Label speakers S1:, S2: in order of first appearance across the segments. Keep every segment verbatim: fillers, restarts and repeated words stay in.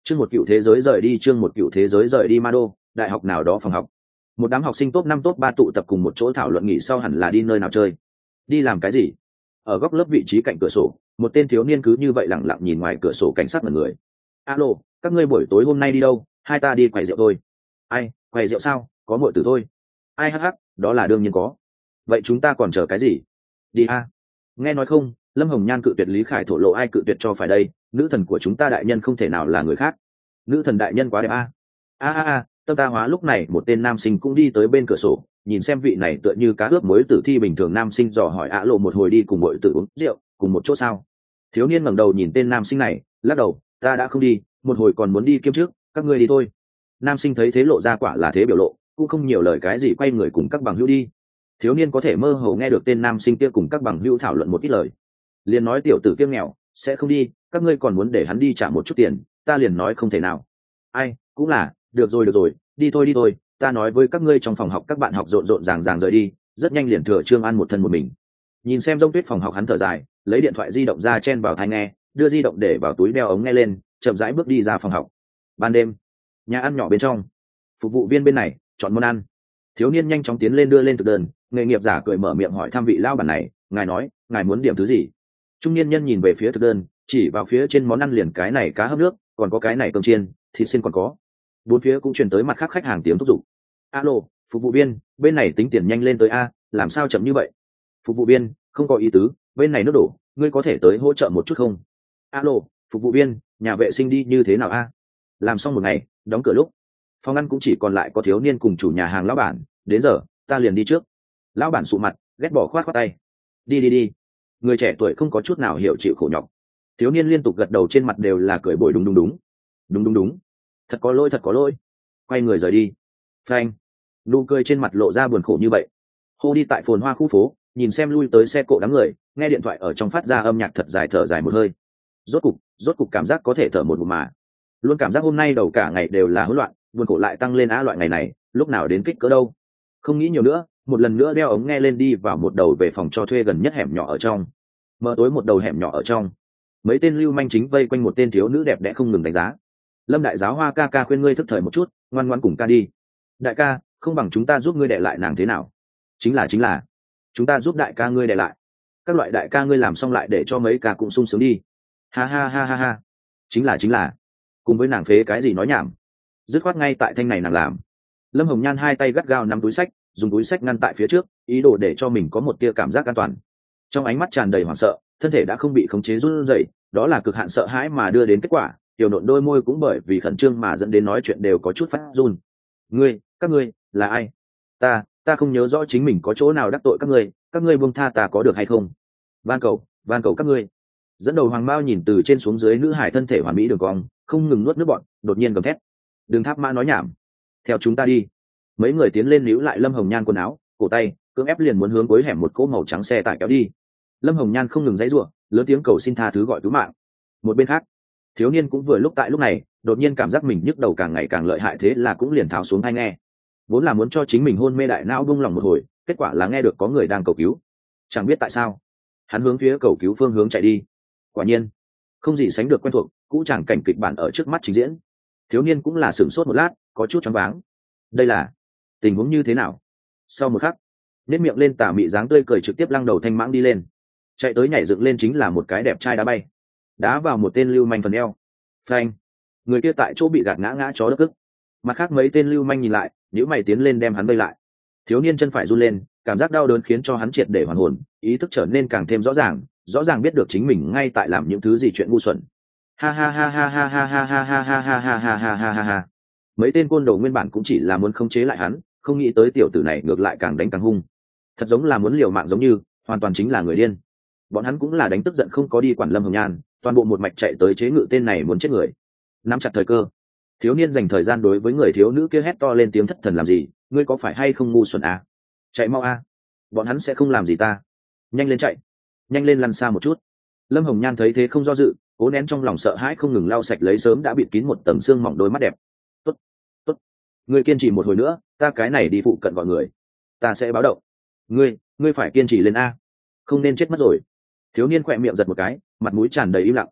S1: Chương một cựu thế giới rời đi, chương một cựu thế giới rời đi Ma Đô, đại học nào đó phòng học. Một đám học sinh top năm top ba tụ tập cùng một chỗ thảo luận nghỉ sau hẳn là đi nơi nào chơi. Đi làm cái gì? Ở góc lớp vị trí cạnh cửa sổ, một tên thiếu niên cứ như vậy lặng lặng nhìn ngoài cửa sổ cảnh sát mọi người. Alo, các ngươi buổi tối hôm nay đi đâu? Hai ta đi quầy rượu thôi. Ai, quầy rượu sao? Có muội tử thôi. Ai hắc hắc, đó là đương nhiên có. Vậy chúng ta còn chờ cái gì? Đi a. Nghe nói không, Lâm Hồng Nhan cự tuyệt Lý Khải thổ lộ ai cự tuyệt cho phải đây, nữ thần của chúng ta đại nhân không thể nào là người khác. Nữ thần đại nhân quá đẹp a. A a a, tâm ta hóa lúc này một tên nam sinh cũng đi tới bên cửa sổ, nhìn xem vị này tựa như cá ướp muối tử thi bình thường nam sinh dò hỏi Á Lộ một hồi đi cùng muội tử uống rượu, cùng một chỗ sao? Thiếu niên ngẩng đầu nhìn tên nam sinh này, lắc đầu, ta đã không đi, một hồi còn muốn đi kiếm trước, các ngươi đi thôi. Nam sinh thấy thế lộ ra quả là thế biểu lộ, cũng không nhiều lời cái gì, quay người cùng các bằng hữu đi. Thiếu niên có thể mơ hồ nghe được tên nam sinh kia cùng các bằng hữu thảo luận một ít lời, liền nói tiểu tử kiêng nghèo sẽ không đi, các ngươi còn muốn để hắn đi trả một chút tiền, ta liền nói không thể nào. Ai, cũng là, được rồi được rồi, đi thôi đi thôi, ta nói với các ngươi trong phòng học các bạn học rộn rộn ràng ràng rời đi, rất nhanh liền thừa Trương An một thân một mình. Nhìn xem Đông Tuyết phòng học hắn thở dài, lấy điện thoại di động ra chen vào tai nghe, đưa di động để vào túi đeo ống nghe lên, chậm rãi bước đi ra phòng học. Ban đêm, nhà ăn nhỏ bên trong, phục vụ viên bên này chọn món ăn. Thiếu niên nhanh chóng tiến lên đưa lên thực đơn, nghề nghiệp giả cười mở miệng hỏi thăm vị lao bản này, ngài nói, ngài muốn điểm thứ gì? Trung niên nhân nhìn về phía thực đơn, chỉ vào phía trên món ăn liền cái này cá hấp nước, còn có cái này cơm chiên, thịt xiên còn có. Bốn phía cũng truyền tới mặt khác khách hàng tiếng thúc giục. Alo, phục vụ viên, bên này tính tiền nhanh lên tới a, làm sao chậm như vậy? Phục vụ viên, không có ý tứ, bên này nước đổ, ngươi có thể tới hỗ trợ một chút không? Alo, phục vụ viên, nhà vệ sinh đi như thế nào a? Làm xong một ngày, đóng cửa lúc, phòng ăn cũng chỉ còn lại có thiếu niên cùng chủ nhà hàng lão bản, đến giờ, ta liền đi trước. Lão bản sụ mặt, ghét bỏ khoát khoát tay. Đi đi đi. Người trẻ tuổi không có chút nào hiểu chịu khổ nhọc. Thiếu niên liên tục gật đầu, trên mặt đều là cười bồi đúng đúng đúng. Đúng đúng đúng. Thật có lỗi thật có lỗi. Quay người rời đi. Phanh. Nụ cười trên mặt lộ ra buồn khổ như vậy. Hô đi tại phồn hoa khu phố, nhìn xem lui tới xe cộ đám người, nghe điện thoại ở trong phát ra âm nhạc thật dài, thở dài một hơi. Rốt cục, rốt cục cảm giác có thể thở một ngụm mà. Luôn cảm giác hôm nay đầu cả ngày đều là hỗn loạn, buồn khổ lại tăng lên á, loại ngày này, lúc nào đến kích cỡ đâu. Không nghĩ nhiều nữa, một lần nữa đeo ống nghe lên đi vào một đầu về phòng cho thuê gần nhất hẻm nhỏ ở trong. Mở tối một đầu hẻm nhỏ ở trong, mấy tên lưu manh chính vây quanh một tên thiếu nữ đẹp đẽ không ngừng đánh giá. Lâm đại giáo hoa ca ca khuyên ngươi thức thời một chút, ngoan ngoan cùng ca đi. Đại ca, không bằng chúng ta giúp ngươi đè lại nàng thế nào? Chính là chính là, chúng ta giúp đại ca ngươi đè lại. Các loại đại ca ngươi làm xong lại để cho mấy ca cũng sung sướng đi. Ha ha ha ha ha. Chính là chính là, cùng với nàng phế cái gì nói nhảm. Dứt khoát ngay tại thanh này nàng làm. Lâm Hồng Nhan hai tay gắt gao nắm túi sách, dùng túi sách ngăn tại phía trước, ý đồ để cho mình có một tia cảm giác an toàn. Trong ánh mắt tràn đầy hoảng sợ, thân thể đã không bị khống chế run rẩy, đó là cực hạn sợ hãi mà đưa đến kết quả. Tiểu nộn đôi môi cũng bởi vì khẩn trương mà dẫn đến nói chuyện đều có chút phát run. Ngươi, các ngươi, là ai? Ta, ta không nhớ rõ chính mình có chỗ nào đắc tội các ngươi, các ngươi buông tha ta có được hay không? Van cầu, van cầu các ngươi. Dẫn đầu Hoàng Mao nhìn từ trên xuống dưới nữ hải thân thể hoàn mỹ đường cong, không ngừng nuốt nước bọt, đột nhiên gầm thét. Đừng tháp mã nói nhảm, theo chúng ta đi. Mấy người tiến lên níu lại Lâm Hồng Nhan quần áo, cổ tay, cưỡng ép liền muốn hướng cuối hẻm một cỗ màu trắng xe tải kéo đi. Lâm Hồng Nhan không ngừng dãy giụa, lớn tiếng cầu xin tha thứ gọi cứu mạng. Một bên khác, thiếu niên cũng vừa lúc tại lúc này đột nhiên cảm giác mình nhức đầu càng ngày càng lợi hại, thế là cũng liền tháo xuống hay nghe. Vốn là muốn cho chính mình hôn mê đại não bung lòng một hồi, kết quả là nghe được có người đang cầu cứu. Chẳng biết tại sao, hắn hướng phía cầu cứu phương hướng chạy đi. Quả nhiên, không gì sánh được quen thuộc, cũ chẳng cảnh kịch bản ở trước mắt trình diễn. Thiếu niên cũng là sửng sốt một lát, có chút choáng váng. Đây là tình huống như thế nào? Sau một khắc, nét miệng lên tà mị dáng tươi cười trực tiếp lăng đầu thanh mãng đi lên, chạy tới nhảy dựng lên chính là một cái đẹp trai đá bay, đá vào một tên lưu manh phần eo. Phanh, người kia tại chỗ bị gạt ngã ngã chó đất ức. Mặt khác mấy tên lưu manh nhìn lại, nhíu mày tiến lên đem hắn vây lại. Thiếu niên chân phải run lên, cảm giác đau đớn khiến cho hắn triệt để hoàn hồn, ý thức trở nên càng thêm rõ ràng, rõ ràng biết được chính mình ngay tại làm những thứ gì chuyện ngu xuẩn. Ha ha ha ha ha ha ha ha ha ha ha ha ha ha ha ha ha. Mấy tên côn đồ nguyên bản cũng chỉ là muốn khống chế lại hắn, không nghĩ tới tiểu tử này ngược lại càng đánh càng hung, thật giống là muốn liều mạng giống như, hoàn toàn chính là người điên. Bọn hắn cũng là đánh tức giận không có đi quản Lâm Hồng Nhan, toàn bộ một mạch chạy tới chế ngự tên này muốn chết người. Nắm chặt thời cơ, thiếu niên dành thời gian đối với người thiếu nữ kia hét to lên tiếng thất thần làm gì, ngươi có phải hay không ngu xuẩn à? Chạy mau a, bọn hắn sẽ không làm gì ta. Nhanh lên chạy, nhanh lên lăn xa một chút. Lâm Hồng Nhan thấy thế không do dự, cố nén trong lòng sợ hãi không ngừng lau sạch lấy sớm đã bịt kín một tầng xương mỏng đôi mắt đẹp. Tốt, tốt, ngươi kiên trì một hồi nữa, ta cái này đi phụ cận gọi người, ta sẽ báo động. Ngươi, ngươi phải kiên trì lên a, không nên chết mất rồi. Thiếu niên khỏe miệng giật một cái, mặt mũi tràn đầy im lặng.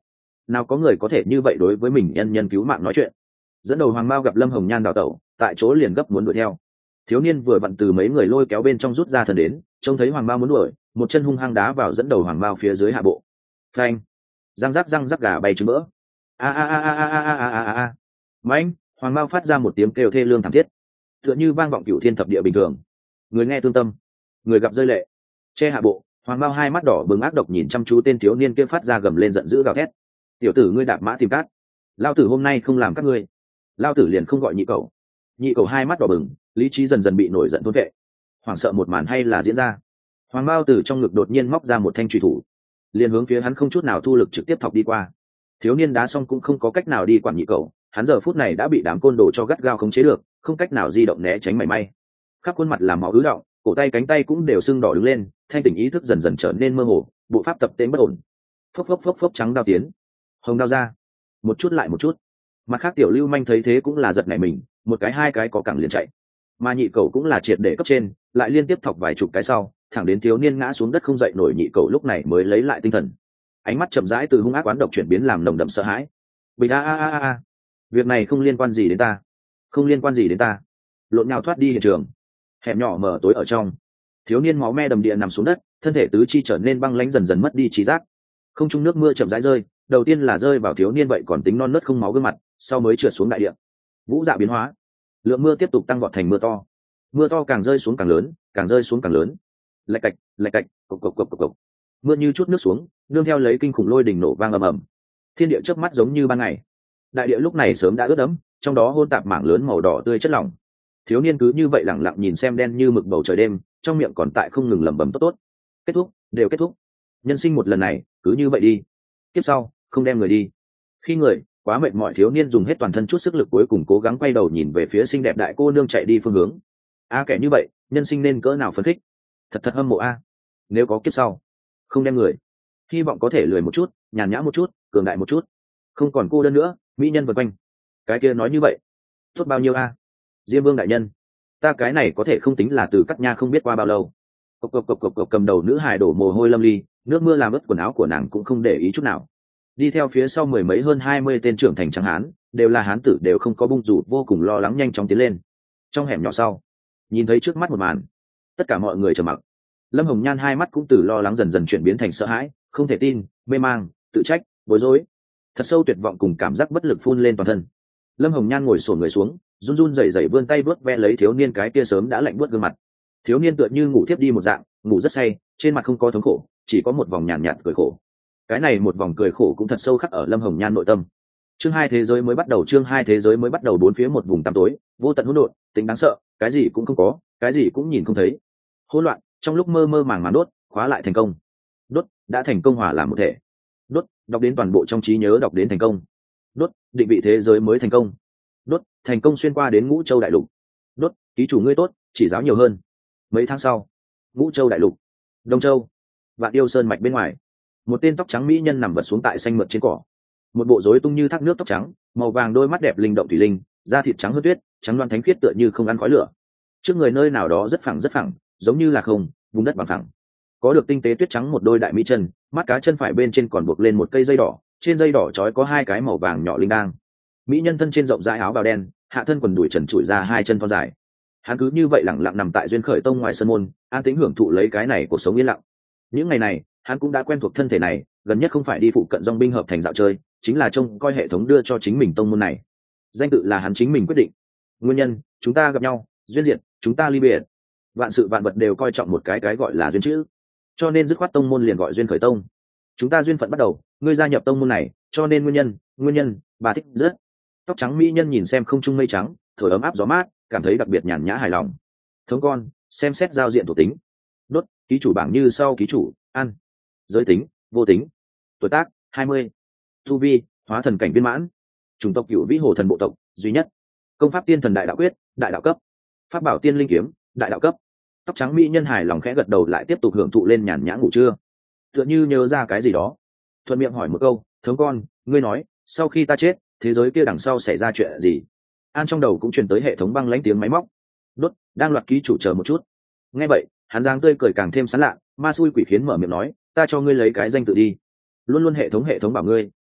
S1: nào có người có thể như vậy đối với mình nhân nhân cứu mạng nói chuyện. Dẫn đầu Hoàng Mao gặp Lâm Hồng Nhan đào tẩu, tại chỗ liền gấp muốn đuổi theo. Thiếu niên vừa vặn từ mấy người lôi kéo bên trong rút ra thần đến, trông thấy Hoàng Mao muốn đuổi, một chân hung hăng đá vào dẫn đầu Hoàng Mao phía dưới hạ bộ. Phanh! Răng rắc răng rắc gà bay trứng mỡ. A a a a a a a a a. Mạnh! Hoàng Mao phát ra một tiếng kêu thê lương thảm thiết, tựa như vang vọng cửu thiên thập địa bình thường. Người nghe thương tâm, người gặp rơi lệ. Che hạ bộ, Hoàng Mao hai mắt đỏ bừng ác độc nhìn chăm chú tên thiếu niên kia phát ra gầm lên giận dữ gào thét. Tiểu tử ngươi đạp mã tìm cát, lao tử hôm nay không làm các ngươi. Lao tử liền không gọi nhị cậu. Nhị cậu hai mắt đỏ bừng, lý trí dần dần bị nổi giận thôn vệ. Hoảng sợ một màn hay là diễn ra. Hoàng Mao từ trong ngực đột nhiên móc ra một thanh chùy thủ, liền hướng phía hắn không chút nào thu lực trực tiếp thọc đi qua. Thiếu niên đá xong cũng không có cách nào đi quản nhị cậu, hắn giờ phút này đã bị đám côn đồ cho gắt gao khống chế được, không cách nào di động né tránh mảy may. Khắp khuôn mặt là máu ứ động, cổ tay cánh tay cũng đều sưng đỏ đứng lên, thanh tỉnh ý thức dần dần trở nên mơ hồ, bộ pháp tập tễnh bất ổn. Phốc phốc phốc phốc trắng đao tiến, hồng đao ra, một chút lại một chút. Mặt khác tiểu lưu manh thấy thế cũng là giật nảy mình, một cái hai cái có cẳng liền chạy. Mà nhị cậu cũng là triệt để cấp trên, lại liên tiếp thọc vài chục cái sau, thẳng đến thiếu niên ngã xuống đất không dậy nổi, nhị cậu lúc này mới lấy lại tinh thần. Ánh mắt chậm rãi từ hung ác oán độc chuyển biến làm nồng đậm sợ hãi. Bình a a a a, việc này không liên quan gì đến ta, không liên quan gì đến ta. Lộn nhào thoát đi hiện trường. Hẻm nhỏ mở tối ở trong, thiếu niên máu me đầm địa nằm xuống đất, thân thể tứ chi trở nên băng lãnh, dần dần mất đi trí giác. Không trung nước mưa chậm rãi rơi, đầu tiên là rơi vào thiếu niên vậy còn tính non nớt không máu gương mặt, sau mới trượt xuống đại địa. Vũ dạ biến hóa, lượng mưa tiếp tục tăng vọt thành mưa to. Mưa to càng rơi xuống càng lớn, càng rơi xuống càng lớn. Lạch cạch, lạch cạch, cộc cộc cộc cộc cộc. Mưa như chút nước xuống, nương theo lấy kinh khủng lôi đỉnh nổ vang ầm ầm. Thiên địa chớp mắt giống như ban ngày. Đại địa lúc này sớm đã ướt đẫm, trong đó hôn tạp mảng lớn màu đỏ tươi chất lỏng. Thiếu niên cứ như vậy lẳng lặng nhìn xem đen như mực bầu trời đêm, trong miệng còn tại không ngừng lẩm bẩm tốt tốt. Kết thúc, đều kết thúc. Nhân sinh một lần này, cứ như vậy đi. Tiếp sau, không đem người đi. Khi người quá mệt mỏi, thiếu niên dùng hết toàn thân chút sức lực cuối cùng cố gắng quay đầu nhìn về phía xinh đẹp đại cô nương chạy đi phương hướng. A kẻ như vậy, nhân sinh nên cỡ nào phấn khích. Thật thật hâm mộ a. Nếu có kiếp sau, không đem người, hy vọng có thể lười một chút, nhàn nhã một chút, cường đại một chút, không còn cô đơn nữa, mỹ nhân vần quanh. Cái kia nói như vậy, tốt bao nhiêu a? Diêm Vương đại nhân, ta cái này có thể không tính là từ cắt nha không biết qua bao lâu. Cộc cộc cộc cộc cộc, cầm đầu nữ hài đổ mồ hôi lâm ly, nước mưa làm ướt quần áo của nàng cũng không để ý chút nào. Đi theo phía sau mười mấy hơn hai mươi tên trưởng thành trắng hán, đều là hán tử, đều không có bung rủ, vô cùng lo lắng nhanh chóng tiến lên. Trong hẻm nhỏ sau, nhìn thấy trước mắt một màn, tất cả mọi người trầm mặc. Lâm Hồng Nhan hai mắt cũng từ lo lắng dần dần chuyển biến thành sợ hãi, không thể tin, mê mang, tự trách, bối rối, thật sâu tuyệt vọng cùng cảm giác bất lực phun lên toàn thân. Lâm Hồng Nhan ngồi xổm người xuống, run run rẩy rẩy vươn tay vớt ve lấy thiếu niên cái kia sớm đã lạnh buốt gương mặt. Thiếu niên tựa như ngủ thiếp đi một dạng, ngủ rất say, trên mặt không có thống khổ, chỉ có một vòng nhàn nhạt, nhạt cười khổ. Cái này một vòng cười khổ cũng thật sâu khắc ở Lâm Hồng Nhan nội tâm. Chương hai thế giới mới bắt đầu, chương hai thế giới mới bắt đầu, bốn phía một vùng tăm tối, vô tận hỗn độn, tính đáng sợ, cái gì cũng không có, cái gì cũng nhìn không thấy. Hỗn loạn, trong lúc mơ mơ màng màng đốt, khóa lại thành công. Đốt, đã thành công hòa làm một thể. Đốt, đọc đến toàn bộ trong trí nhớ, đọc đến thành công. Đốt, định vị thế giới mới thành công. Đốt, thành công xuyên qua đến Ngũ Châu đại lục. Đốt, ký chủ ngươi tốt, chỉ giáo nhiều hơn. Mấy tháng sau, Ngũ Châu đại lục, Đông Châu, Vạn Yêu Sơn mạch bên ngoài, một tên tóc trắng mỹ nhân nằm vật xuống tại xanh mượt trên cỏ. Một bộ rối tung như thác nước tóc trắng, màu vàng đôi mắt đẹp linh động thủy linh, da thịt trắng hơn tuyết, trắng loan thánh khiết tựa như không ăn khói lửa. Trước người nơi nào đó rất phẳng rất phẳng, giống như là không, vùng đất bằng phẳng. Có được tinh tế tuyết trắng một đôi đại mỹ chân, mắt cá chân phải bên trên còn buộc lên một cây dây đỏ, trên dây đỏ trói có hai cái màu vàng nhỏ linh đang. Mỹ nhân thân trên rộng rãi áo bào đen, hạ thân quần đùi trần trụi ra hai chân thon dài. Hắn cứ như vậy lặng lặng nằm tại duyên khởi tông ngoài sân môn, an tĩnh hưởng thụ lấy cái này cuộc sống yên lặng. Những ngày này, hắn cũng đã quen thuộc thân thể này, gần nhất không phải đi phụ cận dòng binh hợp thành dạo chơi, chính là trông coi hệ thống đưa cho chính mình tông môn này. Danh tự là hắn chính mình quyết định. Nguyên nhân, chúng ta gặp nhau, duyên diện, chúng ta ly biệt. Vạn sự vạn vật đều coi trọng một cái cái gọi là duyên chữ, cho nên dứt khoát tông môn liền gọi duyên khởi tông. Chúng ta duyên phận bắt đầu, ngươi gia nhập tông môn này, cho nên nguyên nhân, nguyên nhân, bà thích rất. Tóc trắng mỹ nhân nhìn xem không trung mây trắng, thổi ấm áp gió mát, cảm thấy đặc biệt nhàn nhã hài lòng. Thống con, xem xét giao diện thuộc tính. Đốt, ký chủ bảng như sau, ký chủ, ăn. Giới tính, vô tính. Tuổi tác, hai mươi. Tu vi, hóa thần cảnh viên mãn. Chủng tộc cửu vĩ hồ thần bộ tộc, duy nhất. Công pháp tiên thần đại đạo quyết, đại đạo cấp. Pháp bảo tiên linh kiếm, đại đạo cấp. Tóc trắng mỹ nhân hài lòng khẽ gật đầu, lại tiếp tục hưởng thụ lên nhàn nhã ngủ trưa. Tựa như nhớ ra cái gì đó, thuận miệng hỏi một câu, thống con, ngươi nói, sau khi ta chết, thế giới kia đằng sau xảy ra chuyện gì? An trong đầu cũng truyền tới hệ thống băng lãnh tiếng máy móc. Đốt, đang loạt ký chủ chờ một chút. Nghe vậy, hắn giang tươi cười càng thêm sán lạ, ma xui quỷ khiến mở miệng nói, ta cho ngươi lấy cái danh tự đi. Luôn luôn hệ thống hệ thống bảo ngươi,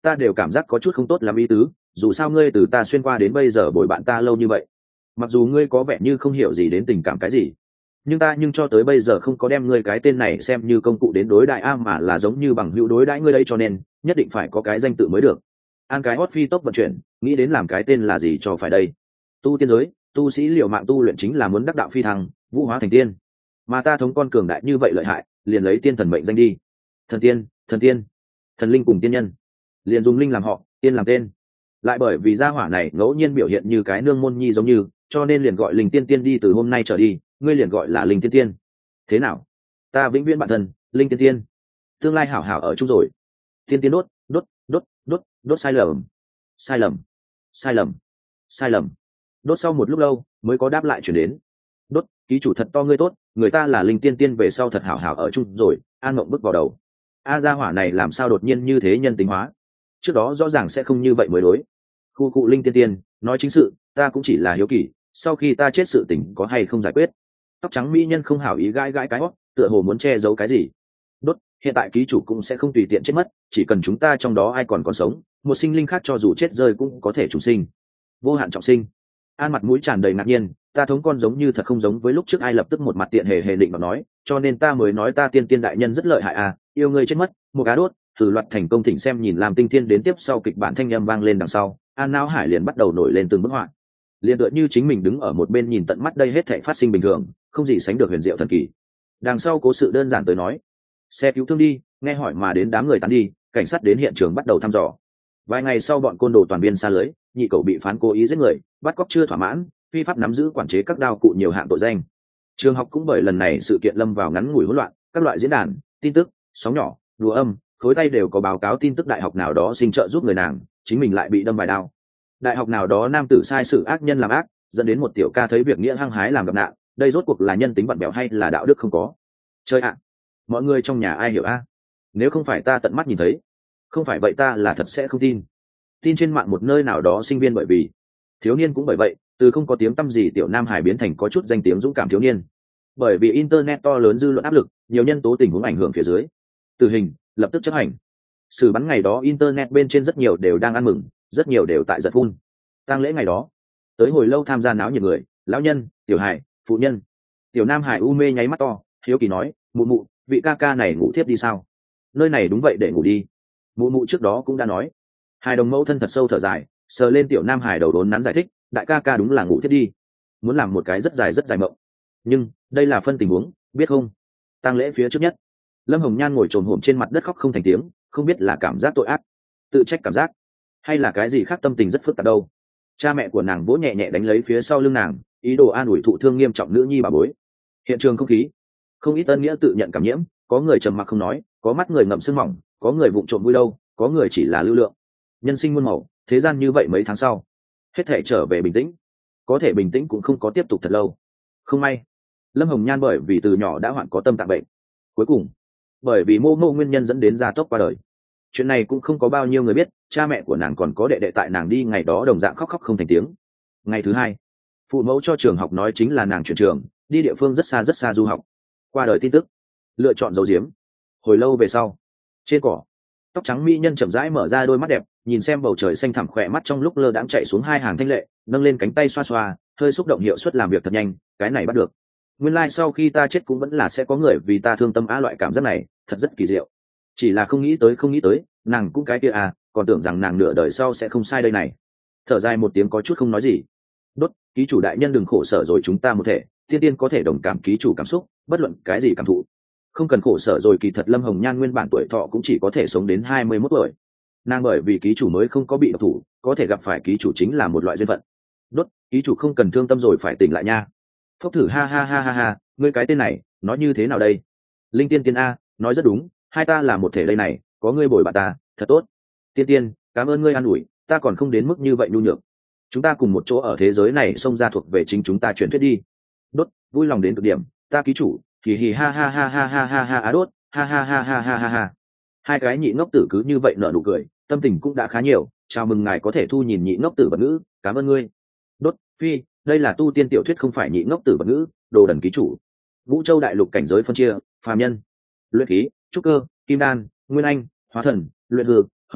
S1: ta đều cảm giác có chút không tốt làm ý tứ, dù sao ngươi từ ta xuyên qua đến bây giờ bồi bạn ta lâu như vậy, mặc dù ngươi có vẻ như không hiểu gì đến tình cảm cái gì, nhưng ta nhưng cho tới bây giờ không có đem ngươi cái tên này xem như công cụ đến đối đại a, mà là giống như bằng hữu đối đãi ngươi đây, cho nên nhất định phải có cái danh tự mới được. An cái hot phi tốc vận chuyển, nghĩ đến làm cái tên là gì cho phải đây. Tu tiên giới, tu sĩ liều mạng tu luyện chính là muốn đắc đạo phi thăng, vũ hóa thành tiên, mà ta thống con cường đại như vậy lợi hại, liền lấy tiên thần mệnh danh đi. Thần tiên, thần tiên, thần linh cùng tiên nhân, liền dùng linh làm họ, tiên làm tên. Lại bởi vì gia hỏa này ngẫu nhiên biểu hiện như cái nương môn nhi giống như, cho nên liền gọi linh tiên tiên đi, từ hôm nay trở đi ngươi liền gọi là linh tiên tiên. Thế nào, ta vĩnh viễn bạn thân, linh tiên tiên, tương lai hảo hảo ở chung rồi. Tiên tiên đốt đốt đốt đốt đốt, sai lầm sai lầm sai lầm sai lầm. Đốt sau một lúc lâu mới có đáp lại chuyển đến. Đốt, ký chủ thật to ngươi tốt, người ta là linh tiên tiên về sau thật hảo hảo ở chung rồi. An mộng bước vào đầu, a gia hỏa này làm sao đột nhiên như thế nhân tính hóa, trước đó rõ ràng sẽ không như vậy mới đối. Khu cụ linh tiên tiên, nói chính sự, ta cũng chỉ là hiếu kỳ, sau khi ta chết sự tình có hay không giải quyết. Tóc trắng mỹ nhân không hảo ý gãi gãi cái hót, tựa hồ muốn che giấu cái gì. Đốt, hiện tại ký chủ cũng sẽ không tùy tiện chết mất, chỉ cần chúng ta trong đó ai còn còn sống, một sinh linh khác cho dù chết rơi cũng có thể chủ sinh, vô hạn trọng sinh. An mặt mũi tràn đầy ngạc nhiên, ta thống con giống như thật không giống với lúc trước, ai lập tức một mặt tiện hề hề định mà nói, cho nên ta mới nói ta tiên tiên đại nhân rất lợi hại à, yêu ngươi chết mất, một cá đốt, thử loạt thành công. Thỉnh xem nhìn làm tinh thiên đến tiếp sau kịch bản thanh âm vang lên đằng sau, An não hải liền bắt đầu nổi lên từng bức họa, liền tựa như chính mình đứng ở một bên nhìn tận mắt đây hết thảy phát sinh bình thường, không gì sánh được huyền diệu thần kỳ. Đằng sau cố sự đơn giản tới nói, xe cứu thương đi, nghe hỏi mà đến đám người tán đi, cảnh sát đến hiện trường bắt đầu thăm dò. Vài ngày sau bọn côn đồ toàn viên xa lưới, nhị cậu bị phán cố ý giết người, bắt cóc chưa thỏa mãn, phi pháp nắm giữ quản chế các đao cụ nhiều hạng tội danh. Trường học cũng bởi lần này sự kiện lâm vào ngắn ngủi hỗn loạn, các loại diễn đàn, tin tức, sóng nhỏ, đùa âm, khối tay đều có báo cáo tin tức đại học nào đó xin trợ giúp người nàng, chính mình lại bị đâm vài đao. Đại học nào đó nam tử sai sự ác nhân làm ác, dẫn đến một tiểu ca thấy việc nghĩa hăng hái làm gặp nạn, đây rốt cuộc là nhân tính bận bèo hay là đạo đức không có? Chơi ạ, mọi người trong nhà ai hiểu a? Nếu không phải ta tận mắt nhìn thấy, không phải vậy ta là thật sẽ không tin. Tin trên mạng một nơi nào đó sinh viên bởi vì thiếu niên cũng bởi vậy, từ không có tiếng tăm gì tiểu nam hải biến thành có chút danh tiếng dũng cảm thiếu niên. Bởi vì internet to lớn dư luận áp lực, nhiều nhân tố tình huống ảnh hưởng phía dưới, tử hình lập tức chấp hành. Xử bắn ngày đó internet bên trên rất nhiều đều đang ăn mừng, rất nhiều đều tại giật phun. Tang lễ ngày đó, tới hồi lâu tham gia náo nhiệt người, lão nhân, tiểu hải, phụ nhân. Tiểu nam hải u mê nháy mắt to, hiếu kỳ nói, mụ mụ, vị ca ca này ngủ thiếp đi sao? Nơi này đúng vậy để ngủ đi. Mụ mụ trước đó cũng đã nói. Hai đồng mẫu thân thật sâu thở dài, sờ lên tiểu nam hải đầu đốn nắn giải thích, đại ca ca đúng là ngủ thiếp đi, muốn làm một cái rất dài rất dài mộng. Nhưng đây là phân tình huống, biết không? Tang lễ phía trước nhất, Lâm Hồng Nhan ngồi trồm hổm trên mặt đất khóc không thành tiếng, không biết là cảm giác tội ác, tự trách cảm giác, hay là cái gì khác, tâm tình rất phức tạp đâu. Cha mẹ của nàng vỗ nhẹ nhẹ đánh lấy phía sau lưng nàng, ý đồ an ủi thụ thương nghiêm trọng nữ nhi bà bối. Hiện trường không khí, không ít tân nghĩa tự nhận cảm nhiễm, có người trầm mặc không nói, có mắt người ngậm sương mỏng, có người vụng trộm vui đâu, có người chỉ là lưu lượng. Nhân sinh muôn màu, thế gian như vậy mấy tháng sau, hết thể trở về bình tĩnh. Có thể bình tĩnh cũng không có tiếp tục thật lâu. Không may, Lâm Hồng Nhan bởi vì từ nhỏ đã hoạn có tâm tạng bệnh, cuối cùng bởi vì mô mô nguyên nhân dẫn đến gia tốc qua đời. Chuyện này cũng không có bao nhiêu người biết, cha mẹ của nàng còn có đệ đệ tại nàng đi ngày đó đồng dạng khóc khóc không thành tiếng. Ngày thứ hai, phụ mẫu cho trường học nói chính là nàng chuyển trường, đi địa phương rất xa rất xa du học. Qua đời tin tức, lựa chọn giấu giếm. Hồi lâu về sau, trên cỏ, tóc trắng mỹ nhân chậm rãi mở ra đôi mắt đẹp, nhìn xem bầu trời xanh thẳm, khỏe mắt trong lúc lơ đãng chạy xuống hai hàng thanh lệ, nâng lên cánh tay xoa xoa, hơi xúc động, hiệu suất làm việc thật nhanh, cái này bắt được. Nguyên lai like sau khi ta chết cũng vẫn là sẽ có người vì ta thương tâm á, loại cảm giác này thật rất kỳ diệu. Chỉ là không nghĩ tới không nghĩ tới, nàng cũng cái kia à, còn tưởng rằng nàng nửa đời sau sẽ không sai đây này. Thở dài một tiếng có chút không nói gì. Đốt, ký chủ đại nhân đừng khổ sở rồi, chúng ta một thể, thiên tiên có thể đồng cảm ký chủ cảm xúc, bất luận cái gì cảm thụ. Không cần khổ sở rồi, kỳ thật Lâm Hồng Nhan nguyên bản tuổi thọ cũng chỉ có thể sống đến hai mươi mốt tuổi. Nàng bởi vì ký chủ mới không có bị độc thủ, có thể gặp phải ký chủ chính là một loại duyên phận. Đốt, ký chủ không cần thương tâm rồi, phải tỉnh lại nha. Phốc thử ha ha ha ha ha, ngươi cái tên này nói như thế nào đây? Linh tiên tiên a, nói rất đúng, hai ta là một thể đây này, có ngươi bồi bạn ta thật tốt. Tiên tiên, cảm ơn ngươi an ủi, ta còn không đến mức như vậy nhu nhược. Chúng ta cùng một chỗ ở thế giới này xông ra thuộc về chính chúng ta truyền thuyết đi. Đốt, vui lòng đến cực điểm, ta ký chủ kỳ hì ha ha ha ha ha ha ha á. Đốt, ha ha ha ha ha ha ha. Hai cái nhị ngốc tử cứ như vậy nở nụ cười, tâm tình cũng đã khá nhiều. Chào mừng ngài có thể thu nhìn nhị ngốc tử vật ngữ, cảm ơn ngươi. Đốt, phi, đây là tu tiên tiểu thuyết không phải nhị ngốc tử vật ngữ, đồ đần ký chủ. Vũ Châu đại lục cảnh giới phân chia, phàm nhân, luyện khí, trúc cơ, kim đan, nguyên anh, hóa thần, luyện hư, hợp thể,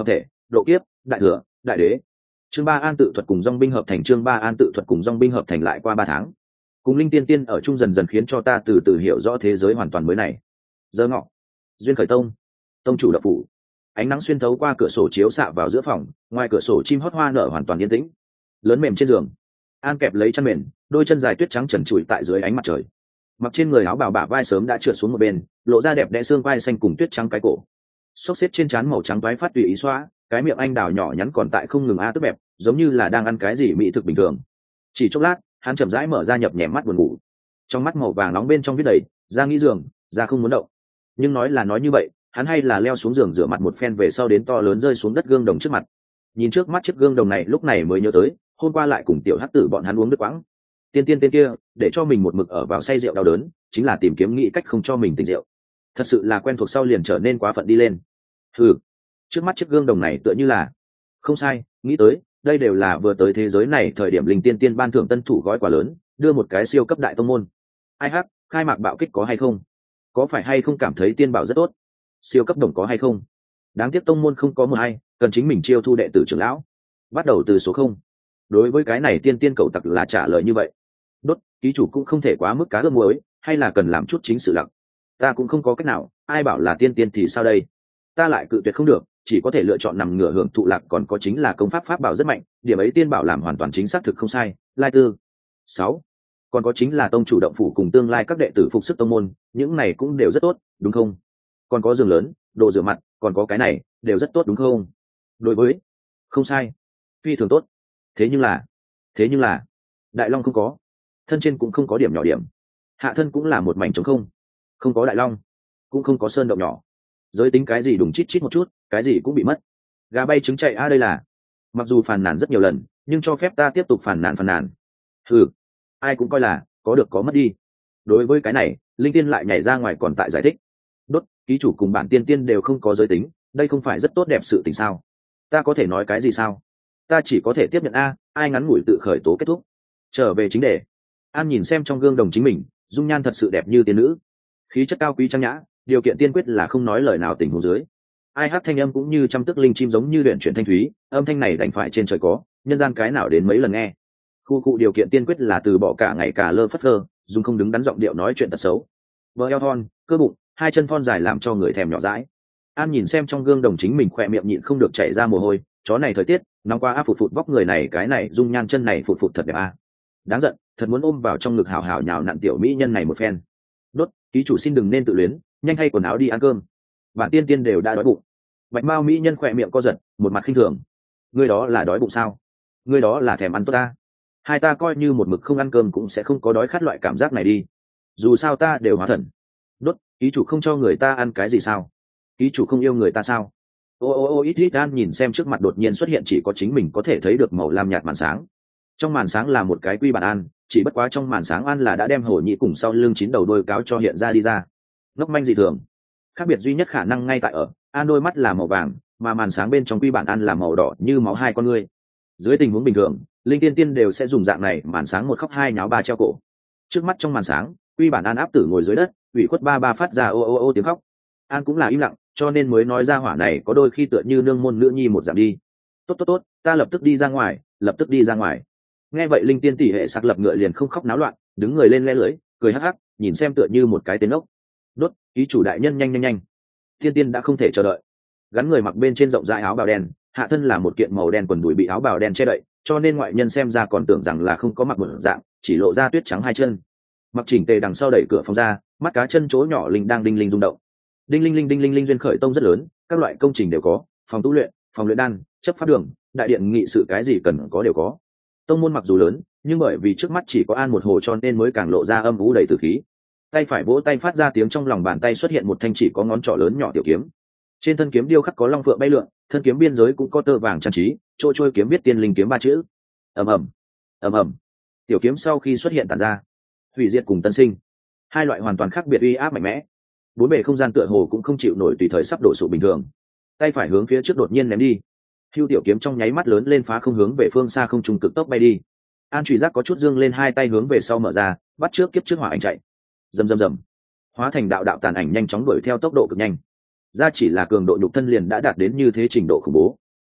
S1: độ kiếp, đại thừa, đại đế. Chương ba an tự thuật cùng dòng binh hợp thành chương ba an tự thuật cùng dòng binh hợp thành lại qua ba tháng. Cùng linh tiên tiên ở chung dần dần khiến cho ta từ từ hiểu rõ thế giới hoàn toàn mới này. Giờ ngọ, duyên khởi tông, tông chủ đập phủ. Ánh nắng xuyên thấu qua cửa sổ chiếu xạ vào giữa phòng, ngoài cửa sổ chim hót hoa nở hoàn toàn yên tĩnh. Lớn mềm trên giường, An kẹp lấy chăn mền, đôi chân dài tuyết trắng trần trụi tại dưới ánh mặt trời. Mặc trên người áo bào bả vai sớm đã trượt xuống một bên, lộ ra đẹp đẽ xương vai xanh cùng tuyết trắng cái cổ. Xốc xếp trên trán màu trắng toái phát tùy ý xóa, cái miệng anh đào nhỏ nhắn còn tại không ngừng a tức bẹp, giống như là đang ăn cái gì mỹ thực bình thường. Chỉ chốc lát, hắn chậm rãi mở ra nhập nhèm mắt buồn ngủ. Trong mắt màu vàng nóng bên trong viết đầy, ra nghĩ giường, ra không muốn động. Nhưng nói là nói như vậy, hắn hay là leo xuống giường rửa mặt một phen về sau đến to lớn rơi xuống đất gương đồng trước mặt. Nhìn trước mắt chiếc gương đồng này lúc này mới nhớ tới, hôm qua lại cùng tiểu hắc tử bọn hắn uống nước quãng. Tiên tiên tên kia, để cho mình một mực ở vào say rượu đau đớn, chính là tìm kiếm nghĩ cách không cho mình tỉnh rượu. Thật sự là quen thuộc sau liền trở nên quá phận đi lên. Ừ, trước mắt chiếc gương đồng này tựa như là, không sai, nghĩ tới, đây đều là vừa tới thế giới này thời điểm linh tiên tiên ban thưởng tân thủ gói quà lớn, đưa một cái siêu cấp đại tông môn. Ai hắc, khai mạc bạo kích có hay không? Có phải hay không cảm thấy tiên bảo rất tốt? Siêu cấp đồng có hay không? Đáng tiếc tông môn không có một ai, cần chính mình chiêu thu đệ tử trưởng lão. Bắt đầu từ số không. Đối với cái này tiên tiên cầu tặc là trả lời như vậy. Đốt, ký chủ cũng không thể quá mức cá ướp muối, hay là cần làm chút chính sự lặng. Ta cũng không có cách nào, ai bảo là tiên tiên thì sao đây? Ta lại cự tuyệt không được, chỉ có thể lựa chọn nằm ngửa hưởng thụ lạc, còn có chính là công pháp pháp bảo rất mạnh, điểm ấy tiên bảo làm hoàn toàn chính xác thực không sai. Lai tư. Sáu. Còn có chính là tông chủ động phủ cùng tương lai các đệ tử phục sức tông môn, những này cũng đều rất tốt, đúng không? Còn có giường lớn, đồ rửa mặt, còn có cái này, đều rất tốt đúng không? Đối với, không sai, phi thường tốt. Thế nhưng là, thế nhưng là, đại long không có, thân trên cũng không có điểm nhỏ điểm, hạ thân cũng là một mảnh trống không, không có đại long, cũng không có sơn động nhỏ, giới tính cái gì đùng chít chít một chút, cái gì cũng bị mất. Gà bay trứng chạy a đây là, mặc dù phàn nàn rất nhiều lần, nhưng cho phép ta tiếp tục phàn nàn phàn nàn. Ừ, ai cũng coi là có được có mất đi. Đối với cái này, linh tiên lại nhảy ra ngoài còn tại giải thích. Đốt, ký chủ cùng bản tiên tiên đều không có giới tính, đây không phải rất tốt đẹp sự tình sao? Ta có thể nói cái gì sao? Ta chỉ có thể tiếp nhận a, ai ngắn ngủi tự khởi tố kết thúc. Trở về chính đề. An nhìn xem trong gương đồng chính mình, dung nhan thật sự đẹp như tiên nữ, khí chất cao quý trang nhã, điều kiện tiên quyết là không nói lời nào tình huống dưới. Ai hát thanh âm cũng như trăm tức linh chim giống như luyện chuyển thanh thúy, âm thanh này đành phải trên trời có, nhân gian cái nào đến mấy lần nghe. Khu cụ điều kiện tiên quyết là từ bỏ cả ngày cả lơ phất lơ, dùng không đứng đắn giọng điệu nói chuyện tật xấu. Vợ eo thon, cơ bụng, hai chân thon dài làm cho người thèm nhỏ dãi. An nhìn xem trong gương đồng chính mình khỏe miệng nhịn không được chảy ra mồ hôi, chó này thời tiết nóng qua a phụt phụt vóc người này cái này dung nhan chân này phụt phụt thật đẹp a. Đáng giận, thật muốn ôm vào trong ngực hào hào nhào nặn tiểu mỹ nhân này một phen. Đốt, ký chủ xin đừng nên tự luyến, nhanh thay quần áo đi ăn cơm. Bản tiên tiên đều đã đói bụng. Bạch mao mỹ nhân khỏe miệng co giật, một mặt khinh thường. Ngươi đó là đói bụng sao? Ngươi đó là thèm ăn tốt ta. Hai ta coi như một mực không ăn cơm cũng sẽ không có đói khát loại cảm giác này đi. Dù sao ta đều hóa thần. Đốt, ký chủ không cho người ta ăn cái gì sao? Ký chủ không yêu người ta sao? Ô ô ô ít ít An nhìn xem trước mặt đột nhiên xuất hiện chỉ có chính mình có thể thấy được màu lam nhạt màn sáng. Trong màn sáng là một cái quy bản An, chỉ bất quá trong màn sáng An là đã đem hồ nhị cùng sau lưng chín đầu đôi cáo cho hiện ra đi ra. Ngốc manh dị thường. Khác biệt duy nhất khả năng ngay tại ở, An đôi mắt là màu vàng, mà màn sáng bên trong quy bản An là màu đỏ như máu hai con ngươi. Dưới tình huống bình thường, linh tiên tiên đều sẽ dùng dạng này màn sáng một khóc hai nháo ba treo cổ. Trước mắt trong màn sáng, quy bản An áp tử ngồi dưới đất, ủy khuất ba ba phát ra ô ô ô tiếng khóc. An cũng là im lặng, cho nên mới nói ra hỏa này có đôi khi tựa như nương môn nữ nhi một dạng đi. Tốt tốt tốt, ta lập tức đi ra ngoài, lập tức đi ra ngoài. Nghe vậy linh tiên tỷ hệ sặc lập ngựa liền không khóc náo loạn, đứng người lên le lưỡi, cười hắc hắc, nhìn xem tựa như một cái tên ốc. Đốt, ký chủ đại nhân nhanh nhanh nhanh. Tiên tiên đã không thể chờ đợi. Gắn người mặc bên trên rộng rãi áo bào đen, hạ thân là một kiện màu đen quần đùi bị áo bào đen che đậy, cho nên ngoại nhân xem ra còn tưởng rằng là không có mặc một dạng, chỉ lộ ra tuyết trắng hai chân. Mặc chỉnh tề đằng sau đẩy cửa phòng ra, mắt cá chân chỗ nhỏ linh đang đinh linh rung động. Đinh linh linh đinh linh linh duyên khởi tông rất lớn, các loại công trình đều có, phòng tu luyện, phòng luyện đan, chấp pháp đường, đại điện nghị sự cái gì cần có đều có. Tông môn mặc dù lớn, nhưng bởi vì trước mắt chỉ có An một hồ cho nên mới càng lộ ra âm u đầy tử khí. Tay phải vỗ tay phát ra tiếng, trong lòng bàn tay xuất hiện một thanh chỉ có ngón trỏ lớn nhỏ tiểu kiếm. Trên thân kiếm điêu khắc có long phượng bay lượn, thân kiếm biên giới cũng có tơ vàng trang trí, chỗ trôi kiếm viết tiên linh kiếm ba chữ. Ầm ầm, ầm ầm. Tiểu kiếm sau khi xuất hiện tản ra, hủy diệt cùng tân sinh, hai loại hoàn toàn khác biệt uy áp mạnh mẽ. Bốn bề không gian tựa hồ cũng không chịu nổi tùy thời sắp đổ sụp bình thường. Tay phải hướng phía trước đột nhiên ném đi, hưu tiểu kiếm trong nháy mắt lớn lên phá không hướng về phương xa không trung cực tốc bay đi. An trùy giác có chút dương lên hai tay hướng về sau mở ra, bắt trước kiếp trước hỏa ảnh chạy. Rầm rầm rầm, hóa thành đạo đạo tàn ảnh nhanh chóng đuổi theo tốc độ cực nhanh. Ra chỉ là cường độ nhục thân liền đã đạt đến như thế trình độ khủng bố.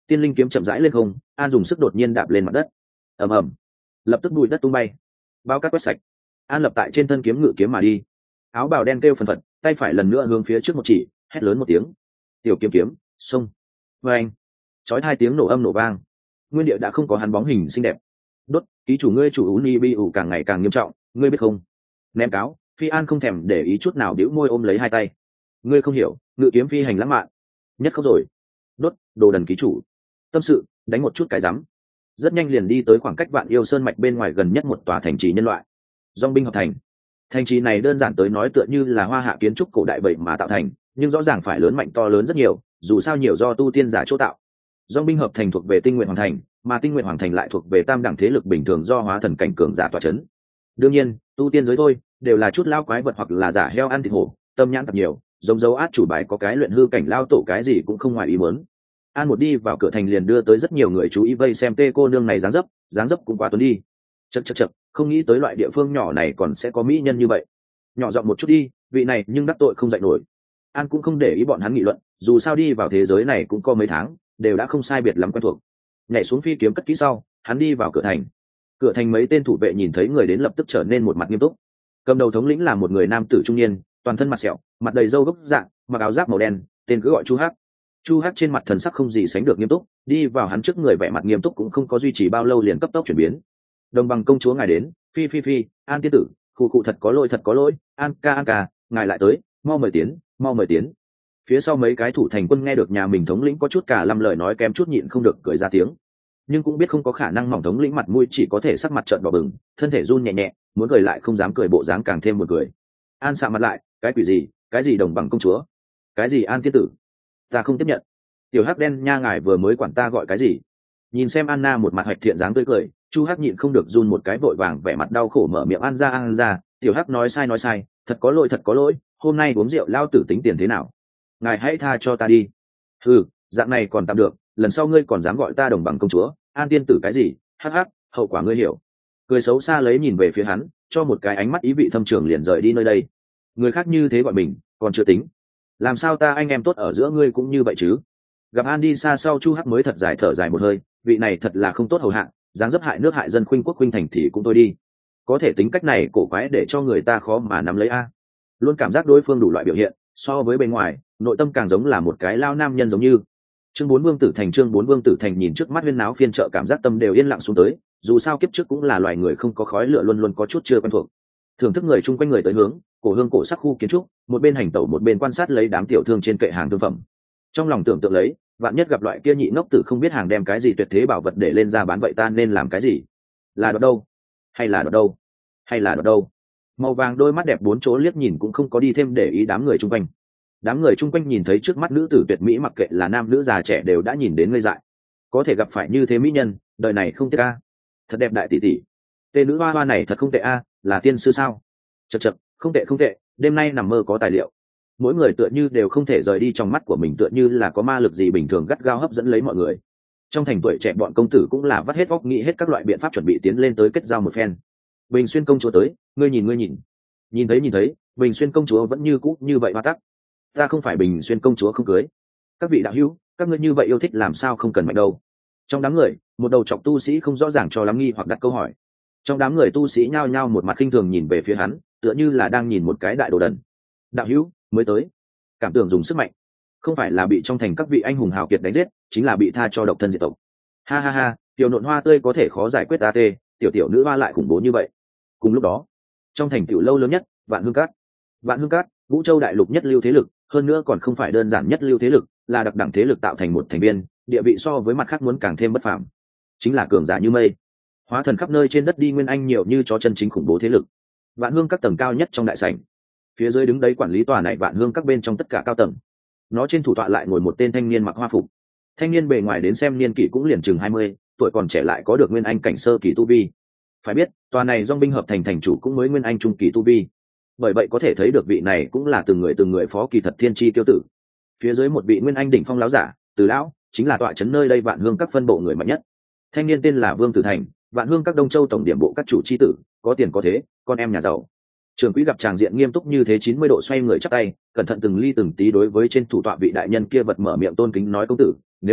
S1: Tiên linh kiếm chậm rãi lên không, An dùng sức đột nhiên đạp lên mặt đất. Ầm ầm, lập tức bụi đất tung bay, bao cát quét sạch. An lập tại trên thân kiếm ngự kiếm mà đi. Áo bào đen kêu phần phật, tay phải lần nữa hướng phía trước một chỉ, hét lớn một tiếng. Tiểu kiếm kiếm, xông. Và anh, chói hai tiếng nổ âm nổ vang. Nguyên địa đã không có hắn bóng hình xinh đẹp. Đốt, ký chủ ngươi chủ Uni bi ủ càng ngày càng nghiêm trọng, ngươi biết không? Ném cáo, Phi An không thèm để ý chút nào, bĩu môi ôm lấy hai tay. Ngươi không hiểu, ngự kiếm phi hành lãng mạn. Nhất không rồi. Đốt, đồ đần ký chủ. Tâm sự, đánh một chút cái rắm. Rất nhanh liền đi tới khoảng cách Vạn Yêu Sơn mạch bên ngoài gần nhất một tòa thành trì nhân loại. Dòng binh hợp thành. Thành trì này đơn giản tới nói tựa như là hoa hạ kiến trúc cổ đại vậy mà tạo thành, nhưng rõ ràng phải lớn mạnh to lớn rất nhiều, dù sao nhiều do tu tiên giả chỗ tạo. Dòng binh hợp thành thuộc về Tinh Nguyện Hoàng thành, mà Tinh Nguyện Hoàng thành lại thuộc về tam đẳng thế lực bình thường do hóa thần cảnh cường giả tọa chấn. Đương nhiên, tu tiên giới thôi, đều là chút lao quái vật hoặc là giả heo ăn thịt hổ, tâm nhãn thật nhiều, giống dấu át chủ bài có cái luyện hư cảnh lao tổ cái gì cũng không ngoài ý muốn. An một đi vào cửa thành liền đưa tới rất nhiều người chú ý vây xem tê cô nương này dáng dấp, dáng dấp cũng quá tuấn đi. Chậc chậc chậc, không nghĩ tới loại địa phương nhỏ này còn sẽ có mỹ nhân như vậy. Nhỏ giọng một chút đi, vị này nhưng đắc tội không dạy nổi. An cũng không để ý bọn hắn nghị luận, dù sao đi vào thế giới này cũng có mấy tháng, đều đã không sai biệt lắm quen thuộc. Nhảy xuống phi kiếm cất kỹ sau, hắn đi vào cửa thành. Cửa thành mấy tên thủ vệ nhìn thấy người đến lập tức trở nên một mặt nghiêm túc. Cầm đầu thống lĩnh là một người nam tử trung niên, toàn thân mặt sẹo, mặt đầy râu gốc dạng, mặc áo giáp màu đen, tên cứ gọi Chu Hắc. Chu Hắc trên mặt thần sắc không gì sánh được nghiêm túc, đi vào hắn trước người vẻ mặt nghiêm túc cũng không có duy trì bao lâu liền cấp tốc chuyển biến. Đồng bằng công chúa ngài đến, phi phi phi, An tiên tử, khu cụ thật có lỗi thật có lỗi, An ca An ca, ngài lại tới, mau mời tiến, mau mời tiến. Phía sau mấy cái thủ thành quân nghe được nhà mình thống lĩnh có chút cả lâm lời nói kém chút nhịn không được cười ra tiếng, nhưng cũng biết không có khả năng, mỏng thống lĩnh mặt mũi chỉ có thể sắc mặt trợn đỏ bừng, thân thể run nhẹ nhẹ, muốn cười lại không dám cười, bộ dáng càng thêm một cười. An sạ mặt lại, cái quỷ gì, cái gì đồng bằng công chúa, cái gì An tiên tử, ta không tiếp nhận. Tiểu Hắc đen nha, ngài vừa mới quản ta gọi cái gì? Nhìn xem Anna một mặt hoạch thiện dáng tươi cười, Chu Hắc nhịn không được run một cái, vội vàng vẻ mặt đau khổ mở miệng, An ra An ra, Tiểu Hắc nói sai nói sai, thật có lỗi thật có lỗi, hôm nay uống rượu lao tử tính tiền thế nào, ngài hãy tha cho ta đi. Ừ, dạng này còn tạm được, lần sau ngươi còn dám gọi ta đồng bằng công chúa, An tiên tử cái gì? Hắc hắc, hậu quả ngươi hiểu. Cười xấu xa lấy nhìn về phía hắn, cho một cái ánh mắt ý vị thâm trường liền rời đi nơi đây. Người khác như thế gọi mình, còn chưa tính, làm sao ta anh em tốt ở giữa ngươi cũng như vậy chứ? Gặp An đi xa sau, Chu Hắc mới thật dài thở dài một hơi, vị này thật là không tốt hầu hạ, dáng dấp hại nước hại dân, khuynh quốc khuynh thành thì cũng tôi đi. Có thể tính cách này cổ quái để cho người ta khó mà nắm lấy a. Luôn cảm giác đối phương đủ loại biểu hiện, so với bên ngoài, nội tâm càng giống là một cái lao nam nhân giống như. Chương bốn Vương Tử Thành, chương bốn Vương Tử Thành nhìn trước mắt huyên náo phiên chợ, cảm giác tâm đều yên lặng xuống tới, dù sao kiếp trước cũng là loài người không có khói lửa, luôn luôn có chút chưa quen thuộc. Thưởng thức người chung quanh người tới hướng, cổ hương cổ sắc khu kiến trúc, một bên hành tẩu một bên quan sát lấy đám tiểu thương trên kệ hàng thương phẩm. Trong lòng tưởng tượng lấy, vạn nhất gặp loại kia nhị ngốc tử không biết hàng đem cái gì tuyệt thế bảo vật để lên ra bán, vậy ta nên làm cái gì? Là đoạt đâu? Hay là đoạt đâu? Hay là đoạt đâu? Màu vàng đôi mắt đẹp bốn chỗ liếc nhìn cũng không có đi thêm để ý đám người chung quanh. Đám người chung quanh nhìn thấy trước mắt nữ tử tuyệt mỹ, mặc kệ là nam nữ già trẻ đều đã nhìn đến ngây dại. Có thể gặp phải như thế mỹ nhân, đời này không tiếc a. Thật đẹp đại tỷ tỷ. Tên nữ hoa hoa này thật không tệ a, là tiên sư sao? Chậc chậc, không tệ không tệ, đêm nay nằm mơ có tài liệu. Mỗi người tựa như đều không thể rời đi trong mắt của mình, tựa như là có ma lực gì bình thường gắt gao hấp dẫn lấy mọi người. Trong thành tuổi trẻ bọn công tử cũng là vắt hết óc nghĩ hết các loại biện pháp chuẩn bị tiến lên tới kết giao một phen. Bình Xuyên công chúa tới, ngươi nhìn ngươi nhìn. Nhìn thấy nhìn thấy, Bình Xuyên công chúa vẫn như cũ như vậy hoa tắc. Ta không phải Bình Xuyên công chúa không cưới. Các vị đạo hữu, các ngươi như vậy yêu thích làm sao không cần mạnh đâu. Trong đám người, một đầu trọc tu sĩ không rõ ràng cho lắm nghi hoặc đặt câu hỏi. Trong đám người tu sĩ nhao nhao một mặt khinh thường nhìn về phía hắn, tựa như là đang nhìn một cái đại đồ đần. Đạo hữu mới tới, cảm tưởng dùng sức mạnh, không phải là bị trong thành các vị anh hùng hào kiệt đánh giết, chính là bị tha cho độc thân diệt tộc. Ha ha ha, tiểu nộn hoa tươi có thể khó giải quyết, a tê, tiểu tiểu nữ hoa lại khủng bố như vậy. Cùng lúc đó, trong thành tiểu lâu lớn nhất, Vạn Hương Cát. Vạn Hương Cát, Vũ Châu đại lục nhất lưu thế lực, hơn nữa còn không phải đơn giản nhất lưu thế lực, là đặc đẳng thế lực tạo thành một thành viên, địa vị so với mặt khác muốn càng thêm bất phàm. Chính là cường giả như mây, hóa thần khắp nơi trên đất đi, nguyên anh nhiều như chó chân, chính khủng bố thế lực. Vạn Hương Các tầng cao nhất trong đại sảnh, phía dưới đứng đấy quản lý tòa này Vạn Hương Các bên trong tất cả cao tầng. Nó trên thủ tọa lại ngồi một tên thanh niên mặc hoa phục. Thanh niên bề ngoài đến xem niên kỷ cũng liền chừng hai mươi, tuổi còn trẻ lại có được nguyên anh cảnh sơ kỳ tu vi. Phải biết, tòa này dòng binh hợp thành thành chủ cũng mới nguyên anh trung kỳ tu vi. Bởi vậy có thể thấy được vị này cũng là từng người từng người phó kỳ thật thiên chi tiêu tử. Phía dưới một vị nguyên anh đỉnh phong lão giả, Từ lão, chính là tọa trấn nơi đây Vạn Hương Các phân bộ người mạnh nhất. Thanh niên tên là Vương Tử Thành, Vạn Hương Các Đông Châu tổng điểm bộ các chủ chi tử, có tiền có thế, con em nhà giàu. Trưởng quỹ gặp tràng diện nghiêm túc như thế, chín mươi độ xoay người chắp tay, cẩn thận từng ly từng tí đối với trên thủ tọa vị đại nhân kia vật mở miệng tôn kính nói, công tử, nếu không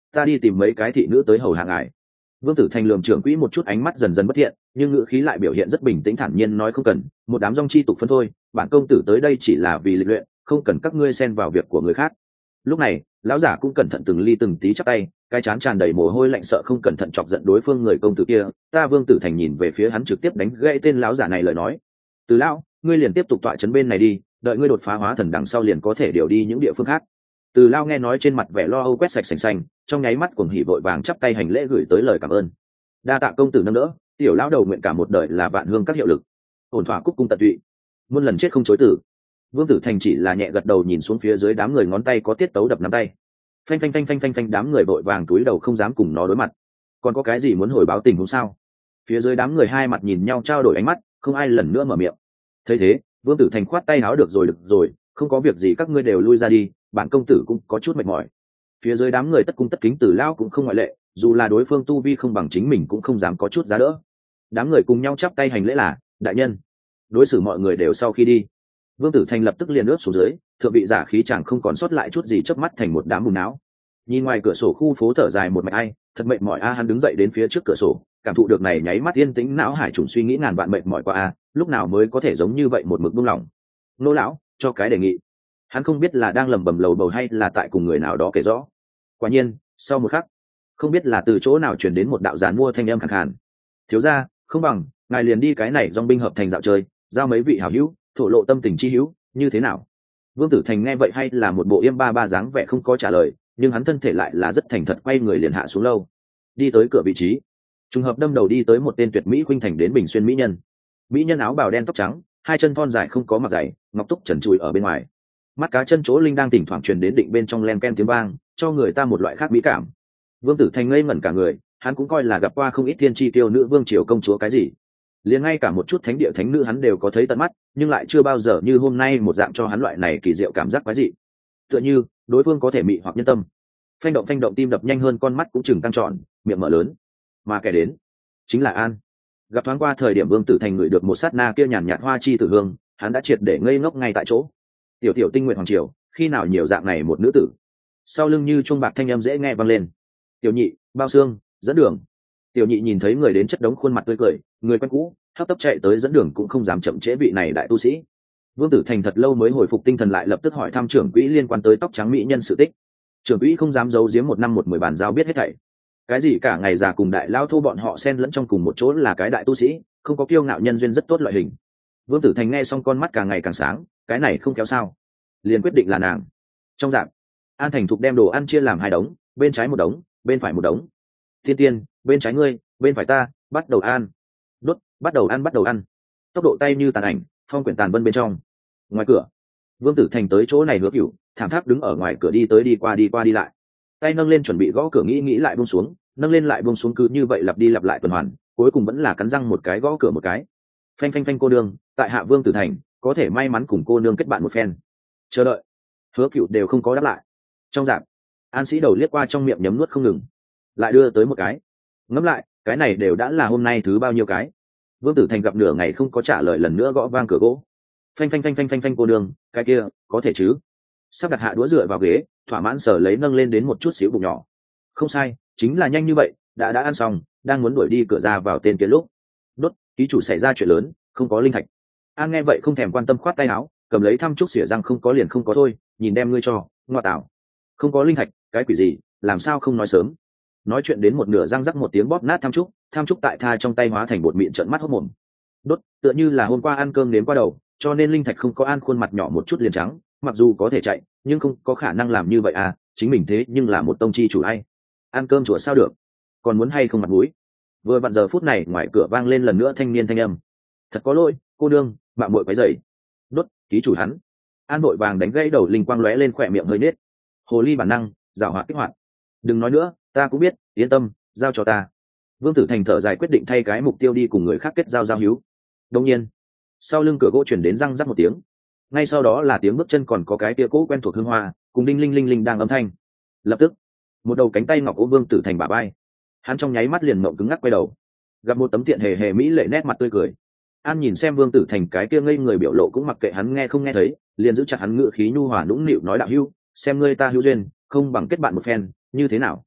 S1: ta đi tìm mấy cái thị nữ tới hầu hạ ngài. Vương Tử Thành lườm trưởng quỹ một chút, ánh mắt dần dần bất thiện, nhưng ngữ khí lại biểu hiện rất bình tĩnh thản nhiên nói không cần, một đám dong chi tục phân thôi, bản công tử tới đây chỉ là vì lịch luyện, không cần các ngươi xen vào việc của người khác. Lúc này lão giả cũng cẩn thận từng ly từng tí chắp tay, cái trán tràn đầy mồ hôi lạnh, sợ không cẩn thận chọc giận đối phương người công tử kia. Ta Vương Tử Thành nhìn về phía hắn, trực tiếp đánh gãy tên lão giả này lời nói. Từ lão, ngươi liền tiếp tục tọa trấn bên này đi, đợi ngươi đột phá hóa thần đằng sau liền có thể điều đi những địa phương khác. Từ lão nghe nói trên mặt vẻ lo âu quét sạch sành xanh, trong nháy mắt cuồng hỉ vội vàng chắp tay hành lễ gửi tới lời cảm ơn. Đa tạ công tử nâng đỡ, tiểu lão đầu nguyện cả một đời là vạn hương các hiệu lực, ổn thỏa cúc cung tận tụy, muôn lần chết không chối từ. Vương Tử Thành chỉ là nhẹ gật đầu, nhìn xuống phía dưới đám người, ngón tay có tiết tấu đập nắm tay. Phanh phanh phanh phanh phanh phanh, đám người vội vàng túi đầu không dám cùng nó đối mặt. Còn có cái gì muốn hồi báo tình huống sao? Phía dưới đám người hai mặt nhìn nhau trao đổi ánh mắt, không ai lần nữa mở miệng. Thấy thế, Vương Tử Thành khoát tay áo, được rồi được rồi, không có việc gì, các ngươi đều lui ra đi, bản công tử cũng có chút mệt mỏi. Phía dưới đám người tất cung tất kính, Tử lão cũng không ngoại lệ, dù là đối phương tu vi không bằng chính mình cũng không dám có chút giá đỡ. Đám người cùng nhau chắp tay hành lễ là đại nhân. Đối xử mọi người đều sau khi đi, Vương Tử Thành lập tức liền ướp xuống dưới, thượng vị giả khí chẳng không còn sót lại chút gì, chớp mắt thành một đám bùn não. Nhìn ngoài cửa sổ khu phố thở dài một mạch, ai thật mệt mỏi a. Hắn đứng dậy đến phía trước cửa sổ, cảm thụ được này nháy mắt yên tĩnh, não hải trùng suy nghĩ ngàn vạn, mệt mỏi qua a, lúc nào mới có thể giống như vậy một mực buông lỏng. Nô lão cho cái đề nghị. Hắn không biết là đang lẩm bẩm lầu bầu hay là tại cùng người nào đó kể rõ. Quả nhiên sau một khắc, không biết là từ chỗ nào truyền đến một đạo giàn mua thanh âm khàn khàn. Thiếu gia, không bằng ngài liền đi cái này dòng binh hợp thành dạo chơi, giao mấy vị hảo hữu, thổ lộ tâm tình chi hữu, như thế nào? Vương Tử Thành nghe vậy hay là một bộ yêm ba ba dáng vẻ không có trả lời, nhưng hắn thân thể lại là rất thành thật, quay người liền hạ xuống lâu, đi tới cửa vị trí, trùng hợp đâm đầu đi tới một tên tuyệt mỹ khuynh thành đến bình xuyên mỹ nhân. Mỹ nhân áo bào đen tóc trắng, hai chân thon dài không có mặc giày, ngọc túc trần trụi ở bên ngoài, mắt cá chân chỗ linh đang thỉnh thoảng truyền đến định bên trong len ken tiếng vang, cho người ta một loại khác mỹ cảm. Vương Tử Thành ngây ngẩn cả người, hắn cũng coi là gặp qua không ít thiên chi tiêu nữ vương triều công chúa cái gì, liền ngay cả một chút thánh địa thánh nữ hắn đều có thấy tận mắt, nhưng lại chưa bao giờ như hôm nay một dạng cho hắn loại này kỳ diệu cảm giác quái dị, tựa như đối phương có thể mị hoặc nhân tâm. Phanh động phanh động, tim đập nhanh hơn, con mắt cũng chừng tăng tròn, miệng mở lớn. Mà kẻ đến chính là An. Gặp thoáng qua thời điểm Vương Tử Thành ngửi được một sát na kia nhàn nhạt hoa chi tử hương, hắn đã triệt để ngây ngốc ngay tại chỗ. Tiểu tiểu tinh nguyện hoàng triều, khi nào nhiều dạng này một nữ tử. Sau lưng như chuông bạc thanh âm dễ nghe vang lên. Tiểu nhị, bao xương, dẫn đường. Tiểu nhị nhìn thấy người đến chất đống khuôn mặt tươi cười, người quen cũ, hấp tấp chạy tới dẫn đường, cũng không dám chậm trễ vị này đại tu sĩ. Vương Tử Thành thật lâu mới hồi phục tinh thần lại, lập tức hỏi thăm trưởng quỹ liên quan tới tóc trắng mỹ nhân sự tích. Trưởng quỹ không dám giấu giếm, một năm một mười bàn giao biết hết thảy. Cái gì cả ngày già cùng đại lao thô bọn họ xen lẫn trong cùng một chỗ, là cái đại tu sĩ, không có kiêu ngạo, nhân duyên rất tốt loại hình. Vương Tử Thành nghe xong con mắt càng ngày càng sáng, cái này không kéo sao, liền quyết định là nàng. Trong dạng, An Thành Thục đem đồ ăn chia làm hai đống, bên trái một đống, bên phải một đống. Thiên tiên, bên trái ngươi, bên phải ta, bắt đầu ăn. Đốt, bắt đầu ăn bắt đầu ăn. Tốc độ tay như tàn ảnh, phong quyển tàn vân bên trong. Ngoài cửa, Vương Tử Thành tới chỗ này Hứa Cửu thảm thác đứng ở ngoài cửa, đi tới đi qua đi qua đi lại, tay nâng lên chuẩn bị gõ cửa, nghĩ nghĩ lại buông xuống, nâng lên lại buông xuống, cứ như vậy lặp đi lặp lại tuần hoàn, cuối cùng vẫn là cắn răng một cái gõ cửa một cái. Phanh phanh phanh, cô nương, tại hạ Vương Tử Thành, có thể may mắn cùng cô nương kết bạn một phen. Chờ đợi. Hứa Cửu đều không có đáp lại. Trong dạp, An Sĩ đầu liếc qua, trong miệng nhấm nuốt không ngừng, lại đưa tới một cái. Ngẫm lại, cái này đều đã là hôm nay thứ bao nhiêu cái. Vương Tử Thành gặp nửa ngày không có trả lời, lần nữa gõ vang cửa gỗ. Phanh phanh phanh phanh phanh phanh, cô nương, cái kia có thể chứ? Sắp đặt hạ đũa dựa vào ghế, thỏa mãn sở lấy nâng lên đến một chút xíu bụng nhỏ. Không sai, chính là nhanh như vậy, đã đã ăn xong, đang muốn đuổi đi cửa ra vào tên kia lúc. Đốt, ký chủ xảy ra chuyện lớn, không có linh thạch. An nghe vậy không thèm quan tâm, khoát tay áo, cầm lấy thăm trúc xỉa răng, không có liền không có thôi, nhìn đem ngươi cho, ngoa tạo. Không có linh thạch, cái quỷ gì, làm sao không nói sớm? Nói chuyện đến một nửa, răng rắc một tiếng bóp nát tham trúc, tham trúc tại tha trong tay hóa thành bột mịn, trợn mắt hốt mồm. Đốt, tựa như là hôm qua ăn cơm nếm qua đầu, cho nên linh thạch không có. An khuôn mặt nhỏ một chút liền trắng, mặc dù có thể chạy, nhưng không có khả năng làm như vậy à, chính mình thế nhưng là một tông chi chủ ai. Ăn cơm chùa sao được, còn muốn hay không mặt mũi. Vừa vặn giờ phút này ngoài cửa vang lên lần nữa thanh niên thanh âm. Thật có lỗi, cô đương, mạng muội quấy rầy. Đốt, ký chủ hắn. An vội vàng đánh gãy đầu, linh quang lóe lên, khỏe miệng hơi nết. Hồ ly bản năng, giảo hoạt kích hoạt. Đừng nói nữa, ta cũng biết, yên tâm, giao cho ta. Vương Tử Thành thở dài, quyết định thay cái mục tiêu đi cùng người khác kết giao giao hữu. Đương nhiên, sau lưng cửa gỗ chuyển đến răng rắc một tiếng, ngay sau đó là tiếng bước chân, còn có cái tia cỗ quen thuộc hương hoa cùng đinh linh linh linh đang âm thanh. Lập tức, một đầu cánh tay ngọc ôm Vương Tử Thành bả vai, hắn trong nháy mắt liền mộng cứng ngắc, quay đầu gặp một tấm tiện hề hề mỹ lệ nét mặt tươi cười. An nhìn xem Vương Tử Thành cái kia ngây người biểu lộ, cũng mặc kệ hắn nghe không nghe thấy, liền giữ chặt hắn, ngựa khí nhu hòa nũng nịu nói, đạo hữu, xem ngươi ta hữu duyên, không bằng kết bạn một phen, như thế nào?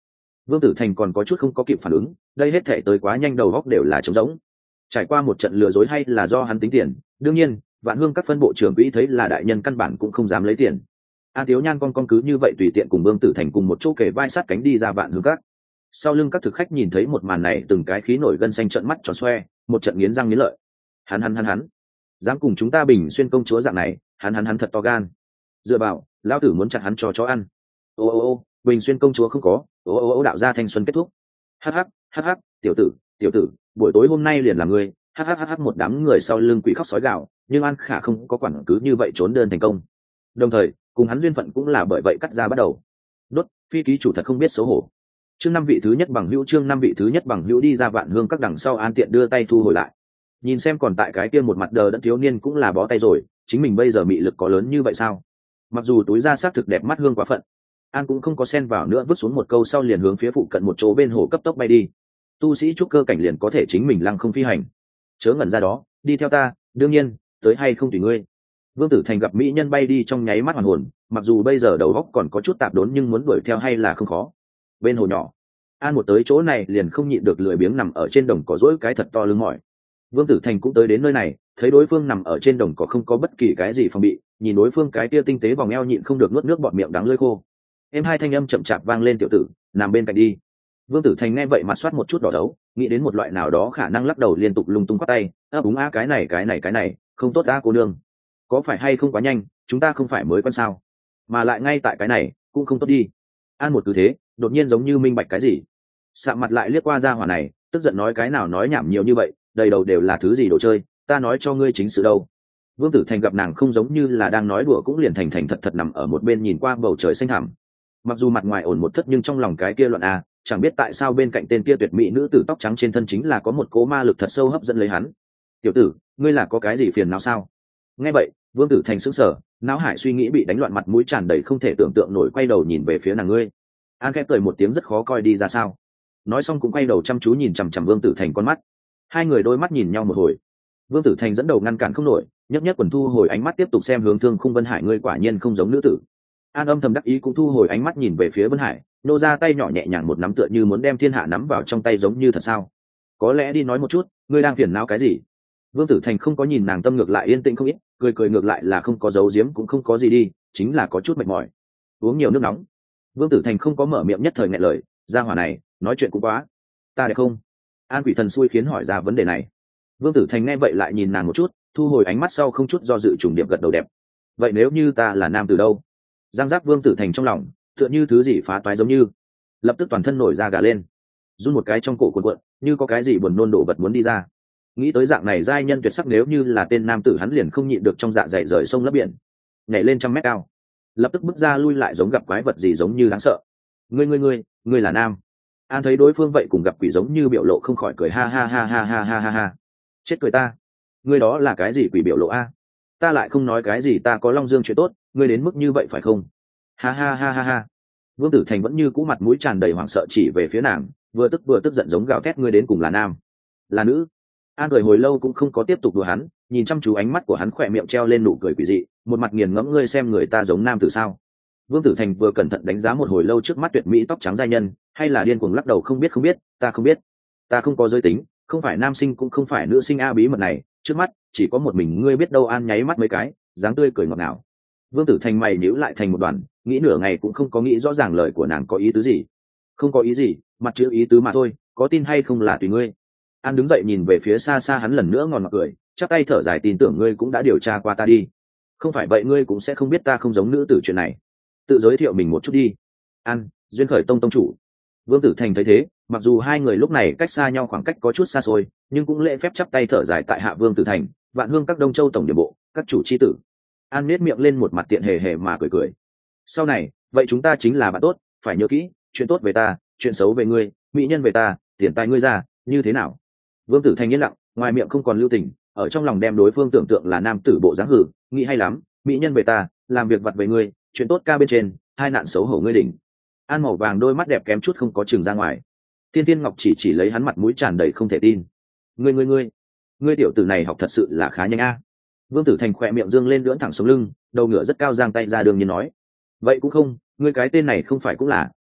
S1: Vương Tử Thành còn có chút không có kịp phản ứng, đây hết thể tới quá nhanh, đầu góc đều là trống rỗng. Trải qua một trận lừa dối hay là do hắn tính tiền, đương nhiên Vạn Hương các phân bộ trưởng quỹ thấy là đại nhân căn bản cũng không dám lấy tiền. An Tiếu Nhan con con cứ như vậy tùy tiện cùng Vương Tử Thành cùng một chỗ kề vai sát cánh đi ra Vạn Hương các. Sau lưng các thực khách nhìn thấy một màn này, từng cái khí nổi gân xanh, trợn mắt tròn xoe, một trận nghiến răng nghiến lợi. Hắn hắn hắn hắn, dám cùng chúng ta Bình Xuyên công chúa dạng này, hắn hắn hắn thật to gan. Dựa vào, lão tử muốn chặt hắn cho chó ăn. Ô ô ô, Bình Xuyên công chúa không có, ô ô ô đạo gia thanh xuân kết thúc. Hắc hắc, hắc hắc, tiểu tử, tiểu tử, buổi tối hôm nay liền là ngươi. Hắc hắc hắc hắc, một đám người sau lưng quỷ khóc sói gào, nhưng An Khả không có quản cứ như vậy trốn đơn thành công. Đồng thời, cùng hắn duyên phận cũng là bởi vậy cắt ra bắt đầu. Đốt, phi ký chủ thật không biết xấu hổ. Chương năm vị thứ nhất bằng hữu, chương năm vị thứ nhất bằng hữu đi ra Vạn Hương các đằng sau, An tiện đưa tay thu hồi lại. Nhìn xem còn tại cái kia một mặt đờ đẫn thiếu niên cũng là bó tay rồi, chính mình bây giờ mị lực có lớn như vậy sao? Mặc dù túi ra xác thực đẹp mắt hương quá phận, An cũng không có xen vào nữa, vứt xuống một câu sau liền hướng phía phụ cận một chỗ bên hồ cấp tốc bay đi. Tu sĩ trúc cơ cảnh liền có thể chính mình lăng không phi hành, chớ ngẩn ra đó, đi theo ta, đương nhiên, tới hay không tùy ngươi. Vương Tử Thành gặp mỹ nhân bay đi trong nháy mắt hoàn hồn, mặc dù bây giờ đầu óc còn có chút tạp đốn nhưng muốn đuổi theo hay là không khó. Bên hồ nhỏ, An một tới chỗ này liền không nhịn được lười biếng nằm ở trên đồng cỏ rỗi cái thật to lưng mỏi. Vương Tử Thành cũng tới đến nơi này, thấy đối phương nằm ở trên đồng cỏ không có bất kỳ cái gì phòng bị, nhìn đối phương cái kia tinh tế vòng eo, nhịn không được nuốt nước bọt miệng đắng lưỡi khô. Em hai thanh âm chậm chạp vang lên, tiểu tử, nằm bên cạnh đi. Vương Tử Thành nghe vậy mặt soát một chút đỏ đấu, nghĩ đến một loại nào đó khả năng, lắc đầu liên tục lung tung quát tay, ấp úng a cái này cái này cái này, không tốt a cô nương, có phải hay không quá nhanh, chúng ta không phải mới quen sao, mà lại ngay tại cái này cũng không tốt đi. An một cứ thế, đột nhiên giống như minh bạch cái gì, sạm mặt lại liếc qua ra hỏa này, tức giận nói cái nào nói nhảm nhiều như vậy, đầy đầu đều là thứ gì đồ chơi, ta nói cho ngươi chính sự đâu. Vương Tử Thành gặp nàng không giống như là đang nói đùa, cũng liền thành thành thật thật nằm ở một bên nhìn qua bầu trời xanh thẳm. Mặc dù mặt ngoài ổn một thất nhưng trong lòng cái kia loạn a, chẳng biết tại sao bên cạnh tên kia tuyệt mỹ nữ tử tóc trắng trên thân chính là có một cố ma lực thật sâu hấp dẫn lấy hắn. Tiểu tử, ngươi là có cái gì phiền não sao? Nghe vậy, Vương Tử Thành sững sờ, não hải suy nghĩ bị đánh loạn, mặt mũi tràn đầy không thể tưởng tượng nổi, quay đầu nhìn về phía nàng. Ngươi. An khẽ cười một tiếng rất khó coi đi ra sao. Nói xong cũng quay đầu chăm chú nhìn chằm chằm Vương Tử Thành con mắt. Hai người đôi mắt nhìn nhau một hồi. Vương Tử Thành dẫn đầu ngăn cản không nổi, nhấc nhấc quần thu hồi ánh mắt tiếp tục xem hướng Thương Khung Vân Hải, ngươi quả nhiên không giống nữ tử. An âm thầm đắc ý cũng thu hồi ánh mắt nhìn về phía Vân Hải, nô ra tay nhỏ nhẹ nhàng một nắm, tựa như muốn đem thiên hạ nắm vào trong tay giống như thật sao. Có lẽ đi nói một chút, ngươi đang phiền não cái gì? Vương Tử Thành không có nhìn nàng tâm, ngược lại yên tĩnh không ít, cười cười ngược lại là không có giấu giếm cũng không có gì đi, chính là có chút mệt mỏi, uống nhiều nước nóng. Vương Tử Thành không có mở miệng, nhất thời nghẹn lời, ra hỏa này nói chuyện cũng quá. Ta đẹp không? An quỷ thần xui khiến hỏi ra vấn đề này. Vương Tử Thành nghe vậy lại nhìn nàng một chút, thu hồi ánh mắt sau không chút do dự trùng điệp gật đầu, đẹp. Vậy nếu như ta là nam từ đâu? Giang giác. Vương Tử Thành trong lòng tựa như thứ gì phá toái giống như, lập tức toàn thân nổi da gà lên, run một cái trong cổ cuộn cuộn, như có cái gì buồn nôn đổ vật muốn đi ra. Nghĩ tới dạng này giai nhân tuyệt sắc, nếu như là tên nam tử hắn liền không nhịn được trong dạ dày rời sông lấp biển, nhảy lên trăm mét cao, lập tức bước ra lui lại giống gặp quái vật gì giống như đáng sợ. Ngươi ngươi ngươi, ngươi là nam? An thấy đối phương vậy cùng gặp quỷ giống như biểu lộ, không khỏi cười ha ha ha ha ha ha ha ha. Chết cười ta. Ngươi đó là cái gì quỷ biểu lộ a? Ta lại không nói cái gì, ta có Long Dương chuyện tốt, ngươi đến mức như vậy phải không? Ha ha ha ha ha. Vương Tử Thành vẫn như cũ mặt mũi tràn đầy hoảng sợ chỉ về phía nàng, vừa tức vừa tức giận giống gào thét, ngươi đến cùng là nam là nữ? An cười hồi lâu cũng không có tiếp tục đùa hắn, nhìn chăm chú ánh mắt của hắn, khỏe miệng treo lên nụ cười quỷ dị, một mặt nghiền ngẫm, ngươi xem người ta giống nam tử sao? Vương Tử Thành vừa cẩn thận đánh giá một hồi lâu trước mắt tuyệt mỹ tóc trắng giai nhân, hay là điên cuồng lắc đầu, không biết không biết, ta không biết, ta không có giới tính, không phải nam sinh cũng không phải nữ sinh a, bí mật này trước mắt chỉ có một mình ngươi biết đâu. An nháy mắt mấy cái, dáng tươi cười ngọt ngào. Vương Tử Thành mày nhíu lại thành một đoàn, nghĩ nửa ngày cũng không có nghĩ rõ ràng lời của nàng có ý tứ gì. Không có ý gì, mặt chữ ý tứ mà thôi, có tin hay không là tùy ngươi. An đứng dậy nhìn về phía xa xa hắn, lần nữa ngòn mặt cười, chắp tay thở dài, tin tưởng ngươi cũng đã điều tra qua ta đi, không phải vậy ngươi cũng sẽ không biết ta không giống nữ tử chuyện này. Tự giới thiệu mình một chút đi. An, Duyên Khởi Tông tông chủ. Vương Tử Thành thấy thế, mặc dù hai người lúc này cách xa nhau khoảng cách có chút xa xôi, nhưng cũng lễ phép chắp tay thở dài, tại hạ Vương Tử Thành, Vạn Hương các Đông Châu tổng điểm bộ các chủ chi tử. An nét miệng lên một mặt tiện hề hề mà cười cười. Sau này vậy chúng ta chính là bạn tốt, phải nhớ kỹ, chuyện tốt về ta, chuyện xấu về ngươi, mỹ nhân về ta, tiền tài ngươi ra, như thế nào? Vương Tử Thành yên lặng, ngoài miệng không còn lưu tình, ở trong lòng đem đối phương tưởng tượng là nam tử bộ dáng hử, nghĩ hay lắm, mỹ nhân về ta, làm việc vặt về ngươi, chuyện tốt ca bên trên, hai nạn xấu hổ ngươi đỉnh. An màu vàng đôi mắt đẹp kém chút không có chừng ra ngoài. Thiên Thiên Ngọc chỉ chỉ lấy hắn, mặt mũi tràn đầy không thể tin. Ngươi ngươi ngươi, ngươi tiểu tử này học thật sự là khá nhanh a. Vương Tử Thành khỏe miệng dương lên, lưỡn thẳng sống lưng, đầu ngựa rất cao, giang tay ra, đường nhiên nói, vậy cũng không, ngươi cái tên này không phải cũng là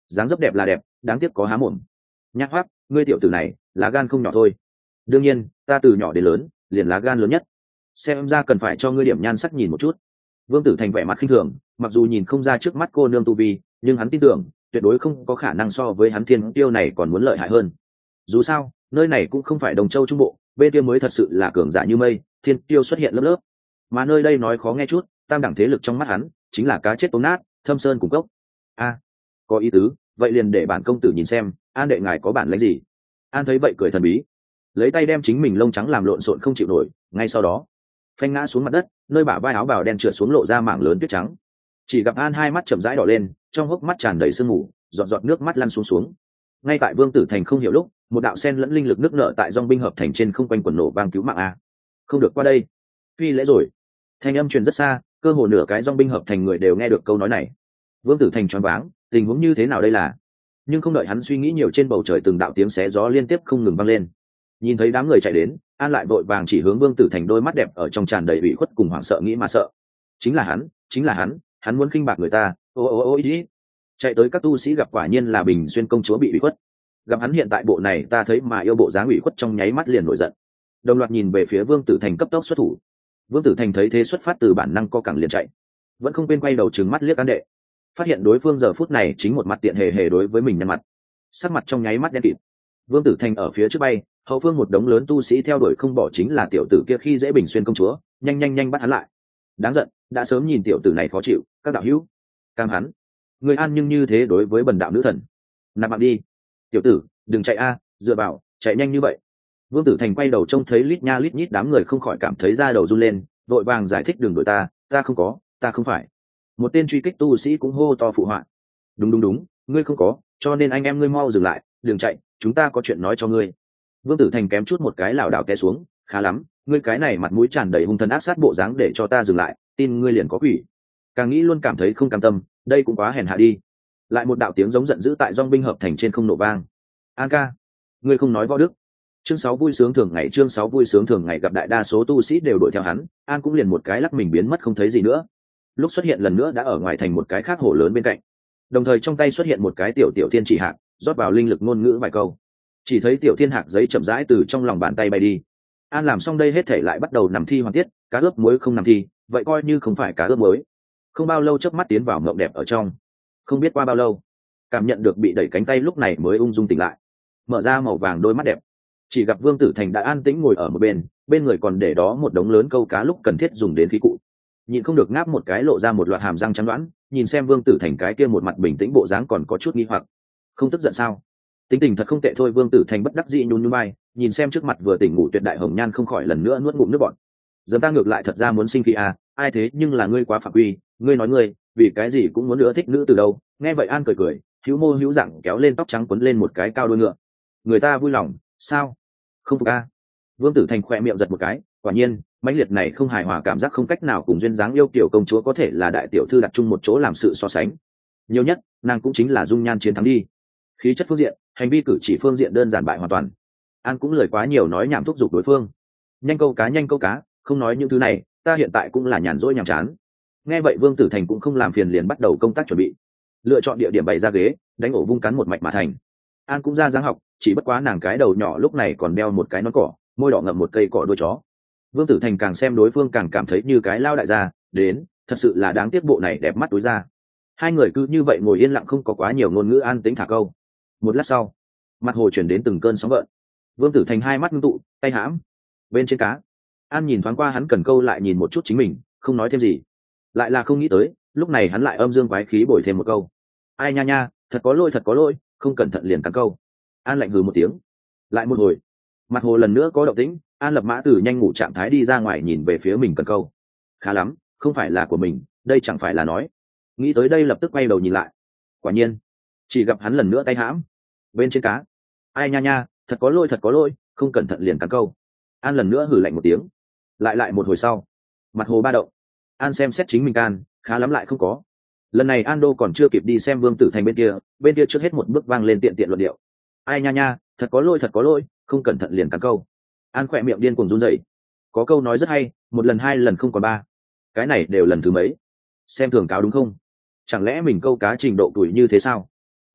S1: dáng dấp đẹp là đẹp, đáng tiếc có há mồm. Nhắc hoác, ngươi tiểu tử này lá gan không nhỏ thôi. Đương nhiên ta từ nhỏ đến lớn liền lá gan lớn nhất, xem ra cần phải cho ngươi điểm nhan sắc nhìn một chút. Vương Tử Thành vẻ mặt khinh thường, mặc dù nhìn không ra trước mắt cô nương tu vi, nhưng hắn tin tưởng tuyệt đối không có khả năng so với hắn thiên tiêu này còn muốn lợi hại hơn. Dù sao nơi này cũng không phải Đồng Châu Trung Bộ, bên kia mới thật sự là cường giả như mây, thiên tiêu xuất hiện lớp lớp. Mà nơi đây nói khó nghe chút, tam đẳng thế lực trong mắt hắn chính là cá chết tôm nát, thâm sơn cùng cốc. A, à, có ý tứ, vậy liền để bản công tử nhìn xem An đệ ngài có bản lĩnh gì. An thấy vậy cười thần bí, lấy tay đem chính mình lông trắng làm lộn xộn không chịu nổi, ngay sau đó phanh ngã xuống mặt đất, nơi bả vai áo bào đen trượt xuống lộ ra mảng lớn tuyết trắng. Chỉ gặp An hai mắt chậm rãi đỏ lên, trong hốc mắt tràn đầy sương mù, giọt giọt nước mắt lăn xuống xuống. Ngay tại Vương Tử Thành không hiểu lúc, một đạo sen lẫn linh lực nước nợ tại dòng binh hợp thành trên không quanh quần nổ vang cứu mạng. A, không được qua đây, phi lễ rồi. Thanh âm truyền rất xa, cơ hồ nửa cái dòng binh hợp thành người đều nghe được câu nói này. Vương Tử Thành choáng váng, tình huống như thế nào đây là? Nhưng không đợi hắn suy nghĩ nhiều, trên bầu trời từng đạo tiếng xé gió liên tiếp không ngừng vang lên. Nhìn thấy đám người chạy đến, An lại vội vàng chỉ hướng Vương Tử Thành, đôi mắt đẹp ở trong tràn đầy ủy khuất cùng hoảng sợ, nghĩ mà sợ. Chính là hắn, chính là hắn, hắn muốn khinh bạc người ta. Ô ô ô ý. Chạy tới các tu sĩ gặp quả nhiên là Bình Xuyên công chúa bị ủy khuất. Gặp hắn hiện tại bộ này ta thấy mà yêu bộ dáng ủy khuất, trong nháy mắt liền nổi giận. Đồng loạt nhìn về phía Vương Tử Thành, cấp tốc xuất thủ. Vương Tử Thành thấy thế xuất phát từ bản năng co cẳng liền chạy, vẫn không quên quay đầu trừng mắt liếc An đệ, phát hiện đối phương giờ phút này chính một mặt tiện hề hề đối với mình nhăn mặt, sắc mặt trong nháy mắt đen kịt. Vương Tử Thành ở phía trước bay, hậu phương một đống lớn tu sĩ theo đuổi không bỏ, chính là tiểu tử kia khi dễ Bình Xuyên công chúa, nhanh nhanh nhanh bắt hắn lại. Đáng giận, đã sớm nhìn tiểu tử này khó chịu. Các đạo hữu, cam hắn, người An nhưng như thế đối với bần đạo nữ thần, nạp mạng đi. Tiểu tử đừng chạy a, dựa vào, chạy nhanh như vậy. Vương Tử Thành quay đầu trông thấy lít nha lít nhít đám người, không khỏi cảm thấy da đầu run lên, vội vàng giải thích, đừng đuổi ta, ta không có, ta không phải. Một tên truy kích tu sĩ cũng hô to phụ họa, đúng đúng đúng, ngươi không có, cho nên anh em ngươi mau dừng lại, đừng chạy, chúng ta có chuyện nói cho ngươi. Vương Tử Thành kém chút một cái lảo đảo té xuống, khá lắm, ngươi cái này mặt mũi tràn đầy hung thần ác sát bộ dáng để cho ta dừng lại, tin ngươi liền có quỷ. Càng nghĩ luôn cảm thấy không cam tâm, đây cũng quá hèn hạ đi. Lại một đạo tiếng giống giận dữ tại dòng binh hợp thành trên không nổ vang. An ca, ngươi không nói võ đức. Chương sáu vui sướng thường ngày, chương sáu vui sướng thường ngày, gặp đại đa số tu sĩ đều đuổi theo hắn, An cũng liền một cái lắc mình biến mất không thấy gì nữa. Lúc xuất hiện lần nữa đã ở ngoài thành một cái khác hồ lớn bên cạnh, đồng thời trong tay xuất hiện một cái tiểu tiểu thiên chỉ hạt, rót vào linh lực ngôn ngữ vài câu, chỉ thấy tiểu thiên hạt giấy chậm rãi từ trong lòng bàn tay bay đi. An làm xong đây hết thể lại bắt đầu nằm thi hoàn tiết, cá ướp muối không nằm thi, vậy coi như không phải cá ướp muối. Không bao lâu chớp mắt tiến vào mộng đẹp ở trong, không biết qua bao lâu, cảm nhận được bị đẩy cánh tay, lúc này mới ung dung tỉnh lại, mở ra màu vàng đôi mắt đẹp, chỉ gặp Vương Tử Thành đã an tĩnh ngồi ở một bên, bên người còn để đó một đống lớn câu cá lúc cần thiết dùng đến khí cụ. Nhịn không được ngáp một cái, lộ ra một loạt hàm răng trắng đoán, nhìn xem Vương Tử Thành cái kia một mặt bình tĩnh bộ dáng, còn có chút nghi hoặc. Không tức giận sao? Tính tình thật không tệ thôi. Vương Tử Thành bất đắc dĩ nhún nhún vai, nhìn xem trước mặt vừa tỉnh ngủ tuyệt đại hồng nhan, không khỏi lần nữa nuốt ngụm nước bọt. Dẫm ta ngược lại thật ra muốn sinh khí à, ai thế nhưng là ngươi quá phạm quy, ngươi nói ngươi vì cái gì cũng muốn nữa thích nữ từ đâu. Nghe vậy An cười cười, hữu mô hữu dạng kéo lên tóc trắng quấn lên một cái cao đuôi ngựa. Người ta vui lòng sao? Không phục a? Vương Tử Thành khỏe miệng giật một cái, quả nhiên mãnh liệt này không hài hòa cảm giác không cách nào cùng duyên dáng yêu kiểu công chúa có thể là đại tiểu thư đặt chung một chỗ làm sự so sánh. Nhiều nhất nàng cũng chính là dung nhan chiến thắng đi, khí chất phương diện, hành vi cử chỉ phương diện đơn giản bại hoàn toàn. An cũng lời quá nhiều nói nhảm thúc giục đối phương, nhanh câu cá nhanh câu cá, không nói những thứ này, ta hiện tại cũng là nhàn rỗi nhàm chán. Nghe vậy Vương Tử Thành cũng không làm phiền, liền bắt đầu công tác chuẩn bị, lựa chọn địa điểm bày ra ghế, đánh ổ vung cắn một mạch mà thành. An cũng ra dáng học, chỉ bất quá nàng cái đầu nhỏ lúc này còn đeo một cái nón cỏ, môi đỏ ngậm một cây cỏ đuôi chó. Vương Tử Thành càng xem đối phương càng cảm thấy như cái lao đại gia đến, thật sự là đáng tiếc bộ này đẹp mắt đối ra. Hai người cứ như vậy ngồi yên lặng, không có quá nhiều ngôn ngữ, an tĩnh thả câu. Một lát sau, mặt hồ chuyển đến từng cơn sóng gợn. Vương Tử Thành hai mắt ngưng tụ, tay hãm bên trên cá. An nhìn thoáng qua hắn cần câu, lại nhìn một chút chính mình, không nói thêm gì. Lại là không nghĩ tới, lúc này hắn lại âm dương quái khí bồi thêm một câu: ai nha nha, thật có lỗi thật có lỗi, không cẩn thận liền cắn câu. An lạnh hừ một tiếng. Lại một hồi, mặt hồ lần nữa có động tĩnh. An lập mã từ nhanh ngủ trạng thái đi ra ngoài, nhìn về phía mình cần câu. Khá lắm, không phải là của mình, đây chẳng phải là nói. Nghĩ tới đây lập tức quay đầu nhìn lại. Quả nhiên, chỉ gặp hắn lần nữa tay hãm bên trên cá. ai nha nha, thật có lỗi thật có lỗi, không cẩn thận liền cắn câu. An lần nữa hử lạnh một tiếng. Lại lại một hồi sau, mặt hồ ba động. An xem xét chính mình can, khá lắm lại không có. Lần này An đô còn chưa kịp đi xem Vương Tử Thành bên kia, bên kia trước hết một bước vang lên tiện tiện luận điệu: ai nha nha, thật có lỗi thật có lỗi, không cẩn thận liền cắn câu. An khỏe miệng điên cuồng run rẩy. Có câu nói rất hay, một lần hai lần không còn ba, cái này đều lần thứ mấy. Xem thường cáo đúng không? Chẳng lẽ mình câu cá trình độ tuổi như thế sao?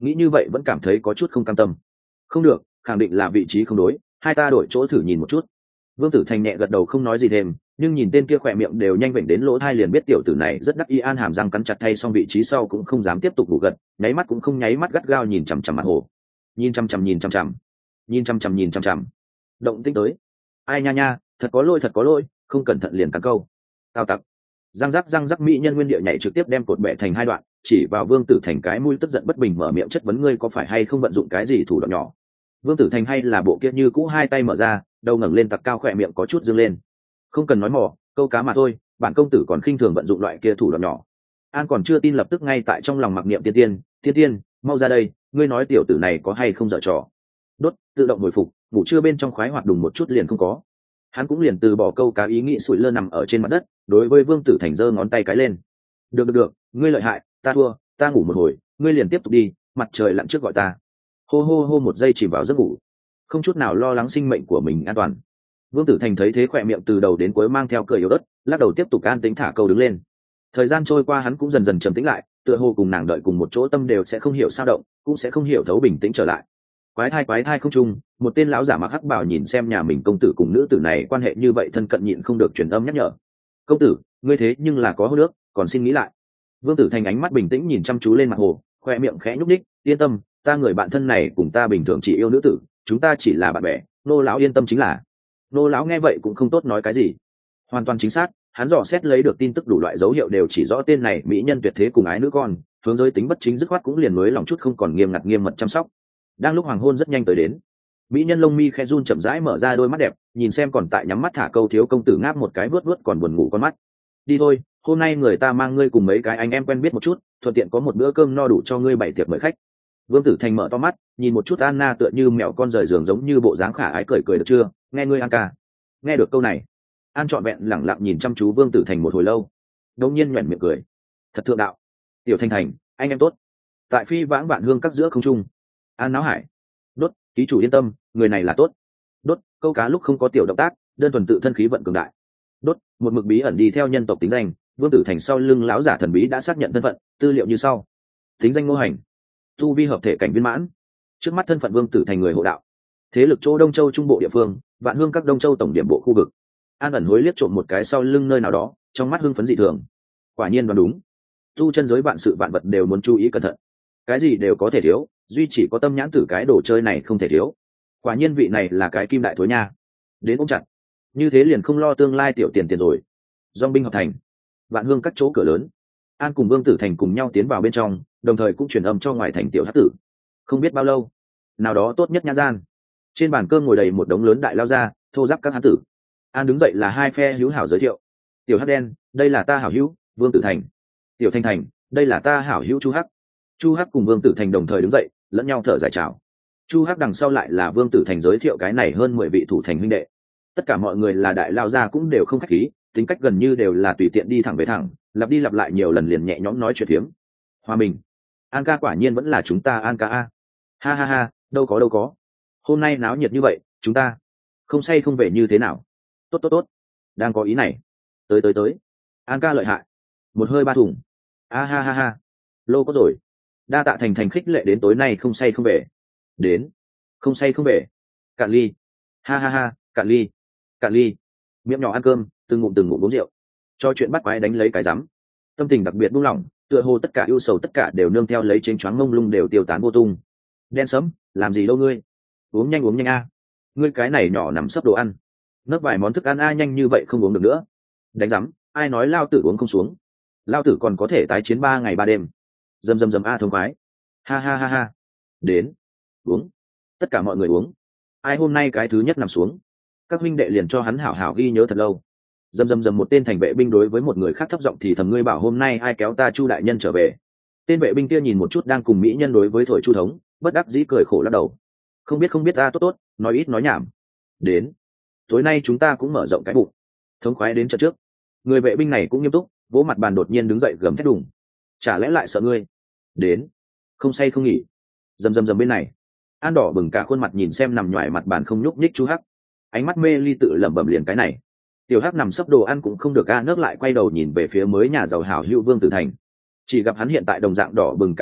S1: nghĩ như vậy vẫn cảm thấy có chút không cam tâm. Không được, khẳng định là vị trí không đối, hai ta đổi chỗ thử nhìn một chút. Vương Tử Thành nhẹ gật đầu không nói gì thêm, nhưng nhìn tên kia khỏe miệng đều nhanh vểnh đến lỗ tai liền biết tiểu tử này rất đắc ý, an hàm răng cắn chặt thay xong vị trí sau cũng không dám tiếp tục ngủ gật, nháy mắt cũng không nháy mắt, gắt gao nhìn chằm chằm mặt hồ. Nhìn chằm chằm nhìn chằm chằm, nhìn chằm chằm nhìn chằm chằm. Động tĩnh tới. Ai nha nha, thật có lỗi thật có lỗi, không cẩn thận liền cắn câu. Tao tặc. Răng rắc răng rắc, mỹ nhân nguyên địa nhảy trực tiếp đem cột bẻ thành hai đoạn, chỉ vào Vương Tử Thành cái mũi tức giận bất bình mở miệng chất vấn, ngươi có phải hay không vận dụng cái gì thủ đoạn nhỏ? Vương Tử Thành hay là bộ kia như cũ hai tay mở ra, đầu ngẩng lên tặc cao, khỏe miệng có chút dương lên. Không cần nói mỏ, câu cá mà thôi, bản công tử còn khinh thường vận dụng loại kia thủ đoạn nhỏ. An còn chưa tin, lập tức ngay tại trong lòng mặc niệm, tiên tiên tiên tiên mau ra đây, ngươi nói tiểu tử này có hay không dở trò. Đốt tự động hồi phục, ngủ trưa bên trong khoái hoạt đùng một chút liền không có. Hắn cũng liền từ bỏ câu cá ý nghĩ, sủi lơ nằm ở trên mặt đất, đối với Vương Tử Thành giơ ngón tay cái lên. Được được được, ngươi lợi hại, ta thua, ta ngủ một hồi, ngươi liền tiếp tục đi, mặt trời lặn trước gọi ta. Hô hô hô, một giây chìm vào giấc ngủ, không chút nào lo lắng sinh mệnh của mình an toàn. Vương Tử Thành thấy thế khỏe miệng từ đầu đến cuối mang theo cười yếu ớt, lắc đầu tiếp tục an tĩnh thả câu đứng lên. Thời gian trôi qua hắn cũng dần dần trầm tĩnh lại, tựa hồ cùng nàng đợi cùng một chỗ, tâm đều sẽ không hiểu sao động, cũng sẽ không hiểu thấu bình tĩnh trở lại. Quái thai quái thai không trung, một tên lão giả mặc hắc bào nhìn xem nhà mình công tử cùng nữ tử này quan hệ như vậy thân cận, nhịn không được truyền âm nhắc nhở. Công tử, ngươi thế nhưng là có hô nước, còn xin nghĩ lại. Vương Tử Thành ánh mắt bình tĩnh nhìn chăm chú lên mặt hồ, khoe miệng khẽ nhúc ních, yên tâm, ta người bạn thân này cùng ta bình thường chỉ yêu nữ tử, chúng ta chỉ là bạn bè, nô lão yên tâm chính là. Nô lão nghe vậy cũng không tốt nói cái gì. Hoàn toàn chính xác, hắn dò xét lấy được tin tức đủ loại dấu hiệu đều chỉ rõ tên này mỹ nhân tuyệt thế cùng ái nữ con, hướng giới tính bất chính dứt khoát cũng liền mới lòng chút không còn nghiêm ngặt nghiêm mật chăm sóc. Đang lúc hoàng hôn rất nhanh tới đến, mỹ nhân lông mi khẽ run chậm rãi mở ra đôi mắt đẹp, nhìn xem còn tại nhắm mắt thả câu thiếu công tử, ngáp một cái vớt vớt còn buồn ngủ con mắt. Đi thôi, hôm nay người ta mang ngươi cùng mấy cái anh em quen biết một chút, thuận tiện có một bữa cơm no đủ cho ngươi bày tiệc mời khách. Vương Tử Thành mở to mắt, nhìn một chút Anna tựa như mèo con rời giường giống như bộ dáng khả ái, cười cười, được chưa, nghe ngươi An ca. Nghe được câu này, An trọn vẹn lẳng lặng nhìn chăm chú Vương Tử Thành một hồi lâu, đột nhiên nhoẻn miệng cười. Thật thượng đạo. Tiểu Thành Thành, anh em tốt. Tại phi vãng vạn hương các giữa không trung, An náo hải. Đốt, ký chủ yên tâm, người này là tốt. Đốt, câu cá lúc không có tiểu động tác, đơn thuần tự thân khí vận cường đại. Đốt, một mực bí ẩn đi theo nhân tộc tính danh, Vương Tử Thành sau lưng lão giả thần bí đã xác nhận thân phận, tư liệu như sau. Tính danh Ngô Hành, tu vi hợp thể cảnh viên mãn. Trước mắt thân phận Vương Tử Thành người hộ đạo, thế lực chỗ Đông Châu trung bộ địa phương, vạn hương các Đông Châu tổng điểm bộ khu vực. An ẩn hối liếc trộm một cái sau lưng nơi nào đó, trong mắt hưng phấn dị thường. Quả nhiên đoán đúng, tu chân giới vạn sự vạn vật đều muốn chú ý cẩn thận, cái gì đều có thể thiếu, duy chỉ có tâm nhãn tử cái đồ chơi này không thể thiếu. Quả nhiên vị này là cái kim đại thối nha, đến ôm chặt, như thế liền không lo tương lai tiểu tiền tiền rồi. Dòng binh hợp thành, vạn hương các chỗ cửa lớn, An cùng Vương Tử Thành cùng nhau tiến vào bên trong, đồng thời cũng truyền âm cho ngoài thành tiểu hắc tử. Không biết bao lâu, nào đó tốt nhất nhã gian, trên bàn cơm ngồi đầy một đống lớn đại lao ra thô giáp các hán tử. An đứng dậy là hai phe hữu hảo giới thiệu. Tiểu hắc đen, đây là ta hảo hữu Vương Tử Thành. Tiểu Thanh Thành, đây là ta hảo hữu Chu Hắc. Chu Hắc cùng Vương Tử Thành đồng thời đứng dậy, lẫn nhau thở dài chào. Chu Hắc đằng sau lại là Vương Tử Thành giới thiệu cái này hơn mười vị thủ thành huynh đệ. Tất cả mọi người là đại lao gia cũng đều không khách khí, tính cách gần như đều là tùy tiện đi thẳng về thẳng, lặp đi lặp lại nhiều lần liền nhẹ nhõm nói chuyện phiếm. Hòa mình, An ca quả nhiên vẫn là chúng ta An ca a. Ha ha ha, đâu có đâu có. Hôm nay náo nhiệt như vậy, chúng ta không say không về như thế nào? Tốt tốt tốt, đang có ý này. Tới tới tới, An ca lợi hại, một hơi ba thùng. A ha ha ha, lô có rồi. Đa tạ Thành Thành khích lệ, đến tối nay không say không về. Đến, không say không về. Cạn ly. Ha ha ha, cạn ly, cạn ly. Miệng nhỏ ăn cơm, từng ngụm từng ngụm uống rượu, cho chuyện bắt quái đánh lấy cái rắm. Tâm tình đặc biệt buông lỏng, tựa hồ tất cả ưu sầu tất cả đều nương theo lấy chênh choáng mông lung đều tiêu tán vô tung. Đen sẫm, làm gì đâu ngươi? Uống nhanh uống nhanh a. Ngươi cái này nhỏ nằm sấp đồ ăn, nấp vài món thức ăn a, nhanh như vậy không uống được nữa. Đánh rắm, ai nói lao tử uống không xuống? Lao tử còn có thể tái chiến ba ngày ba đêm. Dầm dầm dầm a thông khoái. Ha ha ha ha. Đến, uống. Tất cả mọi người uống. Ai hôm nay cái thứ nhất nằm xuống, các huynh đệ liền cho hắn hảo hảo ghi nhớ thật lâu. Dầm dầm dầm, một tên thành vệ binh đối với một người khác thấp giọng thì thầm, ngươi bảo hôm nay ai kéo ta Chu đại nhân trở về? Tên vệ binh kia nhìn một chút đang cùng mỹ nhân đối với thổi Chu thống, bất đắc dĩ cười khổ lắc đầu. Không biết không biết ta, tốt tốt, nói ít nói nhảm. Đến, tối nay chúng ta cũng mở rộng cái bụng, thống khoái đến trận trước. Người vệ binh này cũng nghiêm túc, vỗ mặt bàn đột nhiên đứng dậy gầm thét đùng. Chả lẽ lại sợ ngươi? Đến, không say không nghỉ. Dầm dầm dầm, bên này An đỏ bừng cả khuôn mặt nhìn xem nằm nhoài mặt bàn không nhúc nhích Chu Hắc, ánh mắt mê ly tự lẩm bẩm, liền cái này tiểu Hắc nằm sấp đồ ăn cũng không được a. Nước lại quay đầu nhìn về phía mới nhà giàu hảo hữu Vương Tử Thành, chỉ gặp hắn hiện tại đồng dạng đỏ bừng cả khuôn mặt,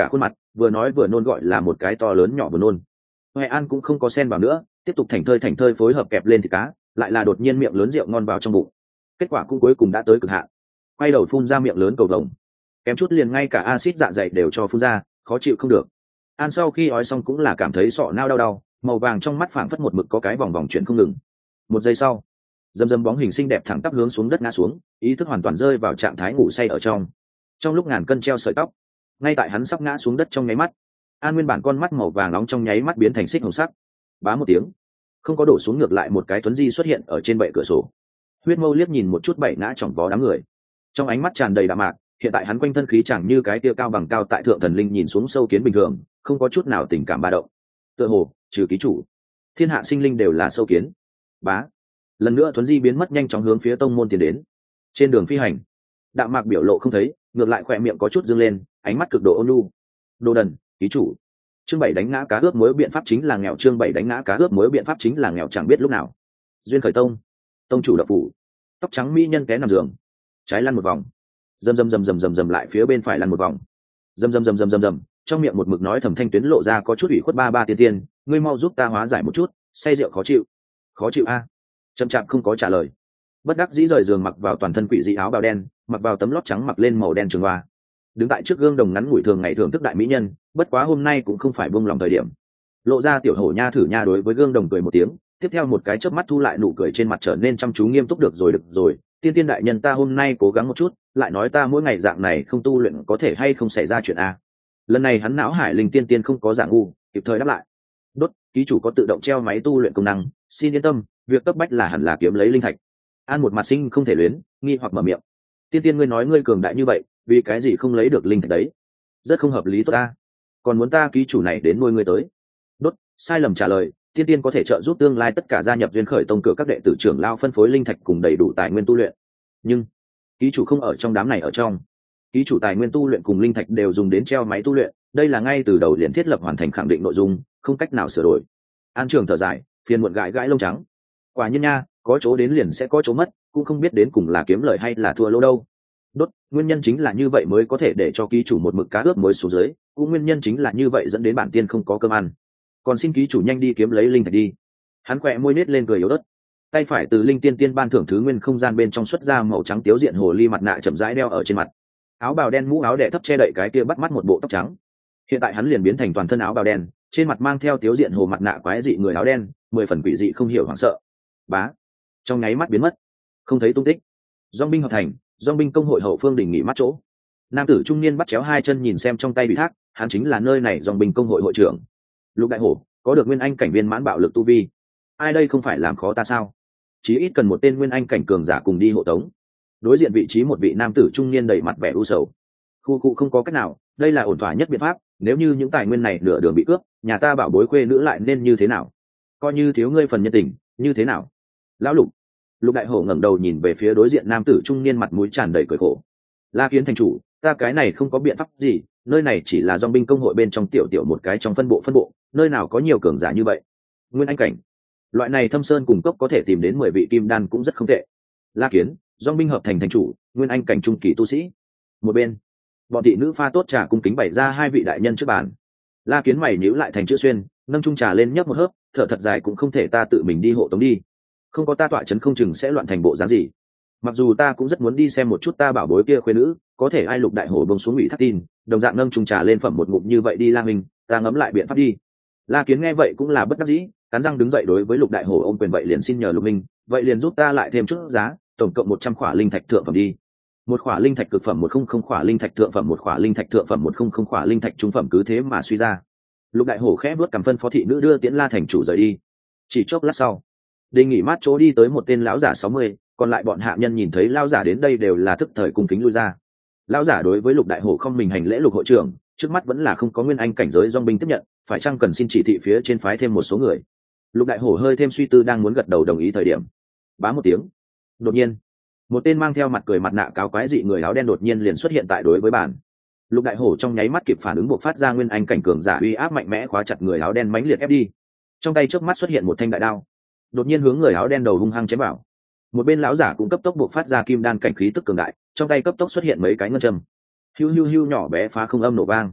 S1: vừa nói vừa nôn gọi là một cái to lớn nhỏ vừa nôn. Huệ An cũng không có xen vào nữa, tiếp tục thành thơi thành thơi phối hợp kẹp lên thịt cá, lại là đột nhiên miệng lớn rượu ngon vào trong bụng. Kết quả cũng cuối cùng đã tới cực hạn, quay đầu phun ra miệng lớn cầu vồng, kém chút liền ngay cả axit dạ dày đều cho phun ra, khó chịu không được. An sau khi ói xong cũng là cảm thấy sọ nao đau đau, màu vàng trong mắt phảng phất một mực có cái vòng vòng chuyển không ngừng. Một giây sau, dầm dầm bóng hình xinh đẹp thẳng tắp hướng xuống đất ngã xuống, ý thức hoàn toàn rơi vào trạng thái ngủ say ở trong. Trong lúc ngàn cân treo sợi tóc, ngay tại hắn sắp ngã xuống đất trong nháy mắt, An nguyên bản con mắt màu vàng nóng trong nháy mắt biến thành xích hồng sắc. Bá một tiếng, không có đổ xuống, ngược lại một cái tuấn di xuất hiện ở trên bệ cửa sổ. Huyết Mâu liếc nhìn một chút bảy ngã chỏng vó đám người, trong ánh mắt tràn đầy đạm mạc. Hiện tại hắn quanh thân khí chẳng như cái tia cao bằng cao tại thượng thần linh nhìn xuống sâu kiến bình thường, không có chút nào tình cảm ba động. Tựa hồ trừ ký chủ, thiên hạ sinh linh đều là sâu kiến. Bá, lần nữa tuấn di biến mất, nhanh chóng hướng phía tông môn tiến đến. Trên đường phi hành, đạm mạc biểu lộ không thấy, ngược lại khỏe miệng có chút dương lên, ánh mắt cực độ ôn nhu. Đồ đần, ký chủ. Chương bảy đánh ngã cá ướp muối biện pháp chính là nghèo. Chương bảy đánh ngã cá ướp muối biện pháp chính là nghèo, chẳng biết lúc nào. Duyên khởi tông, tông chủ đậu phủ, tóc trắng mỹ nhân té nằm giường, trái lăn một vòng, dầm dầm dầm dầm dầm dầm lại phía bên phải lăn một vòng, dầm dầm dầm dầm dầm dầm, trong miệng một mực nói thầm thanh tuyến lộ ra có chút ủy khuất. Ba ba tiên tiên, ngươi mau giúp ta hóa giải một chút, say rượu khó chịu. Khó chịu a? Chậm chạp không có trả lời. Bất đắc dĩ rời giường, mặc vào toàn thân quỷ dị áo bào đen, mặc vào tấm lót trắng, mặc lên màu đen trường hoa, đứng tại trước gương đồng ngắn ngủi thường ngày thưởng thức đại mỹ nhân. Bất quá hôm nay cũng không phải buông lòng thời điểm, lộ ra tiểu hổ nha thử nha đối với gương đồng cười một tiếng, tiếp theo một cái chớp mắt thu lại nụ cười trên mặt, trở nên chăm chú nghiêm túc. Được rồi được rồi, tiên tiên đại nhân, ta hôm nay cố gắng một chút, lại nói ta mỗi ngày dạng này không tu luyện có thể hay không xảy ra chuyện a? Lần này hắn não hải linh tiên tiên không có dạng ngu, kịp thời đáp lại. Đốt, ký chủ có tự động treo máy tu luyện công năng, xin yên tâm, việc cấp bách là hẳn là kiếm lấy linh thạch. An một mặt sinh không thể luyến, nghi hoặc mở miệng. Tiên tiên, ngươi nói ngươi cường đại như vậy, vì cái gì không lấy được linh thạch đấy? Rất không hợp lý tốt ta, còn muốn ta ký chủ này đến nuôi ngươi tới. Đốt, sai lầm trả lời. Tiên tiên có thể trợ giúp tương lai tất cả gia nhập Duyên Khởi tông cửa các đệ tử trưởng lao phân phối linh thạch cùng đầy đủ tài nguyên tu luyện, nhưng ký chủ không ở trong đám này. Ở trong ký chủ tài nguyên tu luyện cùng linh thạch đều dùng đến treo máy tu luyện, đây là ngay từ đầu liền thiết lập, hoàn thành khẳng định nội dung, không cách nào sửa đổi. An Trường thở dài, phiền muộn gãi gãi lông trắng. Quả nhiên nha, có chỗ đến liền sẽ có chỗ mất, cũng không biết đến cùng là kiếm lời hay là thua lỗ đâu. Đốt, nguyên nhân chính là như vậy mới có thể để cho ký chủ một mực cá ướp muối xuống dưới, cũng nguyên nhân chính là như vậy dẫn đến bản tiên không có cơm ăn. Còn xin ký chủ nhanh đi kiếm lấy linh thạch đi. Hắn khỏe môi nết lên cười yếu ớt, tay phải từ linh tiên tiên ban thưởng thứ nguyên không gian bên trong xuất ra màu trắng tiếu diện hồ ly mặt nạ, chậm rãi đeo ở trên mặt. Áo bào đen mũ áo đẻ thấp che đậy cái kia bắt mắt một bộ tóc trắng. Hiện tại hắn liền biến thành toàn thân áo bào đen, trên mặt mang theo tiếu diện hồ mặt nạ quái dị người áo đen, mười phần quỷ dị không hiểu hoảng sợ. Bá, trong nháy mắt biến mất, không thấy tung tích. Dòng binh hợp thành, dòng binh công hội hậu phương đỉnh nghỉ mắt chỗ. Nam tử trung niên bắt chéo hai chân nhìn xem trong tay bị thác, hắn chính là nơi này dòng binh công hội hội trưởng Lục Đại Hổ, có được nguyên anh cảnh viên mãn bạo lực tu vi. Ai đây không phải làm khó ta sao? Chí ít cần một tên nguyên anh cảnh cường giả cùng đi hộ tống. Đối diện vị trí một vị nam tử trung niên đầy mặt vẻ u sầu. Khu khu không có cách nào, đây là ổn thỏa nhất biện pháp, nếu như những tài nguyên này nửa đường bị cướp, nhà ta bảo bối khuê nữ lại nên như thế nào? Coi như thiếu ngươi phần nhân tình, như thế nào? Lão Lục. Lục Đại Hổ ngẩng đầu nhìn về phía đối diện nam tử trung niên, mặt mũi tràn đầy cười khổ. La Kiến thành chủ, ta cái này không có biện pháp gì, nơi này chỉ là dòng binh công hội bên trong tiểu tiểu một cái trong phân bộ phân bộ, nơi nào có nhiều cường giả như vậy. Nguyên anh cảnh, loại này thâm sơn cùng cốc có thể tìm đến mười vị kim đan cũng rất không tệ. La Kiến, dòng binh hợp thành thành chủ, nguyên anh cảnh trung kỳ tu sĩ. Một bên, bọn thị nữ pha tốt trà cung kính bày ra hai vị đại nhân trước bàn. La Kiến mày nhíu lại thành chữ xuyên, nâng chung trà lên nhấp một hớp, thở thật dài, cũng không thể ta tự mình đi hộ tống đi, không có ta tọa chấn không chừng sẽ loạn thành bộ dáng gì. Mặc dù ta cũng rất muốn đi xem một chút ta bảo bối kia khuê nữ, có thể ai. Lục Đại Hổ bông xuống ủy thác tin, đồng dạng nâng chung trà lên phẩm một ngụm. Như vậy đi La Minh, ta ngẫm lại biện pháp đi. La Kiến nghe vậy cũng là bất đắc dĩ, cắn răng đứng dậy đối với Lục Đại Hổ ôm quyền, vậy liền xin nhờ Lục Minh, vậy liền giúp ta lại thêm chút giá, tổng cộng một trăm khỏa linh thạch thượng phẩm đi. Một khỏa linh thạch cực phẩm, một không không khỏa linh thạch thượng phẩm, một khỏa linh thạch thượng phẩm, một không không khỏa linh thạch trung phẩm, cứ thế mà suy ra. Lục Đại Hổ khẽ bước cầm phân phó thị nữ đưa Tiễn La thành chủ rời đi. Chỉ chốc lát sau, đình nghỉ mát chỗ đi tới một tên lão giả sáu mươi, còn lại bọn hạ nhân nhìn thấy lão giả đến đây đều là thức thời cung kính lui ra. Lão giả đối với Lục Đại Hổ không mình hành lễ. Lục hội trưởng, trước mắt vẫn là không có nguyên anh cảnh giới dòng binh tiếp nhận, phải chăng cần xin chỉ thị phía trên phái thêm một số người? Lục Đại Hổ hơi thêm suy tư, đang muốn gật đầu đồng ý thời điểm, bá một tiếng, đột nhiên một tên mang theo mặt cười mặt nạ cáo quái dị người áo đen đột nhiên liền xuất hiện tại đối với bàn. Lục Đại Hổ trong nháy mắt kịp phản ứng, buộc phát ra nguyên anh cảnh cường giả uy áp mạnh mẽ, khóa chặt người áo đen mãnh liệt ép đi. Trong tay trước mắt xuất hiện một thanh đại đao, đột nhiên hướng người áo đen đầu hung hăng chém vào. Một bên lão giả cũng cấp tốc buộc phát ra kim đan cảnh khí tức cường đại, trong tay cấp tốc xuất hiện mấy cái ngân châm, hiu hiu hiu nhỏ bé phá không âm nổ vang.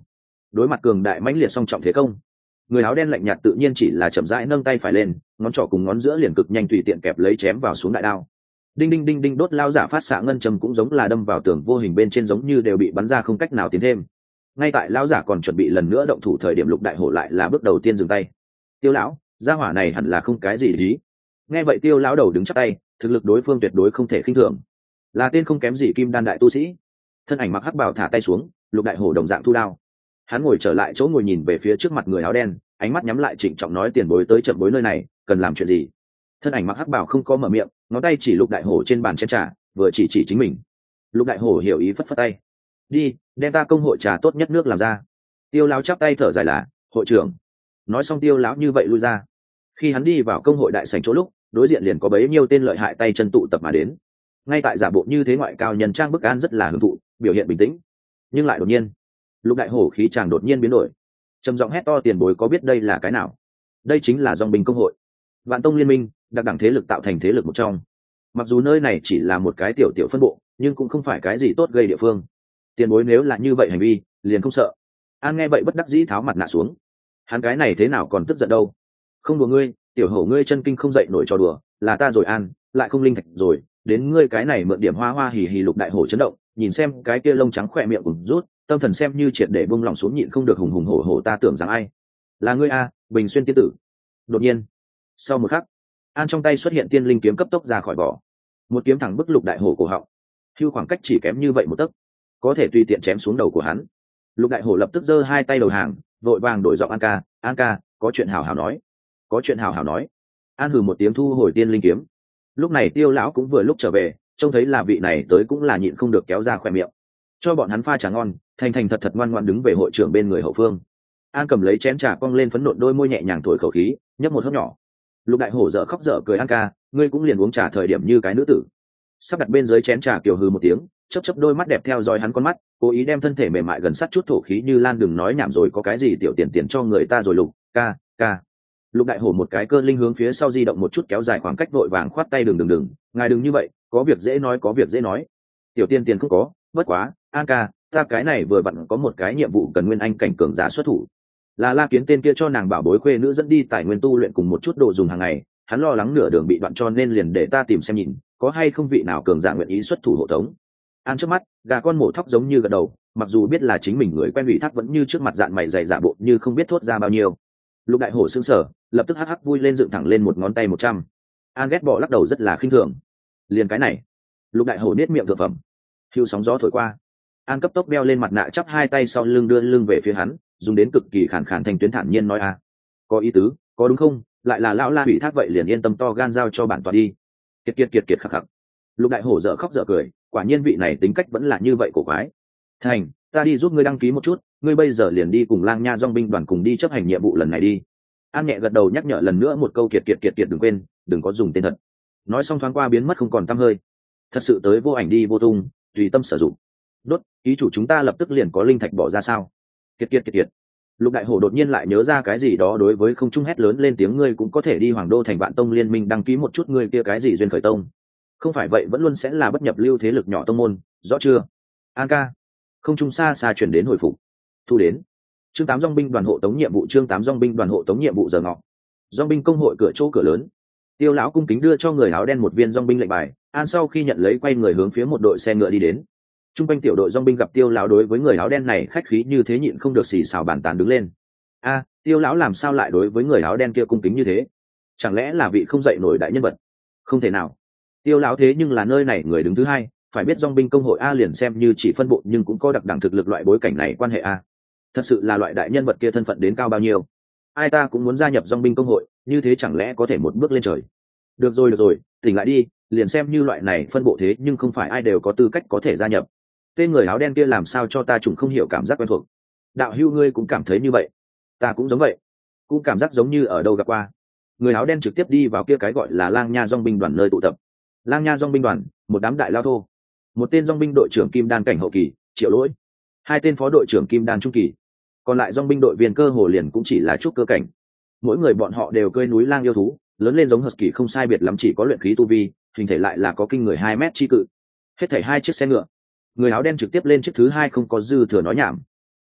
S1: đối mặt cường đại mãnh liệt song trọng thế công, người áo đen lạnh nhạt tự nhiên chỉ là chậm rãi nâng tay phải lên, ngón trỏ cùng ngón giữa liền cực nhanh tùy tiện kẹp lấy chém vào xuống đại đao. Đinh đinh đinh đinh, đốt lao giả phát xạ ngân trầm cũng giống là đâm vào tường vô hình bên trên, giống như đều bị bắn ra không cách nào tiến thêm. Ngay tại lão giả còn chuẩn bị lần nữa động thủ thời điểm, Lục Đại Hổ lại là bước đầu tiên dừng tay. Tiêu lão, gia hỏa này hẳn là không cái gì ý. Nghe vậy Tiêu lão đầu đứng chắp tay, thực lực đối phương tuyệt đối không thể khinh thường, là tên không kém gì kim đan đại tu sĩ. Thân ảnh mặc hắc bào thả tay xuống, Lục Đại Hổ đồng dạng thu đao. Hắn ngồi trở lại chỗ ngồi, nhìn về phía trước mặt người áo đen, ánh mắt nhắm lại, trịnh trọng nói: tiền bối tới chậm bối nơi này cần làm chuyện gì? Thân ảnh mặc hắc bào không có mở miệng, ngón tay chỉ Lục Đại Hổ trên bàn chén trà, vừa chỉ chỉ chính mình. Lục Đại Hổ hiểu ý phất phất tay: đi, đem ta công hội trà tốt nhất nước làm ra. Tiêu lão chắp tay thở dài là: hội trưởng. Nói xong Tiêu lão như vậy lui ra. Khi hắn đi vào công hội đại sảnh chỗ lúc, đối diện liền có bấy nhiêu tên lợi hại tay chân tụ tập mà đến. Ngay tại giả bộ như thế ngoại cao nhân trang bức an rất là hưởng thụ, biểu hiện bình tĩnh, nhưng lại đột nhiên, Lục Đại Hổ khí chàng đột nhiên biến đổi, trầm giọng hét to: tiền bối có biết đây là cái nào? Đây chính là dòng binh công hội, vạn tông liên minh, đặc đẳng thế lực tạo thành thế lực một trong. Mặc dù nơi này chỉ là một cái tiểu tiểu phân bộ, nhưng cũng không phải cái gì tốt gây địa phương. Tiền bối nếu là như vậy hành vi, liền không sợ. An nghe vậy bất đắc dĩ tháo mặt nạ xuống. Hắn cái này thế nào còn tức giận đâu? Không đùa ngươi, tiểu hổ ngươi chân kinh không dậy nổi trò đùa, là ta rồi An, lại không linh thạch rồi, đến ngươi cái này mượn điểm hoa hoa hì hì. Lục Đại Hổ chấn động, nhìn xem cái kia lông trắng khỏe miệng cùng rút, tâm thần xem như triệt để buông lòng xuống, nhịn không được hùng hùng hổ hổ: ta tưởng rằng ai? Là ngươi a, Bình Xuyên tiên tử. Đột nhiên, sau một khắc, An trong tay xuất hiện tiên linh kiếm cấp tốc ra khỏi vỏ, một kiếm thẳng bức Lục Đại Hổ cổ họng. Hưu khoảng cách chỉ kém như vậy một tấc, có thể tùy tiện chém xuống đầu của hắn. Lục Đại Hổ lập tức giơ hai tay đầu hàng, vội vàng đổi giọng: An ca, An ca, có chuyện hảo hảo nói, có chuyện hảo hảo nói. An hừ một tiếng thu hồi tiên linh kiếm. Lúc này Tiêu lão cũng vừa lúc trở về, trông thấy là vị này tới cũng là nhịn không được kéo ra khỏe miệng, cho bọn hắn pha trà ngon, thành thành thật thật ngoan ngoãn đứng về hội trưởng bên người hậu phương. An cầm lấy chén trà cong lên phấn nộn đôi môi, nhẹ nhàng thổi khẩu khí, nhấp một hớp nhỏ. Lục Đại Hổ dở khóc dở cười: An ca, ngươi cũng liền uống trà thời điểm như cái nữ tử. Sắp đặt bên dưới chén trà kiều hừ một tiếng, chớp chớp đôi mắt đẹp theo dõi hắn con mắt, cố ý đem thân thể mềm mại gần sát chút thổ khí như lan: đừng nói nhảm rồi, có cái gì tiểu tiền tiền cho người ta rồi Lục ca ca. Lục Đại Hổ một cái cơ linh hướng phía sau di động một chút, kéo dài khoảng cách, vội vàng khoát tay: đừng đừng đừng, ngài đừng như vậy, có việc dễ nói, có việc dễ nói. Tiểu tiên tiền không có, bất quá An ca, ta cái này vừa vặn có một cái nhiệm vụ cần nguyên anh cảnh cường giả xuất thủ, là La Kiến tên kia cho nàng bảo bối khuê nữ dẫn đi tài nguyên tu luyện cùng một chút đồ dùng hàng ngày, hắn lo lắng nửa đường bị đoạn, cho nên liền để ta tìm xem nhìn có hay không vị nào cường giả nguyện ý xuất thủ hộ tống. An trước mắt gà con mổ thóc giống như gật đầu, mặc dù biết là chính mình người quen, ủy thác vẫn như trước mặt dạn mày dày giả bộ như không biết thốt ra bao nhiêu. Lục Đại Hổ sững sờ, lập tức hắc hắc vui lên, dựng thẳng lên một ngón tay một trăm. An ghét bỏ lắc đầu rất là khinh thường: liền cái này? Lục Đại Hổ nết miệng thượng phẩm. Hưu sóng gió thổi qua, An cấp tốc đeo lên mặt nạ, chắp hai tay sau lưng, đưa lưng về phía hắn, dùng đến cực kỳ khàn khàn thanh tuyến thản nhiên nói: a, có ý tứ, có đúng không? Lại là lão La ủy thác, vậy liền yên tâm to gan giao cho bản tọa đi. Kiệt kiệt kiệt kiệt khắc khắc. Lục Đại Hổ dở khóc dở cười, quả nhiên vị này tính cách vẫn là như vậy cổ quái. Thành, ta đi giúp ngươi đăng ký một chút, ngươi bây giờ liền đi cùng Lang Nha dòng binh đoàn cùng đi chấp hành nhiệm vụ lần này đi. An nhẹ gật đầu, nhắc nhở lần nữa một câu: kiệt kiệt kiệt kiệt đừng quên, đừng có dùng tên thật. Nói xong thoáng qua biến mất không còn tăm hơi. Thật sự tới vô ảnh đi vô tung, tùy tâm sử dụng. Đốt, ký chủ chúng ta lập tức liền có linh thạch bỏ ra sao? Kiệt kiệt kiệt kiệt. Lục Đại Hổ đột nhiên lại nhớ ra cái gì đó, đối với không trung hét lớn lên tiếng: ngươi cũng có thể đi Hoàng Đô thành Vạn Tông liên minh đăng ký một chút, ngươi kia cái gì duyên khởi tông, không phải vậy vẫn luôn sẽ là bất nhập lưu thế lực nhỏ tông môn, rõ chưa? An ca. Không trung xa xa chuyển đến hồi phục. Thu đến. Chương tám dòng binh đoàn hộ tống nhiệm vụ. Chương tám dòng binh đoàn hộ tống nhiệm vụ. Giờ ngọ. Dòng binh công hội cửa chỗ cửa lớn. Tiêu lão cung kính đưa cho người áo đen một viên dòng binh lệnh bài. An sau khi nhận lấy quay người hướng phía một đội xe ngựa đi đến. Trung quanh tiểu đội dòng binh gặp Tiêu lão đối với người áo đen này khách khí như thế, nhịn không được xì xào bàn tán đứng lên. A, Tiêu lão làm sao lại đối với người áo đen kia cung kính như thế? Chẳng lẽ là vị không dậy nổi đại nhân vật? Không thể nào. Tiêu lão thế nhưng là nơi này người đứng thứ hai, phải biết dòng binh công hội A liền xem như chỉ phân bộ nhưng cũng có đặc đẳng thực lực, loại bối cảnh này quan hệ A. Thật sự là loại đại nhân vật kia thân phận đến cao bao nhiêu? Ai ta cũng muốn gia nhập dòng binh công hội, như thế chẳng lẽ có thể một bước lên trời? Được rồi được rồi, tỉnh lại đi, liền xem như loại này phân bộ thế nhưng không phải ai đều có tư cách có thể gia nhập. Tên người áo đen kia làm sao cho ta trùng không hiểu cảm giác quen thuộc. Đạo hưu ngươi cũng cảm thấy như vậy? Ta cũng giống vậy, cũng cảm giác giống như ở đâu gặp qua. Người áo đen trực tiếp đi vào kia cái gọi là Lang Nha dòng binh đoàn nơi tụ tập. Lang Nha dòng binh đoàn, một đám đại lao thô, một tên dòng binh đội trưởng kim đan cảnh hậu kỳ Triệu Lỗi, hai tên phó đội trưởng kim đan trung kỳ, còn lại dòng binh đội viên cơ hồ liền cũng chỉ là trúc cơ cảnh. Mỗi người bọn họ đều cơi núi lang yêu thú, lớn lên giống husky không sai biệt lắm, chỉ có luyện khí tu vi, hình thể lại là có kinh người hai mét chi cự. Hết thảy hai chiếc xe ngựa. Người áo đen trực tiếp lên chiếc thứ hai, không có dư thừa nói nhảm.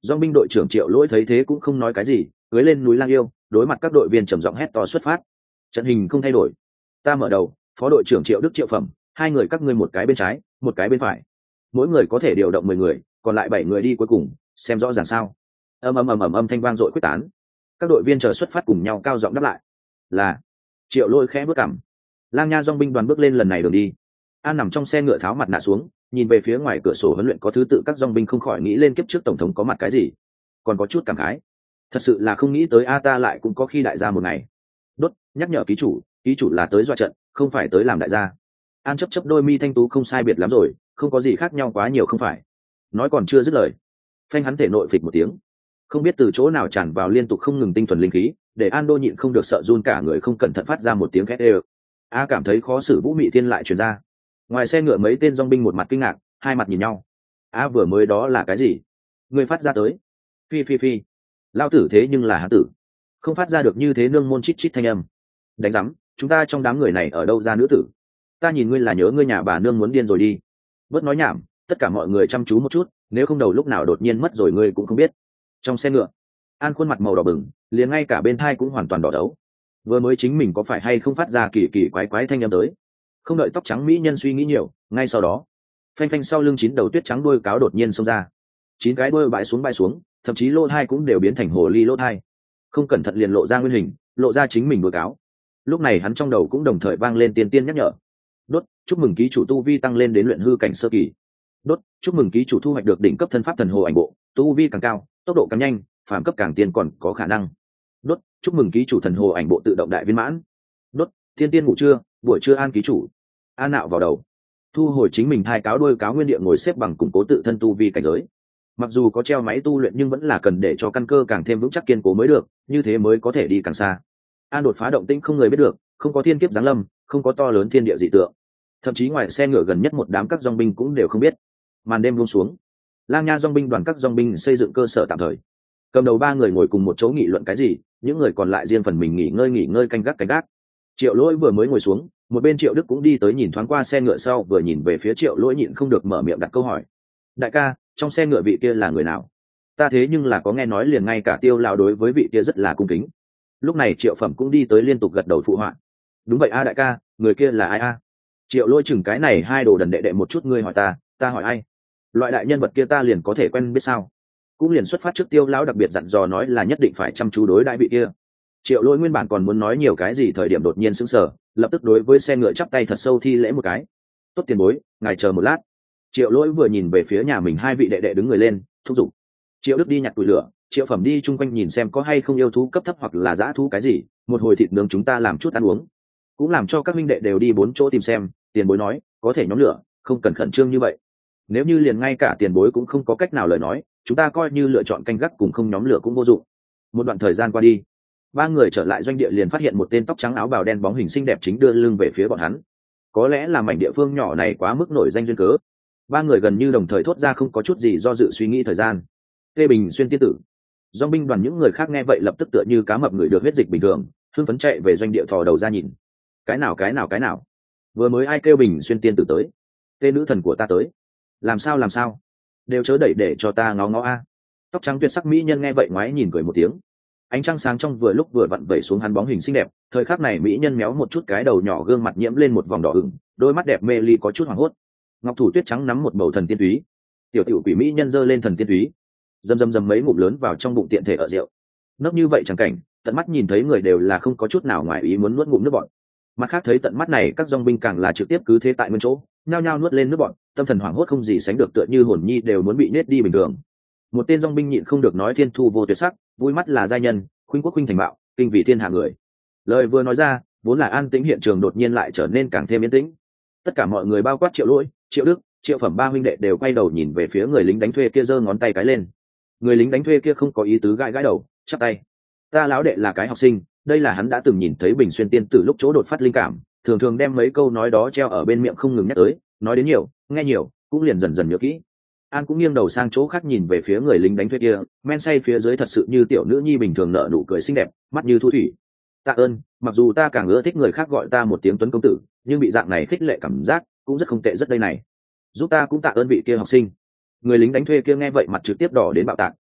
S1: Dòng binh đội trưởng Triệu Lỗi thấy thế cũng không nói cái gì, cưới lên núi Lang Yêu, đối mặt các đội viên trầm giọng hét to xuất phát. Trận hình không thay đổi. Ta mở đầu, phó đội trưởng Triệu Đức Triệu Phẩm, hai người các ngươi một cái bên trái, một cái bên phải. Mỗi người có thể điều động mười người, còn lại bảy người đi cuối cùng, xem rõ ràng sao. Ầm ầm ầm ầm âm thanh vang dội quyết tán. Các đội viên chờ xuất phát cùng nhau cao giọng đáp lại. Là. Triệu Lỗi khẽ bước cằm. Lang Nha dòng binh đoàn bước lên lần này đường đi. An nằm trong xe ngựa tháo mặt nạ xuống, nhìn về phía ngoài cửa sổ huấn luyện có thứ tự các dòng binh không khỏi nghĩ lên kiếp trước tổng thống có mặt cái gì, còn có chút cảm khái. Thật sự là không nghĩ tới a ta lại cũng có khi đại gia một ngày. Đốt, nhắc nhở ký chủ, ký chủ là tới dọa trận, không phải tới làm đại gia. An chấp chấp đôi mi thanh tú không sai biệt lắm rồi, không có gì khác nhau quá nhiều không phải. Nói còn chưa dứt lời, phanh hắn thể nội phịch một tiếng, không biết từ chỗ nào tràn vào liên tục không ngừng tinh thuần linh khí, để An đô nhịn không được sợ run cả người, không cẩn thận phát ra một tiếng khét ê. A cảm thấy khó xử, Vũ Mị Thiên lại truyền ra. Ngoài xe ngựa mấy tên dòng binh một mặt kinh ngạc, hai mặt nhìn nhau. A vừa mới đó là cái gì? Người phát ra tới. Phi phi phi. Lao tử thế nhưng là hắn tử, không phát ra được như thế nương môn chít chít thanh âm. Đánh rắm, chúng ta trong đám người này ở đâu ra nữ tử? Ta nhìn ngươi là nhớ ngươi nhà bà nương muốn điên rồi đi. Bớt nói nhảm, tất cả mọi người chăm chú một chút, nếu không đầu lúc nào đột nhiên mất rồi ngươi cũng không biết. Trong xe ngựa, An khuôn mặt màu đỏ bừng, liền ngay cả bên thai cũng hoàn toàn đỏ đấu. Vừa mới chính mình có phải hay không phát ra kỳ kỳ quái quái thanh âm tới? Không đợi tóc trắng mỹ nhân suy nghĩ nhiều, ngay sau đó, phanh phanh sau lưng chín đầu tuyết trắng đuôi cáo đột nhiên xông ra. Chín cái đuôi bãi xuống bãi xuống, thậm chí lỗ thai cũng đều biến thành hồ ly lỗ thai. Không cẩn thận liền lộ ra nguyên hình, lộ ra chính mình đuôi cáo. Lúc này hắn trong đầu cũng đồng thời vang lên tiên tiên nhắc nhở. Đốt, chúc mừng ký chủ tu vi tăng lên đến luyện hư cảnh sơ kỳ. Đốt, chúc mừng ký chủ thu hoạch được đỉnh cấp thân pháp thần hồ ảnh bộ, tu vi càng cao, tốc độ càng nhanh, phàm cấp càng tiên còn có khả năng. Đốt, chúc mừng ký chủ thần hồ ảnh bộ tự động đại viên mãn. Đốt, thiên tiên ngủ trưa, buổi trưa an ký chủ. An nạo vào đầu, thu hồi chính mình thai cáo đuôi cáo nguyên địa, ngồi xếp bằng củng cố tự thân tu vi cảnh giới. Mặc dù có treo máy tu luyện nhưng vẫn là cần để cho căn cơ càng thêm vững chắc kiên cố mới được, như thế mới có thể đi càng xa. An đột phá động tĩnh không người biết được, không có thiên kiếp giáng lâm, không có to lớn thiên địa dị tượng, thậm chí ngoài xe ngựa gần nhất một đám các dòng binh cũng đều không biết. Màn đêm buông xuống, Lang Nha dòng binh đoàn các dòng binh xây dựng cơ sở tạm thời, cầm đầu ba người ngồi cùng một chỗ nghị luận cái gì, những người còn lại riêng phần mình nghỉ ngơi nghỉ ngơi canh gác canh gác. Triệu Lỗi vừa mới ngồi xuống, một bên Triệu Đức cũng đi tới nhìn thoáng qua xe ngựa sau, vừa nhìn về phía Triệu Lỗi nhịn không được mở miệng đặt câu hỏi. Đại ca, trong xe ngựa vị kia là người nào? Ta thế nhưng là có nghe nói liền ngay cả Tiêu lão đối với vị kia rất là cung kính. Lúc này Triệu Phẩm cũng đi tới liên tục gật đầu phụ họa. Đúng vậy a đại ca, người kia là ai a? Triệu Lỗi chừng cái này hai đồ đần đệ đệ một chút, ngươi hỏi ta, ta hỏi ai? Loại đại nhân vật kia ta liền có thể quen biết sao? Cũng liền xuất phát trước Tiêu lão đặc biệt dặn dò nói là nhất định phải chăm chú đối đãi vị kia. Triệu Lỗi nguyên bản còn muốn nói nhiều cái gì, thời điểm đột nhiên sững sờ, lập tức đối với xe ngựa chắp tay thật sâu thi lễ một cái. Tốt tiền bối, ngài chờ một lát. Triệu Lỗi vừa nhìn về phía nhà mình hai vị đệ đệ đứng người lên, thúc giục. Triệu Đức đi nhặt củi lửa, Triệu Phẩm đi chung quanh nhìn xem có hay không yêu thú cấp thấp hoặc là dã thú cái gì, một hồi thịt nướng chúng ta làm chút ăn uống. Cũng làm cho các minh đệ đều đi bốn chỗ tìm xem. Tiền bối nói, có thể nhóm lửa, không cần khẩn trương như vậy. Nếu như liền ngay cả tiền bối cũng không có cách nào lời nói, chúng ta coi như lựa chọn canh gác cùng không nhóm lửa cũng vô dụng. Một đoạn thời gian qua đi, ba người trở lại doanh địa liền phát hiện một tên tóc trắng áo bào đen bóng hình xinh đẹp chính đưa lưng về phía bọn hắn. Có lẽ là mảnh địa phương nhỏ này quá mức nổi danh duyên cớ, ba người gần như đồng thời thốt ra không có chút gì do dự suy nghĩ thời gian. Tê Bình Xuyên tiên tử. Dòng binh đoàn những người khác nghe vậy lập tức tựa như cá mập người được huyết dịch bình thường, hưng phấn chạy về doanh địa thò đầu ra nhìn. Cái nào cái nào cái nào? Vừa mới ai kêu Bình Xuyên tiên tử tới? Tê nữ thần của ta tới. Làm sao làm sao? Đều chớ đẩy để cho ta ngó ngó a. Tóc trắng tuyệt sắc mỹ nhân nghe vậy ngoái nhìn cười một tiếng. Ánh trăng sáng trong vừa lúc vừa vặn vẩy xuống hắn bóng hình xinh đẹp, thời khắc này mỹ nhân méo một chút cái đầu nhỏ, gương mặt nhiễm lên một vòng đỏ ửng, đôi mắt đẹp mê ly có chút hoảng hốt. Ngọc thủ tuyết trắng nắm một bầu thần tiên túy, tiểu tiểu quỷ mỹ nhân giơ lên thần tiên túy, dầm dầm dầm mấy ngụm lớn vào trong bụng tiện thể ở rượu. Nốc như vậy chẳng cảnh, tận mắt nhìn thấy người đều là không có chút nào ngoài ý muốn nuốt ngụm nước bọt. Mặt khác thấy tận mắt này các dòng binh càng là trực tiếp cứ thế tại nguyên chỗ, nhao nhao nuốt lên nước bọt, tâm thần hoảng hốt không gì sánh được, tựa như hồn nhi đều muốn bị nết đi bình thường. Một tên dòng binh nhịn không được nói thiên thu vô tuyệt sắc, vui mắt là giai nhân, khuynh quốc khuynh thành bạo, kinh vì thiên hạ người. Lời vừa nói ra, vốn là an tĩnh hiện trường đột nhiên lại trở nên càng thêm yên tĩnh. Tất cả mọi người bao quát Triệu Lỗi, Triệu Đức, Triệu Phẩm ba huynh đệ đều quay đầu nhìn về phía người lính đánh thuê kia, giơ ngón tay cái lên. Người lính đánh thuê kia không có ý tứ gãi gãi đầu, chắp tay. Ta lão đệ là cái học sinh, đây là hắn đã từng nhìn thấy Bình Xuyên tiên tử lúc chỗ đột phát linh cảm, thường thường đem mấy câu nói đó treo ở bên miệng không ngừng nhắc tới, nói đến nhiều, nghe nhiều, cũng liền dần dần nhớ kỹ. An cũng nghiêng đầu sang chỗ khác nhìn về phía người lính đánh thuê kia, men say phía dưới thật sự như tiểu nữ nhi bình thường nở nụ cười xinh đẹp, mắt như thu thủy. Tạ ơn, mặc dù ta càng ưa thích người khác gọi ta một tiếng Tuấn công tử, nhưng bị dạng này khích lệ cảm giác cũng rất không tệ rất đây này. Giúp ta cũng tạ ơn vị kia học sinh. Người lính đánh thuê kia nghe vậy mặt trực tiếp đỏ đến bạo tạc,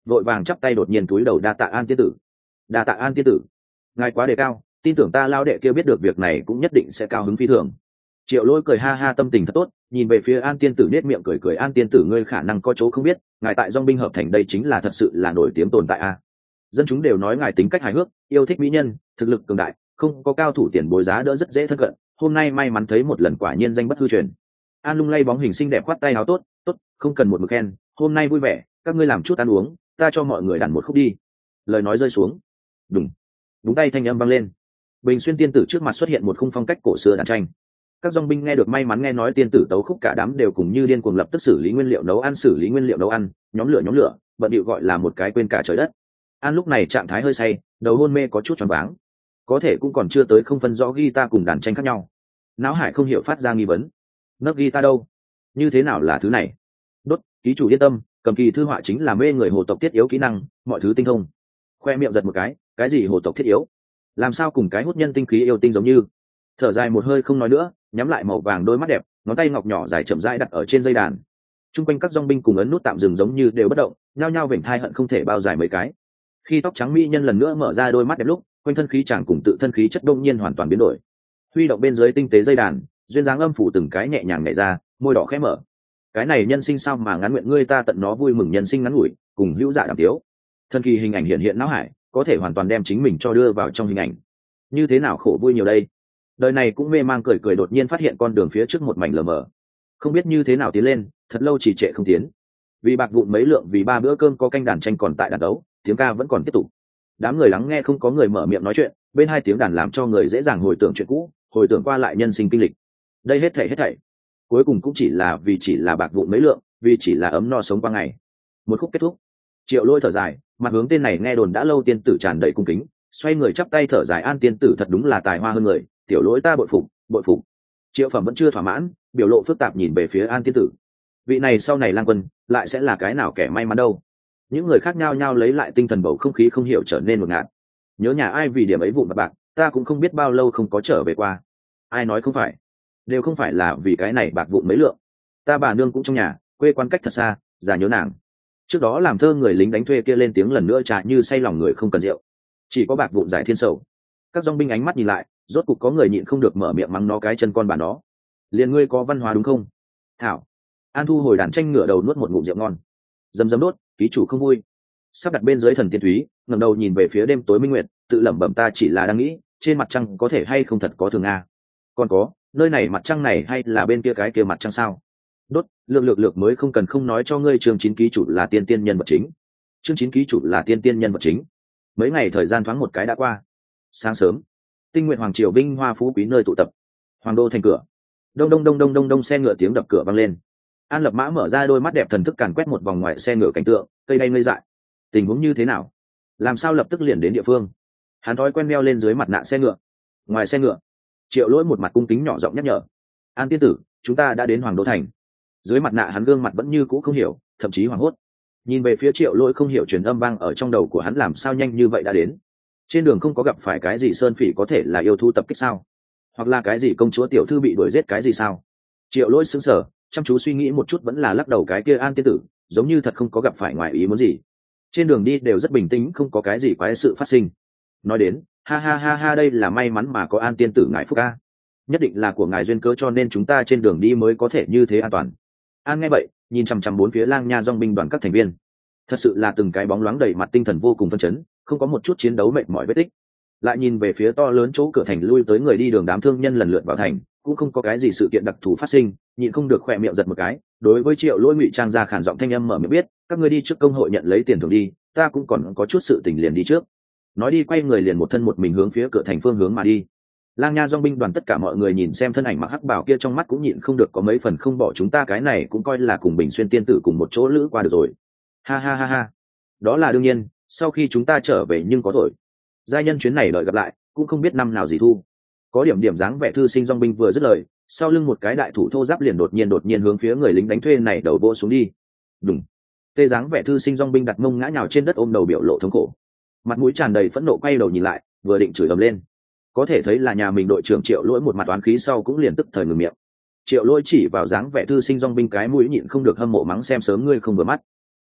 S1: vội vàng chắp tay đột nhiên túi đầu đa tạ An tiên tử. Đa tạ An tiên tử, ngài quá đề cao, tin tưởng ta lao đệ kia biết được việc này cũng nhất định sẽ cao hứng phi thường. Triệu Lỗi cười ha ha, tâm tình thật tốt, nhìn về phía An tiên tử nết miệng cười cười. An tiên tử, ngươi khả năng có chỗ không biết, ngài tại dong binh hợp thành đây chính là thật sự là nổi tiếng tồn tại a. Dân chúng đều nói ngài tính cách hài hước, yêu thích mỹ nhân, thực lực cường đại, không có cao thủ tiền bối giá đỡ, rất dễ thân cận. Hôm nay may mắn thấy một lần, quả nhiên danh bất hư truyền. An lung lay bóng hình xinh đẹp khoát tay áo, tốt tốt, không cần một mực khen, hôm nay vui vẻ, các ngươi làm chút ăn uống, ta cho mọi người đàn một khúc đi. Lời nói rơi xuống, đùng đúng tay thanh âm vang lên, Bình Xuyên tiên tử trước mặt xuất hiện một khung phong cách cổ xưa đàn tranh. Các dong binh nghe được may mắn nghe nói tiên tử tấu khúc, cả đám đều cùng như điên cuồng lập tức xử lý nguyên liệu nấu ăn, xử lý nguyên liệu nấu ăn, nhóm lửa nhóm lửa, bận điệu gọi là một cái quên cả trời đất. An lúc này trạng thái hơi say, đầu hôn mê, có chút choáng váng, có thể cũng còn chưa tới không phân rõ guitar cùng đàn tranh khác nhau. Não hải không hiểu phát ra nghi vấn, nấc guitar đâu, như thế nào là thứ này? Đốt ký chủ yên tâm, cầm kỳ thư họa chính là mê người hồ tộc thiết yếu kỹ năng, mọi thứ tinh thông. Khoe miệng giật một cái, cái gì hồ tộc thiết yếu, làm sao cùng cái hút nhân tinh khí yêu tinh giống như. Thở dài một hơi không nói nữa, nhắm lại màu vàng đôi mắt đẹp, ngón tay ngọc nhỏ dài chậm rãi đặt ở trên dây đàn. Trung quanh các dong binh cùng ấn nút tạm dừng giống như đều bất động, nhao nhao vểnh thai hận không thể bao dài mấy cái. Khi tóc trắng mỹ nhân lần nữa mở ra đôi mắt đẹp lúc, quanh thân khí chàng cùng tự thân khí chất đông nhiên hoàn toàn biến đổi. Huy động bên dưới tinh tế dây đàn, duyên dáng âm phủ từng cái nhẹ nhàng nhảy ra, môi đỏ khẽ mở. Cái này nhân sinh sao mà ngắn nguyện, ngươi ta tận nó vui mừng nhân sinh ngắn ngủi, cùng hữu dạ đàm tiếu. Thân kỳ hình ảnh hiện hiện não hải, có thể hoàn toàn đem chính mình cho đưa vào trong hình ảnh. Như thế nào khổ vui nhiều đây. Đời này cũng mê mang cười cười, đột nhiên phát hiện con đường phía trước một mảnh lờ mờ, không biết như thế nào tiến lên, thật lâu chỉ trệ không tiến. Vì bạc vụn mấy lượng, vì ba bữa cơm có canh, đàn tranh còn tại đàn đấu, tiếng ca vẫn còn tiếp tục. Đám người lắng nghe, không có người mở miệng nói chuyện, bên hai tiếng đàn làm cho người dễ dàng hồi tưởng chuyện cũ, hồi tưởng qua lại nhân sinh kinh lịch. Đây hết thảy hết thảy cuối cùng cũng chỉ là vì chỉ là bạc vụn mấy lượng, vì chỉ là ấm no sống qua ngày. Một khúc kết thúc, Triệu Lỗi thở dài, mặt hướng tên này nghe đồn đã lâu tiên tử tràn đầy cung kính, xoay người chắp tay thở dài, An tiên tử thật đúng là tài hoa hơn người, tiểu Lỗi ta bội phục bội phục. Triệu Phẩm vẫn chưa thỏa mãn, biểu lộ phức tạp nhìn về phía An tiên tử. Vị này sau này lang quân lại sẽ là cái nào kẻ may mắn đâu. Những người khác nhao nhao lấy lại tinh thần, bầu không khí không hiểu trở nên ngột ngạt. Nhớ nhà ai vì điểm ấy vụn bạc bạc, ta cũng không biết bao lâu không có trở về qua. Ai nói không phải, đều không phải là vì cái này bạc vụn mấy lượng. Ta bà nương cũng trong nhà, quê quán cách thật xa, già nhớ nàng. Trước đó làm thơ người lính đánh thuê kia lên tiếng lần nữa trà như say lòng người không cần rượu, chỉ có bạc vụn giải thiên sầu. Các dong binh ánh mắt nhìn lại, rốt cục có người nhịn không được mở miệng mắng nó cái chân con bà nó. Liền ngươi có văn hóa đúng không? Thảo. An thu hồi đàn tranh, ngửa đầu nuốt một ngụm rượu ngon. Dầm dầm đốt, ký chủ không vui. Sắp đặt bên dưới thần tiên thúy, ngẩng đầu nhìn về phía đêm tối minh nguyệt, tự lẩm bẩm, ta chỉ là đang nghĩ, trên mặt trăng có thể hay không thật có thường a. Còn có, nơi này mặt trăng này hay là bên kia cái kia mặt trăng sao? Đốt, lược lược lược mới không cần không nói cho ngươi, chương chín ký chủ là tiên tiên nhân vật chính. Chương chín ký chủ là tiên tiên nhân vật chính. Mấy ngày thời gian thoáng một cái đã qua. Sáng sớm, Tinh Nguyện Hoàng triều vinh hoa phú quý nơi tụ tập, hoàng đô thành cửa. Đông đông đông đông đông đông, xe ngựa tiếng đập cửa vang lên. An Lập Mã mở ra đôi mắt đẹp, thần thức càn quét một vòng ngoài xe ngựa cảnh tượng, cây đay ngây dại. Tình huống như thế nào? Làm sao lập tức liền đến địa phương? Hắn thói quen đeo lên dưới mặt nạ xe ngựa. Ngoài xe ngựa, Triệu Lỗi một mặt cung kính nhỏ giọng nhắc nhở, An tiên tử, chúng ta đã đến hoàng đô thành. Dưới mặt nạ hắn gương mặt vẫn như cũ không hiểu, thậm chí hoảng hốt. Nhìn về phía Triệu Lỗi, không hiểu truyền âm vang ở trong đầu của hắn, làm sao nhanh như vậy đã đến? Trên đường không có gặp phải cái gì sơn phỉ có thể là yêu thú tập kích sao? Hoặc là cái gì công chúa tiểu thư bị đuổi giết cái gì sao? Triệu Lỗi sững sờ, chăm chú suy nghĩ một chút vẫn là lắc đầu, cái kia An tiên tử giống như thật không có gặp phải ngoài ý muốn gì. Trên đường đi đều rất bình tĩnh, không có cái gì quái sự phát sinh. Nói đến, ha ha ha ha, đây là may mắn mà có An tiên tử ngài phúc a. Nhất định là của ngài duyên cớ cho nên chúng ta trên đường đi mới có thể như thế an toàn. An nghe vậy, nhìn chằm chằm bốn phía lang nha dong binh đoàn các thành viên, thật sự là từng cái bóng loáng đầy mặt tinh thần vô cùng phấn chấn, không có một chút chiến đấu mệt mỏi vết tích. Lại nhìn về phía to lớn chỗ cửa thành lui tới người đi đường, đám thương nhân lần lượt vào thành, cũng không có cái gì sự kiện đặc thù phát sinh, nhịn không được khỏe miệng giật một cái. Đối với Triệu Lỗi ngụy trang ra khản giọng thanh âm mở miệng, biết các ngươi đi trước công hội nhận lấy tiền thưởng đi, ta cũng còn có chút sự tình liền đi trước. Nói đi quay người liền một thân một mình hướng phía cửa thành phương hướng mà đi. Lang nha dong binh đoàn tất cả mọi người nhìn xem thân ảnh mặc hắc bào kia, trong mắt cũng nhịn không được có mấy phần không bỏ, chúng ta cái này cũng coi là cùng Bình Xuyên tiên tử cùng một chỗ lữ qua được rồi. Ha ha ha ha, đó là đương nhiên, sau khi chúng ta trở về nhưng có tội. Giai nhân chuyến này đợi gặp lại, cũng không biết năm nào gì thu. Có điểm điểm dáng vẻ thư sinh dong binh vừa dứt lời, sau lưng một cái đại thủ thô giáp liền đột nhiên đột nhiên hướng phía người lính đánh thuê này đầu vỗ xuống đi. Đùng. Tê dáng vẻ thư sinh dong binh đặt mông ngã nhào trên đất, ôm đầu biểu lộ thống khổ, mặt mũi tràn đầy phẫn nộ, quay đầu nhìn lại, vừa định chửi ầm lên, có thể thấy là nhà mình đội trưởng Triệu Lỗi một mặt oán khí, sau cũng liền tức thời ngừng miệng. Triệu Lỗi chỉ vào dáng vẻ thư sinh dong binh cái mũi nhịn không được hâm mộ mắng, xem sớm ngươi không vừa mắt,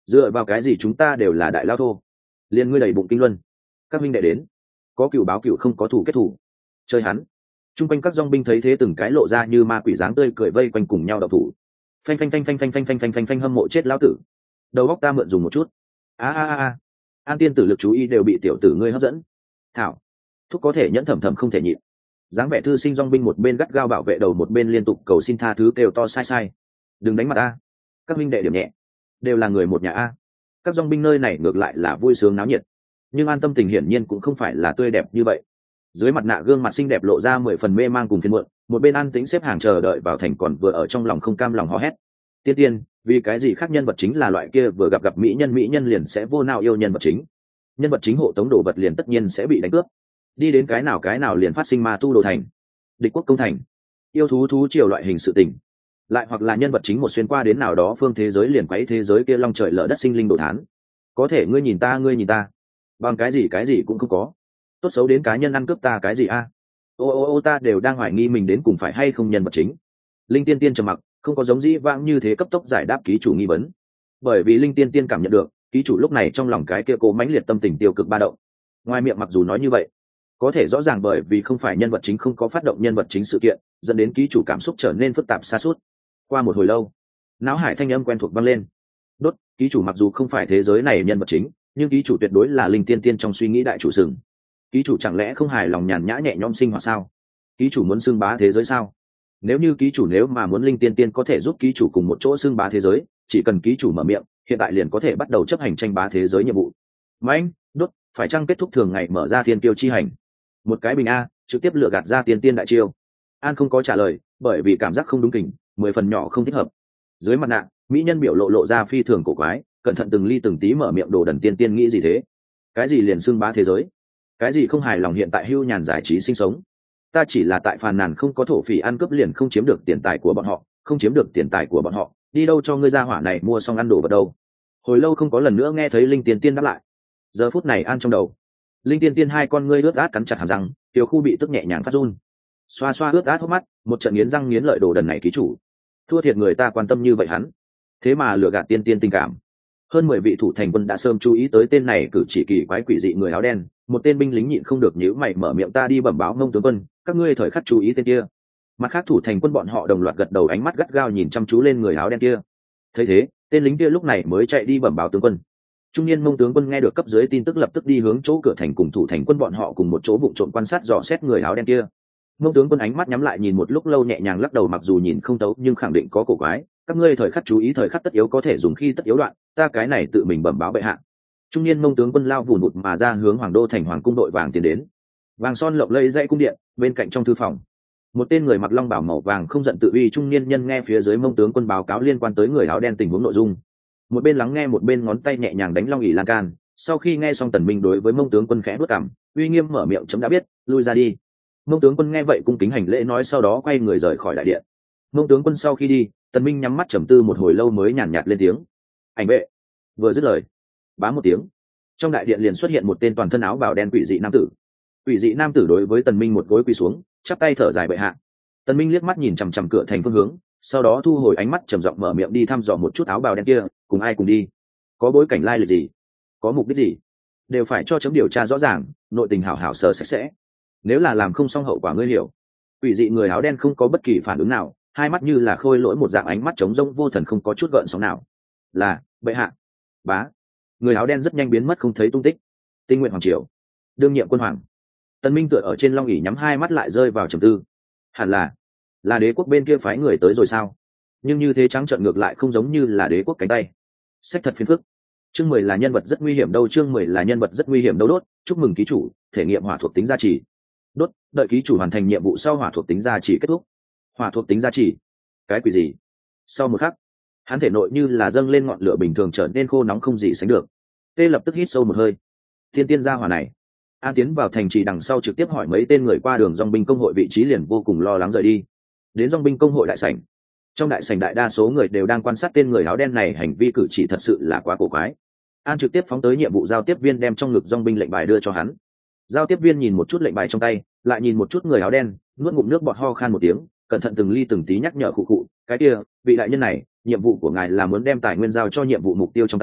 S1: dựa vào cái gì chúng ta đều là đại lao thô? Liên ngươi đầy bụng kinh luân. Các minh đệ đến, có cựu báo cựu, không có thủ kết thủ. Chơi hắn. Trung quanh các dòng binh thấy thế từng cái lộ ra như ma quỷ dáng tươi cười vây quanh cùng nhau đậu thủ. Phanh phanh phanh phanh phanh phanh phanh phanh phanh phanh, hâm mộ chết lão tử. Đầu óc ta mượn dùng một chút. A a a a. An tiên tử lực chú ý đều bị tiểu tử ngươi hấp dẫn. Thảo, thúc có thể nhẫn thầm thầm không thể nhịn. Dáng vẻ thư sinh dòng binh một bên gắt gao bảo vệ đầu, một bên liên tục cầu xin tha thứ kêu to sai sai. Đừng đánh mặt a. Các minh đệ điểm nhẹ, đều là người một nhà a. Các dòng binh nơi này ngược lại là vui sướng náo nhiệt, nhưng an tâm tình hiển nhiên cũng không phải là tươi đẹp như vậy. Dưới mặt nạ gương mặt xinh đẹp lộ ra mười phần mê mang cùng phiền muộn, một bên an tĩnh xếp hàng chờ đợi vào thành, còn vừa ở trong lòng không cam lòng hò hét. Tiên tiên, vì cái gì khác nhân vật chính là loại kia vừa gặp gặp mỹ nhân mỹ nhân liền sẽ vô nào yêu nhân vật chính, nhân vật chính hộ tống đồ vật liền tất nhiên sẽ bị đánh cướp, đi đến cái nào cái nào liền phát sinh ma tu đồ thành, địch quốc công thành, yêu thú thú triều loại hình sự tình, lại hoặc là nhân vật chính một xuyên qua đến nào đó phương thế giới liền quấy thế giới kia long trời lở đất sinh linh đồ thán. Có thể ngươi nhìn ta ngươi nhìn ta, bằng cái gì cái gì cũng không có, tốt xấu đến cá nhân ăn cướp ta cái gì a? Ô ô ô ta đều đang hoài nghi mình đến cùng phải hay không nhân vật chính. Linh tiên tiên trầm mặc, không có giống dĩ vãng như thế cấp tốc giải đáp ký chủ nghi vấn, bởi vì linh tiên tiên cảm nhận được ký chủ lúc này trong lòng cái kia cố mãnh liệt tâm tình tiêu cực ba động. Ngoài miệng mặc dù nói như vậy, có thể rõ ràng bởi vì không phải nhân vật chính không có phát động nhân vật chính sự kiện, dẫn đến ký chủ cảm xúc trở nên phức tạp xa suốt. Qua một hồi lâu, não hải thanh âm quen thuộc vang lên. Đốt, ký chủ mặc dù không phải thế giới này nhân vật chính, nhưng ký chủ tuyệt đối là linh tiên tiên trong suy nghĩ đại chủ sừng. Ký chủ chẳng lẽ không hài lòng nhàn nhã nhẹ nhõm sinh hoạt sao? Ký chủ muốn xưng bá thế giới sao? Nếu như ký chủ nếu mà muốn linh tiên tiên có thể giúp ký chủ cùng một chỗ xưng bá thế giới, chỉ cần ký chủ mở miệng, hiện tại liền có thể bắt đầu chấp hành tranh bá thế giới nhiệm vụ. Mãnh, đốt, phải chăng kết thúc thường ngày mở ra thiên tiêu chi hành? Một cái bình a, trực tiếp lựa gạt ra tiên tiên đại chiêu. An không có trả lời, bởi vì cảm giác không đúng kỉnh, mười phần nhỏ không thích hợp. Dưới mặt nạ, mỹ nhân biểu lộ lộ ra phi thường cổ quái, cẩn thận từng ly từng tí mở miệng, đồ đần tiên tiên nghĩ gì thế? Cái gì liền xưng bá thế giới? Cái gì không hài lòng hiện tại hưu nhàn giải trí sinh sống? Ta chỉ là tại phàn nàn không có thổ phỉ ăn cướp liền không chiếm được tiền tài của bọn họ, không chiếm được tiền tài của bọn họ, đi đâu cho ngươi ra hỏa này mua xong ăn đồ vật đâu? Hồi lâu không có lần nữa nghe thấy linh tiên tiên đáp lại. Giờ phút này An trong đầu, linh tiên tiên hai con ngươi ướt át cắn chặt hàm răng, tiểu khu bị tức nhẹ nhàng phát run, xoa xoa ướt át hốc mắt, một trận nghiến răng nghiến lợi, đồ đần này ký chủ, thua thiệt người ta quan tâm như vậy hắn, thế mà lừa gạt tiên tiên tình cảm. Hơn mười vị thủ thành quân đã sớm chú ý tới tên này cử chỉ kỳ quái quỷ dị người áo đen, một tên binh lính nhịn không được nhíu mày mở miệng, ta đi bẩm báo Ngông tướng quân, các ngươi thời khắc chú ý tên kia. Mặt khác thủ thành quân bọn họ đồng loạt gật đầu, ánh mắt gắt gao nhìn chăm chú lên người áo đen kia. Thấy thế, tên lính kia lúc này mới chạy đi bẩm báo tướng quân. Trung niên Mông tướng quân nghe được cấp dưới tin tức lập tức đi hướng chỗ cửa thành cùng thủ thành quân bọn họ cùng một chỗ vụng trộm quan sát dò xét người áo đen kia. Mông tướng quân ánh mắt nhắm lại nhìn một lúc lâu, nhẹ nhàng lắc đầu, mặc dù nhìn không tấu nhưng khẳng định có cổ quái, các ngươi thời khắc chú ý, thời khắc tất yếu có thể dùng khi tất yếu đoạn, ta cái này tự mình bẩm báo bệ hạ. Trung niên Mông tướng quân lao vùn vụt mà ra hướng hoàng đô thành hoàng cung đội vàng tiến đến. Vàng son lộng lẫy dãy cung điện, bên cạnh trong thư phòng, một tên người mặc long bào màu vàng không giận tự uy trung niên nhân nghe phía dưới Mông tướng quân báo cáo liên quan tới người áo đen tình huống nội dung, một bên lắng nghe một bên ngón tay nhẹ nhàng đánh long ỉ lan can. Sau khi nghe xong, Tần Minh đối với Mông tướng quân khẽ bước cằm, uy nghiêm mở miệng, chấm đã biết, lui ra đi. Mông tướng quân nghe vậy cung kính hành lễ nói, sau đó quay người rời khỏi đại điện. Mông tướng quân sau khi đi, Tần Minh nhắm mắt trầm tư một hồi lâu mới nhàn nhạt lên tiếng, ảnh vệ. Vừa dứt lời, bá một tiếng, trong đại điện liền xuất hiện một tên toàn thân áo bào đen quỷ dị nam tử. Quỷ dị nam tử đối với Tần Minh một gối quỳ xuống, chắp tay thở dài, bệ hạ. Tần Minh liếc mắt nhìn chằm chằm cửa thành phương hướng, sau đó thu hồi ánh mắt, trầm giọng mở miệng, đi thăm dò một chút áo bào đen kia, cùng ai cùng đi, có bối cảnh lai lịch gì, có mục đích gì, đều phải cho chấm điều tra rõ ràng, nội tình hảo hảo sờ sạch sẽ, nếu là làm không xong hậu quả ngươi hiểu. Quỷ dị người áo đen không có bất kỳ phản ứng nào, hai mắt như là khôi lỗi một dạng, ánh mắt trống rỗng vô thần, không có chút gợn sóng nào. Là bệ hạ. Bá. Người áo đen rất nhanh biến mất không thấy tung tích. Tinh nguyện hoàng triều, đương nhiệm quân hoàng. Tần Minh tựa ở trên long ỷ nhắm hai mắt lại rơi vào trầm tư. Hẳn là là đế quốc bên kia phái người tới rồi sao? Nhưng như thế trắng trợn ngược lại không giống như là đế quốc cánh tay. Sách thật phiền phức. Chương mười là nhân vật rất nguy hiểm đâu, chương mười là nhân vật rất nguy hiểm đâu. Đốt, chúc mừng ký chủ, thể nghiệm hỏa thuộc tính gia trì. Đốt, đợi ký chủ hoàn thành nhiệm vụ sau hỏa thuộc tính gia trì kết thúc. Hỏa thuộc tính gia trì? Cái quỷ gì? Sau một khắc, hắn thể nội như là dâng lên ngọn lửa bình thường, trở nên khô nóng không gì sánh được. Tê lập tức hít sâu một hơi. Thiên tiên gia hỏa này. An tiến vào thành trì đằng sau trực tiếp hỏi mấy tên người qua đường dòng binh công hội vị trí, liền vô cùng lo lắng rời đi. Đến dòng binh công hội đại sảnh. Trong đại sảnh đại đa số người đều đang quan sát tên người áo đen này hành vi cử chỉ thật sự là quá cổ quái. An trực tiếp phóng tới nhiệm vụ giao tiếp viên, đem trong ngực dòng binh lệnh bài đưa cho hắn. Giao tiếp viên nhìn một chút lệnh bài trong tay, lại nhìn một chút người áo đen, nuốt ngụm nước bọt, ho khan một tiếng, cẩn thận từng ly từng tí nhắc nhở khụ khụ, cái kia vị đại nhân này, nhiệm vụ của ngài là muốn đem tài nguyên giao cho nhiệm vụ mục tiêu trong tay,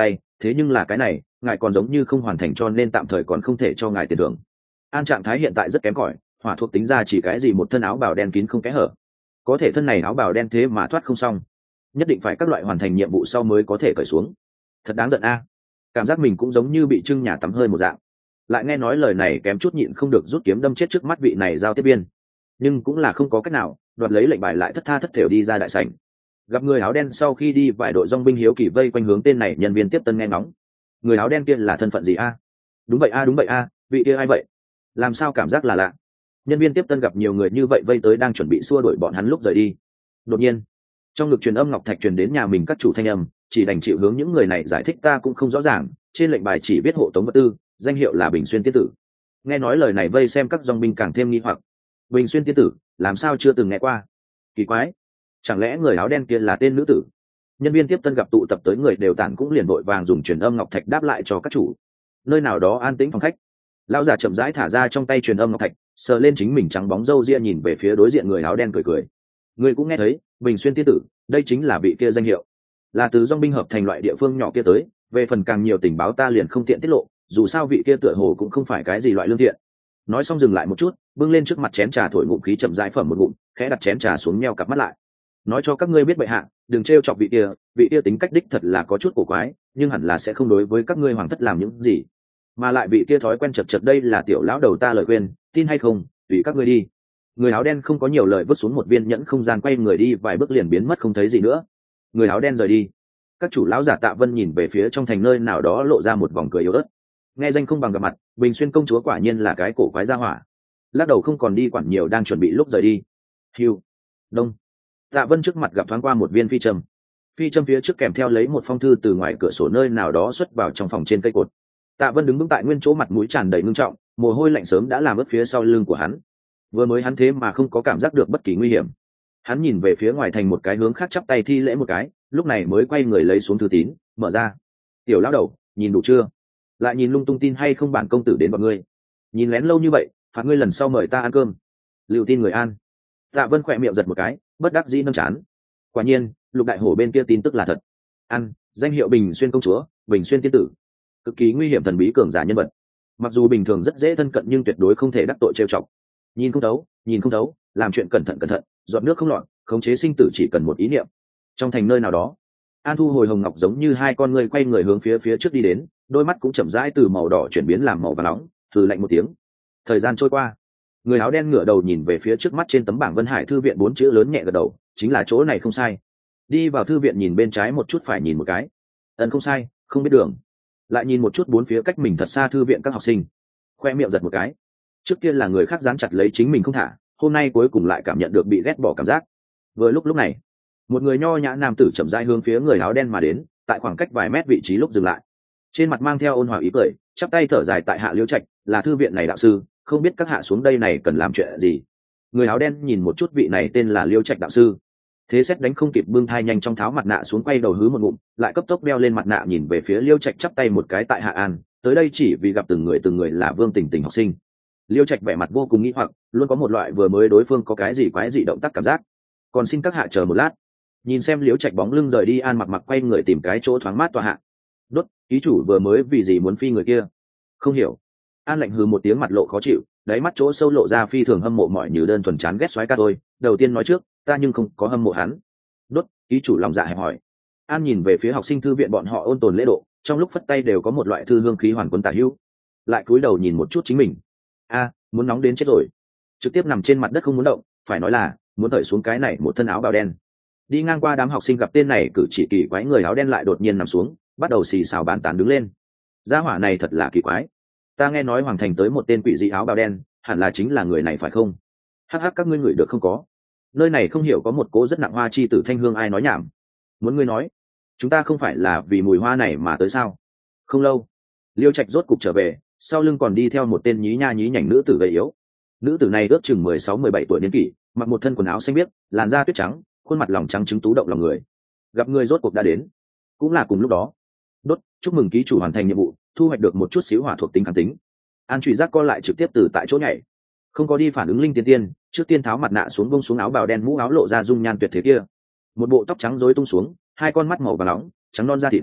S1: thế nhưng là cái này ngài còn giống như không hoàn thành cho nên tạm thời còn không thể cho ngài tiền thưởng. An trạng thái hiện tại rất kém cỏi, hỏa thuộc tính ra chỉ cái gì một thân áo bào đen kín không kẽ hở, có thể thân này áo bào đen thế mà thoát không xong, nhất định phải các loại hoàn thành nhiệm vụ sau mới có thể cởi xuống. Thật đáng giận a, cảm giác mình cũng giống như bị trưng nhà tắm hơi một dạng. Lại nghe nói lời này kém chút nhịn không được rút kiếm đâm chết trước mắt vị này giao tiếp viên, nhưng cũng là không có cách nào, đoạt lấy lệnh bài lại thất tha thất thểu đi ra đại sảnh. Gặp người áo đen sau khi đi, vài đội dong binh hiếu kỳ vây quanh hướng tên này nhân viên tiếp tân nghe ngóng. Người áo đen kia là thân phận gì a? Đúng vậy a, đúng vậy a, vị kia ai vậy? Làm sao cảm giác là lạ? Nhân viên tiếp tân gặp nhiều người như vậy vây tới đang chuẩn bị xua đuổi bọn hắn lúc rời đi. Đột nhiên, trong ngực truyền âm ngọc thạch truyền đến nhà mình các chủ thanh âm, chỉ đành chịu hướng những người này giải thích ta cũng không rõ ràng, trên lệnh bài chỉ viết hộ tống vật tư, danh hiệu là Bình Xuyên tiên tử. Nghe nói lời này vây xem các dong binh càng thêm nghi hoặc. Bình Xuyên tiên tử, làm sao chưa từng nghe qua? Kỳ quái, chẳng lẽ người áo đen kia là tên nữ tử? Nhân viên tiếp tân gặp tụ tập tới người đều tản cũng liền vội vàng dùng truyền âm ngọc thạch đáp lại cho các chủ. Nơi nào đó an tĩnh phòng khách, lão giả chậm rãi thả ra trong tay truyền âm ngọc thạch, sờ lên chính mình trắng bóng râu ria nhìn về phía đối diện người áo đen cười cười. Người cũng nghe thấy, Bình Xuyên tiên tử, đây chính là vị kia danh hiệu, là từ dong binh hợp thành loại địa phương nhỏ kia tới, về phần càng nhiều tình báo ta liền không tiện tiết lộ, dù sao vị kia tựa hồ cũng không phải cái gì loại lương thiện. Nói xong dừng lại một chút, bưng lên trước mặt chén trà thổi ngụm khí chậm rãi phẩm một ngụm, khẽ đặt chén trà xuống meo cặp mắt lại. Nói cho các ngươi biết bệ hạ, đừng trêu chọc vị kia, vị kia tính cách đích thật là có chút cổ quái, nhưng hẳn là sẽ không đối với các ngươi hoàng thất làm những gì. Mà lại vị kia thói quen chật chật đây là tiểu lão đầu ta lời khuyên, tin hay không, tùy các ngươi đi. Người áo đen không có nhiều lời vứt xuống một viên nhẫn không gian quay người đi vài bước liền biến mất không thấy gì nữa. Người áo đen rời đi. Các chủ lão giả Tạ Vân nhìn về phía trong thành nơi nào đó lộ ra một vòng cười yếu ớt. Nghe danh không bằng gặp mặt, Bình Xuyên công chúa quả nhiên là cái cổ quái gia hỏa. Lắc đầu không còn đi quản nhiều đang chuẩn bị lúc rời đi. Hiu, đông. Tạ Vân trước mặt gặp thoáng qua một viên phi châm. Phi châm phía trước kèm theo lấy một phong thư từ ngoài cửa sổ nơi nào đó xuất vào trong phòng trên cây cột. Tạ Vân đứng vững tại nguyên chỗ, mặt mũi tràn đầy ngưng trọng, mồ hôi lạnh sớm đã làm ướt phía sau lưng của hắn. Vừa mới hắn thế mà không có cảm giác được bất kỳ nguy hiểm. Hắn nhìn về phía ngoài thành một cái hướng khác, chắp tay thi lễ một cái, lúc này mới quay người lấy xuống thư tín, mở ra. Tiểu lão đầu, nhìn đủ chưa? Lại nhìn lung tung tin hay không bản công tử đến bọn ngươi. Nhìn lén lâu như vậy, phạt ngươi lần sau mời ta ăn cơm. Lưu tin người an. Tạ Vân khỏe miệng giật một cái, bất đắc dĩ nâng chán. Quả nhiên, Lục Đại Hổ bên kia tin tức là thật. Ăn, danh hiệu Bình Xuyên công chúa, Bình Xuyên tiên tử, cực kỳ nguy hiểm thần bí cường giả nhân vật. Mặc dù bình thường rất dễ thân cận nhưng tuyệt đối không thể đắc tội trêu chọc. Nhìn không thấu, nhìn không thấu, làm chuyện cẩn thận cẩn thận, giọt nước không lọt, khống chế sinh tử chỉ cần một ý niệm. Trong thành nơi nào đó, An Thu hồi hồng ngọc giống như hai con ngươi quay người hướng phía phía trước đi đến, đôi mắt cũng chậm rãi từ màu đỏ chuyển biến làm màu vàng nóng, thử lạnh một tiếng. Thời gian trôi qua, người áo đen ngửa đầu nhìn về phía trước mắt trên tấm bảng Vân Hải thư viện bốn chữ lớn nhẹ gật đầu, chính là chỗ này không sai. Đi vào thư viện nhìn bên trái một chút phải nhìn một cái. Ấn không sai, không biết đường. Lại nhìn một chút bốn phía cách mình thật xa thư viện các học sinh. Khoe miệng giật một cái. Trước kia là người khác dán chặt lấy chính mình không thả, hôm nay cuối cùng lại cảm nhận được bị ghét bỏ cảm giác. Vừa lúc lúc này, một người nho nhã nam tử chậm rãi hướng phía người áo đen mà đến, tại khoảng cách vài mét vị trí lúc dừng lại. Trên mặt mang theo ôn hòa ý cười, chắp tay thở dài tại hạ Liễu Trạch, là thư viện này đạo sư, không biết các hạ xuống đây này cần làm chuyện gì. Người áo đen nhìn một chút vị này tên là Liễu Trạch đạo sư, thế xét đánh không kịp bưng thai nhanh trong tháo mặt nạ xuống, quay đầu hứ một ngụm, lại cấp tốc đeo lên mặt nạ nhìn về phía Liễu Trạch, chắp tay một cái tại hạ an, tới đây chỉ vì gặp từng người từng người là Vương Tình Tình học sinh. Liễu Trạch vẻ mặt vô cùng nghĩ hoặc, luôn có một loại vừa mới đối phương có cái gì quái dị động tác cảm giác. Còn xin các hạ chờ một lát. Nhìn xem Liễu Trạch bóng lưng rời đi, an mặc mặc quay người tìm cái chỗ thoáng mát tòa hạ. Đốt, ký chủ vừa mới vì gì muốn phi người kia? Không hiểu. An lạnh hừ một tiếng, mặt lộ khó chịu, đáy mắt chỗ sâu lộ ra phi thường hâm mộ mọi như đơn thuần chán ghét xoáy ca tôi. Đầu tiên nói trước, ta nhưng không có hâm mộ hắn. Đốt, ký chủ lòng dạ hẹp hỏi. An nhìn về phía học sinh thư viện bọn họ ôn tồn lễ độ, trong lúc phất tay đều có một loại thư hương khí hoàn quân tả hữu. Lại cúi đầu nhìn một chút chính mình. A, muốn nóng đến chết rồi. Trực tiếp nằm trên mặt đất không muốn động, phải nói là muốn thởi xuống cái này một thân áo bào đen. Đi ngang qua đám học sinh gặp tên này cử chỉ kỳ quái, người áo đen lại đột nhiên nằm xuống, bắt đầu xì xào bàn tán đứng lên. Gia hỏa này thật là kỳ quái. Ta nghe nói hoàng thành tới một tên quỷ dị áo bào đen, hẳn là chính là người này phải không? Hắc hắc, các ngươi ngửi được không có? Nơi này không hiểu có một cỗ rất nặng hoa chi tử thanh hương, ai nói nhảm? Muốn ngươi nói, chúng ta không phải là vì mùi hoa này mà tới sao? Không lâu, Liêu Trạch rốt cục trở về, sau lưng còn đi theo một tên nhí nha nhí nhảnh nữ tử gầy yếu. Nữ tử này ước chừng mười sáu mười bảy tuổi niên kỷ, mặc một thân quần áo xanh biếc, làn da tuyết trắng, khuôn mặt lòng trắng trứng tú động lòng người. Gặp người rốt cuộc đã đến. Cũng là cùng lúc đó. Đốt, chúc mừng ký chủ hoàn thành nhiệm vụ, thu hoạch được một chút xíu hỏa thuộc tính kháng tính. An Trụy Giác co lại trực tiếp từ tại chỗ nhảy, không có đi phản ứng linh tiên tiên, trước tiên tháo mặt nạ xuống, bông xuống áo bào đen, mũ áo lộ ra dung nhan tuyệt thế kia. Một bộ tóc trắng rối tung xuống, hai con mắt màu vàng nóng, trắng non da thịt.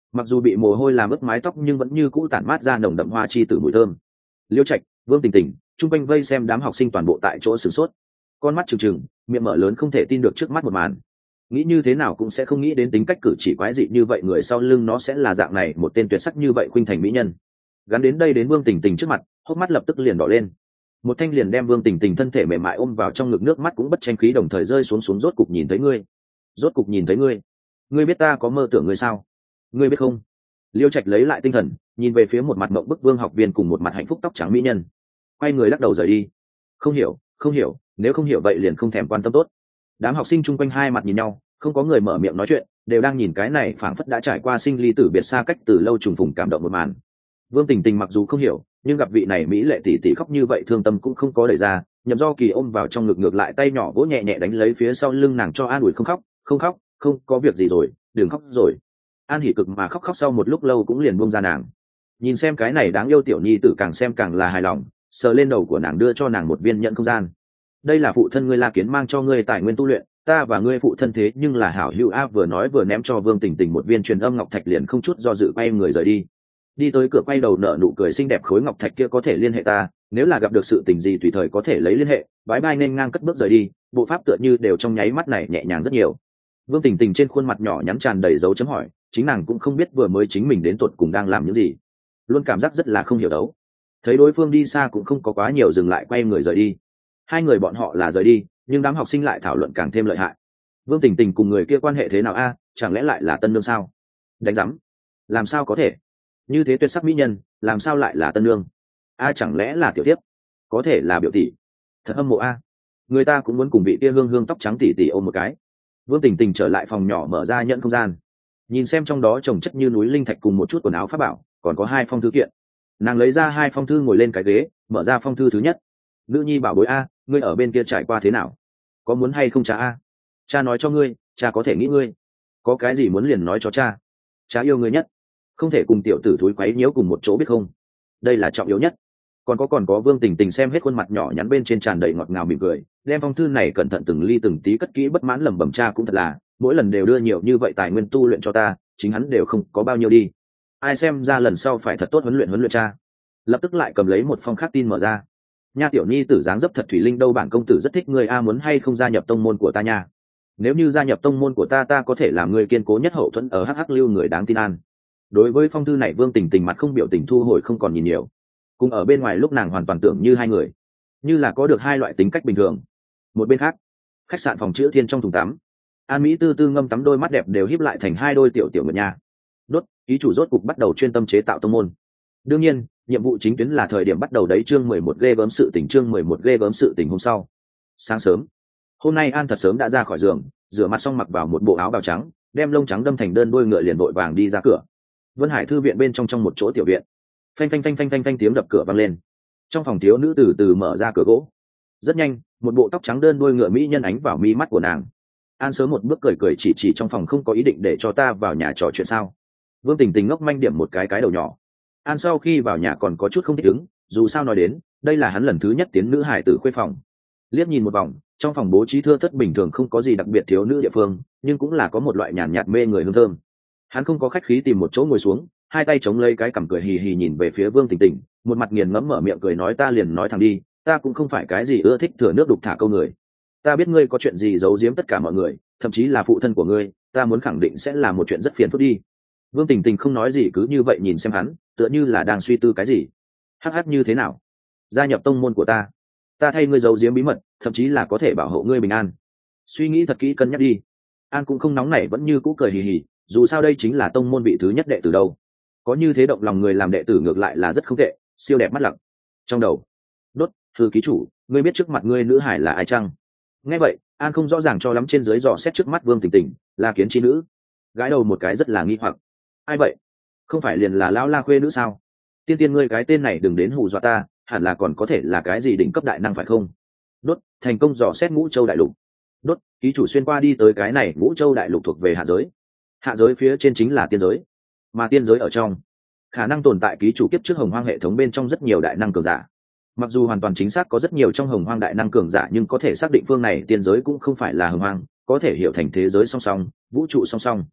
S1: mặc dù bị mồ hôi làm ướt mái tóc nhưng vẫn như cũ tản mát ra nồng đậm hoa chi tử mùi thơm. Liêu Trạch, Vương Tình Tình chung quanh vây xem đám học sinh toàn bộ tại chỗ sửng sốt, con mắt trừng trừng, miệng mở lớn không thể tin được trước mắt một màn. Nghĩ như thế nào cũng sẽ không nghĩ đến tính cách cử chỉ quái dị như vậy người sau lưng nó sẽ là dạng này một tên tuyệt sắc như vậy khuynh thành mỹ nhân. Gắn đến đây đến Vương Tình Tình trước mặt, hốc mắt lập tức liền đỏ lên. Một thanh liền đem Vương Tình Tình thân thể mềm mại ôm vào trong ngực, nước mắt cũng bất tranh khí đồng thời rơi xuống xuống rốt cục nhìn thấy ngươi, rốt cục nhìn thấy ngươi, ngươi biết ta có mơ tưởng ngươi sao? Ngươi biết không? Liêu Trạch lấy lại tinh thần, nhìn về phía một mặt mộng bức Vương học viên cùng một mặt hạnh phúc tóc trắng mỹ nhân, quay người lắc đầu rời đi. Không hiểu, không hiểu, nếu không hiểu vậy liền không thèm quan tâm tốt. Đám học sinh chung quanh hai mặt nhìn nhau, không có người mở miệng nói chuyện, đều đang nhìn cái này phảng phất đã trải qua sinh ly tử biệt xa cách từ lâu trùng phùng cảm động một màn. Vương Tình Tình mặc dù không hiểu, nhưng gặp vị này mỹ lệ tỷ tỷ khóc như vậy thương tâm cũng không có đẩy ra, Nhậm Do Kỳ ôm vào trong ngực ngược lại tay nhỏ vỗ nhẹ nhẹ đánh lấy phía sau lưng nàng cho an ủi không khóc, không khóc, không có việc gì rồi, đừng khóc rồi. An hỉ cực mà khóc khóc sau một lúc lâu cũng liền buông ra nàng. Nhìn xem cái này đáng yêu tiểu nhi tử càng xem càng là hài lòng, sờ lên đầu của nàng đưa cho nàng một viên nhận không gian. Đây là phụ thân ngươi La Kiến mang cho ngươi tài nguyên tu luyện, ta và ngươi phụ thân thế nhưng là hảo hữu a. Vừa nói vừa ném cho Vương Tình Tình một viên truyền âm ngọc thạch liền không chút do dự quay người rời đi. Đi tới cửa quay đầu nở nụ cười xinh đẹp, khối ngọc thạch kia có thể liên hệ ta, nếu là gặp được sự tình gì tùy thời có thể lấy liên hệ. Bái bai nên ngang cất bước rời đi, bộ pháp tựa như đều trong nháy mắt này nhẹ nhàng rất nhiều. Vương Tình Tình trên khuôn mặt nhỏ nhắn tràn đầy dấu chấm hỏi, chính nàng cũng không biết vừa mới chính mình đến tuột cùng đang làm những gì, luôn cảm giác rất là không hiểu đấu. Thấy đối phương đi xa cũng không có quá nhiều dừng lại, quay người rời đi. Hai người bọn họ là rời đi, nhưng đám học sinh lại thảo luận càng thêm lợi hại. Vương Tình Tình cùng người kia quan hệ thế nào a? Chẳng lẽ lại là tân nương sao? Đánh rắm, làm sao có thể? Như thế tuyệt sắc mỹ nhân, làm sao lại là tân nương? A, chẳng lẽ là tiểu tiếp? Có thể là biểu tỷ. Thật hâm mộ a. Người ta cũng muốn cùng vị kia hương hương tóc trắng tỷ tỷ ôm một cái. Vương Tình Tình trở lại phòng nhỏ mở ra nhận không gian, nhìn xem trong đó trồng chất như núi linh thạch cùng một chút quần áo pháp bảo, còn có hai phong thư kiện. Nàng lấy ra hai phong thư ngồi lên cái ghế, mở ra phong thư thứ nhất. Nữ nhi bảo bối a, ngươi ở bên kia trải qua thế nào? Có muốn hay không cha a? Cha nói cho ngươi, cha có thể nghĩ ngươi. Có cái gì muốn liền nói cho cha. Cha yêu ngươi nhất, không thể cùng tiểu tử thúi quấy nhiễu cùng một chỗ biết không? Đây là trọng yếu nhất. Còn có còn có Vương Tình Tình xem hết khuôn mặt nhỏ nhắn bên trên tràn đầy ngọt ngào mỉm cười, đem phong thư này cẩn thận từng ly từng tí cất kỹ, bất mãn lẩm bẩm cha cũng thật là, mỗi lần đều đưa nhiều như vậy tài nguyên tu luyện cho ta, chính hắn đều không có bao nhiêu đi. Ai xem ra lần sau phải thật tốt huấn luyện huấn luyện cha. Lập tức lại cầm lấy một phong khác tin mở ra. Nha tiểu nhi tử dáng dấp thật thủy linh đâu, bản công tử rất thích ngươi a, muốn hay không gia nhập tông môn của ta nha? Nếu như gia nhập tông môn của ta, ta có thể làm người kiên cố nhất hậu thuẫn ở hh lưu người đáng tin an. Đối với phong thư này Vương Tình Tình mặt không biểu tình thu hồi, không còn nhìn nhiều. Cùng ở bên ngoài lúc nàng hoàn toàn tưởng như hai người, như là có được hai loại tính cách bình thường. Một bên khác, khách sạn phòng chữ thiên trong thùng tắm, An Mỹ tư tư ngâm tắm, đôi mắt đẹp đều híp lại thành hai đôi tiểu tiểu mật nha. Đốt, ký chủ rốt cục bắt đầu chuyên tâm chế tạo tông môn. Đương nhiên, nhiệm vụ chính tuyến là thời điểm bắt đầu đấy. Chương mười một ghê gớm sự tình, chương mười một ghê gớm sự tình. Hôm sau sáng sớm, hôm nay An thật sớm đã ra khỏi giường, rửa mặt xong mặc vào một bộ áo bào trắng, đem lông trắng đâm thành đơn đuôi ngựa liền vội vàng đi ra cửa. Vân Hải thư viện bên trong trong một chỗ tiểu viện, phanh phanh phanh phanh phanh phanh tiếng đập cửa vang lên. Trong phòng thiếu nữ từ từ mở ra cửa gỗ. Rất nhanh, một bộ tóc trắng đơn đuôi ngựa mỹ nhân ánh vào mi mắt của nàng. An sớm một bước cười cười chỉ chỉ trong phòng, không có ý định để cho ta vào nhà trò chuyện sao? Vương Tình Tình ngốc manh điểm một cái cái đầu nhỏ. An sau khi vào nhà còn có chút không thích ứng, dù sao nói đến, đây là hắn lần thứ nhất tiến nữ hải tử khuê phòng. Liếc nhìn một vòng, trong phòng bố trí thưa thất bình thường, không có gì đặc biệt thiếu nữ địa phương, nhưng cũng là có một loại nhàn nhạt mê người hương thơm. Hắn không có khách khí tìm một chỗ ngồi xuống, hai tay chống lấy cái cằm cười hì hì nhìn về phía Vương Tình Tình, một mặt nghiền ngẫm mở miệng cười nói, ta liền nói thẳng đi, ta cũng không phải cái gì ưa thích thừa nước đục thả câu người. Ta biết ngươi có chuyện gì giấu giếm tất cả mọi người, thậm chí là phụ thân của ngươi, ta muốn khẳng định sẽ là một chuyện rất phiền phức đi. Vương Tình Tình không nói gì, cứ như vậy nhìn xem hắn, tựa như là đang suy tư cái gì. Hắc hắc, như thế nào? Gia nhập tông môn của ta, ta thay ngươi giấu giếm bí mật, thậm chí là có thể bảo hộ ngươi bình an. Suy nghĩ thật kỹ cân nhắc đi. An cũng không nóng nảy, vẫn như cũ cười hì hì, dù sao đây chính là tông môn vị thứ nhất đệ tử đâu. Có như thế động lòng người làm đệ tử ngược lại là rất không tệ, siêu đẹp mắt lặng. Trong đầu, đốt, thư ký chủ, ngươi biết trước mặt ngươi nữ hải là ai chăng? Nghe vậy, An không rõ ràng cho lắm, trên dưới dò xét trước mắt Vương Tình Tình, là kiến chi nữ. Gái đầu một cái rất là nghi hoặc. Ai vậy? Không phải liền là lão La khuê nữ sao? Tiên tiên, ngươi cái tên này đừng đến hù dọa ta, hẳn là còn có thể là cái gì đỉnh cấp đại năng phải không? Đốt, thành công dò xét Ngũ Châu đại lục. Đốt, ký chủ xuyên qua đi tới cái này Ngũ Châu đại lục thuộc về hạ giới. Hạ giới phía trên chính là tiên giới, mà tiên giới ở trong khả năng tồn tại ký chủ kiếp trước hồng hoang hệ thống bên trong rất nhiều đại năng cường giả. Mặc dù hoàn toàn chính xác có rất nhiều trong hồng hoang đại năng cường giả, nhưng có thể xác định phương này tiên giới cũng không phải là hồng hoang, có thể hiểu thành thế giới song song, vũ trụ song song.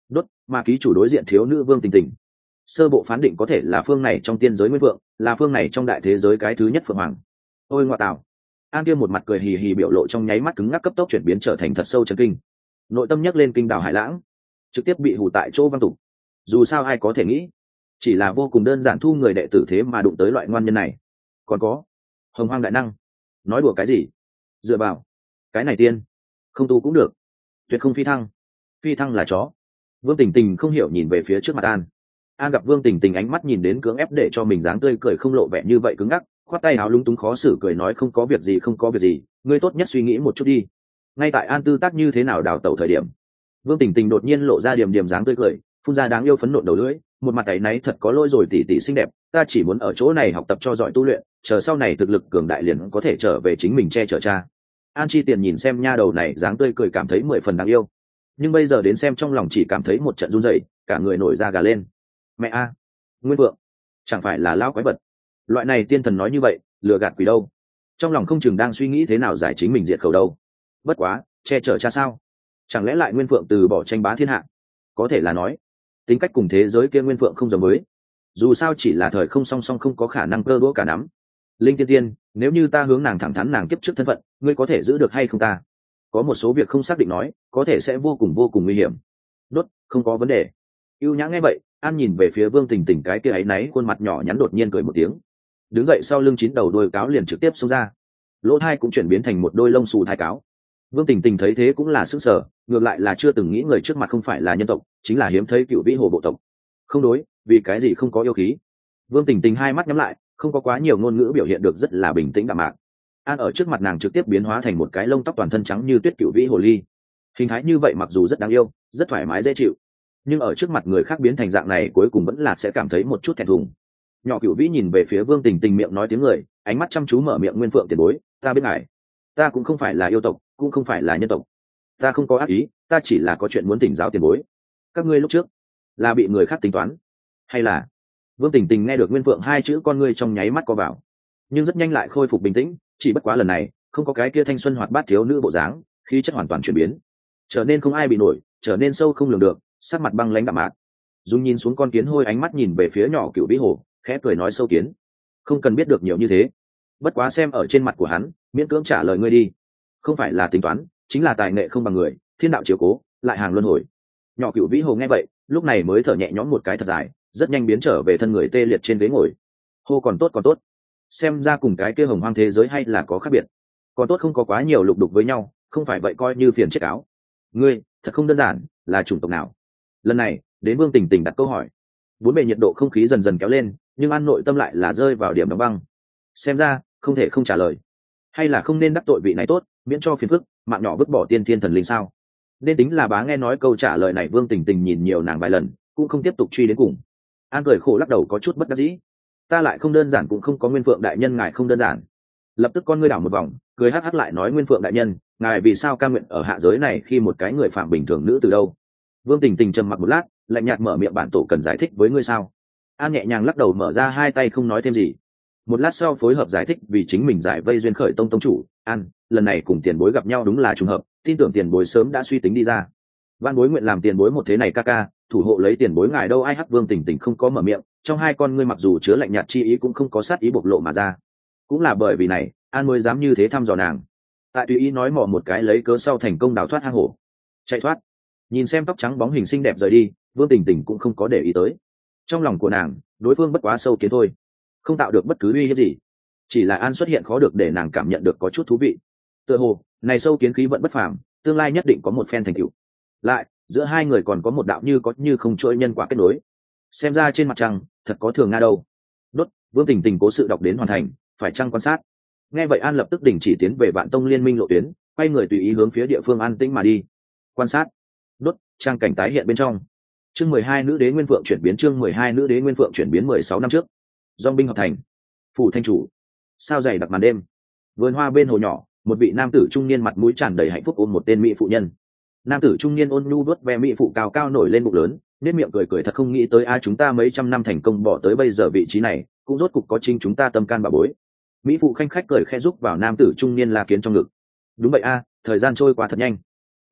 S1: Đốt, mà ký chủ đối diện thiếu nữ Vương Tình Tình. Sơ bộ phán định có thể là phương này trong tiên giới nguyên vượng, là phương này trong đại thế giới cái thứ nhất phượng hoàng. Ôi ngoại tảo. An kia một mặt cười hì hì biểu lộ trong nháy mắt cứng ngắc cấp tốc chuyển biến trở thành thật sâu chấn kinh. Nội tâm nhấc lên kinh đảo hải lãng, trực tiếp bị hù tại chỗ văng tục. Dù sao ai có thể nghĩ, chỉ là vô cùng đơn giản thu người đệ tử thế mà đụng tới loại ngoan nhân này. Còn có hồng hoang đại năng, nói đùa cái gì? Dựa vào cái này tiên không tu cũng được, tuyệt không phi thăng. Phi thăng là chó. Vương Tình Tình không hiểu nhìn về phía trước mặt An. An gặp Vương Tình Tình ánh mắt nhìn đến cưỡng ép để cho mình dáng tươi cười không lộ vẻ như vậy cứng ngắc, khoát tay áo lúng túng khó xử cười nói không có việc gì không có việc gì, ngươi tốt nhất suy nghĩ một chút đi. Ngay tại An tư tác như thế nào đào tẩu thời điểm, Vương Tình Tình đột nhiên lộ ra điểm điểm dáng tươi cười, phun ra đáng yêu phấn nộn đầu lưỡi, một mặt tay náy thật có lỗi rồi tỷ tỷ xinh đẹp, ta chỉ muốn ở chỗ này học tập cho giỏi tu luyện, chờ sau này thực lực cường đại liền có thể trở về chính mình che chở cha. An Chi Tiền nhìn xem nha đầu này dáng tươi cười cảm thấy mười phần đáng yêu, nhưng bây giờ đến xem trong lòng chỉ cảm thấy một trận run rẩy, cả người nổi da gà lên. Mẹ a, Nguyên Vượng, chẳng phải là lão quái vật? Loại này tiên thần nói như vậy, lừa gạt quỷ đâu? Trong lòng không chừng đang suy nghĩ thế nào giải chính mình diệt khẩu đâu. Bất quá, che chở cha sao? Chẳng lẽ lại Nguyên Vượng từ bỏ tranh bá thiên hạ? Có thể là nói, tính cách cùng thế giới kia Nguyên Vượng không giống với. Dù sao chỉ là thời không song song không có khả năng cơ đũa cả nắm. Linh Tiên Tiên, nếu như ta hướng nàng thẳng thắn nàng kiếp trước thân phận, ngươi có thể giữ được hay không ta? Có một số việc không xác định nói, có thể sẽ vô cùng vô cùng nguy hiểm. Đốt, không có vấn đề. Ưu Nhã nghe vậy, An nhìn về phía Vương Tình Tình cái kia ấy náy khuôn mặt nhỏ nhắn đột nhiên cười một tiếng, đứng dậy sau lưng chín đầu đôi cáo liền trực tiếp xông ra, lỗ thai cũng chuyển biến thành một đôi lông xù thai cáo. Vương Tình Tình thấy thế cũng là sức sở, ngược lại là chưa từng nghĩ người trước mặt không phải là nhân tộc, chính là hiếm thấy cựu vĩ hồ bộ tộc. Không đối, vì cái gì không có yêu khí? Vương Tình Tình hai mắt nhắm lại, không có quá nhiều ngôn ngữ biểu hiện được rất là bình tĩnh đạm mạc. An ở trước mặt nàng trực tiếp biến hóa thành một cái lông tóc toàn thân trắng như tuyết cựu vĩ hồ ly, hình thái như vậy mặc dù rất đáng yêu, rất thoải mái dễ chịu, nhưng ở trước mặt người khác biến thành dạng này cuối cùng vẫn là sẽ cảm thấy một chút thẹn thùng. Nhỏ cựu vĩ nhìn về phía Vương Tình Tình miệng nói tiếng người, ánh mắt chăm chú mở miệng Nguyên Phượng tiền bối, ta biết ngài, ta cũng không phải là yêu tộc, cũng không phải là nhân tộc, ta không có ác ý, ta chỉ là có chuyện muốn tỉnh giáo tiền bối. Các ngươi lúc trước là bị người khác tính toán, hay là? Vương Tình Tình nghe được Nguyên Phượng hai chữ con ngươi trong nháy mắt co vào, nhưng rất nhanh lại khôi phục bình tĩnh, chỉ bất quá lần này không có cái kia thanh xuân hoạt bát thiếu nữ bộ dáng, khí chất hoàn toàn chuyển biến, trở nên không ai bị nổi, trở nên sâu không lường được, sắc mặt băng lãnh đạm mạc. Dung nhìn xuống con kiến hôi ánh mắt nhìn về phía nhỏ cựu vĩ hồ, khẽ cười nói sâu kiến, không cần biết được nhiều như thế, bất quá xem ở trên mặt của hắn, miễn cưỡng trả lời ngươi đi, không phải là tính toán, chính là tài nghệ không bằng người, thiên đạo chiếu cố, lại hàng luân hồi. Nhỏ cựu vĩ hồ nghe vậy, lúc này mới thở nhẹ nhõm một cái thật dài, rất nhanh biến trở về thân người tê liệt trên ghế ngồi. Hô còn tốt còn tốt, xem ra cùng cái kia hồng hoang thế giới hay là có khác biệt, còn tốt không có quá nhiều lục đục với nhau, không phải vậy coi như phiền chết áo. Ngươi thật không đơn giản, là chủng tộc nào? Lần này đến Vương Tình Tình đặt câu hỏi, bốn bề nhiệt độ không khí dần dần kéo lên, nhưng An nội tâm lại là rơi vào điểm đóng băng. Xem ra không thể không trả lời, hay là không nên đắc tội vị này tốt, miễn cho phiền phức, mạng nhỏ vứt bỏ tiên thiên thần linh sao? Nên tính là bá nghe nói câu trả lời này. Vương Tình Tình nhìn nhiều nàng vài lần, cũng không tiếp tục truy đến cùng. An cười khổ lắc đầu có chút bất đắc dĩ, ta lại không đơn giản cũng không có Nguyên Phượng đại nhân ngài không đơn giản. Lập tức con ngươi đảo một vòng, cười hắc hắc lại nói Nguyên Phượng đại nhân, ngài vì sao ca nguyện ở hạ giới này khi một cái người phạm bình thường nữ từ đâu? Vương Tình Tình trầm mặc một lát, lạnh nhạt mở miệng bản tổ cần giải thích với ngươi sao? An nhẹ nhàng lắc đầu mở ra hai tay không nói thêm gì. Một lát sau phối hợp giải thích vì chính mình giải vây duyên khởi tông tông chủ. An, lần này cùng tiền bối gặp nhau đúng là trùng hợp, tin tưởng tiền bối sớm đã suy tính đi ra. Văn bối nguyện làm tiền bối một thế này ca ca, thủ hộ lấy tiền bối ngài đâu ai hắc. Vương Tình Tình không có mở miệng, trong hai con ngươi mặc dù chứa lạnh nhạt chi ý cũng không có sát ý bộc lộ mà ra. Cũng là bởi vì này, An mới dám như thế thăm dò nàng. Tại tùy ý nói mò một cái lấy cớ sau thành công đào thoát hang hổ, chạy thoát. Nhìn xem tóc trắng bóng hình xinh đẹp rời đi, Vương Tình Tình cũng không có để ý tới. Trong lòng của nàng, đối phương bất quá sâu kiến thôi, không tạo được bất cứ uy hiếp gì. Chỉ là An xuất hiện khó được để nàng cảm nhận được có chút thú vị. Tựa hồ này sâu kiến khí vận bất phàm, tương lai nhất định có một phen thành tựu. Lại giữa hai người còn có một đạo như có như không chuỗi nhân quả kết nối. Xem ra trên mặt trăng thật có thường nga đâu. Đốt, Vương Tình Tình cố sự đọc đến hoàn thành, phải chăng quan sát. Nghe vậy An lập tức đình chỉ tiến về Vạn Tông liên minh lộ tuyến, quay người tùy ý hướng phía địa phương an tĩnh mà đi. Quan sát. Đốt, trang cảnh tái hiện bên trong. Chương mười hai nữ đế Nguyên Phượng chuyển biến chương mười hai nữ đế Nguyên Phượng chuyển biến mười sáu năm trước. Dòng binh hợp thành. Phủ thanh chủ. Sao dày đặc màn đêm. Vườn hoa bên hồ nhỏ, một vị nam tử trung niên mặt mũi tràn đầy hạnh phúc ôm một tên mỹ phụ nhân. Nam tử trung niên ôn nhu vuốt ve mỹ phụ cao cao nổi lên bụng lớn, nét miệng cười cười thật không nghĩ tới a chúng ta mấy trăm năm thành công bỏ tới bây giờ vị trí này, cũng rốt cục có chính chúng ta tâm can bà bối. Mỹ phụ khanh khách cười khẽ giúp vào nam tử trung niên La Kiến trong ngực. Đúng vậy a, thời gian trôi qua thật nhanh. Lúc trước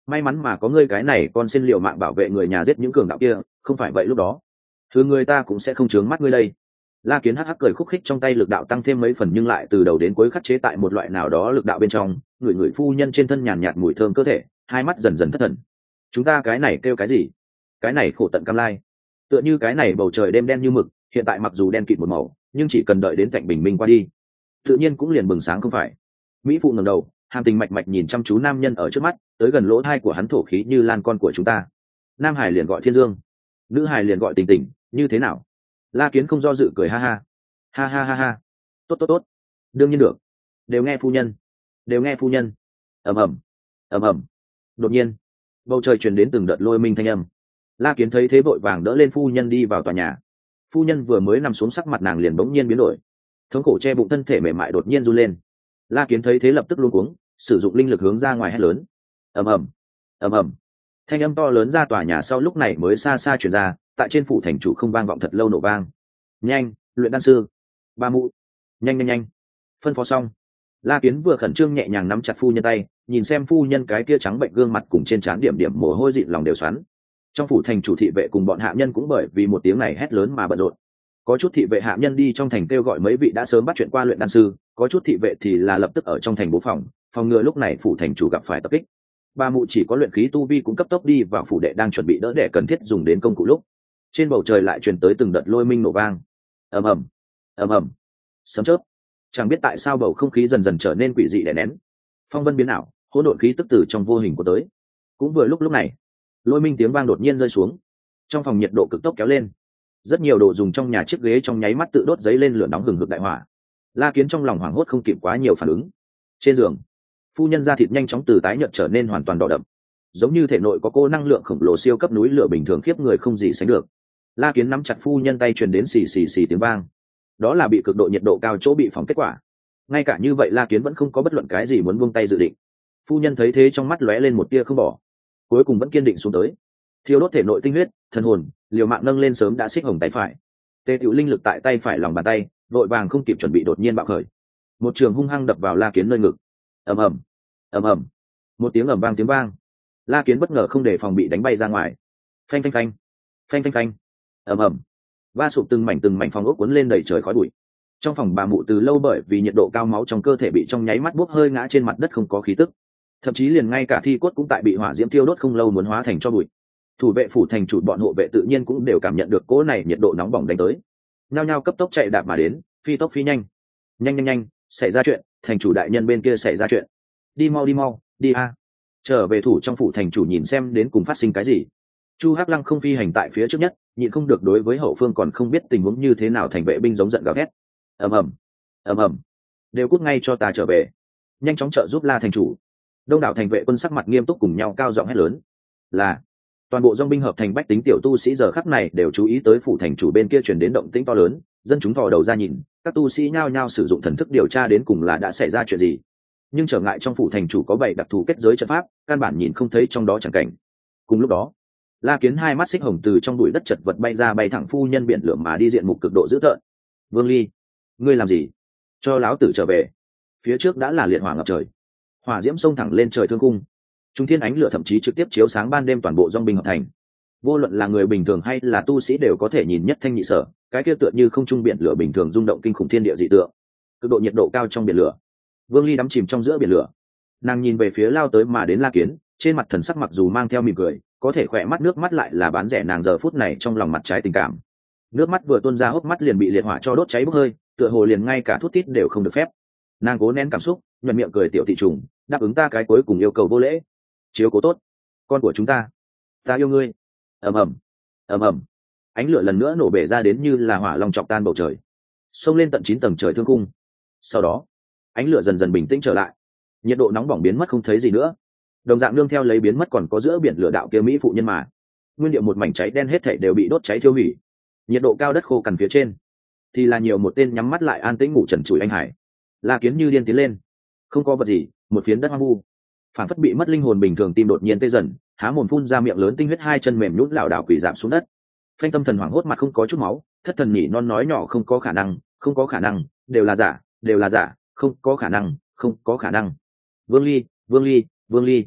S1: may mắn mà có ngươi cái này con xin liệu mạng bảo vệ người nhà giết những cường đạo kia, không phải vậy lúc đó thứ người ta cũng sẽ không chướng mắt ngươi đây. La Kiến hắc hắc cười khúc khích, trong tay lực đạo tăng thêm mấy phần nhưng lại từ đầu đến cuối khắc chế tại một loại nào đó lực đạo bên trong, người người phu nhân trên thân nhàn nhạt mùi thơm cơ thể, hai mắt dần dần thất thần. Chúng ta cái này kêu cái gì? Cái này khổ tận cam lai. Tựa như cái này bầu trời đêm đen như mực, hiện tại mặc dù đen kịt một màu, nhưng chỉ cần đợi đến cạnh bình minh qua đi, tự nhiên cũng liền bừng sáng không phải. Mỹ phụ ngẩng đầu, hàm tình mạch mạch nhìn chăm chú nam nhân ở trước mắt, tới gần lỗ tai của hắn thổ khí như lan con của chúng ta. Nam hải liền gọi Thiên Dương, nữ hải liền gọi Tình Tình, như thế nào? La Kiến không do dự cười ha ha. Ha ha ha ha. Tốt tốt tốt. Đương nhiên được. Đều nghe phu nhân. Đều nghe phu nhân. Ầm ầm. Ầm ầm. Đột nhiên, bầu trời truyền đến từng đợt lôi minh thanh âm. La Kiến thấy thế vội vàng đỡ lên phu nhân đi vào tòa nhà. Phu nhân vừa mới nằm xuống, sắc mặt nàng liền bỗng nhiên biến đổi, thống khổ che bụng, thân thể mềm mại đột nhiên run lên. La Kiến thấy thế lập tức luống cuống, sử dụng linh lực hướng ra ngoài hét lớn. Ầm ầm. Ầm ầm. Thanh âm to lớn ra tòa nhà sau lúc này mới xa xa truyền ra, tại trên phủ thành chủ không vang vọng thật lâu nổ vang. Nhanh, luyện đan sư, ba mụ, nhanh nhanh nhanh. Phân phó xong, La Kiến vừa khẩn trương nhẹ nhàng nắm chặt phu nhân tay, nhìn xem phu nhân cái kia trắng bệnh gương mặt cùng trên trán điểm điểm mồ hôi dịn lòng đều xoắn. Trong phủ thành chủ thị vệ cùng bọn hạ nhân cũng bởi vì một tiếng này hét lớn mà bận rộn. Có chút thị vệ hạ nhân đi trong thành kêu gọi mấy vị đã sớm bắt chuyện qua luyện đan sư, có chút thị vệ thì là lập tức ở trong thành bố phòng, phòng ngừa lúc này phủ thành chủ gặp phải tập kích. Ba mụ chỉ có luyện khí tu vi cũng cấp tốc đi vào phủ đệ, đang chuẩn bị đỡ đẻ cần thiết dùng đến công cụ lúc trên bầu trời lại truyền tới từng đợt lôi minh nổ vang. Ầm ầm, ầm ầm, sấm chớp. Chẳng biết tại sao bầu không khí dần dần trở nên quỷ dị đè nén, phong vân biến ảo, hỗn độn khí tức từ trong vô hình của tới. Cũng vừa lúc lúc này, lôi minh tiếng vang đột nhiên rơi xuống, trong phòng nhiệt độ cực tốc kéo lên, rất nhiều đồ dùng trong nhà, chiếc ghế trong nháy mắt tự đốt giấy lên lửa nóng hừng hực đại hỏa. La Kiến trong lòng hoảng hốt không kịp quá nhiều phản ứng. Trên giường, phu nhân da thịt nhanh chóng từ tái nhợt trở nên hoàn toàn đỏ đậm, giống như thể nội có cô năng lượng khổng lồ siêu cấp núi lửa bình thường, khiếp người không gì sánh được. La Kiến nắm chặt phu nhân tay, truyền đến xì xì xì tiếng vang, đó là bị cực độ nhiệt độ cao chỗ bị phóng kết quả. Ngay cả như vậy La Kiến vẫn không có bất luận cái gì muốn buông tay dự định. Phu nhân thấy thế trong mắt lóe lên một tia không bỏ, cuối cùng vẫn kiên định xuống tới, thiêu đốt thể nội tinh huyết, thần hồn, liều mạng nâng lên sớm đã xích hồng tay phải. Tê tiểu linh lực tại tay phải lòng bàn tay, vội vàng không kịp chuẩn bị đột nhiên bạo khởi, một trường hung hăng đập vào La Kiến nơi ngực. Ầm ầm, ầm ầm, một tiếng ầm vang tiếng vang. La Kiến bất ngờ không để phòng bị đánh bay ra ngoài. Phanh phanh phanh, phanh phanh phanh, ầm ầm, va sụp từng mảnh từng mảnh, phòng ốc cuốn lên đầy trời khói bụi. Trong phòng bà mụ từ lâu bởi vì nhiệt độ cao, máu trong cơ thể bị trong nháy mắt bốc hơi ngã trên mặt đất không có khí tức, thậm chí liền ngay cả thi cốt cũng tại bị hỏa diễm thiêu đốt không lâu muốn hóa thành cho bụi. Thủ vệ phủ thành chủ bọn hộ vệ tự nhiên cũng đều cảm nhận được cỗ này nhiệt độ nóng bỏng đánh tới, nhao nhao cấp tốc chạy đạp mà đến, phi tốc phi nhanh. Nhanh nhanh nhanh, xảy ra chuyện, thành chủ đại nhân bên kia xảy ra chuyện, đi mau đi mau, đi a. Trở về thủ trong phủ thành chủ nhìn xem đến cùng phát sinh cái gì. Chu Hắc Lăng không phi hành tại phía trước nhất, nhịn không được đối với hậu phương còn không biết tình huống như thế nào thành vệ binh giống giận gào thét. Ầm ầm, ầm ầm, đều cút ngay cho ta trở về, nhanh chóng trợ giúp La thành chủ. Đông đảo thành vệ quân sắc mặt nghiêm túc cùng nhau cao giọng hét lớn. Là toàn bộ dòng binh hợp thành bách tính tiểu tu sĩ giờ khắc này đều chú ý tới phủ thành chủ bên kia truyền đến động tĩnh to lớn, dân chúng thò đầu ra nhìn, các tu sĩ nhao nhao sử dụng thần thức điều tra đến cùng là đã xảy ra chuyện gì. Nhưng trở ngại trong phủ thành chủ có bảy đặc thù kết giới trận pháp, căn bản nhìn không thấy trong đó chẳng cảnh. Cùng lúc đó, La Kiến hai mắt xích hồng từ trong bụi đất chật vật bay ra, bay thẳng phu nhân biển lửa mà đi, diện mục cực độ dữ tợn. Vương Ly, ngươi làm gì? Cho láo tử trở về! Phía trước đã là liệt hỏa ngập trời, hỏa diễm xông thẳng lên trời thương cung, trung thiên ánh lửa thậm chí trực tiếp chiếu sáng ban đêm toàn bộ dòng binh hợp thành. Vô luận là người bình thường hay là tu sĩ đều có thể nhìn nhất thanh nhị sở, cái kia tựa như không trung biển lửa bình thường rung động kinh khủng thiên địa dị tượng. Cực độ nhiệt độ cao trong biển lửa, Vương Ly đắm chìm trong giữa biển lửa, nàng nhìn về phía lao tới mà đến La Kiến, trên mặt thần sắc mặc dù mang theo mỉm cười, có thể khỏe mắt nước mắt lại là bán rẻ nàng giờ phút này trong lòng mặt trái tình cảm. Nước mắt vừa tuôn ra, hốc mắt liền bị liệt hỏa cho đốt cháy bốc hơi, tựa hồ liền ngay cả thút thít đều không được phép. Nàng cố nén cảm xúc, nhuận miệng cười, tiểu thị trùng, đáp ứng ta cái cuối cùng yêu cầu vô lễ, chiếu cố tốt con của chúng ta, ta yêu ngươi. Ầm ầm, ầm ầm, ánh lửa lần nữa nổ bể ra đến như là hỏa long chọc tan bầu trời, xông lên tận chín tầng trời thương cung. Sau đó ánh lửa dần dần bình tĩnh trở lại, nhiệt độ nóng bỏng biến mất không thấy gì nữa, đồng dạng nương theo lấy biến mất còn có giữa biển lửa đạo kia mỹ phụ nhân mà nguyên điệu một mảnh cháy đen, hết thảy đều bị đốt cháy thiêu hủy. Nhiệt độ cao đất khô cằn phía trên thì là nhiều một tên nhắm mắt lại an tĩnh ngủ trần trụi anh Hải. La Kiến như điên tiến lên, không có vật gì, một phiến đất hoang vu, phản phất bị mất linh hồn bình thường, tim đột nhiên tê dần, há mồm phun ra miệng lớn tinh huyết, hai chân mềm nhũn lảo đảo quỳ giảm xuống đất. Phanh tâm thần hoảng hốt, mặt không có chút máu, thất thần nhỉ non nói nhỏ, không có khả năng, không có khả năng, đều là giả, đều là giả, không có khả năng, không có khả năng. Vương Ly, Vương Ly, Vương Ly.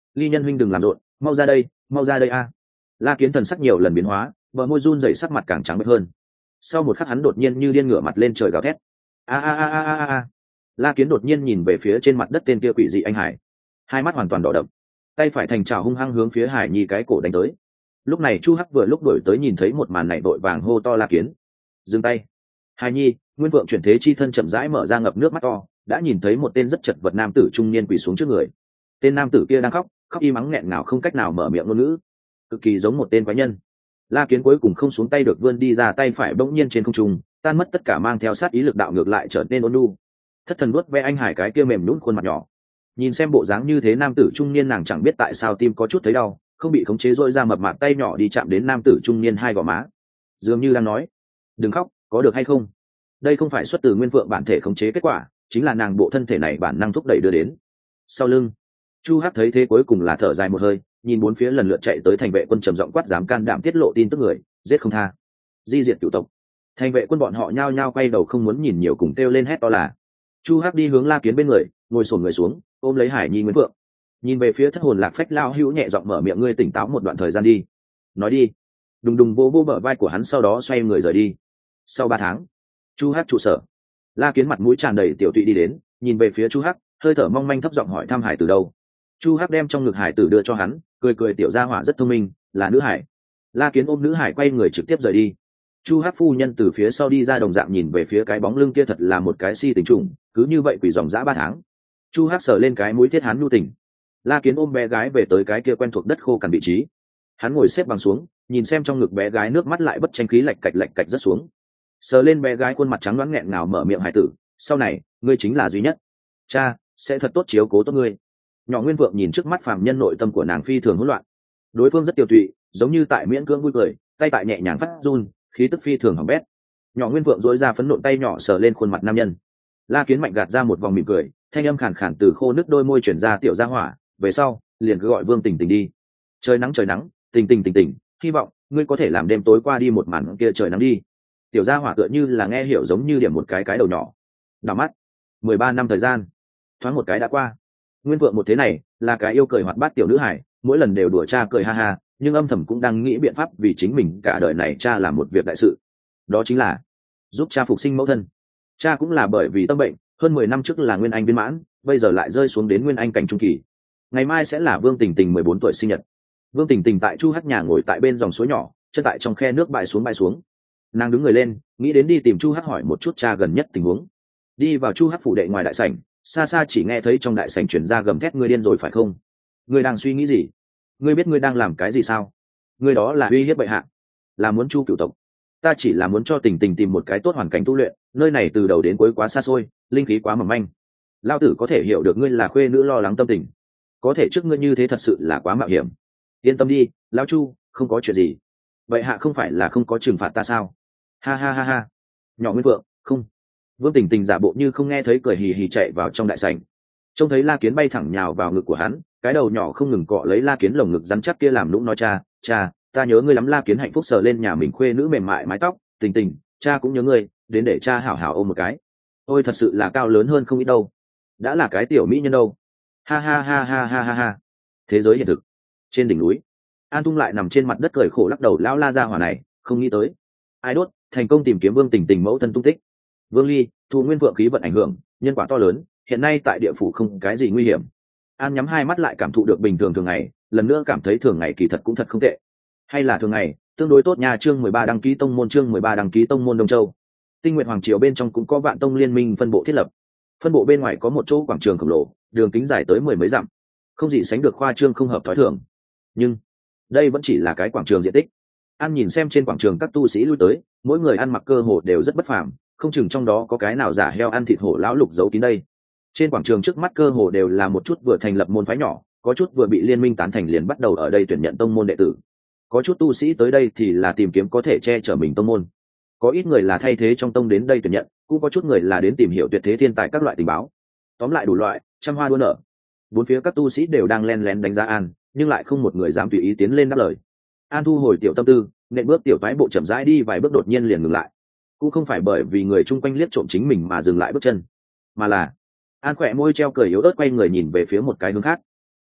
S1: Ly nhân huynh đừng làm rộn, mau ra đây, mau ra đây a. La Kiến thần sắc nhiều lần biến hóa, bờ môi run rẩy, sắc mặt càng trắng bệch hơn. Sau một khắc hắn đột nhiên như điên ngửa mặt lên trời gào thét. A a a a a a. La Kiến đột nhiên nhìn về phía trên mặt đất tên kia quỷ dị anh Hải, hai mắt hoàn toàn đỏ đậm, tay phải thành trào hung hăng hướng phía Hải Nhi cái cổ đánh tới. Lúc này Chu Hắc vừa lúc đuổi tới nhìn thấy một màn này vội vàng hô to La Kiến, dừng tay. Hải Nhi, Nguyên Vượng chuyển thế chi thân chậm rãi mở ra ngập nước mắt to, đã nhìn thấy một tên rất chật vật nam tử trung niên quỳ xuống trước người. Tên nam tử kia đang khóc, khóc im ắng nghẹn ngào không cách nào mở miệng ngôn ngữ, cực kỳ giống một tên quái nhân. La Kiến cuối cùng không xuống tay được, vươn đi ra tay phải bỗng nhiên trên không trung, tan mất tất cả mang theo sát ý lực đạo, ngược lại trở nên ôn nhu. Thất thần vuốt ve anh Hải cái kia mềm nhũn khuôn mặt nhỏ, nhìn xem bộ dáng như thế nam tử trung niên, nàng chẳng biết tại sao tim có chút thấy đau, không bị khống chế dội ra mập mạp tay nhỏ đi chạm đến nam tử trung niên hai gò má, dường như đang nói đừng khóc, có được hay không. Đây không phải xuất từ Nguyên Vượng bản thể khống chế kết quả, chính là nàng bộ thân thể này bản năng thúc đẩy đưa đến. Sau lưng Chu Hắc thấy thế cuối cùng là thở dài một hơi, nhìn bốn phía lần lượt chạy tới thành vệ quân trầm giọng quát, dám can đảm tiết lộ tin tức người, giết không tha, di diệt cửu tộc. Thành vệ quân bọn họ nhao nhao quay đầu không muốn nhìn nhiều, cùng kêu lên hét to là. Chu Hắc đi hướng La Kiến bên người, ngồi xổm người xuống, ôm lấy Hải Nhi Nguyên Vượng, nhìn về phía thất hồn lạc phách lao hữu, nhẹ giọng mở miệng, ngươi tỉnh táo một đoạn thời gian đi, nói đi. Đùng đùng vô vô bờ vai của hắn, sau đó xoay người rời đi. Sau ba tháng, Chu Hắc trụ sở, La Kiến mặt mũi tràn đầy tiểu tụy đi đến, nhìn về phía Chu Hắc, hơi thở mong manh thấp giọng hỏi thăm Hải từ đâu. Chu Hắc đem trong ngực Hải tử đưa cho hắn, cười cười, tiểu gia hỏa rất thông minh, là nữ hải. La Kiến ôm nữ hải quay người trực tiếp rời đi. Chu Hắc phu nhân từ phía sau đi ra, đồng dạng nhìn về phía cái bóng lưng kia, thật là một cái si tình trùng, cứ như vậy quỷ dòng dã ba tháng. Chu Hắc sờ lên cái mũi thiết hắn nhu tình. La Kiến ôm bé gái về tới cái kia quen thuộc đất khô cằn vị trí, hắn ngồi xếp bằng xuống, nhìn xem trong ngực bé gái, nước mắt lại bất tranh khí lạch cạch lạch cạch rất xuống. Sờ lên bé gái khuôn mặt trắng đoán nghẹn ngào, mở miệng, Hải tử, sau này ngươi chính là duy nhất, cha sẽ thật tốt chiếu cố tốt ngươi. Nhỏ Nguyên Vượng nhìn trước mắt phàm nhân, nội tâm của nàng phi thường hỗn loạn. Đối phương rất tiêu tụy, giống như tại miễn cưỡng vui cười, tay tại nhẹ nhàng phát run, khí tức phi thường hỏng bét. Nhỏ Nguyên Vượng dối ra phấn nộn tay nhỏ sờ lên khuôn mặt nam nhân. La Kiến mạnh gạt ra một vòng mỉm cười, thanh âm khàn khàn từ khô nước đôi môi chuyển ra, tiểu gia hỏa, về sau liền cứ gọi Vương Tình Tình đi. Trời nắng trời nắng, tình tình tình tình, hy vọng ngươi có thể làm đêm tối qua đi một màn kia trời nắng đi. Tiểu gia hỏa tựa như là nghe hiểu, giống như điểm một cái cái đầu nhỏ. Đảo mắt mười ba năm thời gian thoáng một cái đã qua. Nguyên Vượng một thế này là cái yêu cười hoạt bát tiểu nữ hải, mỗi lần đều đùa cha cười ha ha, nhưng âm thầm cũng đang nghĩ biện pháp vì chính mình cả đời này cha làm một việc đại sự, đó chính là giúp cha phục sinh mẫu thân. Cha cũng là bởi vì tâm bệnh, hơn mười năm trước là Nguyên Anh viên mãn, bây giờ lại rơi xuống đến Nguyên Anh cảnh trung kỳ. Ngày mai sẽ là Vương Tình Tình mười bốn tuổi sinh nhật. Vương Tình Tình tại Chu Hắc nhà ngồi tại bên dòng suối nhỏ, chân tại trong khe nước bại xuống bại xuống. Nàng đứng người lên, nghĩ đến đi tìm Chu Hắc hỏi một chút cha gần nhất tình huống. Đi vào Chu Hắc phủ đệ ngoài đại sảnh, xa xa chỉ nghe thấy trong đại sảnh truyền ra gầm thét, ngươi điên rồi phải không? Ngươi đang suy nghĩ gì? Ngươi biết ngươi đang làm cái gì sao? Ngươi đó là uy hiếp bệ hạ, là muốn chu cửu tộc. Ta chỉ là muốn cho Tình Tình tìm một cái tốt hoàn cảnh tu luyện, nơi này từ đầu đến cuối quá xa xôi, linh khí quá mỏng manh. Lao tử có thể hiểu được ngươi là khuê nữ lo lắng tâm tình, có thể trước ngươi như thế thật sự là quá mạo hiểm. Yên tâm đi, lão Chu, không có chuyện gì. Bệ hạ không phải là không có trừng phạt ta sao? Ha ha ha ha. Nhỏ Nguyên Vượng, không. Vương Tình Tình giả bộ như không nghe thấy, cười hì hì chạy vào trong đại sảnh. Trông thấy La Kiến bay thẳng nhào vào ngực của hắn, cái đầu nhỏ không ngừng cọ lấy La Kiến lồng ngực rắn chắc kia, làm nũng nói, cha, cha, ta nhớ ngươi lắm. La Kiến hạnh phúc sờ lên nhà mình khuê nữ mềm mại mái tóc, Tình Tình, cha cũng nhớ ngươi, đến để cha hảo hảo ôm một cái. Ôi thật sự là cao lớn hơn không ít đâu, đã là cái tiểu mỹ nhân đâu. Ha ha ha ha ha ha ha. Thế giới hiện thực, trên đỉnh núi, An Tung lại nằm trên mặt đất cười khổ lắc đầu, lão La gia hỏa này không nghĩ tới ai đốt thành công tìm kiếm Vương Tình Tình mẫu thân tung tích. Vương Ly, thu Nguyên Vượng khí vận ảnh hưởng, nhân quả to lớn, hiện nay tại địa phủ không cái gì nguy hiểm. An nhắm hai mắt lại cảm thụ được bình thường thường ngày, lần nữa cảm thấy thường ngày kỳ thật cũng thật không tệ. Hay là thường ngày tương đối tốt nha. Chương mười ba đăng ký tông môn, chương mười ba đăng ký tông môn Đông Châu. Tinh Nguyệt Hoàng triều bên trong cũng có Vạn Tông liên minh phân bộ thiết lập. Phân bộ bên ngoài có một chỗ quảng trường khổng lồ, đường kính dài tới mười mấy dặm, không gì sánh được khoa trương không hợp thói thường. Nhưng đây vẫn chỉ là cái quảng trường diện tích. An nhìn xem trên quảng trường các tu sĩ lui tới, mỗi người ăn mặc cơ hồ đều rất bất phàm, không chừng trong đó có cái nào giả heo ăn thịt hổ lão lục giấu kín đây. Trên quảng trường trước mắt cơ hồ đều là một chút vừa thành lập môn phái nhỏ, có chút vừa bị liên minh tán thành liền bắt đầu ở đây tuyển nhận tông môn đệ tử, có chút tu sĩ tới đây thì là tìm kiếm có thể che chở mình tông môn, có ít người là thay thế trong tông đến đây tuyển nhận, cũng có chút người là đến tìm hiểu tuyệt thế thiên tài các loại tình báo. Tóm lại đủ loại, trăm hoa đua nở. Bốn phía các tu sĩ đều đang len lén đánh giá An, nhưng lại không một người dám tùy ý tiến lên đáp lời. An thu hồi tiểu tâm tư, nện bước tiểu toái bộ chậm rãi đi vài bước, đột nhiên liền ngừng lại. Cũng không phải bởi vì người chung quanh liếc trộm chính mình mà dừng lại bước chân, mà là An khỏe môi treo cười yếu ớt, quay người nhìn về phía một cái hướng khác.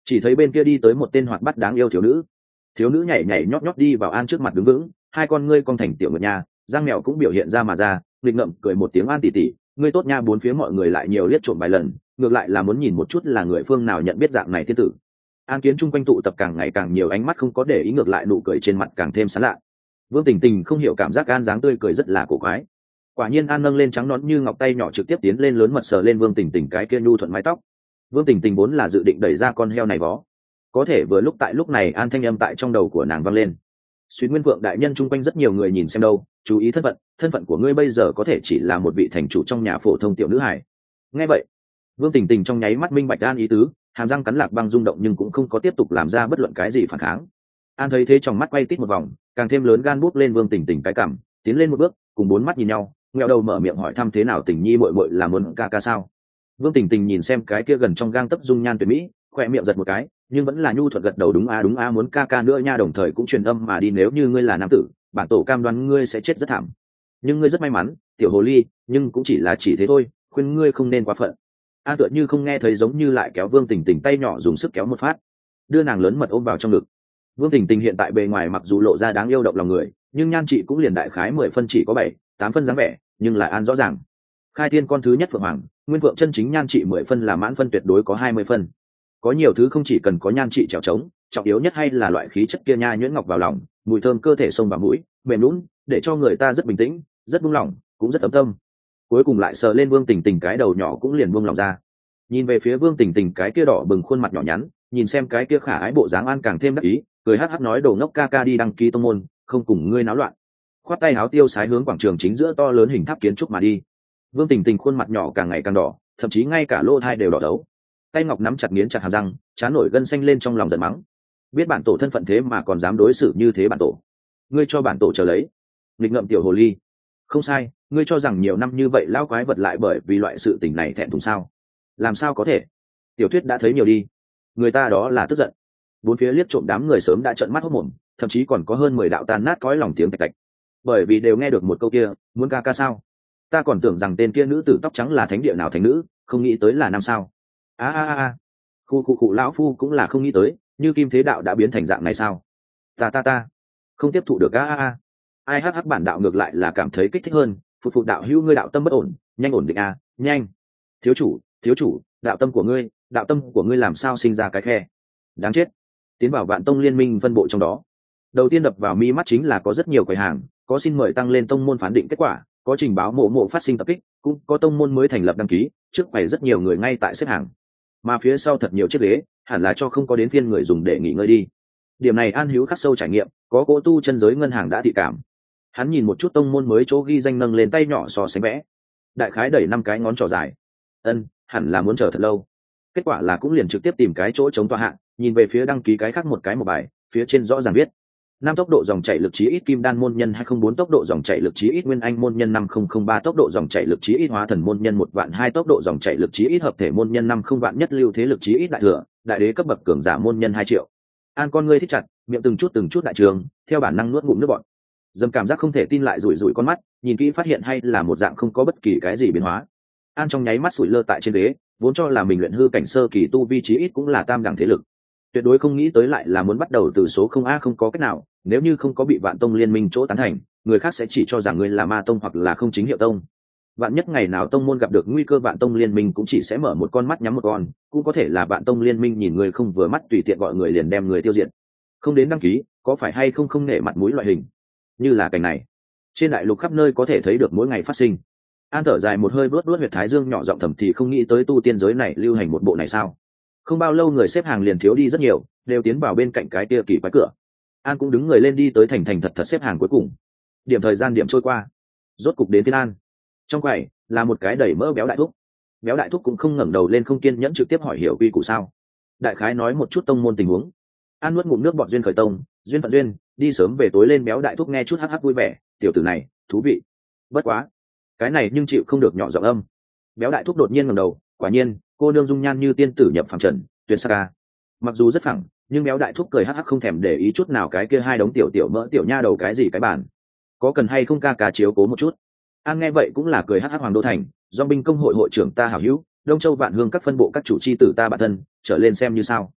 S1: chỉ thấy bên kia đi tới một tên hoạt bát đáng yêu thiếu nữ. Thiếu nữ nhảy nhảy nhót nhót đi vào An trước mặt đứng vững, hai con ngươi cong thành tiểu ngựa nhà, răng mèo cũng biểu hiện ra mà ra, nghịch ngậm cười một tiếng. An tỷ tỷ, ngươi tốt nha. Bốn phía mọi người lại nhiều liếc trộm vài lần, ngược lại là muốn nhìn một chút là người phương nào nhận biết dạng này thiên tử. An kiến chung quanh tụ tập càng ngày càng nhiều ánh mắt không có để ý, ngược lại nụ cười trên mặt càng thêm sán lạ. Vương Tình Tình không hiểu cảm giác An dáng tươi cười rất là cổ quái. Quả nhiên An nâng lên trắng nõn như ngọc tay nhỏ trực tiếp tiến lên lớn mật sờ lên Vương Tình Tình cái kia nhu thuận mái tóc. Vương Tình Tình vốn là dự định đẩy ra con heo này vó, có thể vừa lúc tại lúc này An thanh âm tại trong đầu của nàng vang lên. Suy Nguyên Vượng đại nhân chung quanh rất nhiều người nhìn xem đâu, chú ý thân phận, thân phận của ngươi bây giờ có thể chỉ là một vị thành chủ trong nhà phổ thông tiểu nữ hài. Nghe vậy, Vương Tình Tình trong nháy mắt minh bạch An ý tứ, hàm răng cắn lạc băng rung động nhưng cũng không có tiếp tục làm ra bất luận cái gì phản kháng. An thấy thế trong mắt quay tít một vòng, càng thêm lớn gan bút lên Vương Tình Tình cái cằm, tiến lên một bước, cùng bốn mắt nhìn nhau, nghẹo đầu mở miệng hỏi thăm thế nào Tình Nhi muội muội là muốn ca ca sao. Vương Tình Tình nhìn xem cái kia gần trong gang tấc dung nhan tuyệt mỹ, khỏe miệng giật một cái, nhưng vẫn là nhu thuận gật đầu đúng a đúng a muốn ca ca nữa nha, đồng thời cũng truyền âm mà đi nếu như ngươi là nam tử, bản tổ cam đoan ngươi sẽ chết rất thảm. Nhưng ngươi rất may mắn, tiểu hồ ly, nhưng cũng chỉ là chỉ thế thôi, khuyên ngươi không nên quá phận. An tựa như không nghe thấy giống như lại kéo Vương Tình Tình tay nhỏ dùng sức kéo một phát, đưa nàng lớn mật ôm vào trong ngực. Vương Tình Tình hiện tại bề ngoài mặc dù lộ ra đáng yêu động lòng người, nhưng nhan chị cũng liền đại khái mười phân chỉ có bảy tám phân dáng vẻ, nhưng lại An rõ ràng khai thiên con thứ nhất phượng hoàng nguyên vượng chân chính nhan trị mười phân là mãn phân tuyệt đối có hai mươi phân. Có nhiều thứ không chỉ cần có nhan trị trèo trống, trọng yếu nhất hay là loại khí chất kia nha nhuyễn ngọc vào lòng, mùi thơm cơ thể xông vào mũi, mềm lún để cho người ta rất bình tĩnh, rất buông lỏng, cũng rất ấm tâm. Cuối cùng lại sờ lên Vương Tình Tình cái đầu nhỏ cũng liền buông lòng ra. Nhìn về phía Vương Tình Tình cái kia đỏ bừng khuôn mặt nhỏ nhắn, nhìn xem cái kia khả ái bộ dáng An càng thêm đắc ý, cười hắc hắc nói đồ ngốc ca ca đi đăng ký tông môn, không cùng ngươi náo loạn. Khoát tay áo tiêu sái hướng quảng trường chính giữa to lớn hình tháp kiến trúc mà đi. Vương Tình Tình khuôn mặt nhỏ càng ngày càng đỏ, thậm chí ngay cả lỗ tai đều đỏ đấu. Tay ngọc nắm chặt nghiến chặt hàm răng, chán nổi gân xanh lên trong lòng giận mắng. Biết bản tổ thân phận thế mà còn dám đối xử như thế bản tổ. Ngươi cho bản tổ chờ lấy. Nghịch ngợm tiểu hồ ly. Không sai, ngươi cho rằng nhiều năm như vậy lão quái vật lại bởi vì loại sự tình này thẹn thùng sao? Làm sao có thể? Tiểu thuyết đã thấy nhiều đi. Người ta đó là tức giận. Bốn phía liếc trộm đám người sớm đã trợn mắt hốt mồm, thậm chí còn có hơn mười đạo tan nát cõi lòng tiếng tạch tạch. Bởi vì đều nghe được một câu kia, muốn ca ca sao? Ta còn tưởng rằng tên kia nữ tử tóc trắng là thánh địa nào thánh nữ, không nghĩ tới là nam sao. A a a, khu khu cụ lão phu cũng là không nghĩ tới, như Kim Thế Đạo đã biến thành dạng này sao? Ta ta ta, không tiếp thụ được a a a. Ai hắc hắc bản đạo ngược lại là cảm thấy kích thích hơn, phục phục đạo hữu ngươi đạo tâm bất ổn, nhanh ổn định a, nhanh. Thiếu chủ, thiếu chủ, đạo tâm của ngươi, đạo tâm của ngươi làm sao sinh ra cái khe? Đáng chết. Tiến vào Vạn Tông liên minh phân bộ trong đó. Đầu tiên đập vào mi mắt chính là có rất nhiều quầy hàng, có xin mời tăng lên tông môn phán định kết quả, có trình báo mộ mộ phát sinh tập kích, cũng có tông môn mới thành lập đăng ký, trước quầy rất nhiều người ngay tại xếp hàng. Mà phía sau thật nhiều chiếc ghế, hẳn là cho không có đến phiên người dùng để nghỉ ngơi đi. Điểm này An Hữu khắc sâu trải nghiệm, có cỗ tu chân giới ngân hàng đã thị cảm. Hắn nhìn một chút tông môn mới chỗ ghi danh nâng lên tay nhỏ so sánh vẽ. Đại khái đẩy năm cái ngón trỏ dài. Ân, hẳn là muốn chờ thật lâu. Kết quả là cũng liền trực tiếp tìm cái chỗ chống tọa hạng, nhìn về phía đăng ký cái khác một cái một bài, phía trên rõ ràng viết năm tốc độ dòng chảy lực chí ít kim đan môn nhân hai không bốn tốc độ dòng chảy lực chí ít nguyên anh môn nhân năm không không ba tốc độ dòng chảy lực chí ít hóa thần môn nhân một vạn hai tốc độ dòng chảy lực chí ít hợp thể môn nhân năm không vạn nhất lưu thế lực chí ít đại thừa đại đế cấp bậc cường giả môn nhân hai triệu. An con ngươi thích chặt, miệng từng chút từng chút đại trường, theo bản năng nuốt ngụm nước bọt. Dầm cảm giác không thể tin lại rủi rủi con mắt, nhìn kỹ phát hiện hay là một dạng không có bất kỳ cái gì biến hóa. An trong nháy mắt sủi lơ tại trên ghế, vốn cho là mình luyện hư cảnh sơ kỳ tu vi chí ít cũng là tam đẳng thế lực, tuyệt đối không nghĩ tới lại là muốn bắt đầu từ số không a không có cách nào, nếu như không có bị Vạn Tông liên minh chỗ tán thành, người khác sẽ chỉ cho rằng ngươi là ma tông hoặc là không chính hiệu tông. Vạn nhất ngày nào tông môn gặp được nguy cơ Vạn Tông liên minh cũng chỉ sẽ mở một con mắt nhắm một con, cũng có thể là Vạn Tông liên minh nhìn người không vừa mắt tùy tiện gọi người liền đem người tiêu diệt. Không đến đăng ký, có phải hay không không nể mặt mũi loại hình. Như là cảnh này, trên đại lục khắp nơi có thể thấy được mỗi ngày phát sinh. An thở dài một hơi bớt bớt huyệt thái dương nhỏ giọng thầm thì không nghĩ tới tu tiên giới này lưu hành một bộ này sao? Không bao lâu người xếp hàng liền thiếu đi rất nhiều, đều tiến vào bên cạnh cái kia kỳ quái cửa. An cũng đứng người lên đi tới thành thành thật thật xếp hàng cuối cùng. Điểm thời gian điểm trôi qua, rốt cục đến phiên An. Trong quầy là một cái đầy mỡ béo đại thúc. Béo đại thúc cũng không ngẩng đầu lên, không kiên nhẫn trực tiếp hỏi hiểu quy củ sao. Đại khái nói một chút tông môn tình huống. An nuốt ngụm nước bọt duyên khởi tông, duyên phận duyên, đi sớm về tối lên. Béo đại thúc nghe chút hắc hắc vui vẻ, tiểu tử này thú vị. Bất quá, cái này nhưng chịu không được nhỏ giọng âm. Béo đại thúc đột nhiên ngẩng đầu, quả nhiên cô nương dung nhan như tiên tử nhập phàm trần, tuyệt sắc ca. Mặc dù rất phẳng, nhưng béo đại thúc cười hắc hắc không thèm để ý chút nào cái kia hai đống tiểu tiểu mỡ tiểu nha đầu cái gì cái bản, có cần hay không ca ca chiếu cố một chút. An nghe vậy cũng là cười hắc hắc. Hoàng Đô Thành do binh công hội hội trưởng ta hảo hữu, Đông Châu Vạn Hương các phân bộ các chủ chi tử ta bản thân, trở lên xem như sao.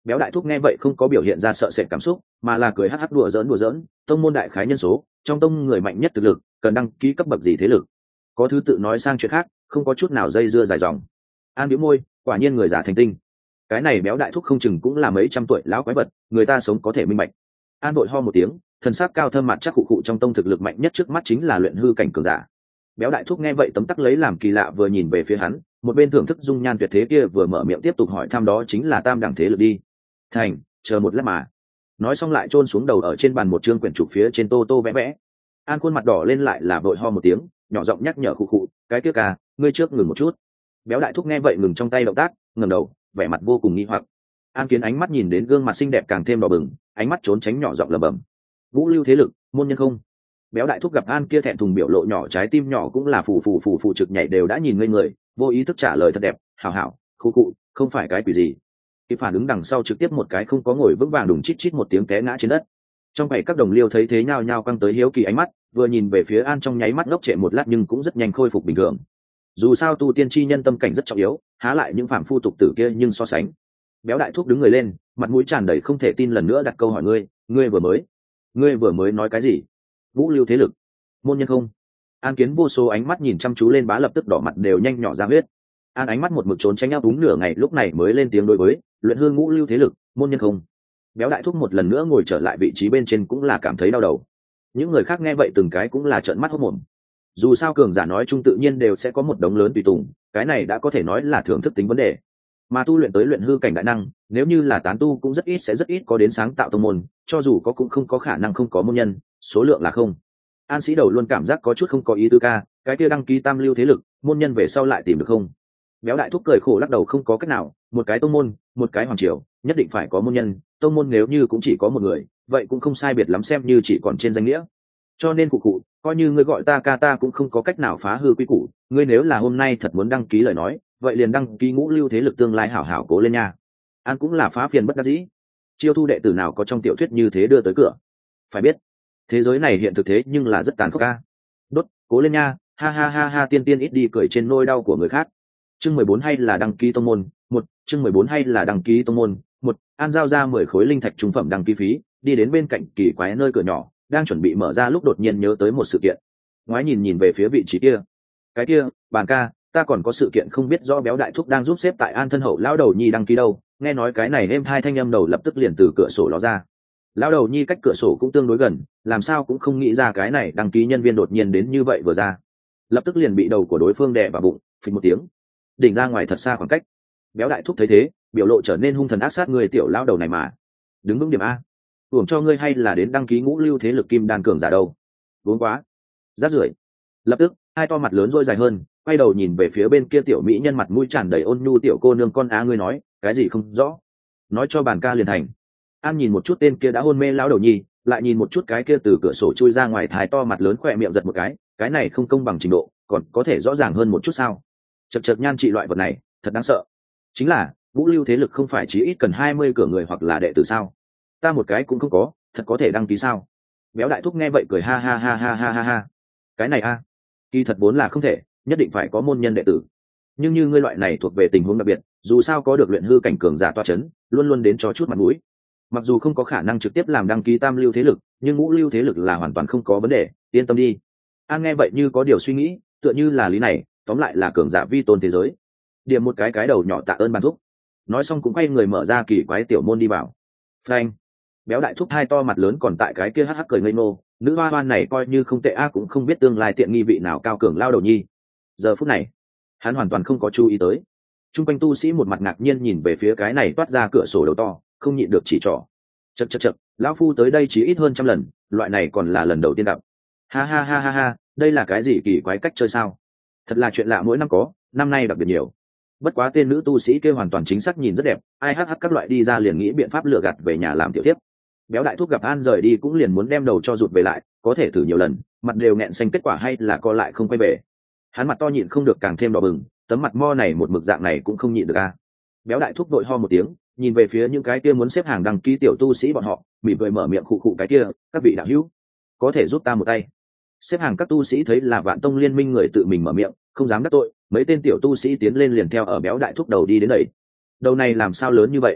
S1: Béo đại thúc nghe vậy không có biểu hiện ra sợ sệt cảm xúc, mà là cười hắc hắc đùa giỡn đùa giỡn. Tông môn đại khái nhân số, trong tông người mạnh nhất thực lực, cần đăng ký cấp bậc gì thế lực. Có thứ tự nói sang chuyện khác, không có chút nào dây dưa dài dòng. An bĩu môi, quả nhiên người giả thành tinh. Cái này béo đại thúc không chừng cũng là mấy trăm tuổi lão quái vật, người ta sống có thể minh bạch. An đội ho một tiếng, thần sắc cao thâm mặt chắc cụ cụ trong tông thực lực mạnh nhất trước mắt chính là luyện hư cảnh cường giả. Béo đại thúc nghe vậy tấm tắc lấy làm kỳ lạ, vừa nhìn về phía hắn, một bên thưởng thức dung nhan tuyệt thế kia vừa mở miệng tiếp tục hỏi thăm, đó chính là tam đẳng thế lực đi. Thành, chờ một lát mà. Nói xong lại chôn xuống đầu ở trên bàn một chương quyển trục phía trên tô tô vẽ vẽ. An khuôn mặt đỏ lên lại là vội ho một tiếng, nhỏ giọng nhắc nhở cụ cụ, cái kia ca, ngươi trước ngừng một chút. Béo đại thúc nghe vậy ngừng trong tay động tác, ngẩng đầu, vẻ mặt vô cùng nghi hoặc. An Kiến ánh mắt nhìn đến gương mặt xinh đẹp càng thêm đỏ bừng, ánh mắt trốn tránh nhỏ giọng lẩm bẩm, vũ lưu thế lực, môn nhân không. Béo đại thúc gặp An kia thẹn thùng biểu lộ nhỏ, trái tim nhỏ cũng là phù phù phù phù trực nhảy, đều đã nhìn ngây người, vô ý thức trả lời thật đẹp, hảo hảo, khu cụ, không phải cái quỷ gì. Cái phản ứng đằng sau trực tiếp một cái không có ngồi vững vàng, đùng chít chít một tiếng té ngã trên đất. Trong bảy các đồng liêu thấy thế nhao nhao quăng tới hiếu kỳ ánh mắt, vừa nhìn về phía An trong nháy mắt ngốc trệ một lát nhưng cũng rất nhanh khôi phục bình thường. Dù sao tu tiên chi nhân tâm cảnh rất trọng yếu, há lại những phàm phu tục tử kia nhưng so sánh. Béo đại thúc đứng người lên, mặt mũi tràn đầy không thể tin, lần nữa đặt câu hỏi, ngươi ngươi vừa mới ngươi vừa mới nói cái gì? Vũ lưu thế lực, môn nhân không. An Kiến vô số ánh mắt nhìn chăm chú lên bá, lập tức đỏ mặt đều nhanh nhỏ ra huyết. An ánh mắt một mực trốn tránh áp đúng nửa ngày, lúc này mới lên tiếng đối với luyện hương ngũ lưu thế lực, môn nhân không. Béo đại thúc một lần nữa ngồi trở lại vị trí bên trên, cũng là cảm thấy đau đầu. Những người khác nghe vậy từng cái cũng là trợn mắt hốt mồm. Dù sao cường giả nói chung tự nhiên đều sẽ có một đống lớn tùy tùng, cái này đã có thể nói là thưởng thức tính vấn đề. Mà tu luyện tới luyện hư cảnh đại năng, nếu như là tán tu cũng rất ít sẽ rất ít có đến sáng tạo tông môn, cho dù có cũng không có khả năng không có môn nhân, số lượng là không. An sĩ đầu luôn cảm giác có chút không có ý tứ ca, cái kia đăng ký tam lưu thế lực, môn nhân về sau lại tìm được không? Béo đại thúc cười khổ lắc đầu, không có cách nào, một cái tông môn, một cái hoàng triều, nhất định phải có môn nhân, tông môn nếu như cũng chỉ có một người, vậy cũng không sai biệt lắm, xem như chỉ còn trên danh nghĩa. Cho nên cụ cụ, coi như ngươi gọi ta ca ta cũng không có cách nào phá hư quy củ, ngươi nếu là hôm nay thật muốn đăng ký lời nói, vậy liền đăng ký ngũ lưu thế lực, tương lai hảo hảo cố lên nha. An cũng là phá phiền bất đắc dĩ, chiêu thu đệ tử nào có trong tiểu thuyết như thế đưa tới cửa. Phải biết, thế giới này hiện thực thế nhưng là rất tàn khốc ca. Đốt, cố lên nha, ha ha ha ha, tiên tiên ít đi cười trên nỗi đau của người khác. Chương mười bốn hay là đăng ký tông môn, một, chương mười bốn hay là đăng ký tông môn, một. An giao ra mười khối linh thạch trung phẩm đăng ký phí, đi đến bên cạnh kỳ quái nơi cửa nhỏ, đang chuẩn bị mở ra lúc đột nhiên nhớ tới một sự kiện. Ngoái nhìn nhìn về phía vị trí kia. Cái kia, bàn ca, ta còn có sự kiện không biết rõ. Béo đại thúc đang giúp xếp tại An thân hậu lão đầu nhi đăng ký đâu, nghe nói cái này êm hai thanh âm đầu lập tức liền từ cửa sổ ló ra. Lão đầu nhi cách cửa sổ cũng tương đối gần, làm sao cũng không nghĩ ra cái này đăng ký nhân viên đột nhiên đến như vậy vừa ra, lập tức liền bị đầu của đối phương đè vào bụng, phình một tiếng đỉnh ra ngoài thật xa khoảng cách. Béo đại thúc thấy thế, biểu lộ trở nên hung thần ác sát, người tiểu lão đầu này mà đứng vững điểm a, uổng cho ngươi hay là đến đăng ký ngũ lưu thế lực kim đan cường giả đâu, vốn quá rát rưởi. Lập tức hai to mặt lớn rôi dài hơn, quay đầu nhìn về phía bên kia tiểu mỹ nhân mặt mũi tràn đầy ôn nhu, tiểu cô nương con á, ngươi nói cái gì không rõ, nói cho bàn ca liền thành. An nhìn một chút tên kia đã hôn mê lão đầu nhi, lại nhìn một chút cái kia từ cửa sổ chui ra ngoài thái to mặt lớn, khỏe miệng giật một cái, cái này không công bằng trình độ, còn có thể rõ ràng hơn một chút sao? Chật chật nhan trị loại vật này thật đáng sợ. Chính là vũ lưu thế lực không phải chí ít cần hai mươi cửa người hoặc là đệ tử sao? Ta một cái cũng không có, thật có thể đăng ký sao? Béo đại thúc nghe vậy cười ha ha ha ha ha ha ha. Cái này a, kỳ thật vốn là không thể, nhất định phải có môn nhân đệ tử. Nhưng như ngươi loại này thuộc về tình huống đặc biệt, dù sao có được luyện hư cảnh cường giả toa chấn, luôn luôn đến cho chút mặt mũi. Mặc dù không có khả năng trực tiếp làm đăng ký tam lưu thế lực, nhưng ngũ lưu thế lực là hoàn toàn không có vấn đề, yên tâm đi. An nghe vậy như có điều suy nghĩ, tựa như là lý này, tóm lại là cường giả vi tôn thế giới. Điểm một cái cái đầu nhỏ tạ ơn bàn thúc. Nói xong cũng quay người mở ra kỳ quái tiểu môn đi vào. Phanh. Béo đại thúc hai to mặt lớn còn tại cái kia hắc hắc cười ngây ngô, nữ hoa hoan này coi như không tệ a, cũng không biết tương lai tiện nghi vị nào cao cường lao đầu nhi. Giờ phút này, hắn hoàn toàn không có chú ý tới. Trung quanh tu sĩ một mặt ngạc nhiên nhìn về phía cái này toát ra cửa sổ đầu to, không nhịn được chỉ trỏ. Chậc chậc chậc, lão phu tới đây chỉ ít hơn trăm lần, loại này còn là lần đầu tiên gặp. Ha ha ha ha ha, đây là cái gì kỳ quái cách chơi sao? Thật là chuyện lạ mỗi năm có, năm nay đặc biệt nhiều. Bất quá tên nữ tu sĩ kia hoàn toàn chính xác nhìn rất đẹp, ai hắc hắc các loại đi ra liền nghĩ biện pháp lừa gạt về nhà làm tiểu tiếp. Béo đại thúc gặp An rời đi cũng liền muốn đem đầu cho rụt về lại, có thể thử nhiều lần, mặt đều nghẹn xanh, kết quả hay là co lại không quay về. Hắn mặt to nhịn không được càng thêm đỏ bừng, tấm mặt mo này một mực dạng này cũng không nhịn được a. Béo đại thúc vội ho một tiếng, nhìn về phía những cái kia muốn xếp hàng đăng ký tiểu tu sĩ bọn họ, mỉm cười mở miệng khụ khụ, cái kia, các vị đạo hữu, có thể giúp ta một tay. Xếp hàng các tu sĩ thấy là Vạn Tông liên minh người tự mình mở miệng, không dám đắc tội, mấy tên tiểu tu sĩ tiến lên liền theo ở béo đại thúc đầu đi đến đẩy. Đầu này làm sao lớn như vậy?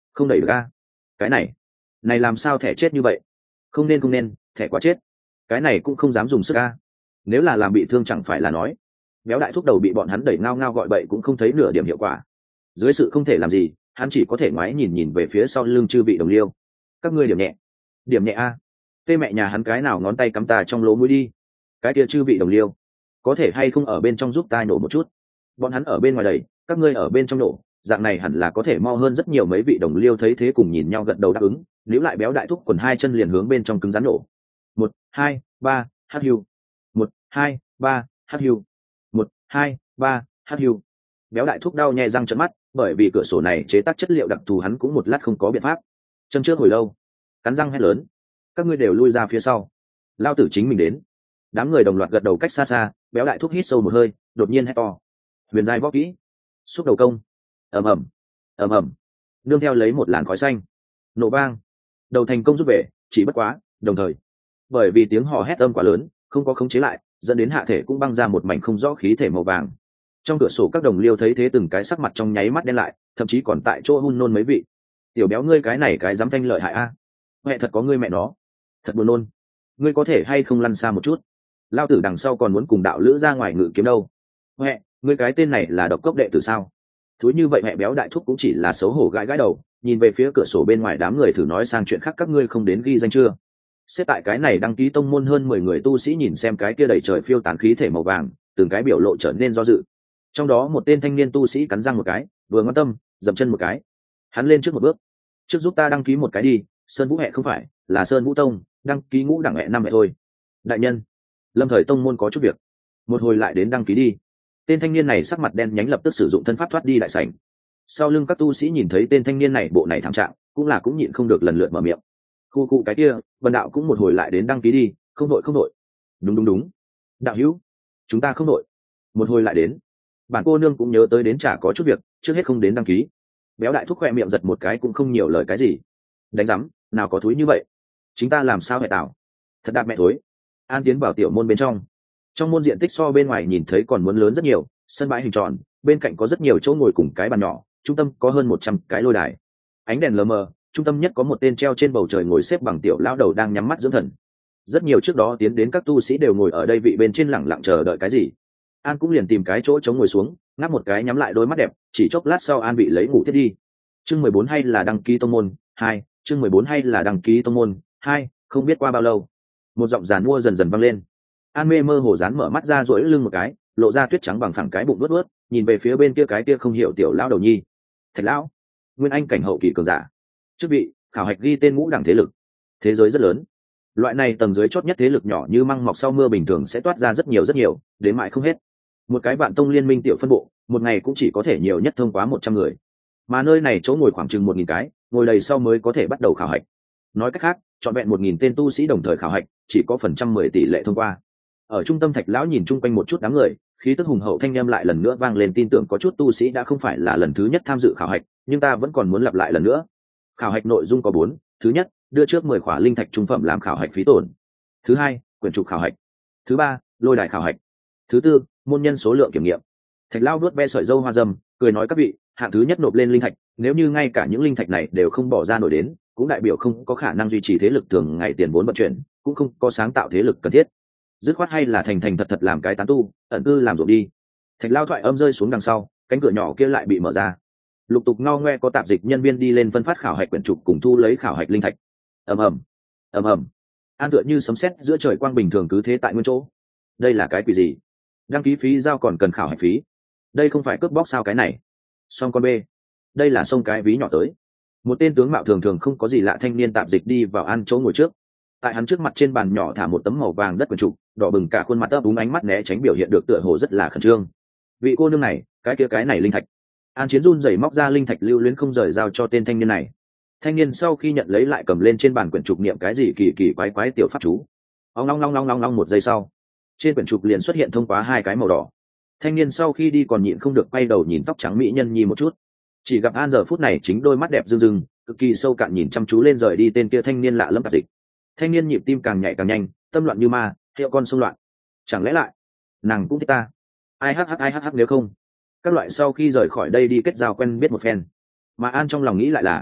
S1: không đẩy được a. Cái này này làm sao thẻ chết như vậy? Không nên không nên, thẻ quá chết. Cái này cũng không dám dùng sức a. Nếu là làm bị thương chẳng phải là nói. Béo đại thúc đầu bị bọn hắn đẩy ngao ngao gọi bậy cũng không thấy nửa điểm hiệu quả. Dưới sự không thể làm gì, hắn chỉ có thể ngoái nhìn nhìn về phía sau lưng chư vị đồng liêu. Các ngươi điểm nhẹ, điểm nhẹ a. Tê mẹ nhà hắn cái nào ngón tay cắm ta trong lỗ mũi đi. Cái kia chư vị đồng liêu, có thể hay không ở bên trong giúp ta nổ một chút. Bọn hắn ở bên ngoài đầy, các ngươi ở bên trong nổ, dạng này hẳn là có thể mo hơn rất nhiều. Mấy vị đồng liêu thấy thế cùng nhìn nhau gật đầu đáp ứng, níu lại béo đại thúc quần hai chân liền hướng bên trong cứng rắn nổ. Một, hai, ba, hắt hiu. Một, hai, ba, hắt hiu. Một, hai, ba, hắt hiu. Béo đại thúc đau nhè răng trợn mắt, bởi vì cửa sổ này chế tác chất liệu đặc thù, hắn cũng một lát không có biện pháp. Chân trước hồi lâu, cắn răng hét lớn, các ngươi đều lui ra phía sau, lao tử chính mình đến. Đám người đồng loạt gật đầu cách xa xa. Béo đại thúc hít sâu một hơi, đột nhiên hét to, huyền giai võ kỹ, xúc đầu công. ầm ầm ầm ầm, nương theo lấy một làn khói xanh nổ vang, đầu thành công rút về. Chỉ bất quá đồng thời, bởi vì tiếng hò hét âm quá lớn, không có khống chế lại, dẫn đến hạ thể cũng băng ra một mảnh không rõ khí thể màu vàng. Trong cửa sổ các đồng liêu thấy thế từng cái sắc mặt trong nháy mắt đen lại, thậm chí còn tại chỗ hun nôn mấy vị. Tiểu béo ngươi cái này cái dám thanh lợi hại a. À. Mẹ thật có ngươi mẹ nó, thật buồn nôn. Ngươi có thể hay không lăn xa một chút, lao tử đằng sau còn muốn cùng đạo lữ ra ngoài ngự kiếm đâu. Mẹ, ngươi cái tên này là độc cốc đệ tử sao? Thúi như vậy. Mẹ béo đại thúc cũng chỉ là xấu hổ gãi gãi đầu, nhìn về phía cửa sổ bên ngoài đám người thử nói sang chuyện khác, các ngươi không đến ghi danh chưa? Xếp tại cái này đăng ký tông môn hơn mười người tu sĩ nhìn xem cái kia đầy trời phiêu tán khí thể màu vàng, từng cái biểu lộ trở nên do dự. Trong đó một tên thanh niên tu sĩ cắn răng một cái, vừa ngoan tâm dậm chân một cái, hắn lên trước một bước, trước giúp ta đăng ký một cái đi. Sơn Vũ Hẹ không phải, là Sơn Vũ Tông, đăng ký ngũ đẳng hẹ năm hẹ thôi. Đại nhân, lâm thời tông môn có chút việc, một hồi lại đến đăng ký đi. Tên thanh niên này sắc mặt đen nhánh, lập tức sử dụng thân pháp thoát đi đại sảnh. Sau lưng các tu sĩ nhìn thấy tên thanh niên này bộ này thảm trạng, cũng là cũng nhịn không được lần lượt mở miệng. Khu cụ cái kia, Vân đạo cũng một hồi lại đến đăng ký đi. Không đội không đội. Đúng đúng đúng. Đạo hữu, chúng ta không đội, một hồi lại đến. Bản cô nương cũng nhớ tới đến chả có chút việc, trước hết không đến đăng ký. Béo đại thúc khoe miệng giật một cái, cũng không nhiều lời cái gì. Đánh rắm, nào có thúi như vậy. Chính ta làm sao hệ tạo? Thật đạp mẹ thối. An tiến vào tiểu môn bên trong. Trong môn diện tích so bên ngoài nhìn thấy còn muốn lớn rất nhiều, sân bãi hình tròn, bên cạnh có rất nhiều chỗ ngồi cùng cái bàn nhỏ, trung tâm có hơn một trăm cái lôi đài. Ánh đèn lờ mờ, trung tâm nhất có một tên treo trên bầu trời ngồi xếp bằng tiểu lão đầu đang nhắm mắt dưỡng thần. Rất nhiều trước đó tiến đến các tu sĩ đều ngồi ở đây vị bên trên lẳng lặng chờ đợi cái gì. An cũng liền tìm cái chỗ chống ngồi xuống, ngáp một cái nhắm lại đôi mắt đẹp, chỉ chốc lát sau An bị lấy ngủ thiết đi. Chương mười bốn hay là đăng ký tông môn hai, chương mười bốn hay là đăng ký tông môn hai, không biết qua bao lâu, một giọng giàn mua dần dần vang lên. An mê mơ hồ dán mở mắt ra duỗi lưng một cái, lộ ra tuyết trắng bằng phẳng cái bụng luốt luốt, nhìn về phía bên kia cái kia không hiểu tiểu lão đầu nhi. Thạch lão, nguyên anh cảnh hậu kỳ cường giả, chức vị khảo hạch ghi tên ngũ đẳng thế lực, thế giới rất lớn. Loại này tầng dưới chót nhất thế lực nhỏ như măng mọc sau mưa bình thường sẽ toát ra rất nhiều rất nhiều, đến mãi không hết. Một cái vạn tông liên minh tiểu phân bộ, một ngày cũng chỉ có thể nhiều nhất thông qua một trăm người, mà nơi này chỗ ngồi khoảng chừng một nghìn cái, ngồi đầy sau mới có thể bắt đầu khảo hạch. Nói cách khác, chọn vẹn một nghìn tên tu sĩ đồng thời khảo hạch, chỉ có phần trăm mười tỷ lệ thông qua. Ở trung tâm Thạch lão nhìn chung quanh một chút đám người, khí tức hùng hậu thanh âm lại lần nữa vang lên, tin tưởng có chút tu sĩ đã không phải là lần thứ nhất tham dự khảo hạch, nhưng ta vẫn còn muốn lặp lại lần nữa. Khảo hạch nội dung có bốn: thứ nhất, đưa trước mười khỏa linh thạch trung phẩm làm khảo hạch phí tổn; thứ hai, quyển trục khảo hạch; thứ ba, lôi đài khảo hạch; thứ tư, môn nhân số lượng kiểm nghiệm. Thạch lão nuốt ve sợi dâu hoa dâm, cười nói, các vị, hạng thứ nhất nộp lên linh thạch, nếu như ngay cả những linh thạch này đều không bỏ ra nổi đến, cũng đại biểu không có khả năng duy trì thế lực thường ngày tiền vốn vận chuyển, cũng không có sáng tạo thế lực cần thiết. Dứt khoát hay là thành thành thật thật làm cái tán tu, ẩn cư làm ruộng đi. Thạch lao thoại âm rơi xuống đằng sau, cánh cửa nhỏ kia lại bị mở ra, lục tục ngao ngoe có tạp dịch nhân viên đi lên phân phát khảo hạch quyển trục cùng thu lấy khảo hạch linh thạch. ầm ầm ầm ầm, An tựa như sấm sét giữa trời quang bình thường cứ thế tại nguyên chỗ. Đây là cái quỷ gì? Đăng ký phí giao còn cần khảo hạch phí? Đây không phải cướp bóc sao? Cái này song con bê, đây là xông cái ví nhỏ tới. Một tên tướng mạo thường thường không có gì lạ thanh niên tạp dịch đi vào An chỗ ngồi trước. Tại hắn trước mặt trên bàn nhỏ thả một tấm màu vàng đất quyển trục, đỏ bừng cả khuôn mặt ấp úng, ánh mắt né tránh biểu hiện được tựa hồ rất là khẩn trương. Vị cô nương này, cái kia cái này linh thạch. An Chiến run rẩy móc ra linh thạch lưu luyến không rời giao cho tên thanh niên này. Thanh niên sau khi nhận lấy lại cầm lên trên bàn quyển trục niệm cái gì kỳ kỳ quái quái tiểu pháp chú. Ong long long long long long, một giây sau, trên quyển trục liền xuất hiện thông qua hai cái màu đỏ. Thanh niên sau khi đi còn nhịn không được quay đầu nhìn tóc trắng mỹ nhân nhi một chút. Chỉ gặp An giờ phút này chính đôi mắt đẹp rưng rưng, cực kỳ sâu cạn nhìn chăm chú lên rời đi tên kia thanh niên lạ lẫm tạp dịch. Thanh niên nhịp tim càng nhảy càng nhanh, tâm loạn như ma, hiệu con xung loạn. Chẳng lẽ lại nàng cũng thích ta? Ai hắc hắc ai hắc hắc, nếu không các loại sau khi rời khỏi đây đi kết giao quen biết một phen. Mà An trong lòng nghĩ lại là,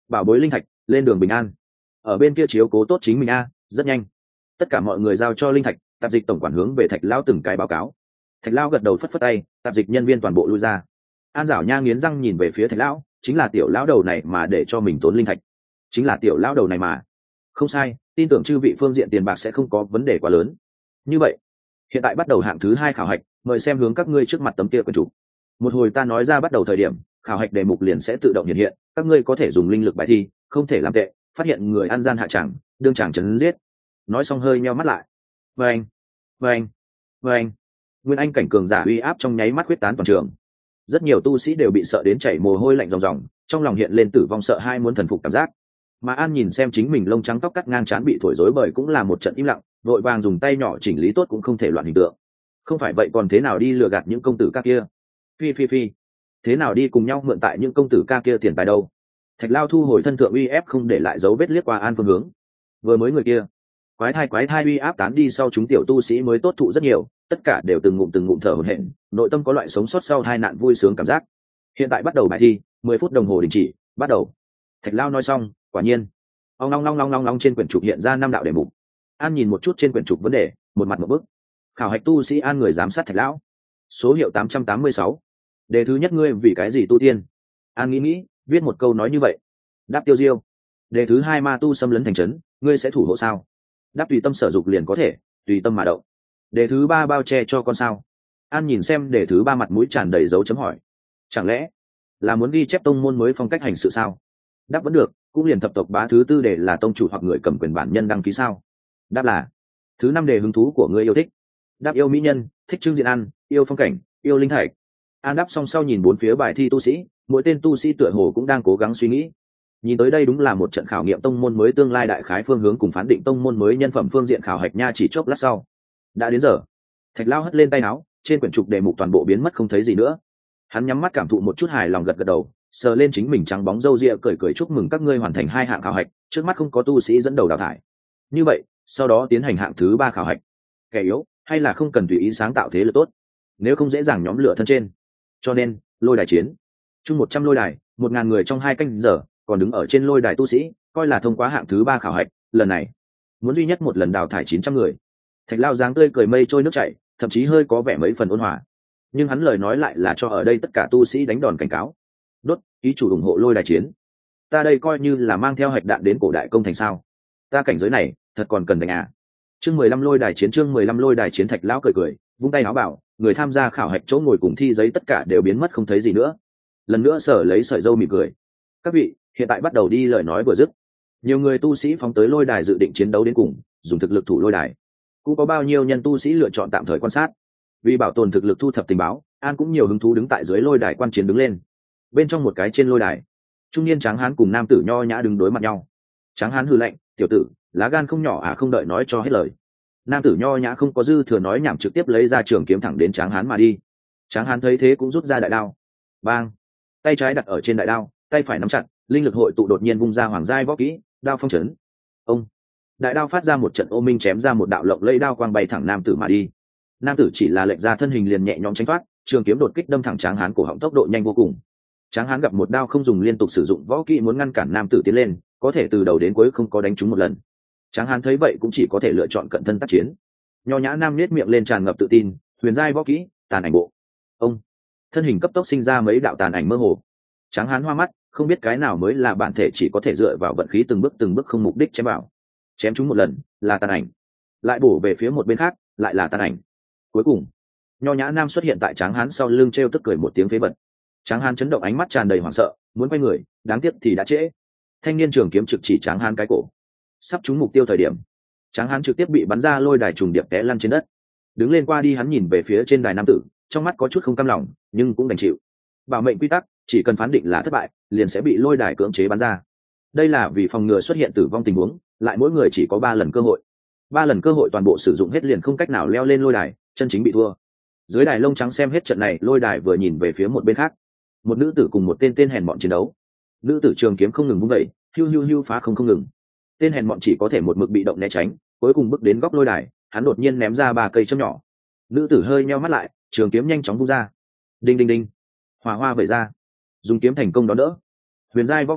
S1: bảo bối linh thạch lên đường bình an. Ở bên kia chiếu cố tốt chính mình a. Rất nhanh tất cả mọi người giao cho linh thạch, tạp dịch tổng quản hướng về Thạch Lão từng cái báo cáo. Thạch Lão gật đầu phất phất tay, tạp dịch nhân viên toàn bộ lui ra. An Giảo Nha nghiến răng nhìn về phía Thạch Lão, chính là tiểu lão đầu này mà để cho mình tốn linh thạch, chính là tiểu lão đầu này mà. Không sai, tin tưởng chư vị phương diện tiền bạc sẽ không có vấn đề quá lớn. Như vậy hiện tại bắt đầu hạng thứ hai khảo hạch, mời xem hướng các ngươi trước mặt tấm kia quyển trục. Một hồi ta nói ra bắt đầu thời điểm, khảo hạch đề mục liền sẽ tự động hiện hiện, các ngươi có thể dùng linh lực bài thi, không thể làm tệ, phát hiện người ăn gian hạ chẳng, đương chẳng chấn giết. Nói xong hơi nheo mắt lại. Vâng, vâng, vâng. Nguyên anh cảnh cường giả uy áp trong nháy mắt quyết tán toàn trường. Rất nhiều tu sĩ đều bị sợ đến chảy mồ hôi lạnh ròng ròng, trong lòng hiện lên tử vong sợ hai muốn thần phục cảm giác. Mà An nhìn xem chính mình lông trắng tóc cắt ngang trán bị thổi rối bời cũng là một trận im lặng, vội vàng dùng tay nhỏ chỉnh lý tốt cũng không thể loạn hình tượng. Không phải vậy còn thế nào đi lừa gạt những công tử ca kia? Phi phi phi, thế nào đi cùng nhau mượn tại những công tử ca kia tiền tài đâu? Thạch Lao thu hồi thân thượng uy ép không để lại dấu vết liếc qua An phương hướng. Vừa mới người kia, quái thai quái thai uy áp tán đi sau chúng tiểu tu sĩ mới tốt thụ rất nhiều, tất cả đều từng ngụm từng ngụm thở hổn hển, nội tâm có loại sống sót sau tai nạn vui sướng cảm giác. Hiện tại bắt đầu bài thi, mười phút đồng hồ đình chỉ, bắt đầu. Thạch Lao nói xong, quả nhiên, ong long long long long long trên quyển trục hiện ra năm đạo đề mục. An nhìn một chút trên quyển trục vấn đề, một mặt một bức. Khảo hạch tu sĩ An người giám sát Thạch Lão, số hiệu tám trăm tám mươi sáu. Đề thứ nhất, ngươi vì cái gì tu tiên? An nghĩ nghĩ, viết một câu nói như vậy. Đáp tiêu diêu. Đề thứ hai, ma tu xâm lấn thành trấn, ngươi sẽ thủ hộ sao? Đáp tùy tâm sở dục liền có thể, tùy tâm mà động. Đề thứ ba, bao che cho con sao? An nhìn xem đề thứ ba mặt mũi tràn đầy dấu chấm hỏi. Chẳng lẽ là muốn ghi chép tông môn mới phong cách hành sự sao? Đáp vẫn được, cũng liền thập tộc bá thứ tư đề là tông chủ hoặc người cầm quyền bản nhân đăng ký sao? Đáp là thứ năm đề, hứng thú của ngươi yêu thích. Đáp yêu mỹ nhân, thích trưng diện ăn, yêu phong cảnh, yêu linh thạch. An đáp xong sau nhìn bốn phía bài thi tu sĩ, mỗi tên tu sĩ tựa hồ cũng đang cố gắng suy nghĩ. Nhìn tới đây đúng là một trận khảo nghiệm tông môn mới tương lai đại khái phương hướng cùng phán định tông môn mới nhân phẩm phương diện khảo hạch nha. Chỉ chốc lát sau đã đến giờ. Thạch Lao hất lên tay áo, trên quyển trục đề mục toàn bộ biến mất không thấy gì nữa. Hắn nhắm mắt cảm thụ một chút hài lòng gật gật đầu, sờ lên chính mình trắng bóng râu ria cười cười chúc mừng các ngươi hoàn thành hai hạng khảo hạch, trước mắt không có tu sĩ dẫn đầu đào thải. Như vậy sau đó tiến hành hạng thứ ba khảo hạch. Kẻ yếu hay là không cần tùy ý sáng tạo thế lực tốt, nếu không dễ dàng nhóm lửa thân trên. Cho nên lôi đài chiến chung một trăm lôi đài, một ngàn người trong hai canh giờ, còn đứng ở trên lôi đài tu sĩ coi là thông qua hạng thứ ba khảo hạch. Lần này muốn duy nhất một lần đào thải chín trăm người. Thạch Lao dáng tươi cười mây trôi nước chảy, thậm chí hơi có vẻ mấy phần ôn hòa, nhưng hắn lời nói lại là cho ở đây tất cả tu sĩ đánh đòn cảnh cáo. Đốt ý chủ ủng hộ lôi đài chiến, ta đây coi như là mang theo hạch đạn đến cổ đại công thành sao? Ta cảnh giới này thật còn cần đánh à? Chương mười lăm lôi đài chiến, chương mười lăm lôi đài chiến. Thạch Lão cười cười, vung tay áo bảo, người tham gia khảo hạch chỗ ngồi cùng thi giấy tất cả đều biến mất không thấy gì nữa. Lần nữa sở lấy sợi dâu mỉm cười. Các vị, hiện tại bắt đầu đi. Lời nói vừa dứt, nhiều người tu sĩ phóng tới lôi đài dự định chiến đấu đến cùng, dùng thực lực thủ lôi đài. Cũng có bao nhiêu nhân tu sĩ lựa chọn tạm thời quan sát. Vì bảo tồn thực lực thu thập tình báo, An cũng nhiều hứng thú đứng tại dưới lôi đài quan chiến đứng lên. Bên trong một cái trên lôi đài, trung niên tráng hán cùng nam tử nho nhã đứng đối mặt nhau. Tráng hán hừ lạnh, tiểu tử, lá gan không nhỏ à? Không đợi nói cho hết lời, nam tử nho nhã không có dư thừa nói nhảm, trực tiếp lấy ra trường kiếm thẳng đến tráng hán mà đi. Tráng hán thấy thế cũng rút ra đại đao, bang, tay trái đặt ở trên đại đao, tay phải nắm chặt, linh lực hội tụ đột nhiên vung ra hoàng giai võ kỹ đao phong trấn. Ông, đại đao phát ra một trận ô minh, chém ra một đạo lộng lẫy đao quang bay thẳng nam tử mà đi. Nam tử chỉ là lệch ra thân hình liền nhẹ nhõm tránh thoát, trường kiếm đột kích đâm thẳng tráng hán cổ họng, tốc độ nhanh vô cùng. Tráng hán gặp một đao không dùng, liên tục sử dụng võ kỹ muốn ngăn cản nam tử tiến lên, có thể từ đầu đến cuối không có đánh trúng một lần. Tráng hán thấy vậy cũng chỉ có thể lựa chọn cận thân tác chiến. Nho nhã nam nết miệng lên tràn ngập tự tin, huyền giai võ kỹ tàn ảnh bộ. Ông, thân hình cấp tốc sinh ra mấy đạo tàn ảnh mơ hồ. Tráng hán hoa mắt, không biết cái nào mới là bản thể, chỉ có thể dựa vào vận khí từng bước từng bước không mục đích chém vào. Chém chúng một lần là tàn ảnh, lại bổ về phía một bên khác lại là tàn ảnh. Cuối cùng nho nhã nam xuất hiện tại tráng hán sau lưng, trêu tức cười một tiếng phế vật. Tráng hán chấn động, ánh mắt tràn đầy hoảng sợ, muốn quay người, đáng tiếc thì đã trễ. Thanh niên trường kiếm trực chỉ tráng hán cái cổ, sắp trúng mục tiêu thời điểm, tráng hán trực tiếp bị bắn ra lôi đài, trùng điệp té lăn trên đất. Đứng lên qua đi, hắn nhìn về phía trên đài nam tử, trong mắt có chút không cam lòng nhưng cũng đành chịu. Bảo mệnh quy tắc, chỉ cần phán định là thất bại liền sẽ bị lôi đài cưỡng chế bắn ra. Đây là vì phòng ngừa xuất hiện tử vong tình huống, lại mỗi người chỉ có ba lần cơ hội. Ba lần cơ hội toàn bộ sử dụng hết liền không cách nào leo lên lôi đài, chân chính bị thua. Dưới đài lông trắng xem hết trận này lôi đài vừa nhìn về phía một bên khác, một nữ tử cùng một tên tên hèn mọn chiến đấu. Nữ tử trường kiếm không ngừng vung vẩy, hiu hiu hiu phá không không ngừng. Tên hèn mọn chỉ có thể một mực bị động né tránh, cuối cùng bước đến góc lôi đài, hắn đột nhiên ném ra ba cây châm nhỏ. Nữ tử hơi nheo mắt lại, trường kiếm nhanh chóng vung ra. Đinh đinh đinh, hỏa hoa vẩy ra, dùng kiếm thành công đón đỡ. Huyền giai võ kỹ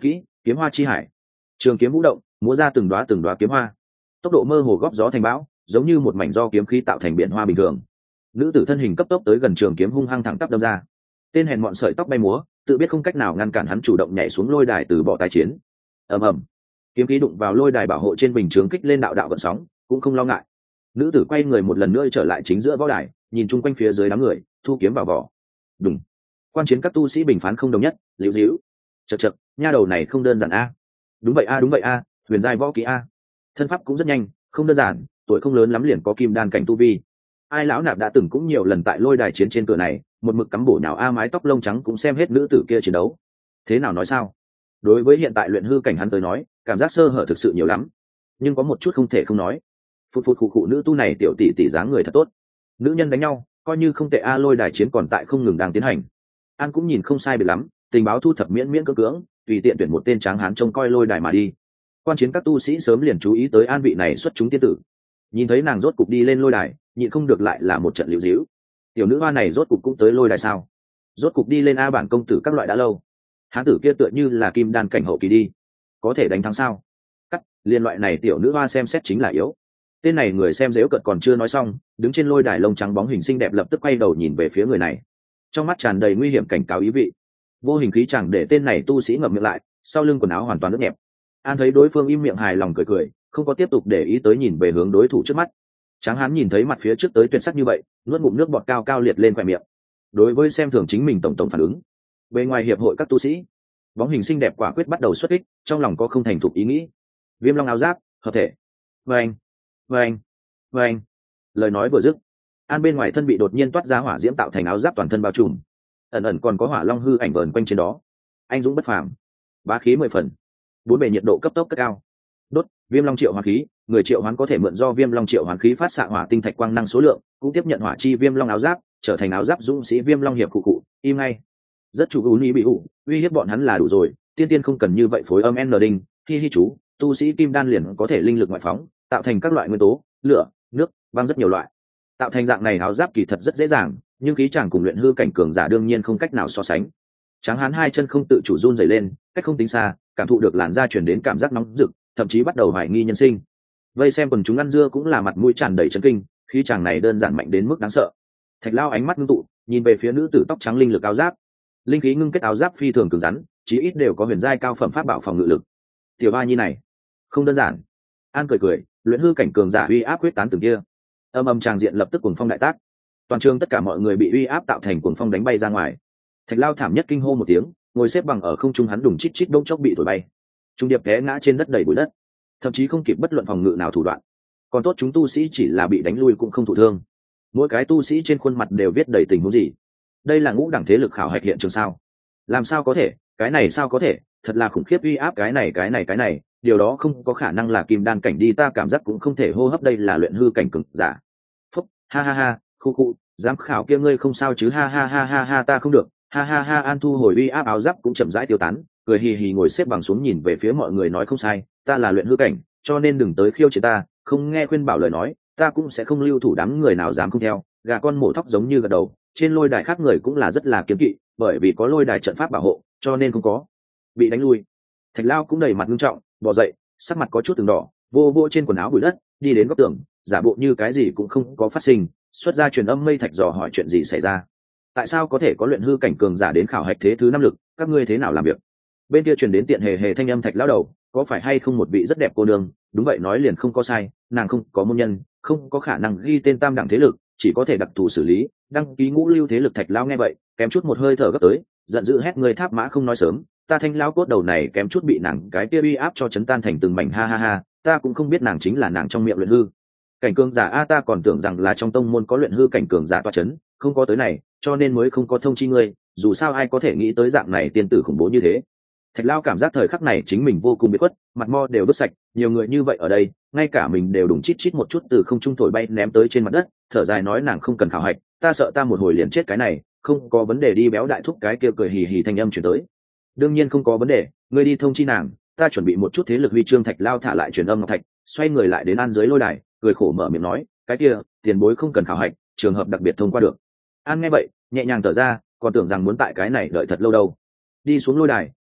S1: kiếm hoa chi hải, trường kiếm vũ động, múa ra từng đoá từng đoá kiếm hoa, tốc độ mơ hồ góp gió thành bão, giống như một mảnh do kiếm khí tạo thành biển hoa bình thường. Nữ tử thân hình cấp tốc tới gần trường kiếm hung hăng thẳng tắp đâm ra. Tên hèn mọn sợi tóc bay múa, tự biết không cách nào ngăn cản hắn chủ động nhảy xuống lôi đài từ bỏ tái chiến. ầm ầm, kiếm khí đụng vào lôi đài bảo hộ trên bình chướng kích lên đạo đạo gợn sóng, cũng không lo ngại. Nữ tử quay người một lần nữa trở lại chính giữa võ đài, nhìn chung quanh phía dưới đám người, thu kiếm vào vỏ. Đùng. Quan chiến các tu sĩ bình phán không đồng nhất, liễu díu. Chậc chậc, nha đầu này không đơn giản a. Đúng vậy a, đúng vậy a, huyền giai võ kỹ a. Thân pháp cũng rất nhanh, không đơn giản, tuổi không lớn lắm liền có kim đan cảnh tu vi. Ai lão nạp đã từng cũng nhiều lần tại lôi đài chiến trên cửa này, một mực cắm bổ nào a mái tóc lông trắng cũng xem hết nữ tử kia chiến đấu. Thế nào nói sao? Đối với hiện tại luyện hư cảnh hắn tới nói, cảm giác sơ hở thực sự nhiều lắm, nhưng có một chút không thể không nói. Phụt phụt khụ khụ, nữ tu này tiểu tỷ tỷ dáng người thật tốt. Nữ nhân đánh nhau, coi như không tệ a. Lôi đài chiến còn tại không ngừng đang tiến hành. An cũng nhìn không sai biệt lắm, tình báo thu thập miễn miễn cưỡng cưỡng, tùy tiện tuyển một tên tráng hán trông coi lôi đài mà đi. Quan chiến các tu sĩ sớm liền chú ý tới An vị này xuất chúng tiên tử, nhìn thấy nàng rốt cục đi lên lôi đài, nhịn không được lại là một trận liễu díu. Tiểu nữ hoa này rốt cục cũng tới lôi đài sao? Rốt cục đi lên a bản công tử các loại đã lâu. Hán tử kia tựa như là kim đan cảnh hậu kỳ đi, có thể đánh thắng sao? Cắt, liên loại này tiểu nữ hoa xem xét chính là yếu. Tên này người xem dễu cợt còn chưa nói xong, đứng trên lôi đài lông trắng bóng hình xinh đẹp lập tức quay đầu nhìn về phía người này, trong mắt tràn đầy nguy hiểm cảnh cáo ý vị. Vô hình khí chẳng để tên này tu sĩ ngậm miệng lại, sau lưng quần áo hoàn toàn ướt nhẹp. An thấy đối phương im miệng hài lòng cười cười, không có tiếp tục để ý tới nhìn về hướng đối thủ trước mắt. Tráng hán nhìn thấy mặt phía trước tới tuyệt sắc như vậy, nuốt ngụm nước bọt cao cao liệt lên khóe miệng. Đối với xem thường chính mình tổng tổng phản ứng, bên ngoài hiệp hội các tu sĩ, bóng hình xinh đẹp quả quyết bắt đầu xuất kích, trong lòng có không thành thục ý nghĩ. Viêm long áo giáp, hợp thể. Vâng, vâng, vâng. Lời nói vừa dứt, An bên ngoài thân bị đột nhiên toát ra hỏa diễm tạo thành áo giáp toàn thân bao trùm, ẩn ẩn còn có hỏa long hư ảnh vờn quanh trên đó. Anh dũng bất phàm, bá khí mười phần. Bốn bề nhiệt độ cấp tốc cất cao. Đốt, viêm long triệu hoán khí, người triệu hoán có thể mượn do viêm long triệu hoán khí phát xạ hỏa tinh thạch quang năng số lượng, cũng tiếp nhận hỏa chi viêm long áo giáp, trở thành áo giáp dũng sĩ viêm long hiệp cụ cụ. Im ngay. Rất chủ ú ni bị ủ, uy hiếp bọn hắn là đủ rồi, tiên tiên không cần như vậy phối âm n đinh. Hi hi chú, tu sĩ kim đan liền có thể linh lực ngoại phóng, tạo thành các loại nguyên tố, lửa, nước, băng rất nhiều loại. Tạo thành dạng này áo giáp kỳ thật rất dễ dàng, nhưng khí chàng cùng luyện hư cảnh cường giả đương nhiên không cách nào so sánh. Tráng hán hai chân không tự chủ run rẩy lên, cách không tính xa, cảm thụ được làn da truyền đến cảm giác nóng rực, thậm chí bắt đầu hoài nghi nhân sinh. Vây xem quần chúng ăn dưa cũng là mặt mũi tràn đầy chấn kinh, khí chàng này đơn giản mạnh đến mức đáng sợ. Thạch Lao ánh mắt ngưng tụ, nhìn về phía nữ tử tóc trắng linh lực áo giáp. Linh khí ngưng kết áo giáp phi thường cứng rắn, chí ít đều có huyền giai cao phẩm pháp bảo phòng ngự lực. Tiểu ba nhi này, không đơn giản. An cười cười, luyện hư cảnh cường giả uy áp quyết tán từng kia. Âm âm tràng diện lập tức cuồng phong đại tác. Toàn trường tất cả mọi người bị uy áp tạo thành cuồng phong đánh bay ra ngoài. Thạch Lao thảm nhất kinh hô một tiếng, ngồi xếp bằng ở không trung, hắn đùng chít chít đông chốc bị thổi bay. Trung điệp té ngã trên đất đầy bụi đất, thậm chí không kịp bất luận phòng ngự nào thủ đoạn. Còn tốt chúng tu sĩ chỉ là bị đánh lui cũng không thụ thương. Mỗi cái tu sĩ trên khuôn mặt đều viết đầy tình huống gì. Đây là ngũ đẳng thế lực khảo hạch hiện trường sao? Làm sao có thể, cái này sao có thể, thật là khủng khiếp uy áp, cái này cái này cái này, điều đó không có khả năng là kim đan cảnh đi, ta cảm giác cũng không thể hô hấp, đây là luyện hư cảnh cường giả. Phúc, ha ha ha, khu khu, giám khảo kia ngươi không sao chứ, ha ha ha ha ha, ta không được, ha ha ha. An thu hồi uy áp áo giáp cũng chậm rãi tiêu tán, cười hì hì ngồi xếp bằng xuống nhìn về phía mọi người nói không sai, ta là luyện hư cảnh, cho nên đừng tới khiêu chiến ta, không nghe khuyên bảo lời nói, ta cũng sẽ không lưu thủ, đám người nào dám không theo. Gà con mổ thóc giống như gật đầu, trên lôi đài khác người cũng là rất là kiếm kỵ, bởi vì có lôi đài trận pháp bảo hộ, cho nên không có bị đánh lui. Thạch Lao cũng đầy mặt nghiêm trọng, bò dậy, sắc mặt có chút từng đỏ, vô vô trên quần áo bụi đất, đi đến góc tường, giả bộ như cái gì cũng không có phát sinh, xuất ra truyền âm mây thạch dò hỏi chuyện gì xảy ra. Tại sao có thể có luyện hư cảnh cường giả đến khảo hạch thế thứ năm lực, các ngươi thế nào làm việc? Bên kia truyền đến tiện hề hề thanh âm Thạch Lao đầu, có phải hay không một vị rất đẹp cô nương? Đúng vậy, nói liền không có sai, nàng không có môn nhân, không có khả năng ghi tên tam đẳng thế lực, chỉ có thể đặc thù xử lý, đăng ký ngũ lưu thế lực. Thạch Lao nghe vậy, kém chút một hơi thở gấp tới, giận dữ hét, người tháp mã không nói sớm, ta Thanh Lao cốt đầu này kém chút bị nàng cái kia uy áp cho chấn tan thành từng mảnh, ha ha ha, ta cũng không biết nàng chính là nàng trong miệng luyện hư cảnh cường giả a, ta còn tưởng rằng là trong tông môn có luyện hư cảnh cường giả toa chấn, không có tới này, cho nên mới không có thông chi ngươi, dù sao ai có thể nghĩ tới dạng này tiên tử khủng bố như thế. Thạch Lao cảm giác thời khắc này chính mình vô cùng bị khuất, mặt mo đều vứt sạch, nhiều người như vậy ở đây, ngay cả mình đều đùng chít chít một chút từ không trung thổi bay ném tới trên mặt đất, thở dài nói nàng không cần khảo hạch, ta sợ ta một hồi liền chết, cái này không có vấn đề đi. Béo đại thúc cái kia cười hì hì thanh âm chuyển tới, đương nhiên không có vấn đề, ngươi đi thông chi nàng, ta chuẩn bị một chút thế lực huy chương. Thạch Lao thả lại truyền âm ngọc thạch, xoay người lại đến An dưới lôi đài, cười khổ mở miệng nói, cái kia tiền bối không cần khảo hạch, trường hợp đặc biệt thông qua được. An nghe vậy nhẹ nhàng thở ra, còn tưởng rằng muốn tại cái này đợi thật lâu đâu. Đi xuống lôi đài,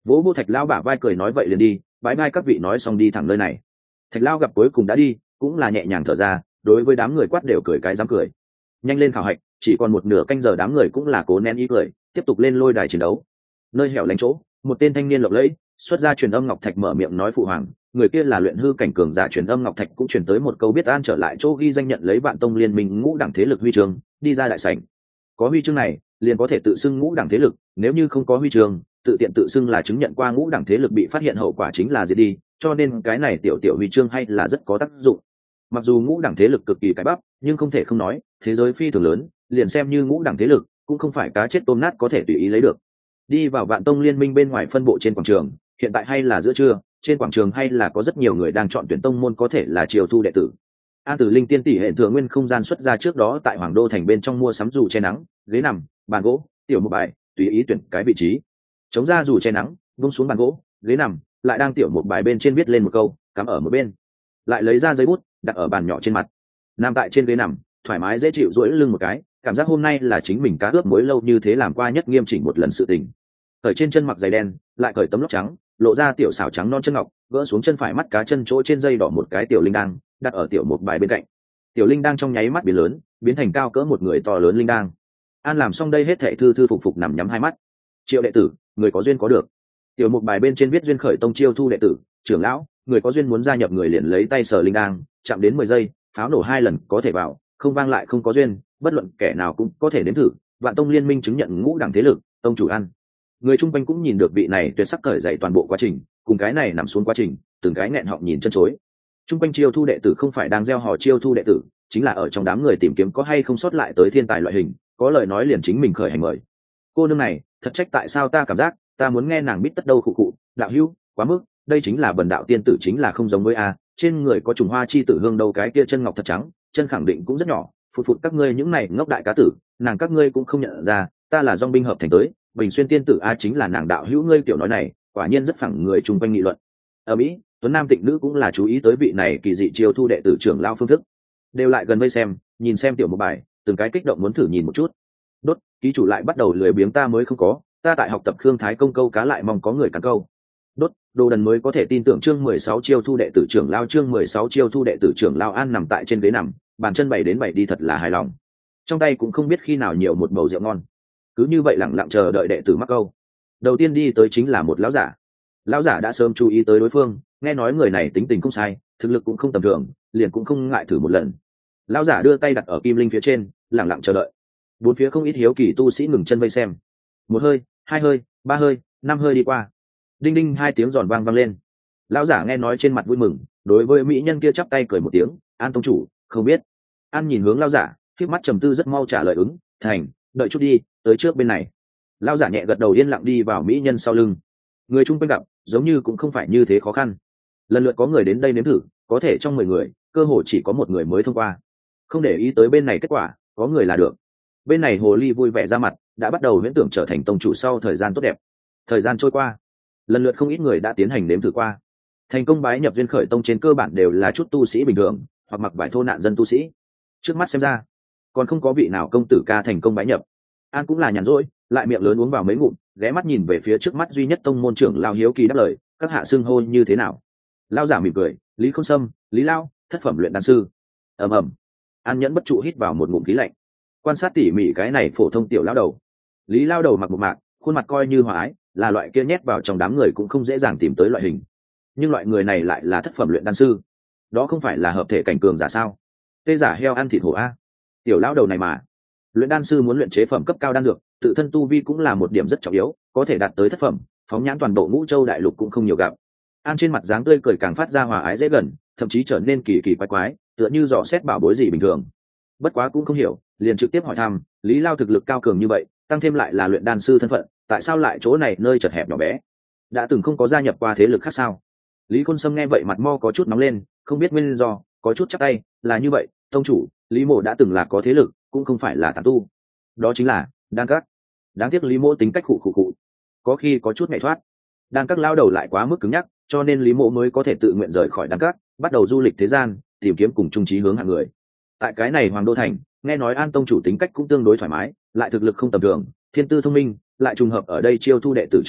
S1: vỗ vô thạch lao bả vai cười nói vậy liền đi, bái bai các vị nói xong đi thẳng nơi này. Thạch lao gặp cuối cùng đã đi, cũng là nhẹ nhàng thở ra, đối với đám người quát đều cười cái dám cười. Nhanh lên khảo hạch, chỉ còn một nửa canh giờ, đám người cũng là cố nén ý cười, tiếp tục lên lôi đài chiến đấu. Nơi hẻo lánh chỗ, một tên thanh niên lộng lẫy xuất ra truyền âm ngọc thạch mở miệng nói phụ hoàng, người kia là luyện hư cảnh cường giả. Truyền âm ngọc thạch cũng truyền tới một câu biết an trở lại chỗ ghi danh nhận lấy vạn tông liên minh ngũ đẳng thế lực huy chương, đi ra đại sảnh. Có huy chương này liền có thể tự xưng ngũ đẳng thế lực, nếu như không có huy chương, tự tiện tự xưng là chứng nhận qua ngũ đẳng thế lực bị phát hiện hậu quả chính là diệt đi, cho nên cái này tiểu tiểu huy chương hay là rất có tác dụng. Mặc dù ngũ đẳng thế lực cực kỳ cái bắp, nhưng không thể không nói, thế giới phi thường lớn, liền xem như ngũ đẳng thế lực cũng không phải cá chết tôm nát có thể tùy ý lấy được. Đi vào vạn tông liên minh bên ngoài phân bộ trên quảng trường, hiện tại hay là giữa trưa, trên quảng trường hay là có rất nhiều người đang chọn tuyển tông môn có thể là chiều thu đệ tử. An Tử Linh tiên tỷ hệ thừa nguyên không gian xuất ra trước đó tại Hoàng Đô thành bên trong mua sắm dù che nắng, ghế nằm, bàn gỗ, tiểu một bài, tùy ý tuyển cái vị trí. Chống ra dù che nắng, vung xuống bàn gỗ, ghế nằm, lại đang tiểu một bài bên trên viết lên một câu, cắm ở một bên. Lại lấy ra giấy bút, đặt ở bàn nhỏ trên mặt. Nằm tại trên ghế nằm, thoải mái dễ chịu duỗi lưng một cái, cảm giác hôm nay là chính mình cá ướp muối lâu như thế làm qua nhất nghiêm chỉnh một lần sự tình. Cởi trên chân mặc giày đen, lại cởi tấm lót trắng, lộ ra tiểu xảo trắng non chân ngọc, gỡ xuống chân phải mắt cá chân chỗ trên dây đỏ một cái tiểu linh đăng, đặt ở tiểu một bài bên cạnh. Tiểu linh đăng trong nháy mắt biến lớn, biến thành cao cỡ một người to lớn linh đăng. An làm xong đây hết thảy thư thư phục phục nằm nhắm hai mắt. Triệu đệ tử, người có duyên có được. Tiểu một bài bên trên viết duyên khởi tông chiêu thu đệ tử, trưởng lão, người có duyên muốn gia nhập người liền lấy tay sờ linh đăng, chạm đến mười giây, pháo nổ hai lần có thể vào, không vang lại không có duyên, bất luận kẻ nào cũng có thể đến thử. Vạn tông liên minh chứng nhận ngũ đẳng thế lực, tông chủ An. Người chung quanh cũng nhìn được vị này tuyệt sắc cởi dậy toàn bộ quá trình, cùng cái này nằm xuống quá trình, từng cái nghẹn họng nhìn chân chối. Chung quanh chiêu thu đệ tử không phải đang gieo hò chiêu thu đệ tử, chính là ở trong đám người tìm kiếm có hay không sót lại tới thiên tài loại hình, có lời nói liền chính mình khởi hành mời. Cô nương này, thật trách tại sao ta cảm giác, ta muốn nghe nàng biết tất đâu khụ khụ, đạo hữu, quá mức, đây chính là bần đạo tiên tử chính là không giống với a, trên người có trùng hoa chi tử hương đâu cái kia chân ngọc thật trắng, chân khẳng định cũng rất nhỏ, phụt phụt các ngươi những này ngốc đại cá tử, nàng các ngươi cũng không nhận ra, ta là dòng binh hợp thành tới. Bình xuyên tiên tử a chính là nàng đạo hữu ngươi tiểu nói này, quả nhiên rất phẳng người chung quanh nghị luận. Ở Mỹ, tuấn nam tịnh nữ cũng là chú ý tới vị này kỳ dị chiêu thu đệ tử trưởng lao phương thức, đều lại gần vây xem, nhìn xem tiểu một bài, từng cái kích động muốn thử nhìn một chút. Đốt, ký chủ lại bắt đầu lười biếng ta mới không có, ta tại học tập Khương Thái công câu cá lại mong có người cắn câu. Đốt, đồ đần mới có thể tin tưởng chương mười sáu chiêu thu đệ tử trưởng lao chương mười sáu chiêu thu đệ tử trưởng lao An nằm tại trên ghế nằm, bàn chân bảy đến bảy đi thật là hài lòng. Trong tay cũng không biết khi nào nhiều một bầu rượu ngon. Cứ như vậy lẳng lặng chờ đợi đệ tử mắc câu. Đầu tiên đi tới chính là một lão giả. Lão giả đã sớm chú ý tới đối phương, nghe nói người này tính tình không sai, thực lực cũng không tầm thường, liền cũng không ngại thử một lần. Lão giả đưa tay đặt ở kim linh phía trên, lẳng lặng chờ đợi. Bốn phía không ít hiếu kỳ tu sĩ ngừng chân vây xem. Một hơi, hai hơi, ba hơi, năm hơi đi qua. Đinh đinh hai tiếng giòn vang vang lên. Lão giả nghe nói trên mặt vui mừng, đối với mỹ nhân kia chắp tay cười một tiếng, An tông chủ, không biết. An nhìn hướng lão giả, khép mắt trầm tư rất mau trả lời ứng, thành, đợi chút đi, tới trước bên này. Lão giả nhẹ gật đầu yên lặng đi vào mỹ nhân sau lưng. Người chung quanh gặp giống như cũng không phải như thế khó khăn, lần lượt có người đến đây nếm thử, có thể trong mười người cơ hội chỉ có một người mới thông qua. Không để ý tới bên này kết quả, có người là được. Bên này hồ ly vui vẻ ra mặt, đã bắt đầu huyễn tưởng trở thành tông chủ sau thời gian tốt đẹp. Thời gian trôi qua, lần lượt không ít người đã tiến hành nếm thử qua. Thành công bái nhập duyên khởi tông trên cơ bản đều là chút tu sĩ bình thường hoặc mặc vải thô nạn dân tu sĩ. Trước mắt xem ra còn không có vị nào công tử ca thành công bái nhập. An cũng là nhàn rỗi, lại miệng lớn uống vào mấy ngụm, ghé mắt nhìn về phía trước mắt duy nhất tông môn trưởng lao hiếu kỳ đáp lời, các hạ xưng hô như thế nào? Lao giả mỉm cười, Lý Không Sâm, Lý Lao, thất phẩm luyện đan sư. ầm ầm. An nhẫn bất trụ hít vào một ngụm khí lạnh, quan sát tỉ mỉ cái này phổ thông tiểu lao đầu. Lý Lao đầu mặc một mạc, khuôn mặt coi như hòa ái, là loại kia nhét vào trong đám người cũng không dễ dàng tìm tới loại hình. Nhưng loại người này lại là thất phẩm luyện đan sư, đó không phải là hợp thể cảnh cường giả sao? Tê giả heo ăn thịt hổ a. Tiểu lao đầu này mà, luyện đan sư muốn luyện chế phẩm cấp cao đan dược, tự thân tu vi cũng là một điểm rất trọng yếu, có thể đạt tới thất phẩm, phóng nhãn toàn bộ ngũ châu đại lục cũng không nhiều gặp. An trên mặt dáng tươi cười càng phát ra hòa ái dễ gần, thậm chí trở nên kỳ kỳ quái quái, tựa như dò xét bảo bối gì bình thường. Bất quá cũng không hiểu, liền trực tiếp hỏi thăm, Lý Lao thực lực cao cường như vậy, tăng thêm lại là luyện đan sư thân phận, tại sao lại chỗ này nơi chật hẹp nhỏ bé? Đã từng không có gia nhập qua thế lực khác sao? Lý Khôn Sâm nghe vậy mặt mo có chút nóng lên, không biết nguyên do, có chút chắc tay, là như vậy, tông chủ, Lý Mộ đã từng là có thế lực, cũng không phải là tán tu. Đó chính là đan các. Đáng tiếc Lý Mộ tính cách khụ khụ khụ, có khi có chút nhảy thoát. Đan các lao đầu lại quá mức cứng nhắc, cho nên Lý Mộ mới có thể tự nguyện rời khỏi đan các, bắt đầu du lịch thế gian, tìm kiếm cùng chung chí hướng hạng người. Tại cái này Hoàng Đô thành, nghe nói An tông chủ tính cách cũng tương đối thoải mái, lại thực lực không tầm thường, thiên tư thông minh, lại trùng hợp ở đây chiêu thu đệ tử trưởng lão,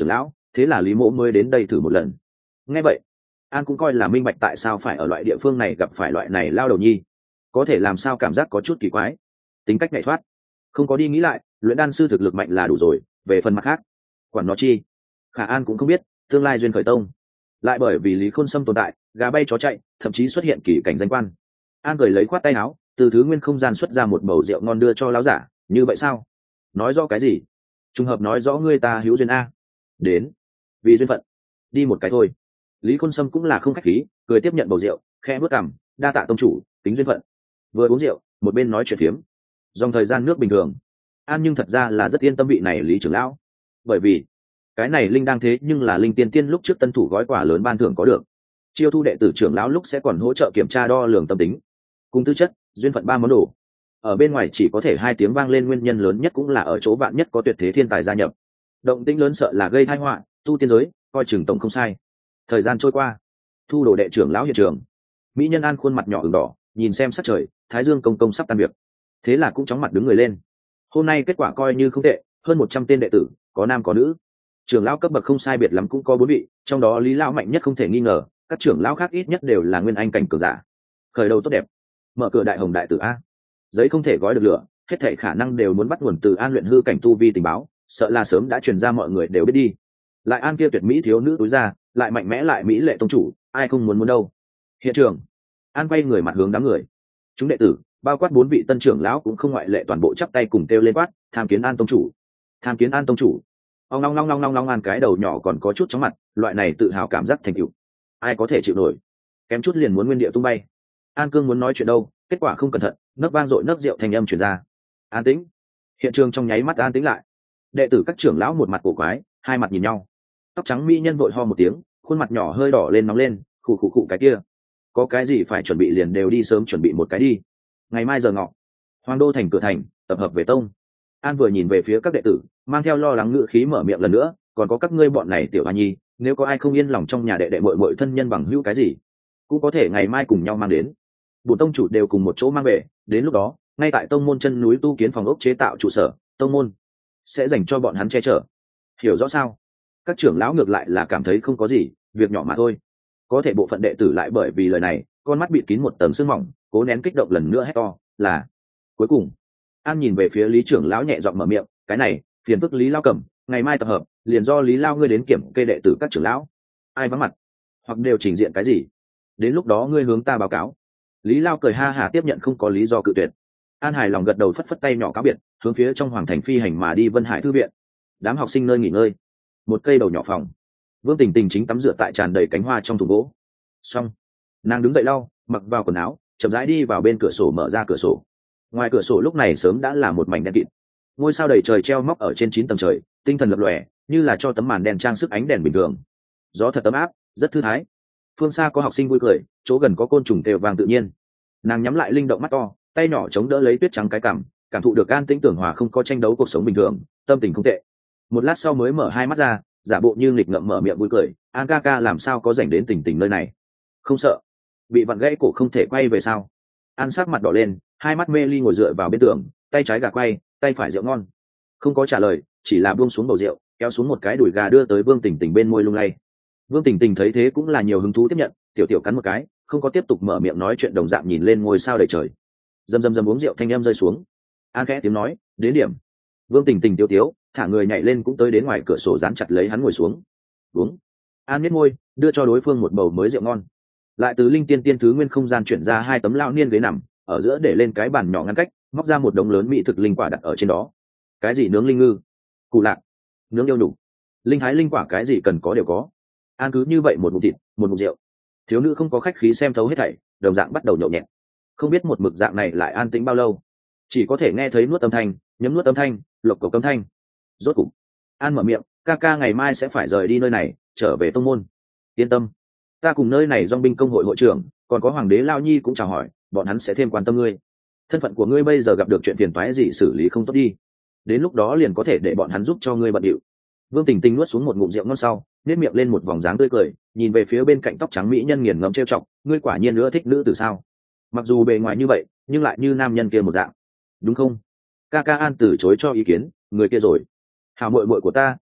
S1: thế là lý mỗ mới đến đây thử một lần. Nghe vậy an cũng coi là minh bạch tại sao phải ở loại địa phương này gặp phải loại này lao đầu nhi, có thể làm sao cảm giác có chút kỳ quái, tính cách nhảy thoát, không có đi nghĩ lại, luyện đan sư thực lực mạnh là đủ rồi, về phần mặt khác quản nó chi. Khả an cũng không biết tương lai duyên khởi tông lại bởi vì lý khôn sâm tồn tại gà bay chó chạy, thậm chí xuất hiện kỳ cảnh danh quan. An cười lấy khoát tay áo, từ thứ nguyên không gian xuất ra một bầu rượu ngon đưa cho lão giả. Như vậy sao? Nói rõ cái gì? Trùng hợp nói rõ ngươi ta hữu duyên a. Đến vì duyên phận, đi một cái thôi. Lý khôn sâm cũng là không khách khí, cười tiếp nhận bầu rượu, khẽ bước cằm, đa tạ tông chủ, tính duyên phận. Vừa uống rượu một bên nói chuyện phiếm, dòng thời gian nước bình thường. An nhưng thật ra là rất yên tâm vị này lý trưởng lão, bởi vì cái này linh đang thế nhưng là linh tiên tiên lúc trước tân thủ gói quà lớn ban thưởng có được. Chiêu thu đệ tử trưởng lão lúc sẽ còn hỗ trợ kiểm tra đo lường tâm tính cùng tư chất, duyên phận ba món đồ. Ở bên ngoài chỉ có thể hai tiếng vang lên, nguyên nhân lớn nhất cũng là ở chỗ vạn nhất có tuyệt thế thiên tài gia nhập, động tĩnh lớn sợ là gây tai họa, tu tiên giới coi chừng tổng không sai. Thời gian trôi qua, thu đồ đệ trưởng lão hiện trường, mỹ nhân An khuôn mặt nhỏ ửng đỏ, nhìn xem sắc trời, thái dương công công sắp tan việc, thế là cũng chóng mặt đứng người lên. Hôm nay kết quả coi như không tệ, hơn một trăm tên đệ tử, có nam có nữ, trưởng lão cấp bậc không sai biệt lắm cũng có bốn vị, trong đó lý lão mạnh nhất không thể nghi ngờ, các trưởng lão khác ít nhất đều là nguyên anh cảnh cường giả. Khởi đầu tốt đẹp, mở cửa đại hồng đại tử a. Giấy không thể gói được lửa, hết thảy khả năng đều muốn bắt nguồn từ An luyện hư cảnh tu vi tình báo, sợ là sớm đã truyền ra mọi người đều biết đi. Lại An kia tuyệt mỹ thiếu nữ túi ra, lại mạnh mẽ lại mỹ lệ tông chủ, ai không muốn muốn đâu. Hiện trường, An quay người mặt hướng đám người, chúng đệ tử, bao quát bốn vị tân trưởng lão cũng không ngoại lệ, toàn bộ chắp tay cùng kêu lên quát, tham kiến An tông chủ, tham kiến An tông chủ. Ông long long long long long An cái đầu nhỏ còn có chút chóng mặt, loại này tự hào cảm giác thành tựu, ai có thể chịu nổi, kém chút liền muốn nguyên địa tung bay. An cương muốn nói chuyện đâu, kết quả không cẩn thận, nấc vang dội nấc rượu thành âm truyền ra. An tĩnh. Hiện trường trong nháy mắt an tĩnh lại. Đệ tử các trưởng lão một mặt cổ quái, hai mặt nhìn nhau. Tóc trắng mỹ nhân vội ho một tiếng, khuôn mặt nhỏ hơi đỏ lên nóng lên, khụ khụ khụ cái kia, có cái gì phải chuẩn bị liền đều đi sớm chuẩn bị một cái đi. Ngày mai giờ ngọ, Hoàng đô thành cửa thành, tập hợp về tông. An vừa nhìn về phía các đệ tử, mang theo lo lắng ngữ khí mở miệng lần nữa, còn có các ngươi bọn này tiểu hoa nhi, nếu có ai không yên lòng trong nhà đệ đệ muội muội thân nhân bằng hữu cái gì, cũng có thể ngày mai cùng nhau mang đến. Bổn tông chủ đều cùng một chỗ mang về, đến lúc đó ngay tại tông môn chân núi tu kiến phòng ốc chế tạo trụ sở, tông môn sẽ dành cho bọn hắn che chở. Hiểu rõ sao? Các trưởng lão ngược lại là cảm thấy không có gì, việc nhỏ mà thôi. Có thể bộ phận đệ tử lại bởi vì lời này, con mắt bịt kín một tầng sương mỏng, cố nén kích động lần nữa hét to, là cuối cùng. An nhìn về phía Lý trưởng lão nhẹ giọng mở miệng, cái này phiền phức Lý lao cầm, ngày mai tập hợp, liền do Lý lao ngươi đến kiểm kê đệ tử các trưởng lão, ai vắng mặt hoặc đều trình diện cái gì, đến lúc đó ngươi hướng ta báo cáo. Lý lao cười ha hả tiếp nhận, không có lý do cự tuyệt. An hài lòng gật đầu, phất phất tay nhỏ cáo biệt, hướng phía trong hoàng thành phi hành mà đi. Vân Hải thư viện, đám học sinh nơi nghỉ ngơi, một cây đầu nhỏ phòng, Vương Tình Tình chính tắm rửa tại tràn đầy cánh hoa trong thùng gỗ. Xong, nàng đứng dậy lau, mặc vào quần áo, chậm rãi đi vào bên cửa sổ, mở ra cửa sổ. Ngoài cửa sổ lúc này sớm đã là một mảnh đen kịt, ngôi sao đầy trời treo móc ở trên chín tầng trời, tinh thần lập lòe, như là cho tấm màn đen trang sức ánh đèn bình thường. Gió thật ấm áp, rất thư thái. Phương xa có học sinh vui cười, chỗ gần có côn trùng kêu vang tự nhiên. Nàng nhắm lại linh động mắt to, tay nhỏ chống đỡ lấy tuyết trắng cái cằm, cảm thụ được an tĩnh tưởng hòa, không có tranh đấu cuộc sống bình thường, tâm tình không tệ. Một lát sau mới mở hai mắt ra, giả bộ như nghịch ngợm mở miệng vui cười, An ca ca làm sao có rảnh đến Tình Tình nơi này? Không sợ bị vặn gãy cổ không thể quay về sao? An sắc mặt đỏ lên, hai mắt mê ly ngồi dựa vào bên tường, tay trái gà quay, tay phải rượu ngon. Không có trả lời, chỉ là buông xuống bầu rượu, kéo xuống một cái đùi gà đưa tới Vương Tình Tình bên môi lung lay. Vương Tình Tình thấy thế cũng là nhiều hứng thú tiếp nhận, tiểu tiểu cắn một cái, không có tiếp tục mở miệng nói chuyện, đồng dạng nhìn lên ngôi sao đầy trời. Dầm dầm dầm uống rượu thanh em rơi xuống. An khẽ tiếng nói, đến điểm. Vương Tình Tình tiêu tiếu, thả người nhảy lên cũng tới đến ngoài cửa sổ, dán chặt lấy hắn ngồi xuống. Uống. An nhếch môi, đưa cho đối phương một bầu mới rượu ngon. Lại từ linh tiên tiên thứ nguyên không gian chuyển ra hai tấm lão niên ghế nằm, ở giữa để lên cái bàn nhỏ ngăn cách, móc ra một đống lớn mỹ thực linh quả đặt ở trên đó. Cái gì nướng linh ngư, củ lạc, nướng yêu nhục, linh thái linh quả, cái gì cần có đều có. An cứ như vậy một ngụm thịt, một ngụm rượu. Thiếu nữ không có khách khí xem thấu hết thảy, đồng dạng bắt đầu nhậu nhẹt. Không biết một mực dạng này lại an tĩnh bao lâu, chỉ có thể nghe thấy nuốt âm thanh, nhấm nuốt âm thanh, lộc cộc âm thanh. Rốt cục, An mở miệng, ca ca ngày mai sẽ phải rời đi nơi này, trở về tông môn. Yên tâm, ta cùng nơi này dòng binh công hội hội trưởng, còn có hoàng đế Lao Nhi cũng chào hỏi, bọn hắn sẽ thêm quan tâm ngươi. Thân phận của ngươi bây giờ gặp được chuyện phiền toái gì xử lý không tốt đi, đến lúc đó liền có thể để bọn hắn giúp cho ngươi bận điệu. Vương Tình Tình nuốt xuống một ngụm rượu ngon sau, nét miệng lên một vòng dáng tươi cười, nhìn về phía bên cạnh tóc trắng mỹ nhân nghiền ngẫm trêu chọc, ngươi quả nhiên nữa thích nữ từ sao? Mặc dù bề ngoài như vậy, nhưng lại như nam nhân kia một dạng, đúng không? Ca ca An từ chối cho ý kiến, người kia rồi. Hảo muội muội của ta,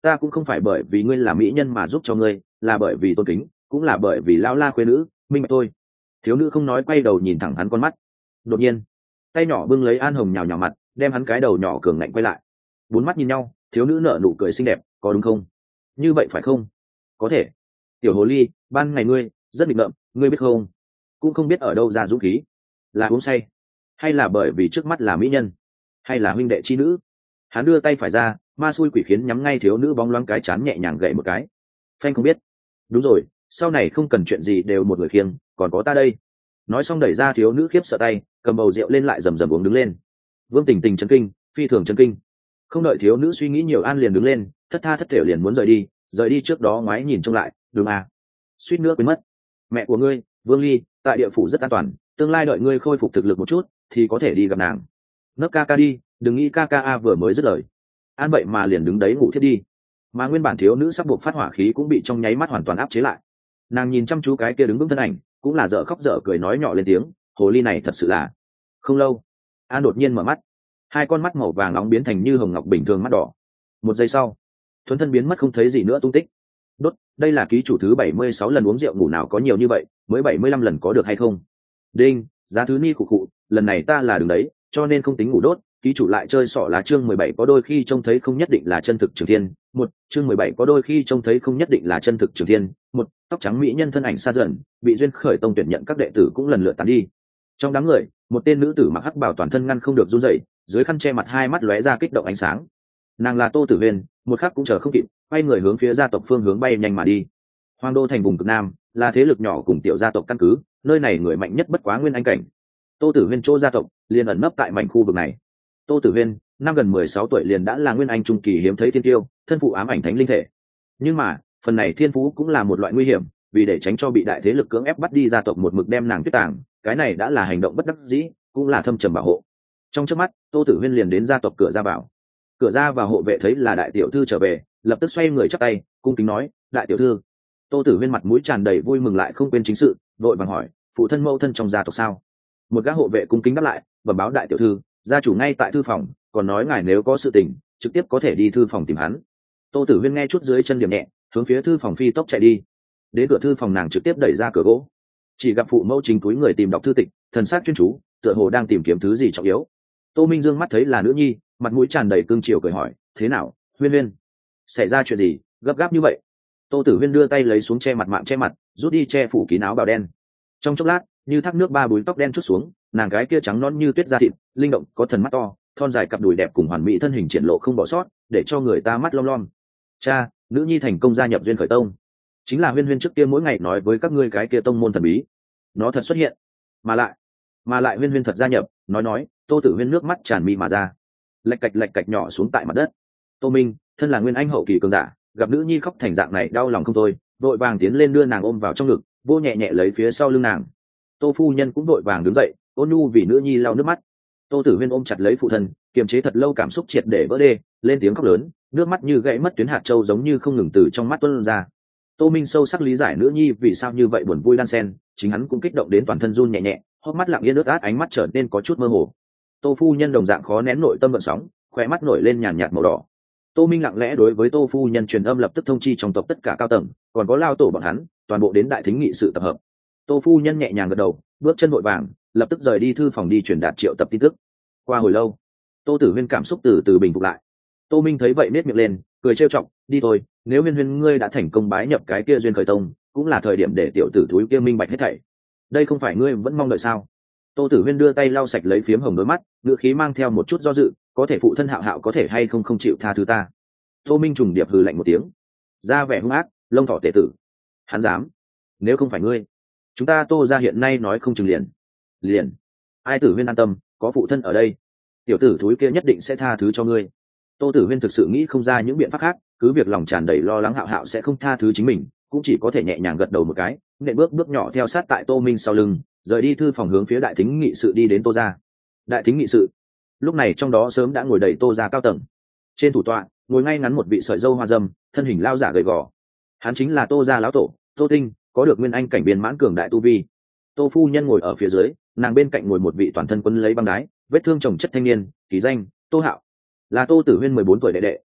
S1: ta cũng không phải bởi vì ngươi là mỹ nhân mà giúp cho ngươi, là bởi vì tôn kính, cũng là bởi vì lão la khuê nữ, minh bạch thôi. Thiếu nữ không nói, quay đầu nhìn thẳng hắn con mắt. Đột nhiên tay nhỏ bưng lấy An Hồng nhào nhào mặt, đem hắn cái đầu nhỏ cường ngạnh quay lại. Bốn mắt nhìn nhau, thiếu nữ nở nụ cười xinh đẹp, có đúng không? Như vậy phải không? Có thể. Tiểu hồ ly, ban ngày ngươi rất nghịch ngợm, ngươi biết không? Cũng không biết ở đâu ra dũng khí, là uống say, hay là bởi vì trước mắt là mỹ nhân, hay là huynh đệ chi nữ? Hắn đưa tay phải ra, ma xui quỷ khiến nhắm ngay thiếu nữ bóng loáng cái chán nhẹ nhàng gậy một cái. Phanh không biết. Đúng rồi, sau này không cần chuyện gì đều một người khiêng, còn có ta đây. Nói xong đẩy ra thiếu nữ khiếp sợ tay, cầm bầu rượu lên lại rầm rầm uống đứng lên. Vương Tình Tình chấn kinh, phi thường chấn kinh. Không đợi thiếu nữ suy nghĩ nhiều, An liền đứng lên, thất tha thất thểu liền muốn rời đi, rời đi trước đó ngoái nhìn trông lại, đúng à? Suýt nữa quên mất. Mẹ của ngươi, Vương Ly, tại địa phủ rất an toàn, tương lai đợi ngươi khôi phục thực lực một chút, thì có thể đi gặp nàng. Nấc ca ca đi, đừng nghĩ ca ca a vừa mới dứt lời. An vậy mà liền đứng đấy ngủ thiết đi. Mà nguyên bản thiếu nữ sắp buộc phát hỏa khí cũng bị trong nháy mắt hoàn toàn áp chế lại. Nàng nhìn chăm chú cái kia đứng vững thân ảnh, cũng là dở khóc dở cười nói nhỏ lên tiếng, hồ ly này thật sự là. Không lâu, An đột nhiên mở mắt, hai con mắt màu vàng nóng biến thành như hồng ngọc bình thường mắt đỏ. Một giây sau, thuấn thân biến mất không thấy gì nữa tung tích. Đốt, đây là ký chủ thứ bảy mươi sáu lần uống rượu ngủ nào có nhiều như vậy, mới bảy mươi lăm lần có được hay không? Đinh, giá thứ ni khụ khụ, lần này ta là đứng đấy, cho nên không tính ngủ đốt. Ký chủ lại chơi xỏ lá. Chương mười bảy có đôi khi trông thấy không nhất định là chân thực Trường Thiên. Một, chương mười bảy có đôi khi trông thấy không nhất định là chân thực Trường Thiên. Một, tóc trắng mỹ nhân thân ảnh xa dần, bị duyên khởi tông tuyển nhận các đệ tử cũng lần lượt tán đi. Trong đám người, một tên nữ tử mặc hắc bào toàn thân ngăn không được run rẩy, dưới khăn che mặt hai mắt lóe ra kích động ánh sáng. Nàng là Tô Tử Huyền, một khắc cũng chờ không kịp, quay người hướng phía gia tộc phương hướng bay nhanh mà đi. Hoàng đô thành vùng cực nam, là thế lực nhỏ cùng tiểu gia tộc căn cứ, nơi này người mạnh nhất bất quá nguyên anh cảnh. Tô Tử Huyền chỗ gia tộc liền ẩn nấp tại mảnh khu vực này. Tô Tử Huyên năm gần mười sáu tuổi liền đã là nguyên anh trung kỳ hiếm thấy thiên tiêu, thân phụ ám ảnh thánh linh thể. Nhưng mà phần này thiên phú cũng là một loại nguy hiểm, vì để tránh cho bị đại thế lực cưỡng ép bắt đi gia tộc một mực đem nàng tuyết tàng, cái này đã là hành động bất đắc dĩ, cũng là thâm trầm bảo hộ. Trong chớp mắt, Tô Tử Huyên liền đến gia tộc cửa ra vào. Cửa ra vào hộ vệ thấy là đại tiểu thư trở về, lập tức xoay người chắp tay, cung kính nói, đại tiểu thư. Tô Tử Huyên mặt mũi tràn đầy vui mừng lại không quên chính sự, vội vàng hỏi, phụ thân mẫu thân trong gia tộc sao? Một gã hộ vệ cung kính đáp lại, bẩm báo đại tiểu thư, gia chủ ngay tại thư phòng, còn nói ngài nếu có sự tình trực tiếp có thể đi thư phòng tìm hắn. Tô Tử Huyên nghe chút dưới chân điểm nhẹ, hướng phía thư phòng phi tốc chạy đi. Đến cửa thư phòng nàng trực tiếp đẩy ra cửa gỗ, chỉ gặp phụ mẫu chính túi người tìm đọc thư tịch, thần sắc chuyên chú, tựa hồ đang tìm kiếm thứ gì trọng yếu. Tô Minh Dương mắt thấy là nữ nhi, mặt mũi tràn đầy cương triều cười hỏi, thế nào, Huyên Huyên, xảy ra chuyện gì gấp gáp như vậy? Tô Tử Huyên đưa tay lấy xuống che mặt mạng che mặt, rút đi che phủ kín áo bào đen. Trong chốc lát, như thác nước ba búi tóc đen chút xuống, nàng gái kia trắng nõn như tuyết da thịt, linh động có thần mắt to, thon dài cặp đùi đẹp cùng hoàn mỹ thân hình triển lộ không bỏ sót, để cho người ta mắt long lom. Cha, nữ nhi thành công gia nhập duyên khởi tông, chính là Huyên Huyên trước kia mỗi ngày nói với các ngươi cái kia tông môn thần bí, nó thật xuất hiện, mà lại mà lại Huyên Huyên thật gia nhập. Nói nói, Tô Tử Huyên nước mắt tràn mi mà ra, lạch cạch lạch cạch nhỏ xuống tại mặt đất. Tô Minh, thân là nguyên anh hậu kỳ cường giả, gặp nữ nhi khóc thành dạng này đau lòng không thôi, vội vàng tiến lên đưa nàng ôm vào trong ngực, vô nhẹ nhẹ lấy phía sau lưng nàng. Tô phu nhân cũng vội vàng đứng dậy, ôn nhu vì nữ nhi lau nước mắt. Tô Tử Huyên ôm chặt lấy phụ thân, kiềm chế thật lâu cảm xúc triệt để vỡ đê, lên tiếng khóc lớn, nước mắt như gãy mất tuyến hạt châu giống như không ngừng từ trong mắt tuôn ra. Tô Minh sâu sắc lý giải nữ nhi vì sao như vậy buồn vui đan xen, chính hắn cũng kích động đến toàn thân run nhẹ nhẹ, hốc mắt lặng yên ướt át, ánh mắt trở nên có chút mơ hồ. Tô phu nhân đồng dạng khó nén nội tâm gợn sóng, khóe mắt nổi lên nhàn nhạt màu đỏ. Tô Minh lặng lẽ đối với Tô phu nhân truyền âm, lập tức thông chi trong tộc tất cả cao tầng, còn có lao tổ bọn hắn, toàn bộ đến đại thính nghị sự tập hợp. Tô phu nhân nhẹ nhàng gật đầu, bước chân vội vàng, lập tức rời đi thư phòng đi truyền đạt triệu tập tin tức. Qua hồi lâu, Tô Tử Huyên cảm xúc từ từ bình phục lại. Tô Minh thấy vậy nét miệng lên, cười trêu chọc, đi thôi, nếu Huyên Huyên ngươi đã thành công bái nhập cái kia duyên khởi tông, cũng là thời điểm để tiểu tử thúi kia minh bạch hết thảy. Đây không phải ngươi vẫn mong đợi sao? Tô Tử Huyên đưa tay lau sạch lấy phiếm hồng đôi mắt, ngữ khí mang theo một chút do dự, có thể phụ thân Hạo Hạo có thể hay không không chịu tha thứ ta? Tô Minh trùng điệp hừ lạnh một tiếng, ra vẻ hung ác, lông thỏ tệ tử. Hắn dám? Nếu không phải ngươi, chúng ta Tô gia hiện nay nói không chừng liền. Liền. Ai Tử Huyên an tâm, có phụ thân ở đây, tiểu tử thúi kia nhất định sẽ tha thứ cho ngươi. Tô Tử Huyên thực sự nghĩ không ra những biện pháp khác, cứ việc lòng tràn đầy lo lắng Hạo Hạo sẽ không tha thứ chính mình, cũng chỉ có thể nhẹ nhàng gật đầu một cái, nện bước bước nhỏ theo sát tại Tô Minh sau lưng, rời đi thư phòng hướng phía đại thính nghị sự đi đến Tô gia. Đại thính nghị sự, lúc này trong đó sớm đã ngồi đầy Tô gia cao tầng. Trên thủ tọa, ngồi ngay ngắn một vị sợi râu hoa râm, thân hình lao giả gầy gò. Hắn chính là Tô gia lão tổ, Tô Tinh, có được nguyên anh cảnh biên mãn cường đại tu vi. Tô phu nhân ngồi ở phía dưới, nàng bên cạnh ngồi một vị toàn thân quấn lấy băng đái, vết thương chồng chất thanh niên, kỳ danh Tô Hạo, là Tô Tử Huyên mười bốn tuổi đệ đệ,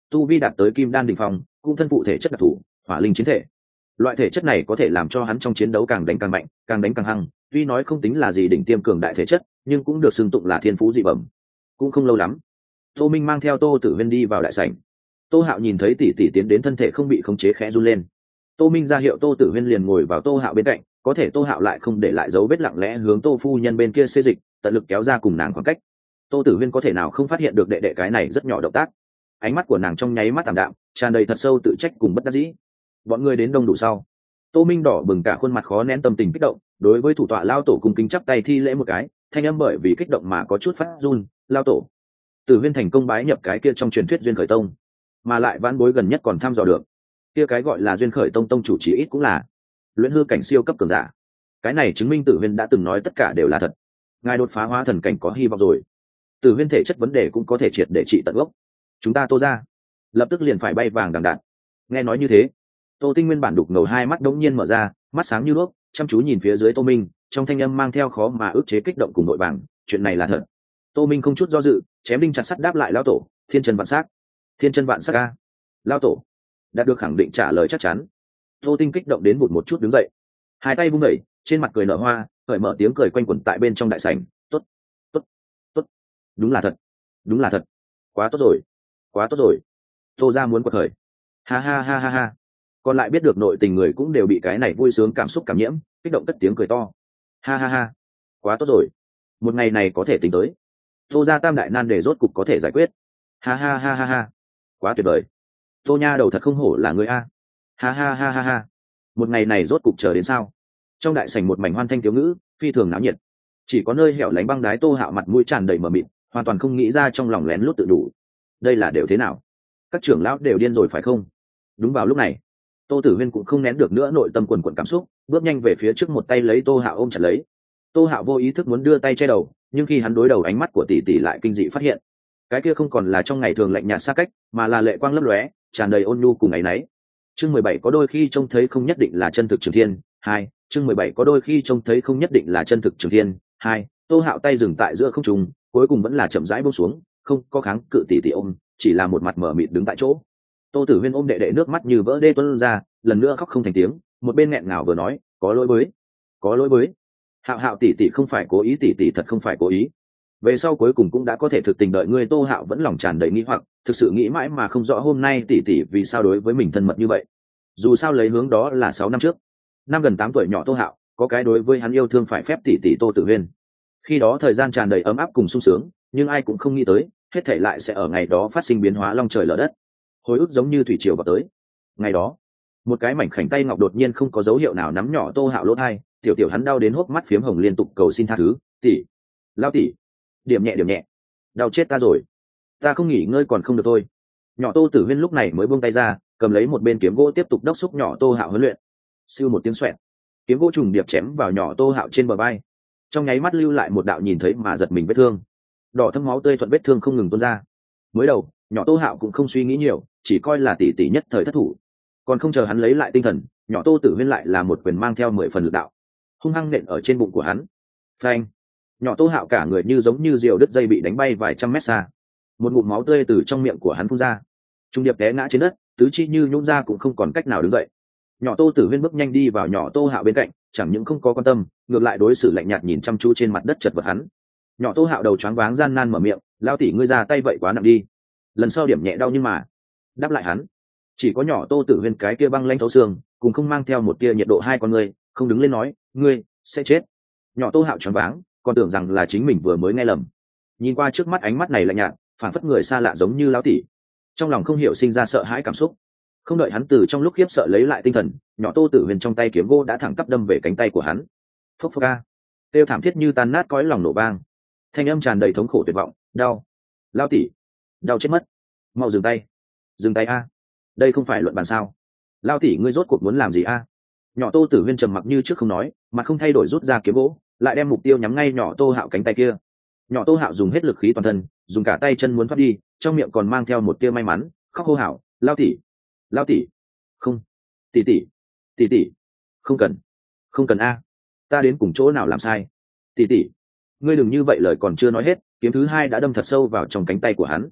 S1: tu vi đạt tới kim đan đỉnh phong, cũng thân phụ thể chất đặc thù, hỏa linh chiến thể. Loại thể chất này có thể làm cho hắn trong chiến đấu càng đánh càng mạnh, càng đánh càng hăng, tuy nói không tính là gì đỉnh tiêm cường đại thể chất, nhưng cũng được xưng tụng là thiên phú dị bẩm. Cũng không lâu lắm, Tô Minh mang theo Tô Tử Huyên đi vào đại sảnh. Tô Hạo nhìn thấy tỷ tỷ tiến đến, thân thể không bị khống chế khẽ run lên. Tô Minh ra hiệu Tô Tử Huyên liền ngồi vào Tô Hạo bên cạnh, có thể Tô Hạo lại không để lại dấu vết, lặng lẽ hướng Tô phu nhân bên kia xê dịch, tận lực kéo ra cùng nàng khoảng cách. Tô Tử Huyên có thể nào không phát hiện được đệ đệ cái này rất nhỏ động tác. Ánh mắt của nàng trong nháy mắt tạm đạm, tràn đầy thật sâu tự trách cùng bất đắc dĩ. Bọn người đến đông đủ sau, Tô Minh đỏ bừng cả khuôn mặt, khó nén tâm tình kích động, đối với thủ tọa lao tổ cung kính chắp tay thi lễ một cái, thanh âm bởi vì kích động mà có chút phát run. Lao tổ. Tử Huyên thành công bái nhập cái kia trong truyền thuyết duyên khởi tông, mà lại vãn bối gần nhất còn thăm dò được, kia cái gọi là duyên khởi tông tông chủ chỉ ít cũng là luyện hư cảnh siêu cấp cường giả. Cái này chứng minh Tử Huyên đã từng nói tất cả đều là thật. Ngài đột phá hóa thần cảnh có hy vọng rồi. Tử Huyên thể chất vấn đề cũng có thể triệt để trị tận gốc. Chúng ta Tô ra lập tức liền phải bay vàng đằng đạn. Nghe nói như thế, Tô Tinh nguyên bản đục ngầu hai mắt đống nhiên mở ra, mắt sáng như đuốc, chăm chú nhìn phía dưới Tô Minh, trong thanh âm mang theo khó mà ức chế kích động cùng nội vàng. Chuyện này là thật. Tô Minh không chút do dự, chém đinh chặt sắt đáp lại lao tổ, thiên chân vạn sắc. Thiên chân vạn sắc a. Lao tổ đạt được khẳng định trả lời chắc chắn. Tô Tinh kích động đến bụt một chút đứng dậy, hai tay vung đẩy, trên mặt cười nở hoa, cởi mở tiếng cười quanh quẩn tại bên trong đại sảnh. Tốt, tốt, tốt, đúng là thật, đúng là thật, quá tốt rồi, quá tốt rồi. Tô ra muốn quật khởi. Ha ha ha ha ha. Còn lại biết được nội tình người cũng đều bị cái này vui sướng cảm xúc cảm nhiễm, kích động cất tiếng cười to. Ha ha ha, quá tốt rồi, một ngày này có thể tính tới. Tô ra tam đại nan đề rốt cục có thể giải quyết. Ha ha ha ha ha, quá tuyệt vời. Tô nha đầu thật không hổ là người a. Ha ha ha ha ha, một ngày này rốt cục chờ đến sao. Trong đại sảnh một mảnh hoan thanh thiếu ngữ, phi thường náo nhiệt. Chỉ có nơi hẻo lánh băng đái Tô Hạo mặt mũi tràn đầy mờ mịt, hoàn toàn không nghĩ ra trong lòng lén lút tự đủ. Đây là đều thế nào? Các trưởng lão đều điên rồi phải không? Đúng vào lúc này, Tô Tử Huyên cũng không nén được nữa nội tâm quần quần cảm xúc, bước nhanh về phía trước, một tay lấy Tô Hạo ôm chặt lấy. Tô Hạo vô ý thức muốn đưa tay che đầu, nhưng khi hắn đối đầu ánh mắt của tỷ tỷ lại kinh dị phát hiện, cái kia không còn là trong ngày thường lạnh nhạt xa cách, mà là lệ quang lấp lóe, tràn đầy ôn nhu cùng áy náy. Chương mười bảy có đôi khi trông thấy không nhất định là chân thực Trường Thiên. Hai, chương mười bảy có đôi khi trông thấy không nhất định là chân thực Trường Thiên. Hai, Tô Hạo tay dừng tại giữa không trung, cuối cùng vẫn là chậm rãi buông xuống, không có kháng cự tỷ tỷ ôm, chỉ là một mặt mở mịt đứng tại chỗ. Tô Tử Huyên ôm đệ đệ, nước mắt như vỡ đê tuôn ra, lần nữa khóc không thành tiếng, một bên nghẹn ngào vừa nói, có lỗi với, có lỗi với. Hạo Hạo tỷ tỷ không phải cố ý, tỷ tỷ thật không phải cố ý. Về sau cuối cùng cũng đã có thể thực tình đợi ngươi. Tô Hạo vẫn lòng tràn đầy nghi hoặc, thực sự nghĩ mãi mà không rõ hôm nay tỷ tỷ vì sao đối với mình thân mật như vậy. Dù sao lấy hướng đó là sáu năm trước, năm gần tám tuổi nhỏ Tô Hạo có cái đối với hắn yêu thương phải phép tỷ tỷ Tô Tử Huyên. Khi đó thời gian tràn đầy ấm áp cùng sung sướng, nhưng ai cũng không nghĩ tới hết thảy lại sẽ ở ngày đó phát sinh biến hóa long trời lở đất. Hồi ức giống như thủy triều vào tới. Ngày đó, một cái mảnh khảnh tay ngọc đột nhiên không có dấu hiệu nào nắm nhỏ Tô Hạo lỗ tai, tiểu tiểu hắn đau đến hốc mắt phiếm hồng, liên tục cầu xin tha thứ, tỷ, lao tỷ, điểm nhẹ điểm nhẹ, đau chết ta rồi, ta không nghỉ ngơi còn không được thôi. Nhỏ Tô Tử Huyên lúc này mới buông tay ra, cầm lấy một bên kiếm gỗ tiếp tục đốc xúc nhỏ Tô Hạo huấn luyện. Siêu một tiếng xoẹt, kiếm gỗ trùng điệp chém vào nhỏ Tô Hạo trên bờ vai, trong nháy mắt lưu lại một đạo nhìn thấy mà giật mình vết thương, đỏ thâm máu tươi thuận vết thương không ngừng tuôn ra. Mới đầu nhỏ Tô Hạo cũng không suy nghĩ nhiều, chỉ coi là tỷ tỷ nhất thời thất thủ, còn không chờ hắn lấy lại tinh thần, nhỏ Tô Tử Huyên lại là một quyền mang theo mười phần lực đạo, hung hăng nện ở trên bụng của hắn. Phanh! Nhỏ Tô Hạo cả người như giống như diều đứt dây bị đánh bay vài trăm mét xa, một ngụm máu tươi từ trong miệng của hắn phun ra, trung điệp té ngã trên đất, tứ chi như nhũn ra cũng không còn cách nào đứng dậy. Nhỏ Tô Tử Huyên bước nhanh đi vào nhỏ Tô Hạo bên cạnh, chẳng những không có quan tâm, ngược lại đối xử lạnh nhạt nhìn chăm chú trên mặt đất chật vật hắn. Nhỏ Tô Hạo đầu choáng váng gian nan mở miệng, lao tỷ ngươi ra tay vậy quá nặng đi, lần sau điểm nhẹ đau. Nhưng mà đáp lại hắn chỉ có nhỏ Tô Tử Huyên cái kia băng lãnh thấu xương cùng không mang theo một tia nhiệt độ hai con người, không đứng lên nói, ngươi sẽ chết. Nhỏ Tô Hạo choáng váng, còn tưởng rằng là chính mình vừa mới nghe lầm, nhìn qua trước mắt ánh mắt này lạnh nhạt, phản phất người xa lạ giống như lão tỷ, trong lòng không hiểu sinh ra sợ hãi cảm xúc. Không đợi hắn từ trong lúc khiếp sợ lấy lại tinh thần, nhỏ Tô Tử Huyền trong tay kiếm gỗ đã thẳng tắp đâm về cánh tay của hắn. Phốc phốc a, kêu thảm thiết như tan nát cõi lòng nổ vang, thanh âm tràn đầy thống khổ tuyệt vọng, đau, lão tỷ, đau chết mất, mau dừng tay, dừng tay a, đây không phải luận bàn sao, lão tỷ ngươi rốt cuộc muốn làm gì a? Nhỏ Tô Tử Huyên trầm mặc như trước không nói, mà không thay đổi rút ra kiếm gỗ, lại đem mục tiêu nhắm ngay nhỏ Tô Hạo cánh tay kia. Nhỏ Tô Hạo dùng hết lực khí toàn thân, dùng cả tay chân muốn thoát đi, trong miệng còn mang theo một tia may mắn, khóc hô hào, lao tỷ, lao tỷ, không, tỷ tỷ, tỷ tỷ, không cần, không cần a, ta đến cùng chỗ nào làm sai, tỷ tỷ, ngươi đừng như vậy. Lời còn chưa nói hết, kiếm thứ hai đã đâm thật sâu vào trong cánh tay của hắn.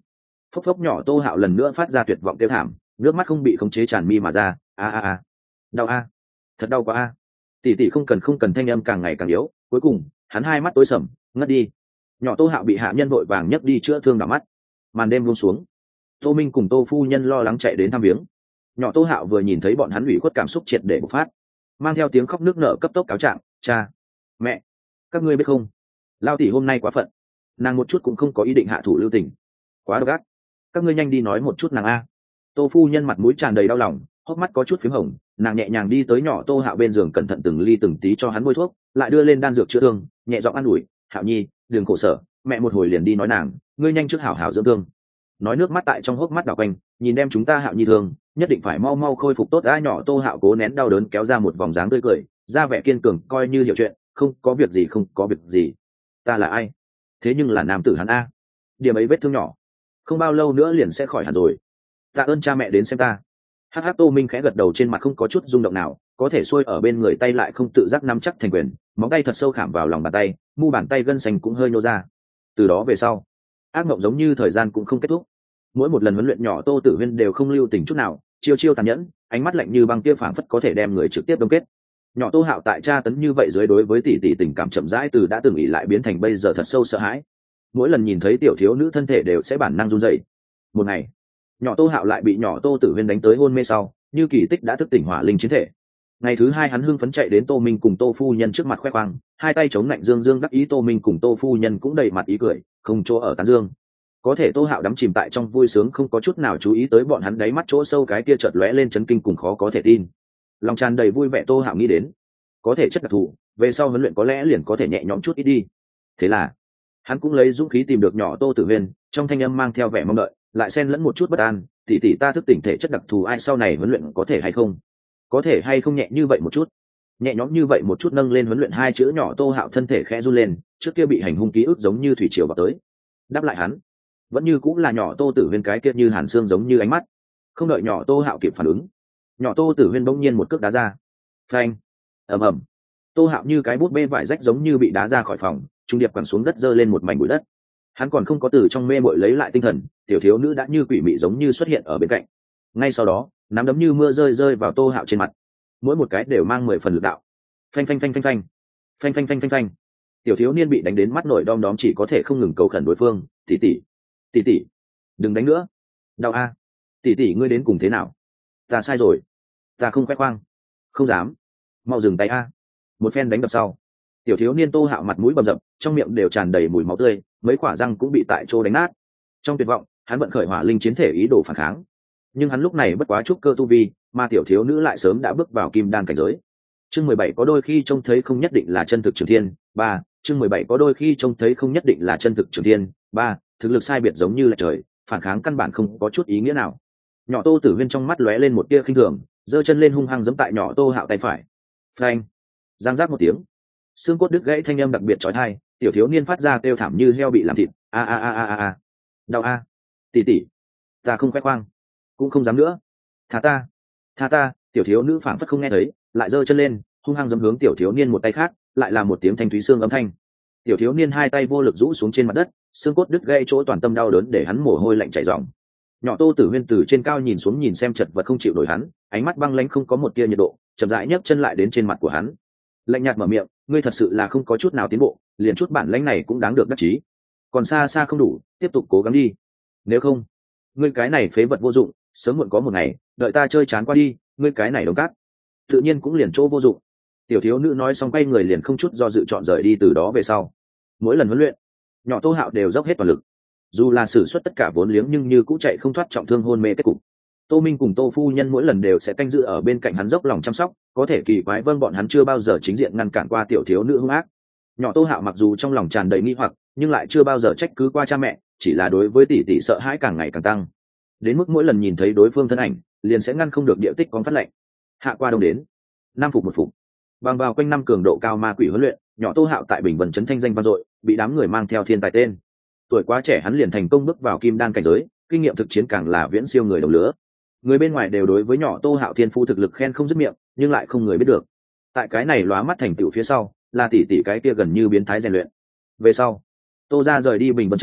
S1: Phốc phốc nhỏ Tô Hạo lần nữa phát ra tuyệt vọng kêu thảm, nước mắt không bị khống chế tràn mi mà ra. A a a, đau a, thật đau quá a. Tỷ tỷ không cần không cần, thanh âm càng ngày càng yếu, cuối cùng hắn hai mắt tối sầm, ngất đi. Nhỏ Tô Hạo bị hạ nhân vội vàng nhấc đi chữa thương đỏ mắt. Màn đêm buông xuống, Tô Minh cùng Tô phu nhân lo lắng chạy đến thăm viếng. Nhỏ Tô Hạo vừa nhìn thấy bọn hắn ủy khuất cảm xúc triệt để bộc phát, mang theo tiếng khóc nước nở cấp tốc cáo trạng. Cha, mẹ, các ngươi biết không, lao tỷ hôm nay quá phận, nàng một chút cũng không có ý định hạ thủ lưu tình, quá độc ác, các ngươi nhanh đi nói một chút nàng a. Tô phu nhân mặt mũi tràn đầy đau lòng, hốc mắt có chút phím hồng, nàng nhẹ nhàng đi tới nhỏ Tô Hạo bên giường, cẩn thận từng ly từng tí cho hắn bôi thuốc, lại đưa lên đan dược chữa thương, nhẹ giọng an ủi. Hạo nhi, đừng khổ sở, mẹ một hồi liền đi nói nàng, ngươi nhanh trước hảo hảo dưỡng thương. Nói nước mắt tại trong hốc mắt đảo quanh, nhìn đem chúng ta Hạo nhi thương, nhất định phải mau mau khôi phục tốt đã. Nhỏ Tô Hạo cố nén đau đớn, kéo ra một vòng dáng tươi cười, ra vẻ kiên cường, coi như hiểu chuyện. Không có việc gì, không có việc gì. Ta là ai? Thế nhưng là nam tử hắn a. Điểm ấy vết thương nhỏ, không bao lâu nữa liền sẽ khỏi hẳn rồi. Tạ ơn cha mẹ đến xem ta. Hắc hắc, Tô Minh khẽ gật đầu, trên mặt không có chút rung động nào, có thể xuôi ở bên người tay lại không tự giác nắm chắc thành quyền, móng tay thật sâu khảm vào lòng bàn tay, mu bàn tay gân xanh cũng hơi nhô ra. Từ đó về sau, ác mộng giống như thời gian cũng không kết thúc. Mỗi một lần huấn luyện nhỏ Tô Tử Huyên đều không lưu tình chút nào, chiêu chiêu tàn nhẫn, ánh mắt lạnh như băng kia phảng phất có thể đem người trực tiếp đông kết. Nhỏ Tô Hạo tại tra tấn như vậy dưới, đối với tỷ tỷ tình cảm chậm rãi từ đã từng ỷ lại biến thành bây giờ thật sâu sợ hãi. Mỗi lần nhìn thấy tiểu thiếu nữ thân thể đều sẽ bản năng run rẩy. Một ngày, nhỏ Tô Hạo lại bị nhỏ Tô Tử Huyên đánh tới hôn mê sau, như kỳ tích đã thức tỉnh hỏa linh chiến thể. Ngày thứ hai hắn hưng phấn chạy đến Tô Minh cùng Tô phu nhân trước mặt khoe khoang, hai tay chống lạnh dương dương đắc ý. Tô Minh cùng Tô phu nhân cũng đầy mặt ý cười, không chỗ ở tán dương. Có thể Tô Hạo đắm chìm tại trong vui sướng, không có chút nào chú ý tới bọn hắn đáy mắt chỗ sâu cái kia chợt lóe lên chấn kinh cùng khó có thể tin. Lòng tràn đầy vui vẻ, Tô Hạo nghĩ đến, có thể chất đặc thù, về sau huấn luyện có lẽ liền có thể nhẹ nhõm chút ít đi. Thế là hắn cũng lấy dũng khí tìm được nhỏ Tô Tử Huyên, trong thanh âm mang theo vẻ mong đợi, lại xen lẫn một chút bất an. Tỷ tỷ, ta thức tỉnh thể chất đặc thù, ai sau này huấn luyện có thể hay không? Có thể hay không nhẹ như vậy một chút, nhẹ nhõm như vậy một chút, nâng lên huấn luyện hai chữ. Nhỏ Tô Hạo thân thể khẽ run lên, trước kia bị hành hung ký ức giống như thủy triều vào tới. Đáp lại hắn vẫn như cũng là nhỏ Tô Tử Huyên cái kia như hàn xương giống như ánh mắt. Không đợi nhỏ Tô Hạo kịp phản ứng, nhỏ Tô Tử Huyên bỗng nhiên một cước đá ra. Phanh, ầm ầm. Tô Hạo như cái bút bê vải rách giống như bị đá ra khỏi phòng, trung điệp quẳng xuống đất, giơ lên một mảnh bụi đất. Hắn còn không có từ trong mê mội lấy lại tinh thần, tiểu thiếu nữ đã như quỷ mị giống như xuất hiện ở bên cạnh. Ngay sau đó, nắm đấm như mưa rơi rơi vào Tô Hạo trên mặt, mỗi một cái đều mang mười phần lực đạo. Phanh phanh phanh phanh phanh, phanh phanh phanh phanh phanh. Tiểu thiếu niên bị đánh đến mắt nổi đom đóm, chỉ có thể không ngừng cầu khẩn đối phương. Tỷ tỷ, tỷ tỷ, đừng đánh nữa, đau a. Tỷ tỷ, ngươi đến cùng thế nào? Ta sai rồi, ta không khoe khoang. Không dám, mau dừng tay a. Một phen đánh đập sau, tiểu thiếu niên Tô Hạo mặt mũi bầm dập, trong miệng đều tràn đầy mùi máu tươi, mấy quả răng cũng bị tại chỗ đánh nát. Trong tuyệt vọng, hắn vận khởi hỏa linh chiến thể ý đồ phản kháng, nhưng hắn lúc này bất quá trúc cơ tu vi, mà tiểu thiếu nữ lại sớm đã bước vào kim đan cảnh giới. Chương mười bảy, có đôi khi trông thấy không nhất định là chân thực trường thiên. Ba, chương mười bảy, có đôi khi trông thấy không nhất định là chân thực trường thiên. Ba, thực lực sai biệt giống như là trời, phản kháng căn bản không có chút ý nghĩa nào. Nhỏ Tô Tử Huyên trong mắt lóe lên một tia khinh thường, giơ chân lên hung hăng giẫm tại nhỏ Tô Hạo tay phải. Phanh, giang giáp một tiếng, xương cốt đứt gãy, thanh âm đặc biệt chói tai, tiểu thiếu niên phát ra kêu thảm như heo bị làm thịt. A a a a a, đau a. Tỷ tỷ, ta không khoe khoang, cũng không dám nữa, tha ta, tha ta. Tiểu thiếu nữ phảng phất không nghe thấy, lại giơ chân lên hung hăng giẫm hướng tiểu thiếu niên một tay khác, lại là một tiếng thanh thúy xương âm thanh. Tiểu thiếu niên hai tay vô lực rũ xuống trên mặt đất, xương cốt đứt gãy chỗ toàn tâm đau đớn để hắn mồ hôi lạnh chảy ròng. Nhỏ Tô Tử Huyên từ trên cao nhìn xuống, nhìn xem chật vật không chịu nổi hắn, ánh mắt băng lãnh không có một tia nhiệt độ, chậm rãi nhấc chân lại đến trên mặt của hắn, lạnh nhạt mở miệng. Ngươi thật sự là không có chút nào tiến bộ, liền chút bản lãnh này cũng đáng được đắc chí, còn xa xa không đủ, tiếp tục cố gắng đi, nếu không ngươi cái này phế vật vô dụng, sớm muộn có một ngày, đợi ta chơi chán qua đi, ngươi cái này đống cát tự nhiên cũng liền chỗ vô dụng. Tiểu thiếu nữ nói xong quay người liền không chút do dự chọn rời đi. Từ đó về sau, mỗi lần huấn luyện, nhỏ Tô Hạo đều dốc hết toàn lực, dù là sử xuất tất cả vốn liếng nhưng như cũ chạy không thoát trọng thương hôn mê kết cục. Tô Minh cùng Tô phu nhân mỗi lần đều sẽ canh giữ ở bên cạnh hắn, dốc lòng chăm sóc. Có thể kỳ quái, vâng, bọn hắn chưa bao giờ chính diện ngăn cản qua tiểu thiếu nữ hung ác. Nhỏ Tô Hạo mặc dù trong lòng tràn đầy nghi hoặc, nhưng lại chưa bao giờ trách cứ qua cha mẹ, chỉ là đối với tỷ tỷ sợ hãi càng ngày càng tăng, đến mức mỗi lần nhìn thấy đối phương thân ảnh liền sẽ ngăn không được địa tích con phát lệnh. Hạ qua đông đến năm phục một phục, bằng vào quanh năm cường độ cao ma quỷ huấn luyện, nhỏ Tô Hạo tại Bình Vân trấn thanh danh vang dội, bị đám người mang theo thiên tài tên. Tuổi quá trẻ hắn liền thành công bước vào kim đan cảnh giới, kinh nghiệm thực chiến càng là viễn siêu người đồng lứa. Người bên ngoài đều đối với nhỏ Tô Hạo thiên phu thực lực khen không dứt miệng, nhưng lại không người biết được, tại cái này lóa mắt thành tựu phía sau là tỷ tỷ cái kia gần như biến thái rèn luyện. Về sau, Tô gia rời đi Bình Vân trấn,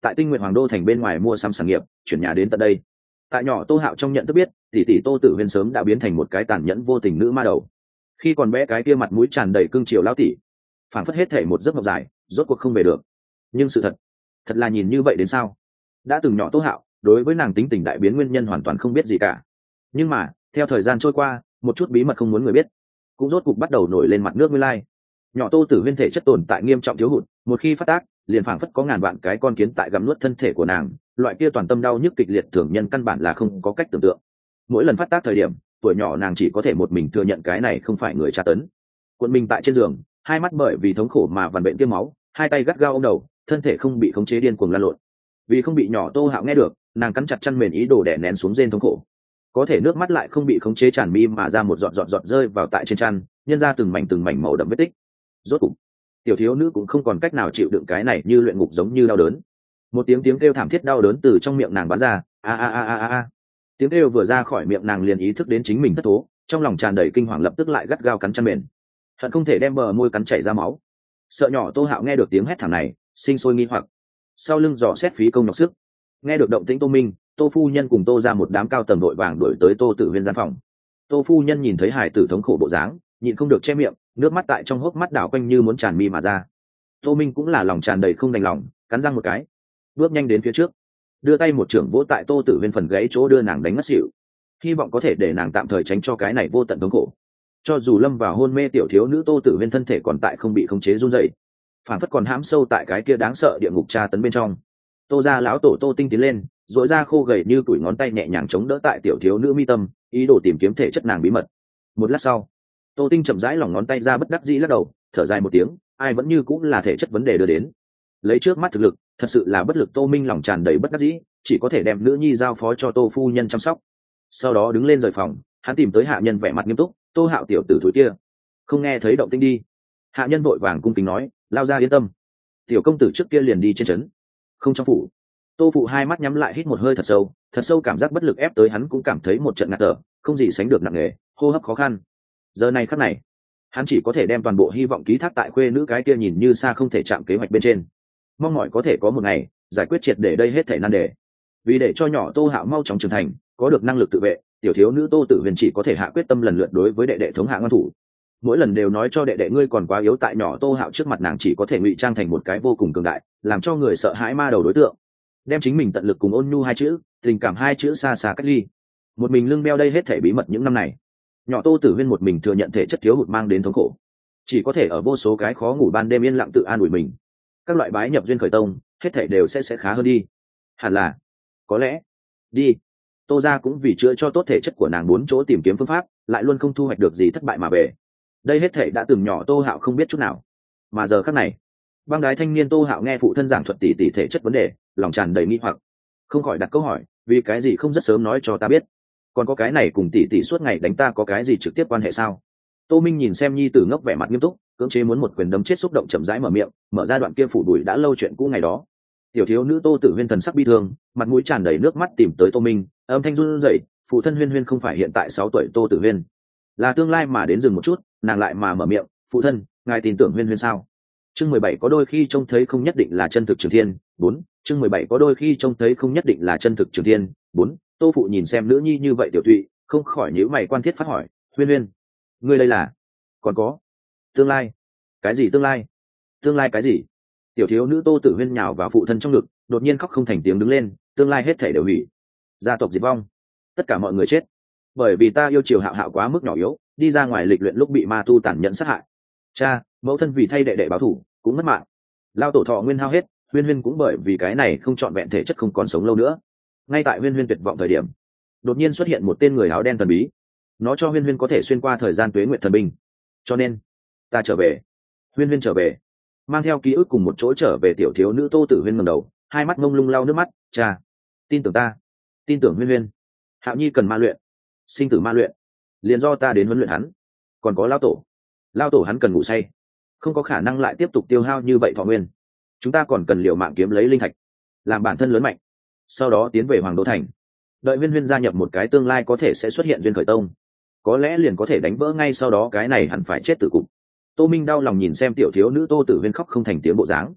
S1: tại Tinh Nguyện Hoàng đô thành bên ngoài mua sắm sản nghiệp, chuyển nhà đến tận đây. Tại nhỏ Tô Hạo trong nhận thức biết, tỷ tỷ Tô Tử Huyên sớm đã biến thành một cái tàn nhẫn vô tình nữ ma đầu. Khi còn bé cái kia mặt mũi tràn đầy cương triều lão tỷ, phản phất hết thể một giấc mộng dài, rốt cuộc không về được. Nhưng sự thật, thật là nhìn như vậy đến sao? Đã từng nhỏ Tô Hạo, đối với nàng tính tình đại biến nguyên nhân hoàn toàn không biết gì cả. Nhưng mà, theo thời gian trôi qua, một chút bí mật không muốn người biết, cũng rốt cục bắt đầu nổi lên mặt nước nguyên lai. Nhỏ Tô Tử Huyên thể chất tồn tại nghiêm trọng thiếu hụt, một khi phát tác, liền phảng phất có ngàn vạn cái con kiến tại gặm nuốt thân thể của nàng, loại kia toàn tâm đau nhức kịch liệt thường nhân căn bản là không có cách tưởng tượng. Mỗi lần phát tác thời điểm, tuổi nhỏ nàng chỉ có thể một mình thừa nhận cái này không phải người tra tấn. Cuộn mình tại trên giường, hai mắt bởi vì thống khổ mà vằn vện tiêm máu, hai tay gắt gao ôm đầu, thân thể không bị khống chế điên cuồng lăn lộn. Vì không bị nhỏ Tô Hạo nghe được, nàng cắn chặt chăn mền ý đồ đè nén xuống rên thống khổ. Có thể nước mắt lại không bị khống chế tràn mi mà ra một giọt giọt giọt rơi vào tại trên chăn, nhân ra từng mảnh từng mảnh màu đậm vết tích. Rốt cục, tiểu thiếu nữ cũng không còn cách nào chịu đựng cái này như luyện ngục giống như đau đớn. Một tiếng tiếng kêu thảm thiết đau đớn từ trong miệng nàng bắn ra, a a a a a. Tiếng kêu vừa ra khỏi miệng nàng liền ý thức đến chính mình thất thố, trong lòng tràn đầy kinh hoàng lập tức lại gắt gao cắn chăn mền, hận không thể đem bờ môi cắn chảy ra máu. Sợ nhỏ Tô Hạo nghe được tiếng hét thảm này, sinh sôi nghi hoặc. Sau lưng dò xét phí công nhọc sức, nghe được động tĩnh Tô Minh, Tô phu nhân cùng Tô ra một đám cao tầng đội vàng đuổi tới Tô Tử Huyên gian phòng. Tô phu nhân nhìn thấy hài tử thống khổ bộ dáng, nhịn không được che miệng, nước mắt tại trong hốc mắt đảo quanh như muốn tràn mi mà ra. Tô Minh cũng là lòng tràn đầy không đành lòng, cắn răng một cái, bước nhanh đến phía trước, đưa tay một trưởng vỗ tại Tô Tử Huyên phần gáy chỗ đưa nàng đánh ngất xỉu, hy vọng có thể để nàng tạm thời tránh cho cái này vô tận thống khổ. Cho dù lâm vào hôn mê tiểu thiếu nữ Tô Tử Huyên thân thể còn tại không bị khống chế run rẩy, phản phất còn hãm sâu tại cái kia đáng sợ địa ngục tra tấn bên trong. Tô gia lão tổ Tô Tinh tiến lên, duỗi ra khô gầy như tuổi ngón tay nhẹ nhàng chống đỡ tại tiểu thiếu nữ mi tâm, ý đồ tìm kiếm thể chất nàng bí mật. Một lát sau, Tô Tinh chậm rãi lỏng ngón tay ra bất đắc dĩ lắc đầu, thở dài một tiếng, ai vẫn như cũng là thể chất vấn đề đưa đến. Lấy trước mắt thực lực, thật sự là bất lực. Tô Minh lòng tràn đầy bất đắc dĩ, chỉ có thể đem nữ nhi giao phó cho Tô phu nhân chăm sóc. Sau đó đứng lên rời phòng, hắn tìm tới hạ nhân vẻ mặt nghiêm túc, Tô Hạo tiểu tử thúi kia, không nghe thấy động tĩnh đi. Hạ nhân vội vàng cung kính nói, lao ra yên tâm, tiểu công tử trước kia liền đi trên trấn, không trong phủ. Tô phụ hai mắt nhắm lại hít một hơi thật sâu, thật sâu cảm giác bất lực ép tới hắn cũng cảm thấy một trận ngạt thở, không gì sánh được nặng nề, hô hấp khó khăn. Giờ này khắc này, hắn chỉ có thể đem toàn bộ hy vọng ký thác tại khuê nữ cái kia nhìn như xa không thể chạm kế hoạch bên trên, mong mỏi có thể có một ngày giải quyết triệt để đây hết thảy nan đề. Vì để cho nhỏ Tô Hạo mau chóng trưởng thành, có được năng lực tự vệ, tiểu thiếu nữ Tô Tử Huyền chỉ có thể hạ quyết tâm lần lượt đối với đệ đệ thống hạ ngăn thủ. Mỗi lần đều nói cho đệ đệ ngươi còn quá yếu, tại nhỏ Tô Hạo trước mặt nàng chỉ có thể ngụy trang thành một cái vô cùng cường đại, làm cho người sợ hãi ma đầu đối tượng, đem chính mình tận lực cùng ôn nhu hai chữ, tình cảm hai chữ xa xa cách ly, một mình lưng beo đây hết thảy bí mật những năm này. Nhỏ Tô Tử Huyên một mình thừa nhận thể chất thiếu hụt mang đến thống khổ, chỉ có thể ở vô số cái khó ngủ ban đêm yên lặng tự an ủi mình, các loại bái nhập duyên khởi tông, hết thảy đều sẽ sẽ khá hơn đi. Hẳn là, có lẽ, đi. Tô gia cũng vì chữa cho tốt thể chất của nàng bốn chỗ tìm kiếm phương pháp, lại luôn không thu hoạch được gì, thất bại mà về. Đây hết thảy đã từng nhỏ Tô Hạo không biết chút nào, mà giờ khắc này, băng đái thanh niên Tô Hạo nghe phụ thân giảng thuật tỉ tỉ thể chất vấn đề, lòng tràn đầy nghi hoặc, không khỏi đặt câu hỏi, vì cái gì không rất sớm nói cho ta biết? Còn có cái này cùng tỉ tỉ suốt ngày đánh ta có cái gì trực tiếp quan hệ sao? Tô Minh nhìn xem nhi tử ngốc vẻ mặt nghiêm túc, cưỡng chế muốn một quyền đấm chết xúc động, chậm rãi mở miệng, mở ra đoạn kia phủ đuổi đã lâu chuyện cũ ngày đó. Tiểu thiếu nữ Tô Tử Huyên thần sắc bi thương, mặt mũi tràn đầy nước mắt tìm tới Tô Minh, âm thanh run rẩy, phụ thân Huyên Huyên không phải hiện tại sáu tuổi Tô Tử Huyên, là tương lai mà đến dừng một chút, nàng lại mà mở miệng, phụ thân, ngài tin tưởng Huyên Huyên sao? Chương mười bảy có đôi khi trông thấy không nhất định là chân thực Trường Thiên, bốn. Chương mười bảy có đôi khi trông thấy không nhất định là chân thực Trường Thiên, bốn. Tô phụ nhìn xem nữ nhi như vậy tiểu thụy, không khỏi nhíu mày quan thiết phát hỏi, Huyên Huyên, ngươi đây là? Còn có tương lai? Cái gì tương lai? Tương lai cái gì? Tiểu thiếu nữ Tô Tử Huyên nhào vào phụ thân trong ngực, đột nhiên khóc không thành tiếng đứng lên, tương lai hết thảy đều hủy, gia tộc diệt vong, tất cả mọi người chết, bởi vì ta yêu chiều Hạo Hạo quá mức nhỏ yếu, đi ra ngoài lịch luyện lúc bị ma tu tàn nhẫn sát hại. Cha, mẫu thân vì thay đệ đệ báo thù cũng mất mạng, lao tổ thọ nguyên hao hết, Huyên Huyên cũng bởi vì cái này không trọn vẹn thể chất không còn sống lâu nữa. Ngay tại Huyên Huyên tuyệt vọng thời điểm, đột nhiên xuất hiện một tên người áo đen thần bí, nó cho Huyên Huyên có thể xuyên qua thời gian tuế nguyệt thần binh, cho nên ta trở về. Huyên Huyên trở về, mang theo ký ức cùng một chỗ trở về. Tiểu thiếu nữ Tô Tử Huyên ngẩng đầu, hai mắt mông lung lau nước mắt, cha, tin tưởng ta, tin tưởng Huyên Huyên. Hạo Nhi cần ma luyện, sinh tử ma luyện, liền do ta đến huấn luyện hắn. Còn có lao tổ, lao tổ hắn cần ngủ say, không có khả năng lại tiếp tục tiêu hao như vậy thọ nguyên. Chúng ta còn cần liều mạng kiếm lấy linh thạch, làm bản thân lớn mạnh, sau đó tiến về Hoàng Đô Thành. Đợi Huyên Huyên gia nhập một cái tương lai có thể sẽ xuất hiện duyên khởi tông, có lẽ liền có thể đánh vỡ ngay sau đó cái này hẳn phải chết tử cục. Tô Minh đau lòng nhìn xem tiểu thiếu nữ Tô Tử Huyên khóc không thành tiếng bộ dáng,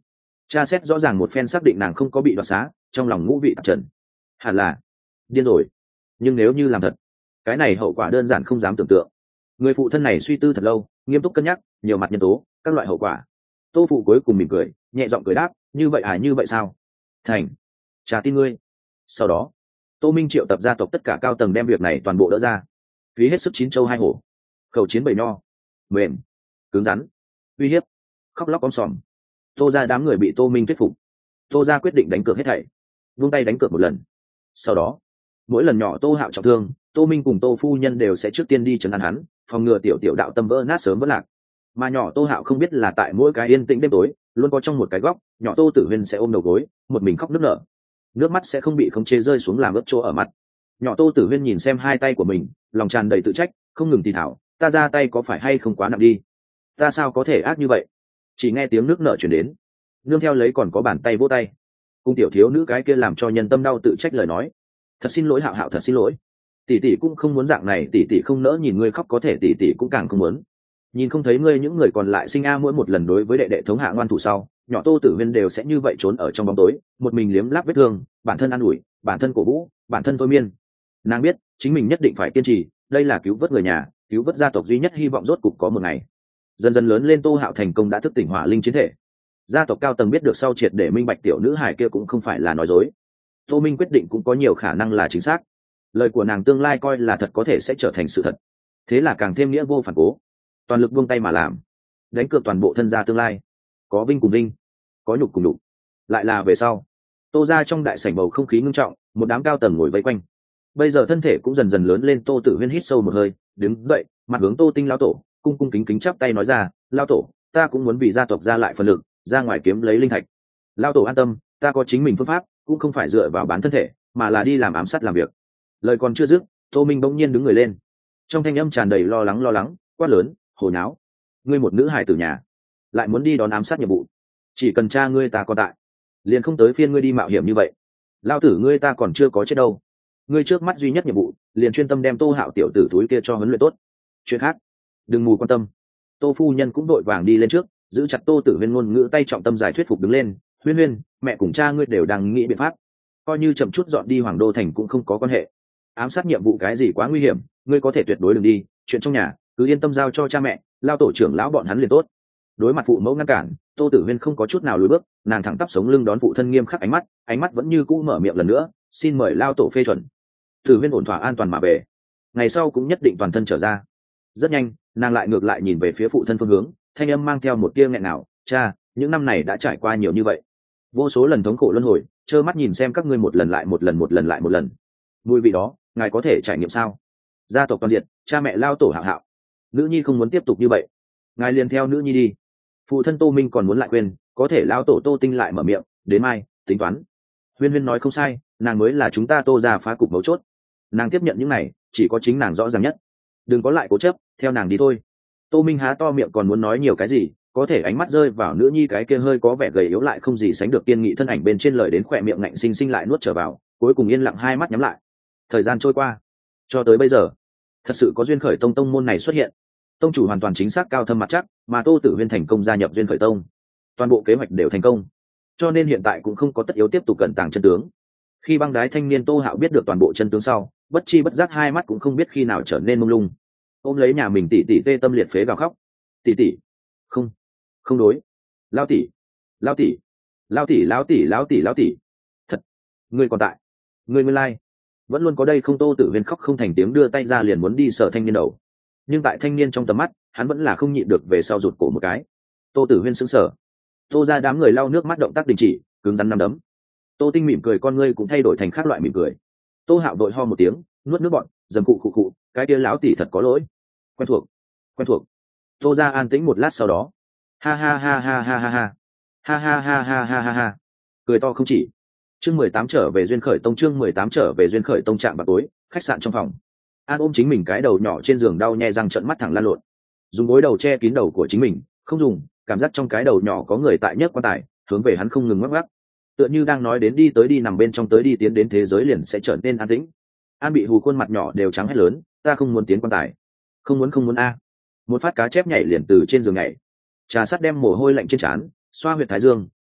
S1: Tra xét rõ ràng một phen xác định nàng không có bị đoạt xá, trong lòng ngũ vị tạp trần. Hẳn là điên rồi, nhưng nếu như làm thật, cái này hậu quả đơn giản không dám tưởng tượng. Người phụ thân này suy tư thật lâu, nghiêm túc cân nhắc nhiều mặt nhân tố, các loại hậu quả. Tô phụ cuối cùng mỉm cười, nhẹ giọng cười đáp, như vậy à, như vậy sao? Thành, trả tin ngươi. Sau đó, Tô Minh triệu tập gia tộc tất cả cao tầng đem việc này toàn bộ đỡ ra, phí hết sức chín châu hai hổ, khẩu chiến bầy nho, mềm, cứng rắn, uy hiếp, khóc lóc om sòm. Tô ra đám người bị Tô Minh thuyết phục, Tô ra quyết định đánh cược hết thảy, vung tay đánh cược một lần. Sau đó, mỗi lần nhỏ Tô Hạo trọng thương, Tô Minh cùng Tô phu nhân đều sẽ trước tiên đi trấn an hắn, phòng ngừa tiểu tiểu đạo tâm vỡ nát sớm vỡ lạc. Mà nhỏ Tô Hạo không biết là tại mỗi cái yên tĩnh đêm tối, luôn có trong một cái góc, nhỏ Tô Tử Huyên sẽ ôm đầu gối, một mình khóc nức nở, nước mắt sẽ không bị khống chế rơi xuống làm ướt chỗ ở mặt. Nhỏ Tô Tử Huyên nhìn xem hai tay của mình, lòng tràn đầy tự trách, không ngừng thì thảo, ta ra tay có phải hay không quá nặng đi, ta sao có thể ác như vậy. Chỉ nghe tiếng nước nở chuyển đến, nương theo lấy còn có bàn tay vỗ tay, cùng tiểu thiếu nữ cái kia làm cho nhân tâm đau tự trách lời nói, thật xin lỗi Hạo Hạo, thật xin lỗi, tỷ tỷ cũng không muốn dạng này, tỷ tỷ không nỡ nhìn ngươi khóc, có thể tỷ tỷ cũng càng không muốn nhìn không thấy ngươi những người còn lại sinh a. Mỗi một lần đối với đệ đệ thống hạ ngoan thủ sau, nhỏ Tô Tử Huyên đều sẽ như vậy trốn ở trong bóng tối, một mình liếm láp vết thương, bản thân an ủi, bản thân cổ vũ, bản thân thôi miên. Nàng biết chính mình nhất định phải kiên trì, đây là cứu vớt người nhà, cứu vớt gia tộc duy nhất hy vọng rốt cục có một ngày. Dần dần lớn lên, Tô Hạo thành công đã thức tỉnh hỏa linh chiến thể. Gia tộc cao tầng biết được sau triệt để minh bạch tiểu nữ hài kia cũng không phải là nói dối. Tô Minh quyết định cũng có nhiều khả năng là chính xác, lời của nàng tương lai coi là thật có thể sẽ trở thành sự thật. Thế là càng thêm nghĩa vô phản cố, toàn lực buông tay mà làm, đánh cược toàn bộ thân gia tương lai, có vinh cùng vinh, có nhục cùng nhục. Lại là về sau, Tô ra trong đại sảnh bầu không khí ngưng trọng, một đám cao tầng ngồi vây quanh. Bây giờ thân thể cũng dần dần lớn lên, Tô Tử Huyên hít sâu một hơi, đứng dậy, mặt hướng Tô Tinh lão tổ, cung cung kính kính chắp tay nói ra, lão tổ, ta cũng muốn vì gia tộc ra lại phần lực, ra ngoài kiếm lấy linh thạch. Lão tổ an tâm, ta có chính mình phương pháp, cũng không phải dựa vào bán thân thể, mà là đi làm ám sát làm việc. Lời còn chưa dứt, Tô Minh bỗng nhiên đứng người lên, trong thanh âm tràn đầy lo lắng lo lắng, quát lớn, hồ nháo, ngươi một nữ hài tử nhà lại muốn đi đón ám sát nhiệm vụ, chỉ cần cha ngươi ta còn tại, liền không tới phiên ngươi đi mạo hiểm như vậy. Lao tử ngươi ta còn chưa có chết đâu, ngươi trước mắt duy nhất nhiệm vụ liền chuyên tâm đem Tô Hạo tiểu tử túi kia cho huấn luyện tốt, chuyện khác đừng mù quan tâm. Tô phu nhân cũng đội vàng đi lên trước, giữ chặt Tô Tử Huyên, ngôn ngữ tay trọng tâm giải thuyết phục đứng lên, Huyên Huyên, mẹ cùng cha ngươi đều đang nghĩ biện pháp, coi như chậm chút dọn đi Hoàng Đô thành cũng không có quan hệ. Ám sát nhiệm vụ cái gì quá nguy hiểm, ngươi có thể tuyệt đối đừng đi, chuyện trong nhà cứ yên tâm giao cho cha mẹ, Lao tổ trưởng lão bọn hắn liền tốt. Đối mặt phụ mẫu ngăn cản, Tô Tử Huyên không có chút nào lùi bước, nàng thẳng tắp sống lưng đón phụ thân nghiêm khắc ánh mắt, ánh mắt vẫn như cũ mở miệng lần nữa, xin mời Lao tổ phê chuẩn. Tử Huyên ổn thỏa an toàn mà về, ngày sau cũng nhất định toàn thân trở ra. Rất nhanh, nàng lại ngược lại nhìn về phía phụ thân phương hướng, thanh âm mang theo một tia nghẹn ngào, cha, những năm này đã trải qua nhiều như vậy, vô số lần thống khổ luân hồi, trơ mắt nhìn xem các ngươi một lần lại một lần một lần lại một lần, mùi vị đó ngài có thể trải nghiệm sao? Gia tộc toàn diện, cha mẹ Lao tổ Hạo Hạo, nữ nhi không muốn tiếp tục như vậy, ngài liền theo nữ nhi đi. Phụ thân Tô Minh còn muốn lại quên, có thể Lao tổ Tô Tinh lại mở miệng, đến mai tính toán. Huyên Huyên nói không sai, nàng mới là chúng ta Tô ra phá cục mấu chốt, nàng tiếp nhận những này chỉ có chính nàng rõ ràng nhất, đừng có lại cố chấp, theo nàng đi thôi. Tô Minh há to miệng còn muốn nói nhiều cái gì, có thể ánh mắt rơi vào nữ nhi cái kia hơi có vẻ gầy yếu lại không gì sánh được kiên nghị thân ảnh bên trên, lời đến khỏe miệng ngạnh sinh sinh lại nuốt trở vào, cuối cùng yên lặng hai mắt nhắm lại. Thời gian trôi qua, cho tới bây giờ, thật sự có duyên khởi tông tông môn này xuất hiện, tông chủ hoàn toàn chính xác cao thâm mặt chắc, mà Tô Tử Huyên thành công gia nhập duyên khởi tông, toàn bộ kế hoạch đều thành công, cho nên hiện tại cũng không có tất yếu tiếp tục cẩn tàng chân tướng. Khi băng đái thanh niên Tô Hạo biết được toàn bộ chân tướng sau, bất chi bất giác hai mắt cũng không biết khi nào trở nên mông lung, ôm lấy nhà mình tỷ tỷ tê tâm liệt phế gào khóc, tỷ tỷ, không không đối, Lao tỷ, Lao tỷ, Lao tỷ, Lao tỷ, Lao tỷ, Lao tỷ, thật, ngươi còn tại, ngươi nguyên lai vẫn luôn có đây không? Tô Tử Huyên khóc không thành tiếng, đưa tay ra liền muốn đi sờ thanh niên đầu, nhưng tại thanh niên trong tầm mắt, hắn vẫn là không nhịn được về sau rụt cổ một cái. Tô Tử Huyên sững sờ, Tô ra đám người lau nước mắt, động tác đình chỉ, cứng rắn nắm đấm. Tô Tinh mỉm cười, con ngươi cũng thay đổi thành khác loại mỉm cười. Tô Hạo đội ho một tiếng, nuốt nước bọn, dầm cụ khụ khụ, cái kia lão tỷ thật có lỗi, quen thuộc quen thuộc. Tô ra an tĩnh một lát sau đó, ha ha ha ha ha ha ha ha ha ha ha ha ha ha, cười to không chỉ. Chương mười tám trở về duyên khởi tông, chương mười tám trở về duyên khởi tông. Trạm vào tối, khách sạn trong phòng, An ôm chính mình cái đầu nhỏ trên giường, đau nhè răng trợn mắt thẳng lan lộn, dùng gối đầu che kín đầu của chính mình, không dùng, cảm giác trong cái đầu nhỏ có người tại nhấc quan tài, hướng về hắn không ngừng ngắc ngắc, tựa như đang nói đến đi tới đi nằm bên trong tới đi tiến đến thế giới liền sẽ trở nên an tĩnh. An bị hù khuôn mặt nhỏ đều trắng hết lớn, ta không muốn tiến quan tài, không muốn không muốn a. Một phát cá chép nhảy liền từ trên giường nhảy, trà sắt đem mồ hôi lạnh trên trán, xoa huyệt thái dương,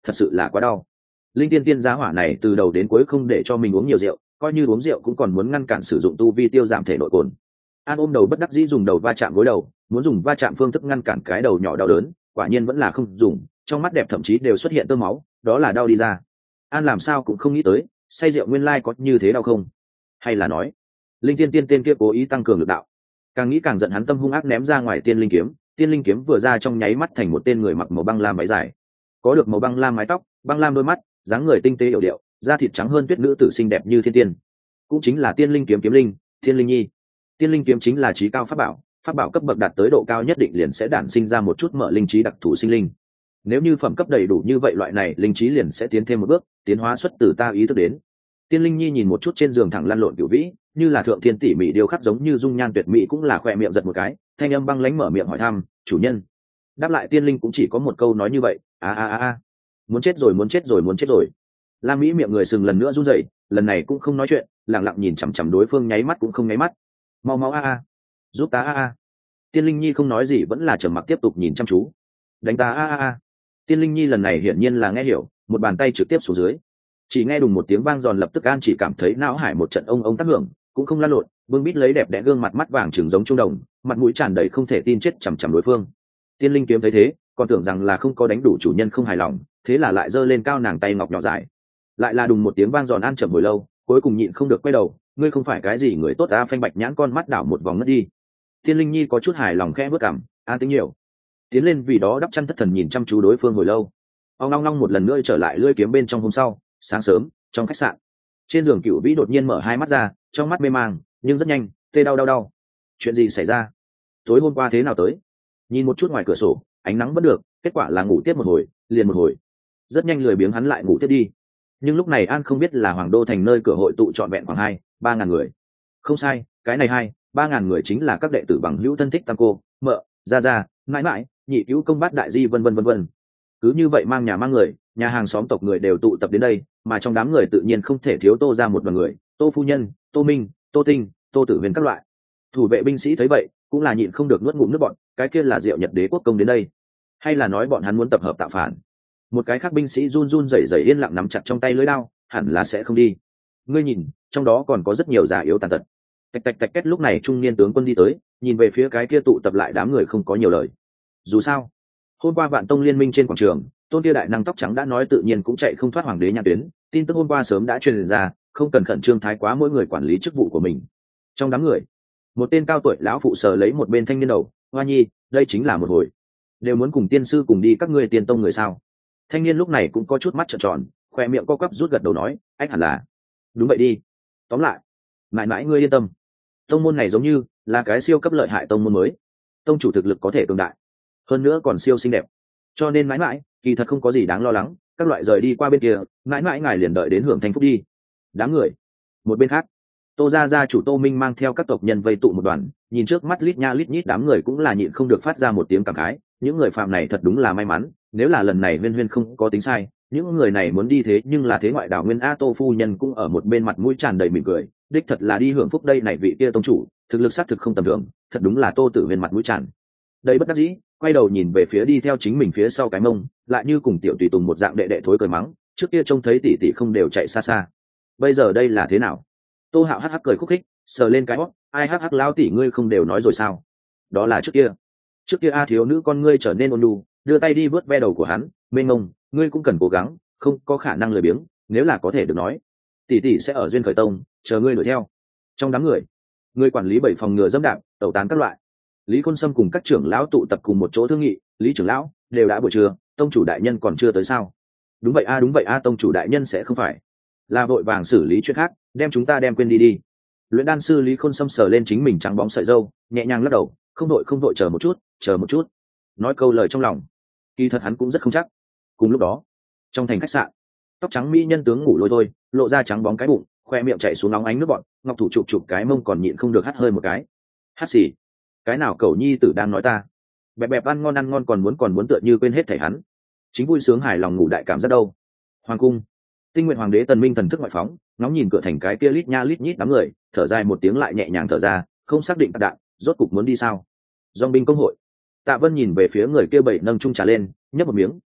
S1: thật sự là quá đau. Linh tiên tiên giá hỏa này từ đầu đến cuối không để cho mình uống nhiều rượu, coi như uống rượu cũng còn muốn ngăn cản sử dụng tu vi tiêu giảm thể nội cồn. An ôm đầu bất đắc dĩ dùng đầu va chạm gối đầu, muốn dùng va chạm phương thức ngăn cản cái đầu nhỏ đau đớn, quả nhiên vẫn là không dùng, trong mắt đẹp thậm chí đều xuất hiện tơ máu, đó là đau đi ra. An làm sao cũng không nghĩ tới, say rượu nguyên lai có như thế đau không? Hay là nói, linh tiên tiên tên kia cố ý tăng cường lực đạo. Càng nghĩ càng giận, hắn tâm hung ác ném ra ngoài tiên linh kiếm, tiên linh kiếm vừa ra trong nháy mắt thành một tên người mặc màu băng lam váy dài, có được màu băng lam mái tóc, băng lam đôi mắt, dáng người tinh tế yểu điệu, da thịt trắng hơn tuyết nữ tử xinh đẹp như thiên tiên, cũng chính là tiên linh kiếm kiếm linh, Thiên Linh Nhi. Tiên linh kiếm chính là trí cao pháp bảo, pháp bảo cấp bậc đạt tới độ cao nhất định liền sẽ đản sinh ra một chút mở linh trí đặc thù sinh linh. Nếu như phẩm cấp đầy đủ như vậy, loại này linh trí liền sẽ tiến thêm một bước, tiến hóa xuất từ ta ý thức đến. Tiên Linh Nhi nhìn một chút trên giường thẳng lăn lộn Cửu Vĩ, như là thượng thiên tỉ mỉ điêu khắc giống như dung nhan tuyệt mỹ, cũng là khỏe miệng giật một cái, thanh âm băng lãnh mở miệng hỏi thăm, "Chủ nhân." Đáp lại Tiên Linh cũng chỉ có một câu nói như vậy, "A a a a." Muốn chết rồi, muốn chết rồi, muốn chết rồi. Lam Mỹ miệng người sừng lần nữa run rẩy, lần này cũng không nói chuyện, lặng lặng nhìn chằm chằm đối phương, nháy mắt cũng không nháy mắt. "Mau mau a a, giúp ta a a." Tiên Linh Nhi không nói gì, vẫn là trầm mặc tiếp tục nhìn chăm chú. "Đánh ta a a a." Tiên Linh Nhi lần này hiển nhiên là nghe hiểu, một bàn tay trực tiếp xuống dưới. Chỉ nghe đùng một tiếng vang giòn, lập tức An chỉ cảm thấy não hải một trận ông ông tác hưởng, cũng không lăn lộn, bưng bít lấy đẹp đẽ gương mặt mắt vàng trừng giống trung đồng, mặt mũi tràn đầy không thể tin chết chằm chằm đối phương. Tiên Linh kiếm thấy thế, còn tưởng rằng là không có đánh đủ chủ nhân không hài lòng, thế là lại giơ lên cao nàng tay ngọc nhỏ dài. Lại là đùng một tiếng vang giòn, An chậm hồi lâu, cuối cùng nhịn không được quay đầu, "Ngươi không phải cái gì người tốt a?" Phanh bạch nhãn con mắt đảo một vòng ngất đi. Tiên Linh Nhi có chút hài lòng khẽ bước cằm, an tính nhiều. Tiến lên vì đó đắp chăn thất thần nhìn chăm chú đối phương hồi lâu. Ông long long một lần nữa trở lại lưỡi kiếm bên trong. Hôm sau sáng sớm, trong khách sạn, trên giường Cửu Vĩ đột nhiên mở hai mắt ra, trong mắt mê mang nhưng rất nhanh, tê đau đau đau. Chuyện gì xảy ra? Tối hôm qua thế nào tới? Nhìn một chút ngoài cửa sổ, ánh nắng vẫn được, kết quả là ngủ tiếp một hồi liền một hồi. Rất nhanh lười biếng hắn lại ngủ tiếp đi. Nhưng lúc này An không biết là Hoàng Đô thành nơi cửa hội tụ trọn vẹn khoảng hai ba ngàn người. Không sai, cái này hai ba ngàn người chính là các đệ tử bằng hữu thân thích tam cô, mợ, gia gia, mãi mãi, nhị cứu công bát đại di vân vân vân vân. Cứ như vậy mang nhà mang người, nhà hàng xóm tộc người đều tụ tập đến đây, mà trong đám người tự nhiên không thể thiếu Tô ra một đoàn người, Tô phu nhân, Tô Minh, Tô Tinh, Tô Tử Huyền các loại. Thủ vệ binh sĩ thấy vậy cũng là nhịn không được nuốt ngụm nước bọn, cái kia là Diệu Nhật Đế quốc công đến đây, hay là nói bọn hắn muốn tập hợp tạo phản? Một cái khác binh sĩ run run rẩy rẩy yên lặng nắm chặt trong tay lưỡi đao, hẳn là sẽ không đi. Ngươi nhìn, trong đó còn có rất nhiều già yếu tàn tật. Tạch tạch tạch kết, lúc này trung niên tướng quân đi tới, nhìn về phía cái kia tụ tập lại đám người không có nhiều lời. Dù sao, hôm qua Vạn Tông liên minh trên quảng trường, tôn kia đại năng tóc trắng đã nói tự nhiên cũng chạy không thoát hoàng đế nhãn tuyến, tin tức hôm qua sớm đã truyền ra, không cần khẩn trương thái quá mỗi người quản lý chức vụ của mình. Trong đám người, một tên cao tuổi lão phụ sờ lấy một bên thanh niên đầu, "Hoa Nhi, đây chính là một hồi đều muốn cùng tiên sư cùng đi các ngươi tiên tông người sao?" Thanh niên lúc này cũng có chút mắt trợn tròn, khoe miệng co quắp rút gật đầu nói, "Anh hẳn là." "Đúng vậy đi. Tóm lại, mãi mãi ngươi yên tâm, tông môn này giống như là cái siêu cấp lợi hại tông môn mới, tông chủ thực lực có thể cường đại, hơn nữa còn siêu xinh đẹp, cho nên mãi mãi kỳ thật không có gì đáng lo lắng, các loại rời đi qua bên kia, mãi mãi ngài liền đợi đến hưởng thanh phúc đi." Đám người một bên khác, Tô gia gia chủ Tô Minh mang theo các tộc nhân vây tụ một đoàn, nhìn trước mắt lít nha lít nhít đám người cũng là nhịn không được phát ra một tiếng cảm khái, những người phạm này thật đúng là may mắn, nếu là lần này Huyên Huyên không có tính sai, những người này muốn đi thế nhưng là thế ngoại đảo nguyên a. Tô phu nhân cũng ở một bên mặt mũi tràn đầy mỉm cười, đích thật là đi hưởng phúc đây này, vị kia tông chủ thực lực xác thực không tầm thường, thật đúng là Tô Tử Huyền mặt mũi tràn đầy bất đắc dĩ, quay đầu nhìn về phía đi theo chính mình phía sau cái mông, lại như cùng tiểu tùy tùng một dạng đệ đệ thối cười mắng, trước kia trông thấy tỷ tỷ không đều chạy xa xa, bây giờ đây là thế nào? Tô Hạo hắc hắc cười khúc khích, sờ lên cái hót, "Ai hắc hắc lão tỷ ngươi không đều nói rồi sao? Đó là trước kia. Trước kia a." Thiếu nữ con ngươi trở nên ôn nhu, đưa tay đi vớt ve đầu của hắn, "Mênh mông, ngươi cũng cần cố gắng, không có khả năng lười biếng, nếu là có thể được nói, tỷ tỷ sẽ ở duyên khởi tông chờ ngươi đuổi theo." Trong đám người, người quản lý bảy phòng ngừa dẫm đạp tẩu tán các loại, Lý Khôn Sâm cùng các trưởng lão tụ tập cùng một chỗ thương nghị, "Lý trưởng lão, đều đã buổi trưa, tông chủ đại nhân còn chưa tới sao?" "Đúng vậy a, đúng vậy a, tông chủ đại nhân sẽ không phải là vội vàng xử lý chuyện khác, đem chúng ta đem quên đi đi." Luyện đan sư Lý Khôn Sâm sờ lên chính mình trắng bóng sợi râu, nhẹ nhàng lắc đầu, "Không đội không đội, chờ một chút, chờ một chút." Nói câu lời trong lòng, kỳ thật hắn cũng rất không chắc. Cùng lúc đó, trong thành khách sạn, tóc trắng mỹ nhân tướng ngủ lôi thôi, lộ ra trắng bóng cái bụng, khoe miệng chảy xuống nóng ánh nước bọt, ngọc thủ chụp chụp cái mông còn nhịn không được hắt hơi một cái. "Hát xì, cái nào cậu nhi tử đang nói ta? Bẹp bẹp ăn ngon ăn ngon còn muốn còn muốn tựa như quên hết thảy hắn. Chính vui sướng hài lòng ngủ đại cảm giác đâu." Hoàng cung, Tinh Nguyện Hoàng đế Tần Minh thần thức ngoại phóng, ngóng nhìn cửa thành cái kia lít nha lít nhít đám người, thở dài một tiếng lại nhẹ nhàng thở ra, không xác định đạn, rốt cục muốn đi sao? Dòng binh công hội. Tạ Vân nhìn về phía người kia bảy nâng chung trà lên, nhấp một miếng,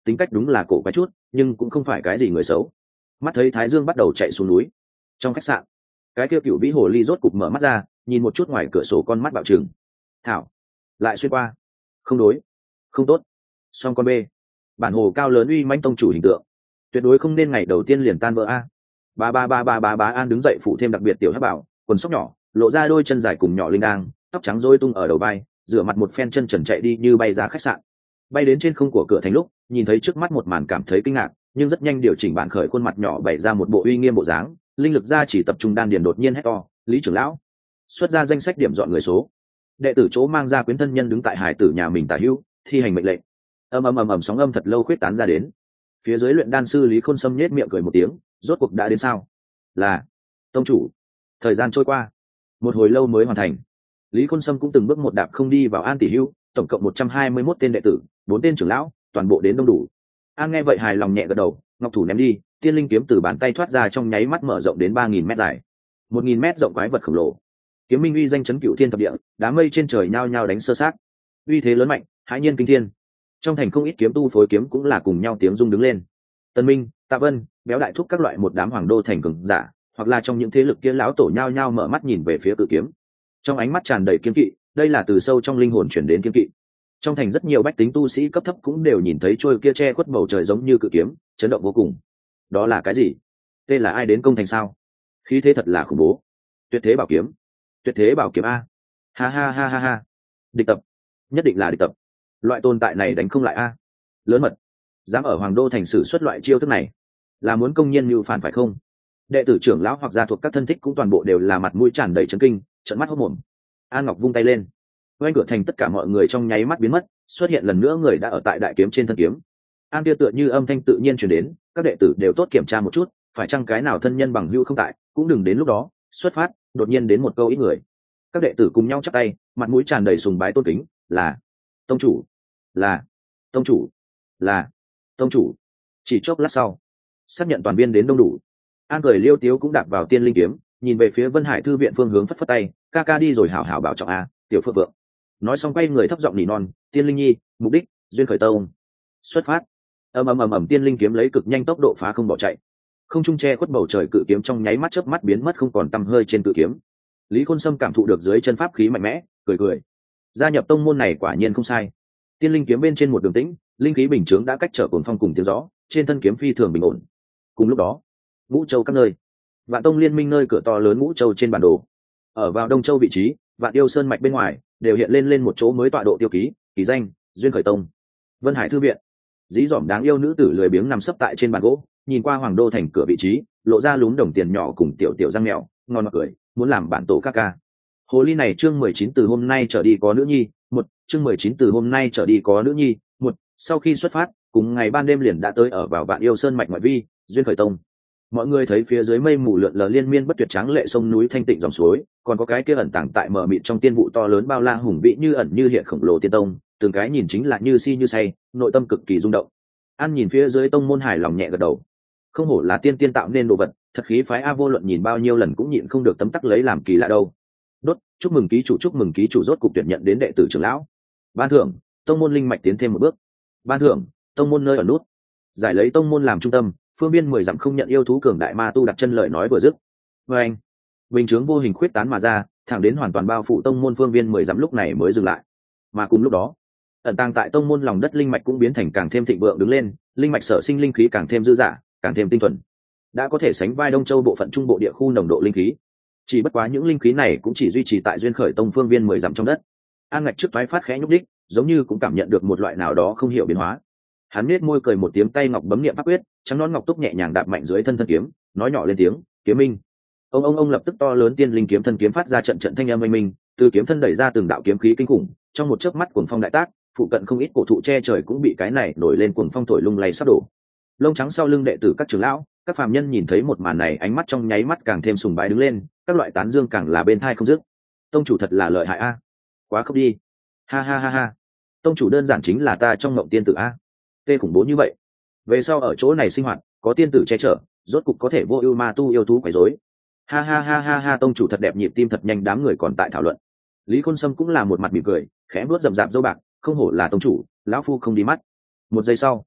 S1: tính cách đúng là cổ quái chút nhưng cũng không phải cái gì người xấu. Mắt thấy Thái Dương bắt đầu chạy xuống núi, trong khách sạn cái kia cựu vĩ hồ ly rốt cục mở mắt ra, nhìn một chút ngoài cửa sổ, con mắt bạo trừng. Thảo lại xuyên qua, không đối, không tốt, song con b, bản hồ cao lớn uy mãnh tông chủ hình tượng tuyệt đối không nên ngày đầu tiên liền tan vỡ a. Ba ba ba ba ba ba An đứng dậy phụ thêm đặc biệt tiểu hắc bảo, quần sóc nhỏ, lộ ra đôi chân dài cùng nhỏ linh đang, tóc trắng rối tung ở đầu vai, rửa mặt một phen chân trần chạy đi như bay ra khách sạn. Bay đến trên không của cửa thành lúc, nhìn thấy trước mắt một màn cảm thấy kinh ngạc, nhưng rất nhanh điều chỉnh bản khởi khuôn mặt nhỏ bày ra một bộ uy nghiêm bộ dáng, linh lực ra chỉ tập trung đan điền, đột nhiên hét to, Lý trưởng lão, xuất ra danh sách điểm dọn người số. Đệ tử chỗ mang ra quyến thân nhân đứng tại hải tử nhà mình tả hữu, thi hành mệnh lệnh. Ầm ầm ầm ầm sóng âm thật lâu khuyết tán ra đến. Phía dưới luyện đan sư Lý Khôn Sâm nhếch miệng cười một tiếng, rốt cuộc đã đến sao? Là tông chủ. Thời gian trôi qua một hồi lâu mới hoàn thành. Lý Khôn Sâm cũng từng bước một đạp không đi vào An tỷ hữu, tổng cộng một trăm hai mươi mốt tên đệ tử, bốn tên trưởng lão, toàn bộ đến đông đủ. An nghe vậy hài lòng nhẹ gật đầu, ngọc thủ ném đi, tiên linh kiếm từ bàn tay thoát ra, trong nháy mắt mở rộng đến ba nghìn mét dài, một nghìn mét rộng quái vật khổng lồ. Kiếm minh uy danh chấn cửu thiên thập địa, đám mây trên trời nhao nhao đánh sơ sát, uy thế lớn mạnh, hãi nhiên kinh thiên. Trong thành không ít kiếm tu phối kiếm cũng là cùng nhau tiếng rung đứng lên. Tân Minh, Tạ Vân, Béo Đại Thúc các loại một đám hoàng đô thành cường giả, hoặc là trong những thế lực kia lão tổ nhao nhao mở mắt nhìn về phía cự kiếm, trong ánh mắt tràn đầy kiên kỵ, đây là từ sâu trong linh hồn chuyển đến kiên kỵ. Trong thành rất nhiều bách tính tu sĩ cấp thấp cũng đều nhìn thấy trôi kia che khuất bầu trời giống như cự kiếm, chấn động vô cùng. Đó là cái gì? Tên là ai đến công thành sao? Khí thế thật là khủng bố. Tuyệt thế bảo kiếm, tuyệt thế bảo kiếm a. Ha ha ha ha ha. Địch tập, nhất định là địch tập. Loại tồn tại này đánh không lại a. Lớn mật, dám ở hoàng đô thành sử xuất loại chiêu thức này, là muốn công nhiên mưu phản phải không? Đệ tử trưởng lão hoặc gia thuộc các thân thích cũng toàn bộ đều là mặt mũi tràn đầy chấn kinh, trợn mắt hốt mồm. An Ngọc vung tay lên, quanh cửa thành tất cả mọi người trong nháy mắt biến mất, xuất hiện lần nữa người đã ở tại đại kiếm trên thân kiếm. An kia tựa như âm thanh tự nhiên truyền đến, các đệ tử đều tốt kiểm tra một chút, phải chăng cái nào thân nhân bằng hữu không tại, cũng đừng đến lúc đó xuất phát đột nhiên đến một câu ít người. Các đệ tử cùng nhau chắp tay, mặt mũi tràn đầy sùng bái tôn kính, là tông chủ, là tông chủ, là tông chủ. Chỉ chốc lát sau, xác nhận toàn viên đến đông đủ. An cười liêu tiếu cũng đạp vào tiên linh kiếm, nhìn về phía Vân Hải thư viện phương hướng, phất phất tay, ca ca đi rồi, hảo hảo bảo trọng a, tiểu phượng vượng. Nói xong quay người thấp giọng nỉ non, tiên linh nhi, mục đích duyên khởi tông, xuất phát. ầm ầm ầm ầm tiên linh kiếm lấy cực nhanh tốc độ phá không bỏ chạy, không trung che khuất bầu trời cự kiếm trong nháy mắt chớp mắt biến mất không còn tăm hơi trên cự kiếm. Lý Khôn Sâm cảm thụ được dưới chân pháp khí mạnh mẽ, cười cười, gia nhập tông môn này quả nhiên không sai. Tiên linh kiếm bên trên một đường tĩnh, linh khí bình chướng đã cách trở cuồng phong cùng tiếng gió, trên thân kiếm phi thường bình ổn. Cùng lúc đó, Ngũ Châu các nơi, Vạn Tông liên minh nơi cửa to lớn Ngũ Châu trên bản đồ, ở vào Đông Châu vị trí, Vạn Yêu Sơn mạch bên ngoài đều hiện lên lên một chỗ mới tọa độ tiêu ký, kỳ danh Duyên Khởi Tông. Vân Hải thư viện, dí dỏm đáng yêu nữ tử lười biếng nằm sấp tại trên bàn gỗ, nhìn qua hoàng đô thành cửa vị trí, lộ ra lún đồng tiền nhỏ cùng tiểu tiểu răng mèo, ngon ngọt cười, muốn làm bản tổ ca ca. Hồ ly này chương mười chín từ hôm nay trở đi có nữ nhi, một chương mười chín từ hôm nay trở đi có nữ nhi, một sau khi xuất phát, cùng ngày ban đêm liền đã tới ở vào Vạn Yêu Sơn mạch ngoại vi, Duyên Khởi Tông. Mọi người thấy phía dưới mây mù lượn lờ liên miên bất tuyệt tráng lệ sông núi thanh tịnh dòng suối, còn có cái kia ẩn tàng tại mờ mịt trong tiên vụ to lớn bao la hùng vĩ như ẩn như hiện khổng lồ tiên tông, từng cái nhìn chính là như si như say, nội tâm cực kỳ rung động. An nhìn phía dưới tông môn hài lòng nhẹ gật đầu, không hổ là tiên tiên tạo nên đồ vật, thật khí phái a, vô luận nhìn bao nhiêu lần cũng nhịn không được tấm tắc lấy làm kỳ lạ đâu. Đốt, chúc mừng ký chủ, chúc mừng ký chủ rốt cục tuyển nhận đến đệ tử trưởng lão. Ban thưởng, tông môn linh mạch tiến thêm một bước. Ban thưởng, tông môn nơi ở nút. Giải lấy tông môn làm trung tâm, phương biên mười dặm không nhận yêu thú cường đại ma tu đặt chân lời nói vừa dứt. Và anh, bình chướng vô hình khuyết tán mà ra, thẳng đến hoàn toàn bao phủ tông môn phương biên mười dặm lúc này mới dừng lại. Mà cùng lúc đó, ẩn tàng tại tông môn lòng đất linh mạch cũng biến thành càng thêm thịnh vượng đứng lên, linh mạch sở sinh linh khí càng thêm dư dả, càng thêm tinh thuần, đã có thể sánh vai Đông Châu bộ phận trung bộ địa khu nồng độ linh khí. Chỉ bất quá những linh khí này cũng chỉ duy trì tại Duyên Khởi Tông phương viên mười dặm trong đất. An Ngạch trước thoái phát khẽ nhúc đích, giống như cũng cảm nhận được một loại nào đó không hiểu biến hóa. Hắn nết môi cười một tiếng, tay ngọc bấm niệm pháp quyết, trắng nón ngọc túc nhẹ nhàng đạp mạnh dưới thân thân kiếm, nói nhỏ lên tiếng, kiếm minh. Ông ông ông lập tức to lớn tiên linh kiếm thân kiếm phát ra trận trận thanh âm oanh minh, từ kiếm thân đẩy ra từng đạo kiếm khí kinh khủng, trong một chớp mắt cuồng phong đại tác, phụ cận không ít cổ thụ che trời cũng bị cái này nổi lên cuồng phong thổi lung lay sắp đổ. Lông trắng sau lưng đệ tử các trưởng lão, các phàm nhân nhìn thấy một màn này, ánh mắt trong nháy mắt càng thêm sùng bái đứng lên, các loại tán dương càng là bên thai không dứt. Tông chủ thật là lợi hại a, quá khốc đi, ha ha ha ha, tông chủ đơn giản chính là ta trong mộng tiên tử a, tê khủng bố như vậy, về sau ở chỗ này sinh hoạt có tiên tử che chở, rốt cục có thể vô ưu ma tu yêu thú quấy rối, ha ha ha ha ha, tông chủ thật đẹp, nhịp tim thật nhanh. Đám người còn tại thảo luận, Lý Khôn Sâm cũng là một mặt mỉm cười, khẽ vuốt rậm rạp râu bạc, không hổ là tông chủ, lão phu không đi mắt. Một giây sau,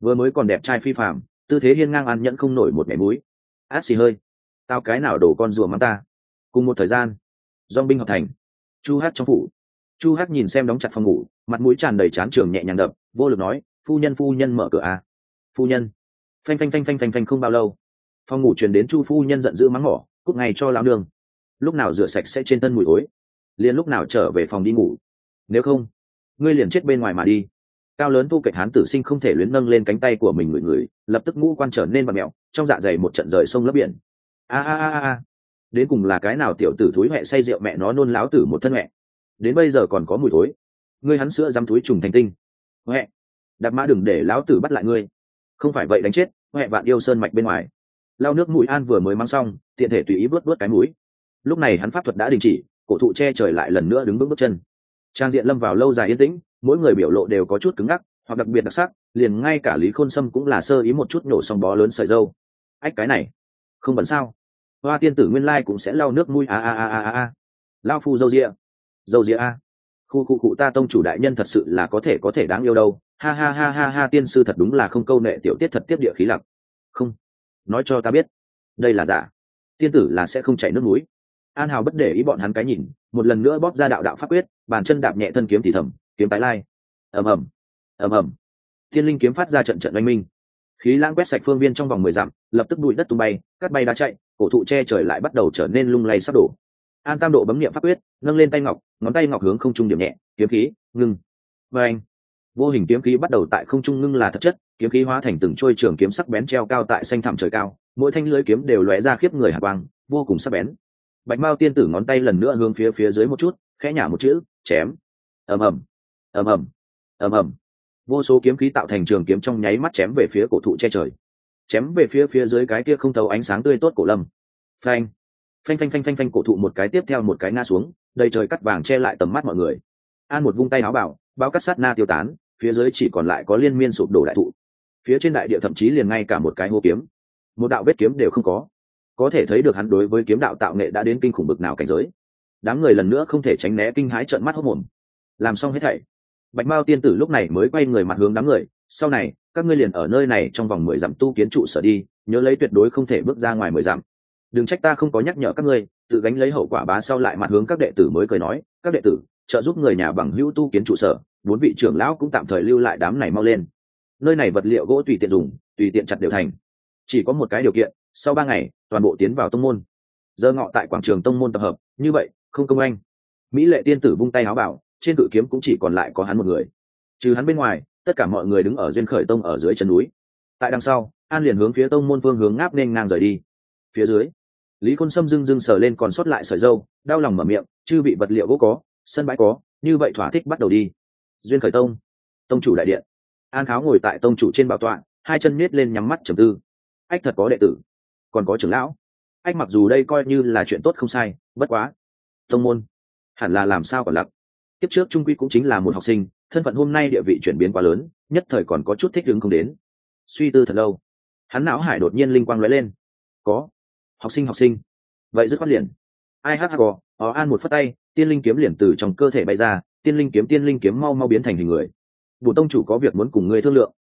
S1: vừa mới còn đẹp trai phi phàm, tư thế hiên ngang ăn nhẫn không nổi một mẻ múi. Át xì hơi, tao cái nào đổ con rùa mắng ta. Cùng một thời gian, dong binh hợp thành, chu hát trong phủ. Chu hát nhìn xem đóng chặt phòng ngủ, mặt mũi tràn đầy chán trường nhẹ nhàng đập, vô lực nói, phu nhân phu nhân mở cửa à. Phu nhân. Phanh phanh phanh phanh phanh phanh không bao lâu, phòng ngủ truyền đến chu phu nhân giận dữ mắng mỏ, cút ngay cho lão nương, lúc nào rửa sạch sẽ trên thân mùi ối, liền lúc nào trở về phòng đi ngủ, nếu không ngươi liền chết bên ngoài mà đi. Cao lớn thu kệch hán tử sinh không thể luyến nâng lên cánh tay của mình ngửi ngửi, lập tức ngũ quan trở nên bặm mẹo, trong dạ dày một trận rời sông lấp biển. A a a a, đến cùng là cái nào tiểu tử thúi mẹ say rượu mẹ nó nôn láo tử một thân mẹ, đến bây giờ còn có mùi thối. Ngươi hắn sữa dám túi trùng thành tinh. Mẹ, đạp mã đừng để láo tử bắt lại ngươi, không phải vậy đánh chết mẹ vạn yêu sơn mạch bên ngoài. Lau nước mũi An vừa mới mang xong, tiện thể tùy ý vớt vớt cái mũi. Lúc này hắn pháp thuật đã đình chỉ, cổ thụ che trời lại lần nữa đứng bước bước chân. Trang diện lâm vào lâu dài yên tĩnh, mỗi người biểu lộ đều có chút cứng ngắc hoặc đặc biệt đặc sắc, liền ngay cả Lý Khôn Sâm cũng là sơ ý một chút nổ xong bó lớn sợi dâu. Ách cái này không bẩn sao? Hoa tiên tử nguyên lai cũng sẽ lau nước mũi a a a a a. Lao phu dâu rịa, dâu rịa a. Khu khu cụ ta tông chủ đại nhân thật sự là có thể có thể đáng yêu đâu. Ha ha ha ha ha, tiên sư thật đúng là không câu nệ tiểu tiết thật tiếp địa khí lặc. Không, nói cho ta biết, đây là giả. Tiên tử là sẽ không chảy nước mũi. An Hào bất để ý bọn hắn cái nhìn, một lần nữa bóp ra đạo đạo pháp quyết, bàn chân đạp nhẹ thân kiếm thì thầm, kiếm tái lai. Ầm ầm, ầm ầm. Thiên linh kiếm phát ra trận trận oanh minh. Khí lãng quét sạch phương viên trong vòng mười dặm, lập tức bụi đất tung bay, cát bay đá chạy, cổ thụ che trời lại bắt đầu trở nên lung lay sắp đổ. An Tam Độ bấm niệm pháp quyết, nâng lên tay ngọc, ngón tay ngọc hướng không trung điểm nhẹ, kiếm khí ngưng. Và anh, vô hình kiếm khí bắt đầu tại không trung ngưng là thật chất, kiếm khí hóa thành từng trôi trường kiếm sắc bén treo cao tại xanh thẳm trời cao, mỗi thanh lưỡi kiếm đều lóe ra khiếp người hàn quang, vô cùng sắc bén. Bạch Mao tiên tử ngón tay lần nữa hướng phía phía dưới một chút, khẽ nhả một chữ, chém. Ầm ầm, ầm ầm, ầm ầm. Vô số kiếm khí tạo thành trường kiếm trong nháy mắt chém về phía cổ thụ che trời, chém về phía phía dưới cái kia không thấu ánh sáng tươi tốt cổ lâm. Phanh, phanh phanh phanh phanh phanh, cổ thụ một cái tiếp theo một cái ngã xuống, đầy trời cắt vàng che lại tầm mắt mọi người. An một vung tay áo bảo, bao cắt sát na tiêu tán, phía dưới chỉ còn lại có liên miên sụp đổ đại thụ. Phía trên đại địa thậm chí liền ngay cả một cái hô kiếm, một đạo vết kiếm đều không có. Có thể thấy được hắn đối với kiếm đạo tạo nghệ đã đến kinh khủng bực nào cảnh giới. Đám người lần nữa không thể tránh né kinh hãi trợn mắt hốt mồm. Làm xong hết thảy, Bạch Mao tiên tử lúc này mới quay người mặt hướng đám người, sau này các ngươi liền ở nơi này trong vòng mười dặm tu kiến trụ sở đi, nhớ lấy tuyệt đối không thể bước ra ngoài mười dặm. Đừng trách ta không có nhắc nhở các ngươi, tự gánh lấy hậu quả. Bá sau lại mặt hướng các đệ tử mới cười nói, các đệ tử trợ giúp người nhà bằng hữu tu kiến trụ sở, bốn vị trưởng lão cũng tạm thời lưu lại, đám này mau lên. Nơi này vật liệu gỗ tùy tiện dùng, tùy tiện chặt đều thành. Chỉ có một cái điều kiện, sau ba ngày toàn bộ tiến vào tông môn. Giờ ngọ tại quảng trường tông môn tập hợp, như vậy không công anh. Mỹ lệ tiên tử vung tay áo bảo, trên cự kiếm cũng chỉ còn lại có hắn một người. Trừ hắn bên ngoài, tất cả mọi người đứng ở duyên khởi tông ở dưới chân núi. Tại đằng sau, An liền hướng phía tông môn phương hướng ngáp nên ngang rời đi. Phía dưới, Lý Khôn Sâm dưng dưng sờ lên còn sót lại sợi dâu, đau lòng mở miệng, chư bị vật liệu gỗ có, sân bãi có, như vậy thỏa thích bắt đầu đi. Duyên khởi tông, tông chủ đại điện. An Kháo ngồi tại tông chủ trên bảo tọa, hai chân nhếch lên nhắm mắt trầm tư. Ách thật có đệ tử, còn có trưởng lão. Ách mặc dù đây coi như là chuyện tốt không sai, bất quá tông môn hẳn là làm sao còn lặc. Tiếp trước trung quy cũng chính là một học sinh, thân phận hôm nay địa vị chuyển biến quá lớn, nhất thời còn có chút thích ứng không đến. Suy tư thật lâu, hắn não hải đột nhiên linh quang lóe lên. Có, học sinh học sinh, vậy dứt khoát liền. Ai hát có, ó An một phất tay, tiên linh kiếm liền từ trong cơ thể bay ra, tiên linh kiếm tiên linh kiếm mau mau biến thành hình người. Bổn tông chủ có việc muốn cùng ngươi thương lượng.